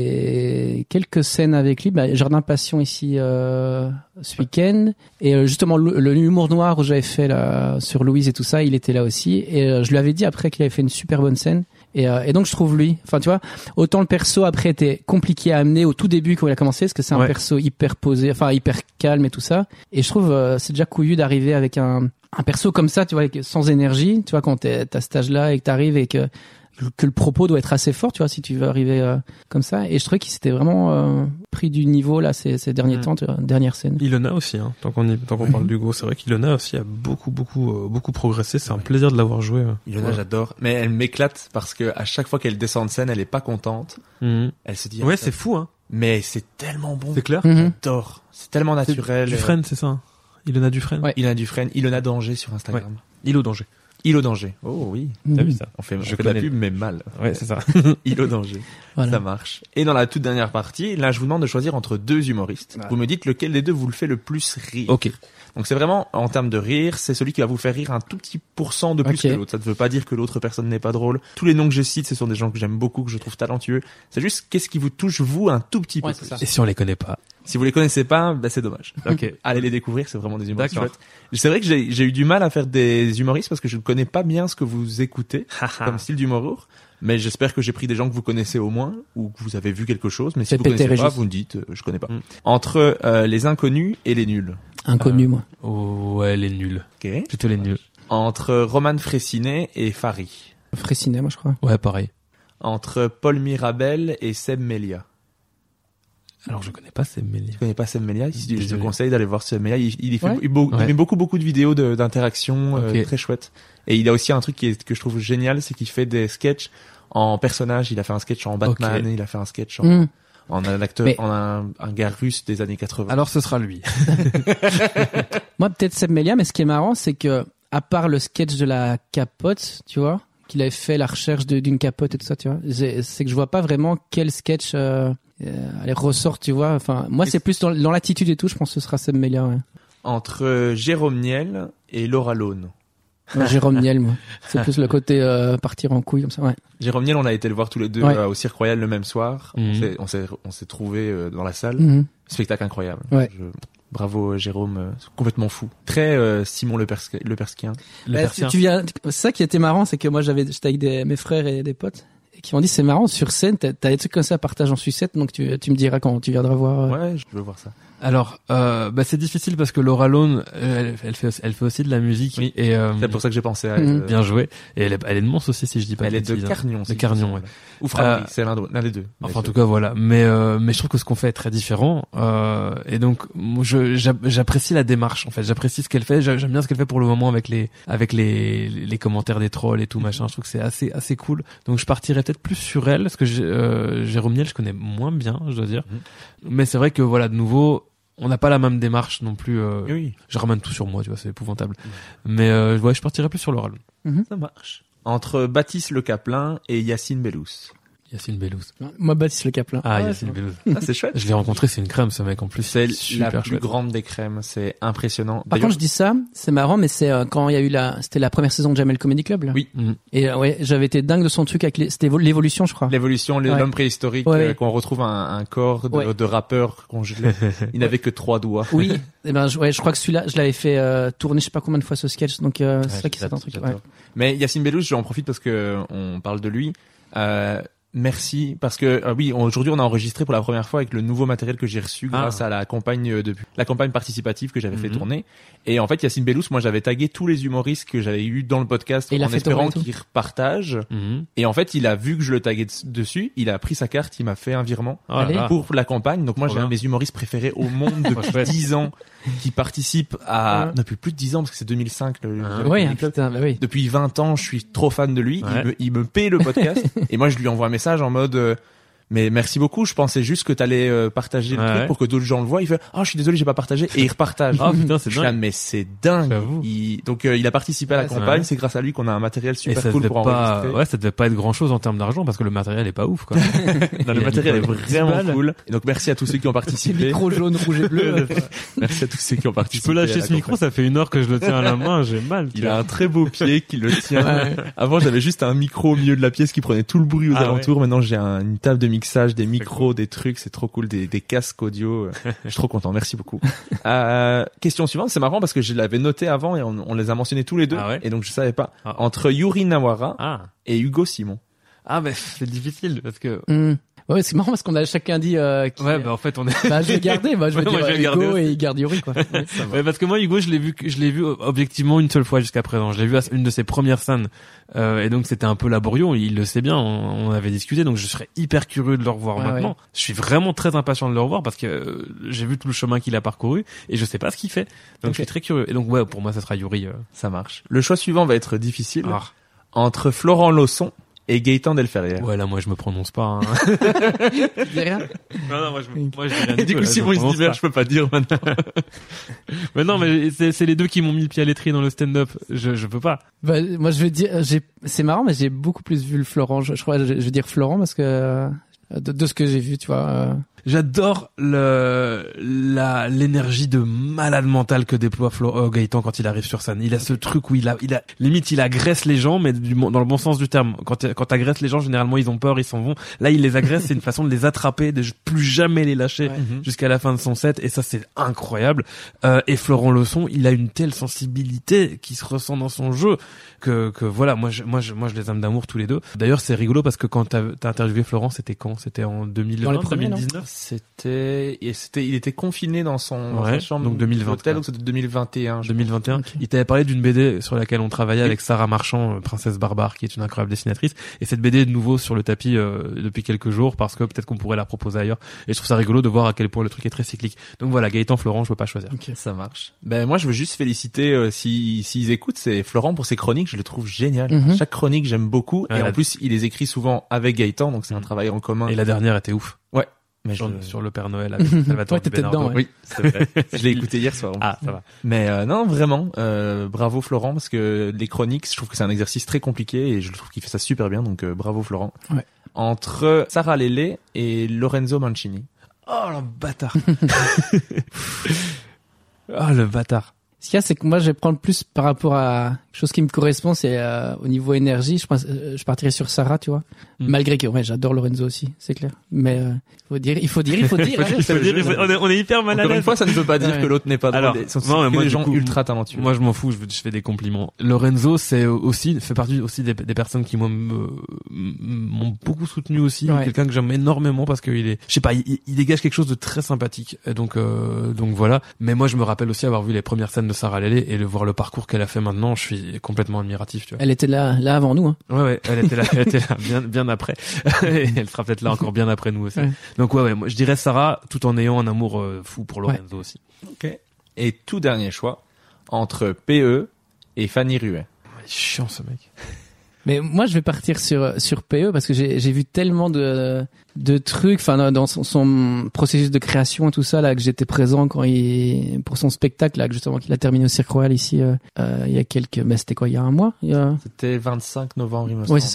des quelques scènes avec lui, bah, Jardin Passion ici euh, ce week-end, et euh, justement le, le humour noir où j'avais fait là sur Louise et tout ça, il était là aussi, et euh, je lui avais dit après qu'il avait fait une super bonne scène. Et, euh, et donc je trouve lui, enfin tu vois, autant le perso après était compliqué à amener au tout début quand il a commencé, parce que c'est un ouais. perso hyper posé, enfin hyper calme et tout ça. Et je trouve euh, c'est déjà couillu d'arriver avec un un perso comme ça, tu vois, avec, sans énergie, tu vois, quand t'es à cet âge-là et que t'arrives et que que le propos doit être assez fort, tu vois, si tu veux arriver euh, comme ça. Et je trouvais qu'il s'était vraiment euh, pris du niveau là ces, ces derniers mmh. temps, tu vois, dernière scène. Ilona aussi, hein, tant qu'on y, tant qu'on mmh. parle d'Hugo, c'est vrai qu'Ilona aussi a beaucoup, beaucoup, euh, beaucoup progressé. C'est un plaisir de l'avoir joué. Ouais. Ilona, ouais. j'adore, mais elle m'éclate parce que à chaque fois qu'elle descend de scène, elle est pas contente. Mmh. Elle se dit. Ouais, c'est fou, hein. Mais c'est tellement bon. C'est clair. Mmh. J'adore. C'est tellement naturel. C'est Dufresne, c'est ça. Hein. Ilona Dufresne. Ouais. Ilona Dufresne. Ilona Danger sur Instagram. Ouais. Ilo Danger. Ilo Danger. Oh oui. Mmh. T'as vu ça? On fait, on Je fait de la pub, mais mal. Ouais, c'est ça. Ilo Danger. Voilà. Ça marche. Et dans la toute dernière partie, là, je vous demande de choisir entre deux humoristes. Ouais. Vous me dites lequel des deux vous le fait le plus rire. Ok. Donc c'est vraiment, en termes de rire, c'est celui qui va vous faire rire un tout petit pourcent de plus okay. que l'autre. Ça ne veut pas dire que l'autre personne n'est pas drôle. Tous les noms que je cite, ce sont des gens que j'aime beaucoup, que je trouve talentueux. C'est juste qu'est-ce qui vous touche, vous, un tout petit ouais, peu plus. Ça. Et si on les connaît pas? Si vous les connaissez pas, bah c'est dommage. Ok. Allez les découvrir, c'est vraiment des humoristes chouettes. C'est vrai que j'ai, j'ai eu du mal à faire des humoristes parce que je ne connais pas bien ce que vous écoutez comme style d'humour. Mais j'espère que j'ai pris des gens que vous connaissez au moins ou que vous avez vu quelque chose. Mais si vous connaissez pas, vous me dites, euh, je connais pas. Mm. Entre euh, les inconnus et les nuls. Inconnus, euh, moi. Oh, ouais, les nuls. Ok. Plutôt les nuls. Entre Roman Fraissinet et Fari. Fraissinet, moi je crois. Ouais, pareil. Entre Paul Mirabel et Seb Melia. Alors je connais pas Seb Melia. Tu connais pas Seb Melia? Je te conseille d'aller voir Seb Melia. Il, il, fait, ouais. il, beau, ouais. il met beaucoup beaucoup de vidéos de, d'interaction okay. euh, très chouettes. Et il a aussi un truc qui est, que je trouve génial, c'est qu'il fait des sketchs en personnage. Il a fait un sketch en Batman, okay. il a fait un sketch en, mmh. en un acteur, Mais... en un, un gars russe des années quatre-vingts. Alors ce sera lui. Moi peut-être Seb Melia, mais ce qui est marrant, c'est que à part le sketch de la capote, tu vois, qu'il avait fait la recherche de, d'une capote et tout ça, tu vois, c'est, c'est que je vois pas vraiment quel sketch euh, euh, les ressort, tu vois. Enfin, moi c'est plus dans, dans l'attitude et tout. Je pense que ce sera Seb Melia. Ouais. Entre Jérôme Niel et Laura Lone. Ouais, Jérôme Niel, moi. C'est plus le côté euh, partir en couille comme ça. Ouais. Jérôme Niel, on a été le voir tous les deux ouais. euh, au Cirque Royal le même soir. Mmh. On s'est, on s'est, on s'est trouvés euh, dans la salle. Mmh. Spectacle incroyable. Ouais. Je... Bravo Jérôme, euh, complètement fou. Très euh, Simon Le, Pers- le Perskien. Le bah, Persien. Tu viens, c'est ça qui était marrant, c'est que moi j'avais, j'étais avec des, mes frères et des potes et qui m'ont dit c'est marrant sur scène, t'as, t'as des trucs comme ça à partager en sucette, donc tu, tu me diras quand tu viendras voir. Euh... Ouais, je veux voir ça. Alors, euh, bah c'est difficile parce que Laura Lone, elle, elle fait, elle fait aussi de la musique. Oui. Et euh, c'est pour ça que j'ai pensé à elle. Mmh. Bien joué. Et elle est, elle est de Mons aussi, si je dis pas. Elle est de bêtises, Carnion. De Carnion, ouais. Ou Frappry, euh, c'est l'un, l'un des deux. Enfin, en tout cas, voilà. Mais, euh, mais je trouve que ce qu'on fait est très différent. Euh, et donc, moi, je, j'apprécie la démarche. En fait, j'apprécie ce qu'elle fait. J'aime bien ce qu'elle fait pour le moment avec les, avec les, les commentaires des trolls et tout machin. Je trouve que c'est assez, assez cool. Donc, je partirais peut-être plus sur elle, parce que euh, Jérôme Niel, je connais moins bien, je dois dire. Mmh. Mais c'est vrai que voilà, de nouveau. On n'a pas la même démarche non plus. Euh, oui. Je ramène tout sur moi, tu vois, c'est épouvantable. Mmh. Mais euh, ouais, je partirais plus sur Laura Lone. Mmh. Ça marche. Entre Baptiste Le Caplin et Yacine Bellous. Yacine Bellouz. Moi, Baptiste Le Caplin. Ah, Ouais, Yacine Bellouz. Ah, c'est chouette. Je l'ai rencontré, c'est une crème, ce mec, en plus. C'est super la plus chouette. grande des crèmes. C'est impressionnant. Par D'ailleurs, contre, je dis ça, c'est marrant, mais c'est euh, quand il y a eu la, c'était la première saison de Jamel Comedy Club, là. Oui. Mhm. Et euh, ouais, j'avais été dingue de son truc avec les, c'était évo- l'évolution, je crois. l'évolution, le- Ouais. l'homme préhistorique, Ouais, euh, ouais. qu'on retrouve un, un corps de, Ouais. de rappeur congelé. Il n'avait que trois doigts. Oui. Et ben, je, ouais, je crois que celui-là, je l'avais fait euh, tourner, je sais pas combien de fois ce sketch, donc euh, c'est Ouais, ça qui c'est un j'adore, truc. j'adore. Ouais. Mais Yacine Bellouz, j'en profite parce que on parle de lui. Euh, merci parce que euh, oui, on- aujourd'hui on a enregistré pour la première fois avec le nouveau matériel que j'ai reçu grâce Ah. à la campagne de la campagne participative que j'avais fait Mhm. tourner. Et en fait, Yacine Bellouz, moi j'avais tagué tous les humoristes que j'avais eu dans le podcast Et il a en fait espérant tourner et qu'ils repartagent. Mhm. Et en fait, il a vu que je le taguais des- dessus, il a pris sa carte, il m'a fait un virement Oh là Allez. là. pour la campagne. Donc moi Trop j'ai un de bien. mes humoristes préférés au monde depuis chouette. dix ans qui participe à Ouais. depuis plus de dix ans parce que c'est deux mille cinq le, Ah. le Ouais, Comedy Club. putain, bah oui. Depuis vingt ans, je suis trop fan de lui. Ouais. Il, me, il me paie le podcast. Et moi, je lui envoie un message en mode, euh, mais merci beaucoup. Je pensais juste que t'allais euh, partager le Ouais. truc pour que d'autres gens le voient. Il fait, oh, je suis désolé, j'ai pas partagé. Et il repartage. Ah, putain, c'est Je suis là, dingue. mais c'est dingue. J'avoue. Il- Donc, euh, il a participé à la Ouais, c'est campagne. vrai. C'est grâce à lui qu'on a un matériel Et super ça cool devait pour pas, enregistrer. ouais, ça devait pas être grand chose en termes d'argent parce que le matériel est pas ouf, quoi. Non, le Il a matériel est mis vraiment dix balles. cool. Et donc, merci à tous ceux qui ont C'est participé. micro jaune, rouge et bleu. Merci à tous ceux qui ont Tu participé. peux à lâcher la ce micro, campagne. ça fait une heure que je le tiens à la main, j'ai mal. tu Il a vois. un très beau pied qui le tient. Ouais. Avant, j'avais juste un micro au milieu de la pièce qui prenait tout le bruit aux Ah alentours. Maintenant, j'ai un- une table de mixage, des micros, des trucs. C'est trop cool, des, des casques audio. Je suis trop content. Merci beaucoup. Euh, question suivante. C'est marrant parce que je l'avais noté avant et on, on les a mentionnés tous les deux. Ah ouais Et donc, je savais pas. Ah. Entre Yuri Nawara Ah. et Hugo Simon. Ah, bah, c'est difficile parce que, Hum. Ouais, c'est marrant parce qu'on a chacun dit. Euh, qui... ouais, bah, en fait, on est, Bah, je vais garder. Bah, je vais Ouais, moi, dire je vais garder Hugo aussi. et il garde Yuri, quoi. Ouais. ouais, parce que moi, Hugo, je l'ai vu, je l'ai vu euh, objectivement une seule fois jusqu'à présent. Je l'ai vu à une de ses premières scènes, euh, et donc c'était un peu laborieux. Il le sait bien, on, on avait discuté, donc je serais hyper curieux de le revoir Ouais, maintenant. ouais. Je suis vraiment très impatient de le revoir parce que euh, j'ai vu tout le chemin qu'il a parcouru et je sais pas ce qu'il fait. Donc Ok. je suis très curieux. Et donc ouais, pour moi, ça sera Yuri. Euh... Ça marche. Le choix suivant va être difficile. Ah. Entre Florent Lausson et Gaëtan Delferrière. Ouais, là, moi, je me prononce pas. Hein. Tu dis rien? non, non, moi, je, moi, je dis rien Et du tout, coup, là, Simon, je il se me dit, merde, prononce je peux pas dire maintenant. pas. Mais non, mais c'est, c'est les deux qui m'ont mis le pied à l'étrier dans le stand-up. Je, je peux pas. Bah, moi, je vais dire, j'ai, c'est marrant, mais j'ai beaucoup plus vu le Florent. Je, je crois, je, je vais dire Florent parce que euh, de, de ce que j'ai vu, tu vois. Euh... J'adore le la l'énergie de malade mental que déploie Flo, euh, Gaëtan quand il arrive sur scène. Il a ce truc où il a il a limite il agresse les gens, mais du, dans le bon sens du terme. Quand quand t'agresses les gens, généralement ils ont peur, ils s'en vont. Là, il les agresse, c'est une façon de les attraper, de plus jamais les lâcher Ouais. jusqu'à la fin de son set. Et ça, c'est incroyable. Euh, et Florent Lausson, il a une telle sensibilité qui se ressent dans son jeu que que voilà, moi je moi je moi je les aime d'amour tous les deux. D'ailleurs, c'est rigolo parce que quand t'as t'as interviewé Florent, c'était quand? C'était en deux mille vingt, Dans les premiers, non deux mille dix-neuf. C'était, et c'était, il était confiné dans son, dans Ouais, sa chambre. donc deux mille vingt, d'hôtel, quoi. donc c'était deux mille vingt et un. je deux mille vingt et un. Ok. Il t'avait parlé d'une B D sur laquelle on travaillait avec Sarah Marchand, euh, Princesse Barbare, qui est une incroyable dessinatrice. Et cette B D est de nouveau sur le tapis euh, depuis quelques jours parce que peut-être qu'on pourrait la proposer ailleurs. Et je trouve ça rigolo de voir à quel point le truc est très cyclique. Donc voilà, Gaëtan, Florent, je peux pas choisir. Ok, ça marche. Ben moi je veux juste féliciter euh, si s'ils écoutent, c'est Florent pour ses chroniques, je le trouve génial. Mhm. Chaque chronique j'aime beaucoup Ouais, et la- en plus il les écrit souvent avec Gaëtan, donc c'est un Mhm. travail en commun. Et la dernière était ouf. Ouais, mais Sur, je... sur le Père Noël avec Salvatore Ouais, Di t'étais Bernardo. dedans, ouais. oui, c'est vrai. Je l'ai écouté hier soir. Ah, ça va. Mais euh, non, vraiment, euh, bravo Florent parce que les chroniques, je trouve que c'est un exercice très compliqué et je trouve qu'il fait ça super bien, donc euh, bravo Florent. Ouais. Entre Sarah Lelé et Lorenzo Mancini. Oh, le bâtard. Oh, le bâtard. Ce qu'il y a, c'est que moi, je vais prendre plus par rapport à quelque chose qui me correspond, c'est euh, au niveau énergie. Je pense, euh, je partirais sur Sarah, tu vois. Mm. Malgré que, ouais, j'adore Lorenzo aussi, c'est clair. Mais euh, faut dire, il faut dire, il faut dire. hein. Il faut dire, il faut- on, est, on est hyper mal à Encore une l'aise. fois, ça ne veut pas dire Ouais. que l'autre n'est pas drôle. Alors, Ce sont non, mais que moi, des du gens coup, ultra talentueux. Moi, je m'en fous, je, je fais des compliments. Lorenzo, c'est aussi, fait partie aussi des, des personnes qui moi, me- m'ont beaucoup soutenu aussi. Ouais. Quelqu'un que j'aime énormément parce qu'il est, je sais pas, il, il dégage quelque chose de très sympathique. Et donc, euh, donc voilà. Mais moi, je me rappelle aussi avoir vu les premières scènes de Sarah Lelé et le voir le parcours qu'elle a fait maintenant. Je suis complètement admiratif, tu vois. Elle était là, là avant nous. Hein. Ouais, ouais, elle était là, elle était là bien, bien après. Et elle sera peut-être là encore bien après nous aussi. Ouais. Donc ouais, ouais, moi, je dirais Sarah, tout en ayant un amour euh, fou pour Lorenzo aussi. Ok. Et tout dernier choix entre P E et Fanny Ruet. Il est chiant ce mec. Mais moi, je vais partir sur sur P E parce que j'ai j'ai vu tellement de de trucs, enfin dans- dans son, son processus de création et tout ça là, que j'étais présent quand il pour son spectacle là, que justement qu'il a terminé au Cirque Royal ici euh, euh, il y a quelques, mais c'était quoi, il y a un mois, il y a... C'était vingt-cinq novembre, il me semble. Oui, c'est ça.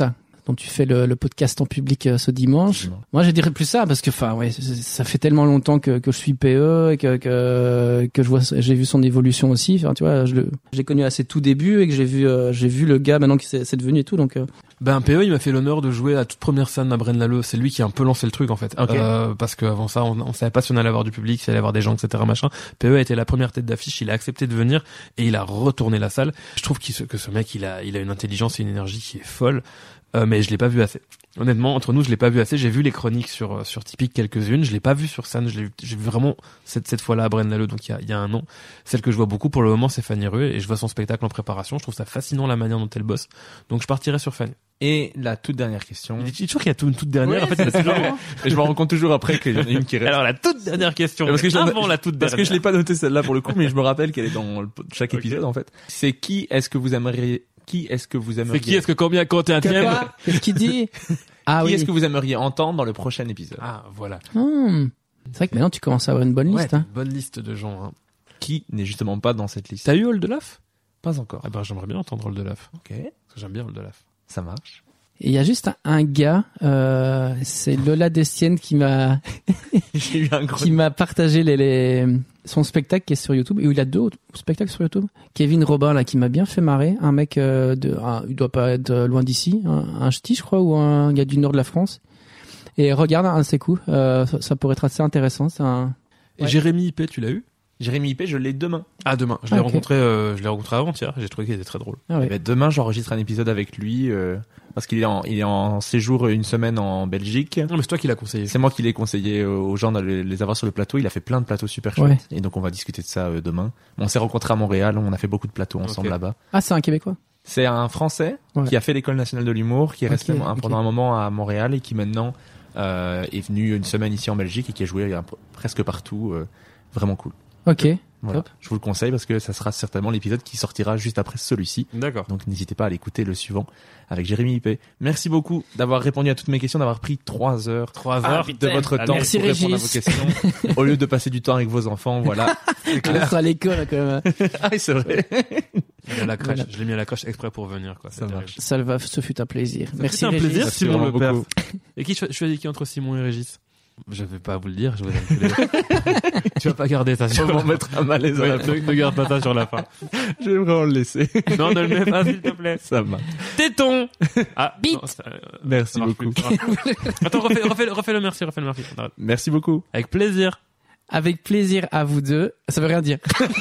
dont tu fais le, le podcast en public euh, ce dimanche. Dimanche. Moi, je dirais plus ça parce que, enfin, ouais, ça fait tellement longtemps que, que je suis P E et que, que que je vois, j'ai vu son évolution aussi. Enfin, tu vois, je le, j'ai connu à ses tout débuts et que j'ai vu, euh, j'ai vu le gars maintenant qui c'est, c'est devenu et tout. Donc, euh... Ben P E, il m'a fait l'honneur de jouer à la toute première scène à Braine-l'Alleud. C'est lui qui a un peu lancé le truc en fait. Okay. Euh, parce qu'avant ça, on, on savait pas si on allait avoir du public, si on allait avoir des gens, et cetera. Machin. P E a été la première tête d'affiche. Il a accepté de venir et il a retourné la salle. Je trouve qu'il, que ce mec, il a, il a une intelligence et une énergie qui est folle. Euh, mais je l'ai pas vu assez. Honnêtement, entre nous, je l'ai pas vu assez. J'ai vu les chroniques sur sur Typique quelques-unes. Je l'ai pas vu sur scène. Je l'ai, j'ai vu vraiment cette cette fois-là à Braine-l'Alleud, donc il y a il y a un an. Celle que je vois beaucoup pour le moment, c'est Fanny Rué, et je vois son spectacle en préparation. Je trouve ça fascinant la manière dont elle bosse. Donc je partirai sur Fanny. Et la toute dernière question. Il dit toujours qu'il y a tout, une toute dernière. Oui, en fait, c'est toujours... Et je me rends compte toujours après qu'il y en a une qui reste. Alors la toute dernière question. Parce que je avant la toute dernière. Parce que je l'ai pas noté celle-là pour le coup, mais je me rappelle qu'elle est dans le- chaque épisode en fait. C'est qui est-ce que vous aimeriez Qui est-ce que vous aimeriez C'est qui est-ce que combien combien tième Quoi Qu'est-ce qu'il dit? Ah Qui oui. est-ce que vous aimeriez entendre dans le prochain épisode? Ah voilà. Hmm. C'est vrai que maintenant tu commences à avoir une bonne Ouais, liste. Hein. bonne liste de gens. Hein. Qui n'est justement pas dans cette liste? T'as eu Oldelaf? Pas encore. Ah ben j'aimerais bien entendre Oldelaf. Ok, Parce que j'aime bien Oldelaf. ça marche. Et il y a juste un, un gars, euh, c'est Lola Destienne qui m'a J'ai eu un gros. qui m'a partagé les, les son spectacle qui est sur YouTube. Et où il a deux autres spectacles sur YouTube. Kevin Robin là qui m'a bien fait marrer, un mec euh, de, un, il doit pas être loin d'ici, un, un ch'ti je crois ou un gars du nord de la France. Et regarde un de ses coups, euh, ça, ça pourrait être assez intéressant. C'est un. Et Ouais. Jérémy Ipé, tu l'as eu? Jérémy Ipé, je l'ai demain. Ah demain. Je l'ai Ah, ok. rencontré, euh, je l'ai rencontré avant-hier. J'ai trouvé qu'il était très drôle. Ah ouais. Eh ben, demain, j'enregistre un épisode avec lui euh, parce qu'il est en, il est en séjour une semaine en Belgique. Non mais c'est toi qui l'as conseillé. C'est moi qui l'ai conseillé euh, aux gens de les les avoir sur le plateau. Il a fait plein de plateaux super Ouais. chouettes. Et donc, on va discuter de ça euh, demain. On s'est rencontrés à Montréal. On a fait beaucoup de plateaux ensemble Ok. là-bas. Ah c'est un Québécois. C'est un Français Ouais. qui a fait l'école nationale de l'humour, qui est Ok, resté un- ok. pendant un moment à Montréal et qui maintenant euh, est venu une semaine ici en Belgique et qui a joué euh, presque partout. euh, vraiment cool. Ok. Voilà. Top. Je vous le conseille parce que ça sera certainement l'épisode qui sortira juste après celui-ci. D'accord. Donc n'hésitez pas à l'écouter le suivant avec Jérémy Ipé. Merci beaucoup d'avoir répondu à toutes mes questions, d'avoir pris trois heures, Trois ah, heures. de votre Ah, temps merci, pour répondre à vos Régis. questions au lieu de passer du temps avec vos enfants. Voilà. On sera à l'école là, quand même. Ah, c'est vrai. Il a la crèche. Voilà. Je l'ai mis à la crèche exprès pour venir, quoi. Ça C'est terrible. marche. Salva, ce fut un plaisir. Merci C'était un Régis. plaisir, Merci Simon vraiment Le Père. beaucoup. Et qui cho- choisis qui entre Simon et Régis? Je vais pas vous le dire, je vous aime tous les deux. Tu vas pas garder ça Je sur vais la m'en fin. mettre un malaise à Ouais, la ne, fin. ne garde pas ça sur la fin. Je vais vraiment le laisser. Non, ne le mets pas, s'il te plaît. Ça marche. Téton! Ah, Bite. non, ça, euh, Merci ça marche beaucoup. plus, ça marche plus. Attends, refais, refais, refais le merci, refais le merci. On arrête. Merci beaucoup. Avec plaisir. Avec plaisir à vous deux. Ça veut rien dire.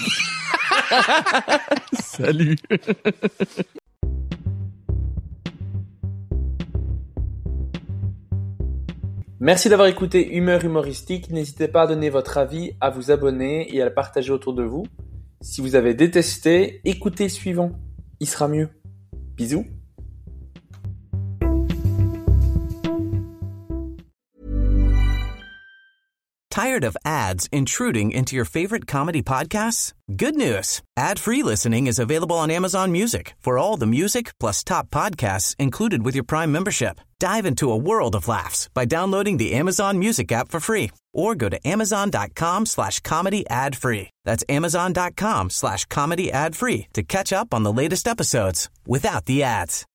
Salut. Merci d'avoir écouté Humeur Humoristique. N'hésitez pas à donner votre avis, à vous abonner et à le partager autour de vous. Si vous avez détesté, écoutez le suivant. Il sera mieux. Bisous. Tired of ads intruding into your favorite comedy podcasts? Good news. Ad-free listening is available on Amazon Music for all the music plus top podcasts included with your Prime membership. Dive into a world of laughs by downloading the Amazon Music app for free or go to amazon.com slash comedy ad free. That's amazon.com slash comedy ad free to catch up on the latest episodes without the ads.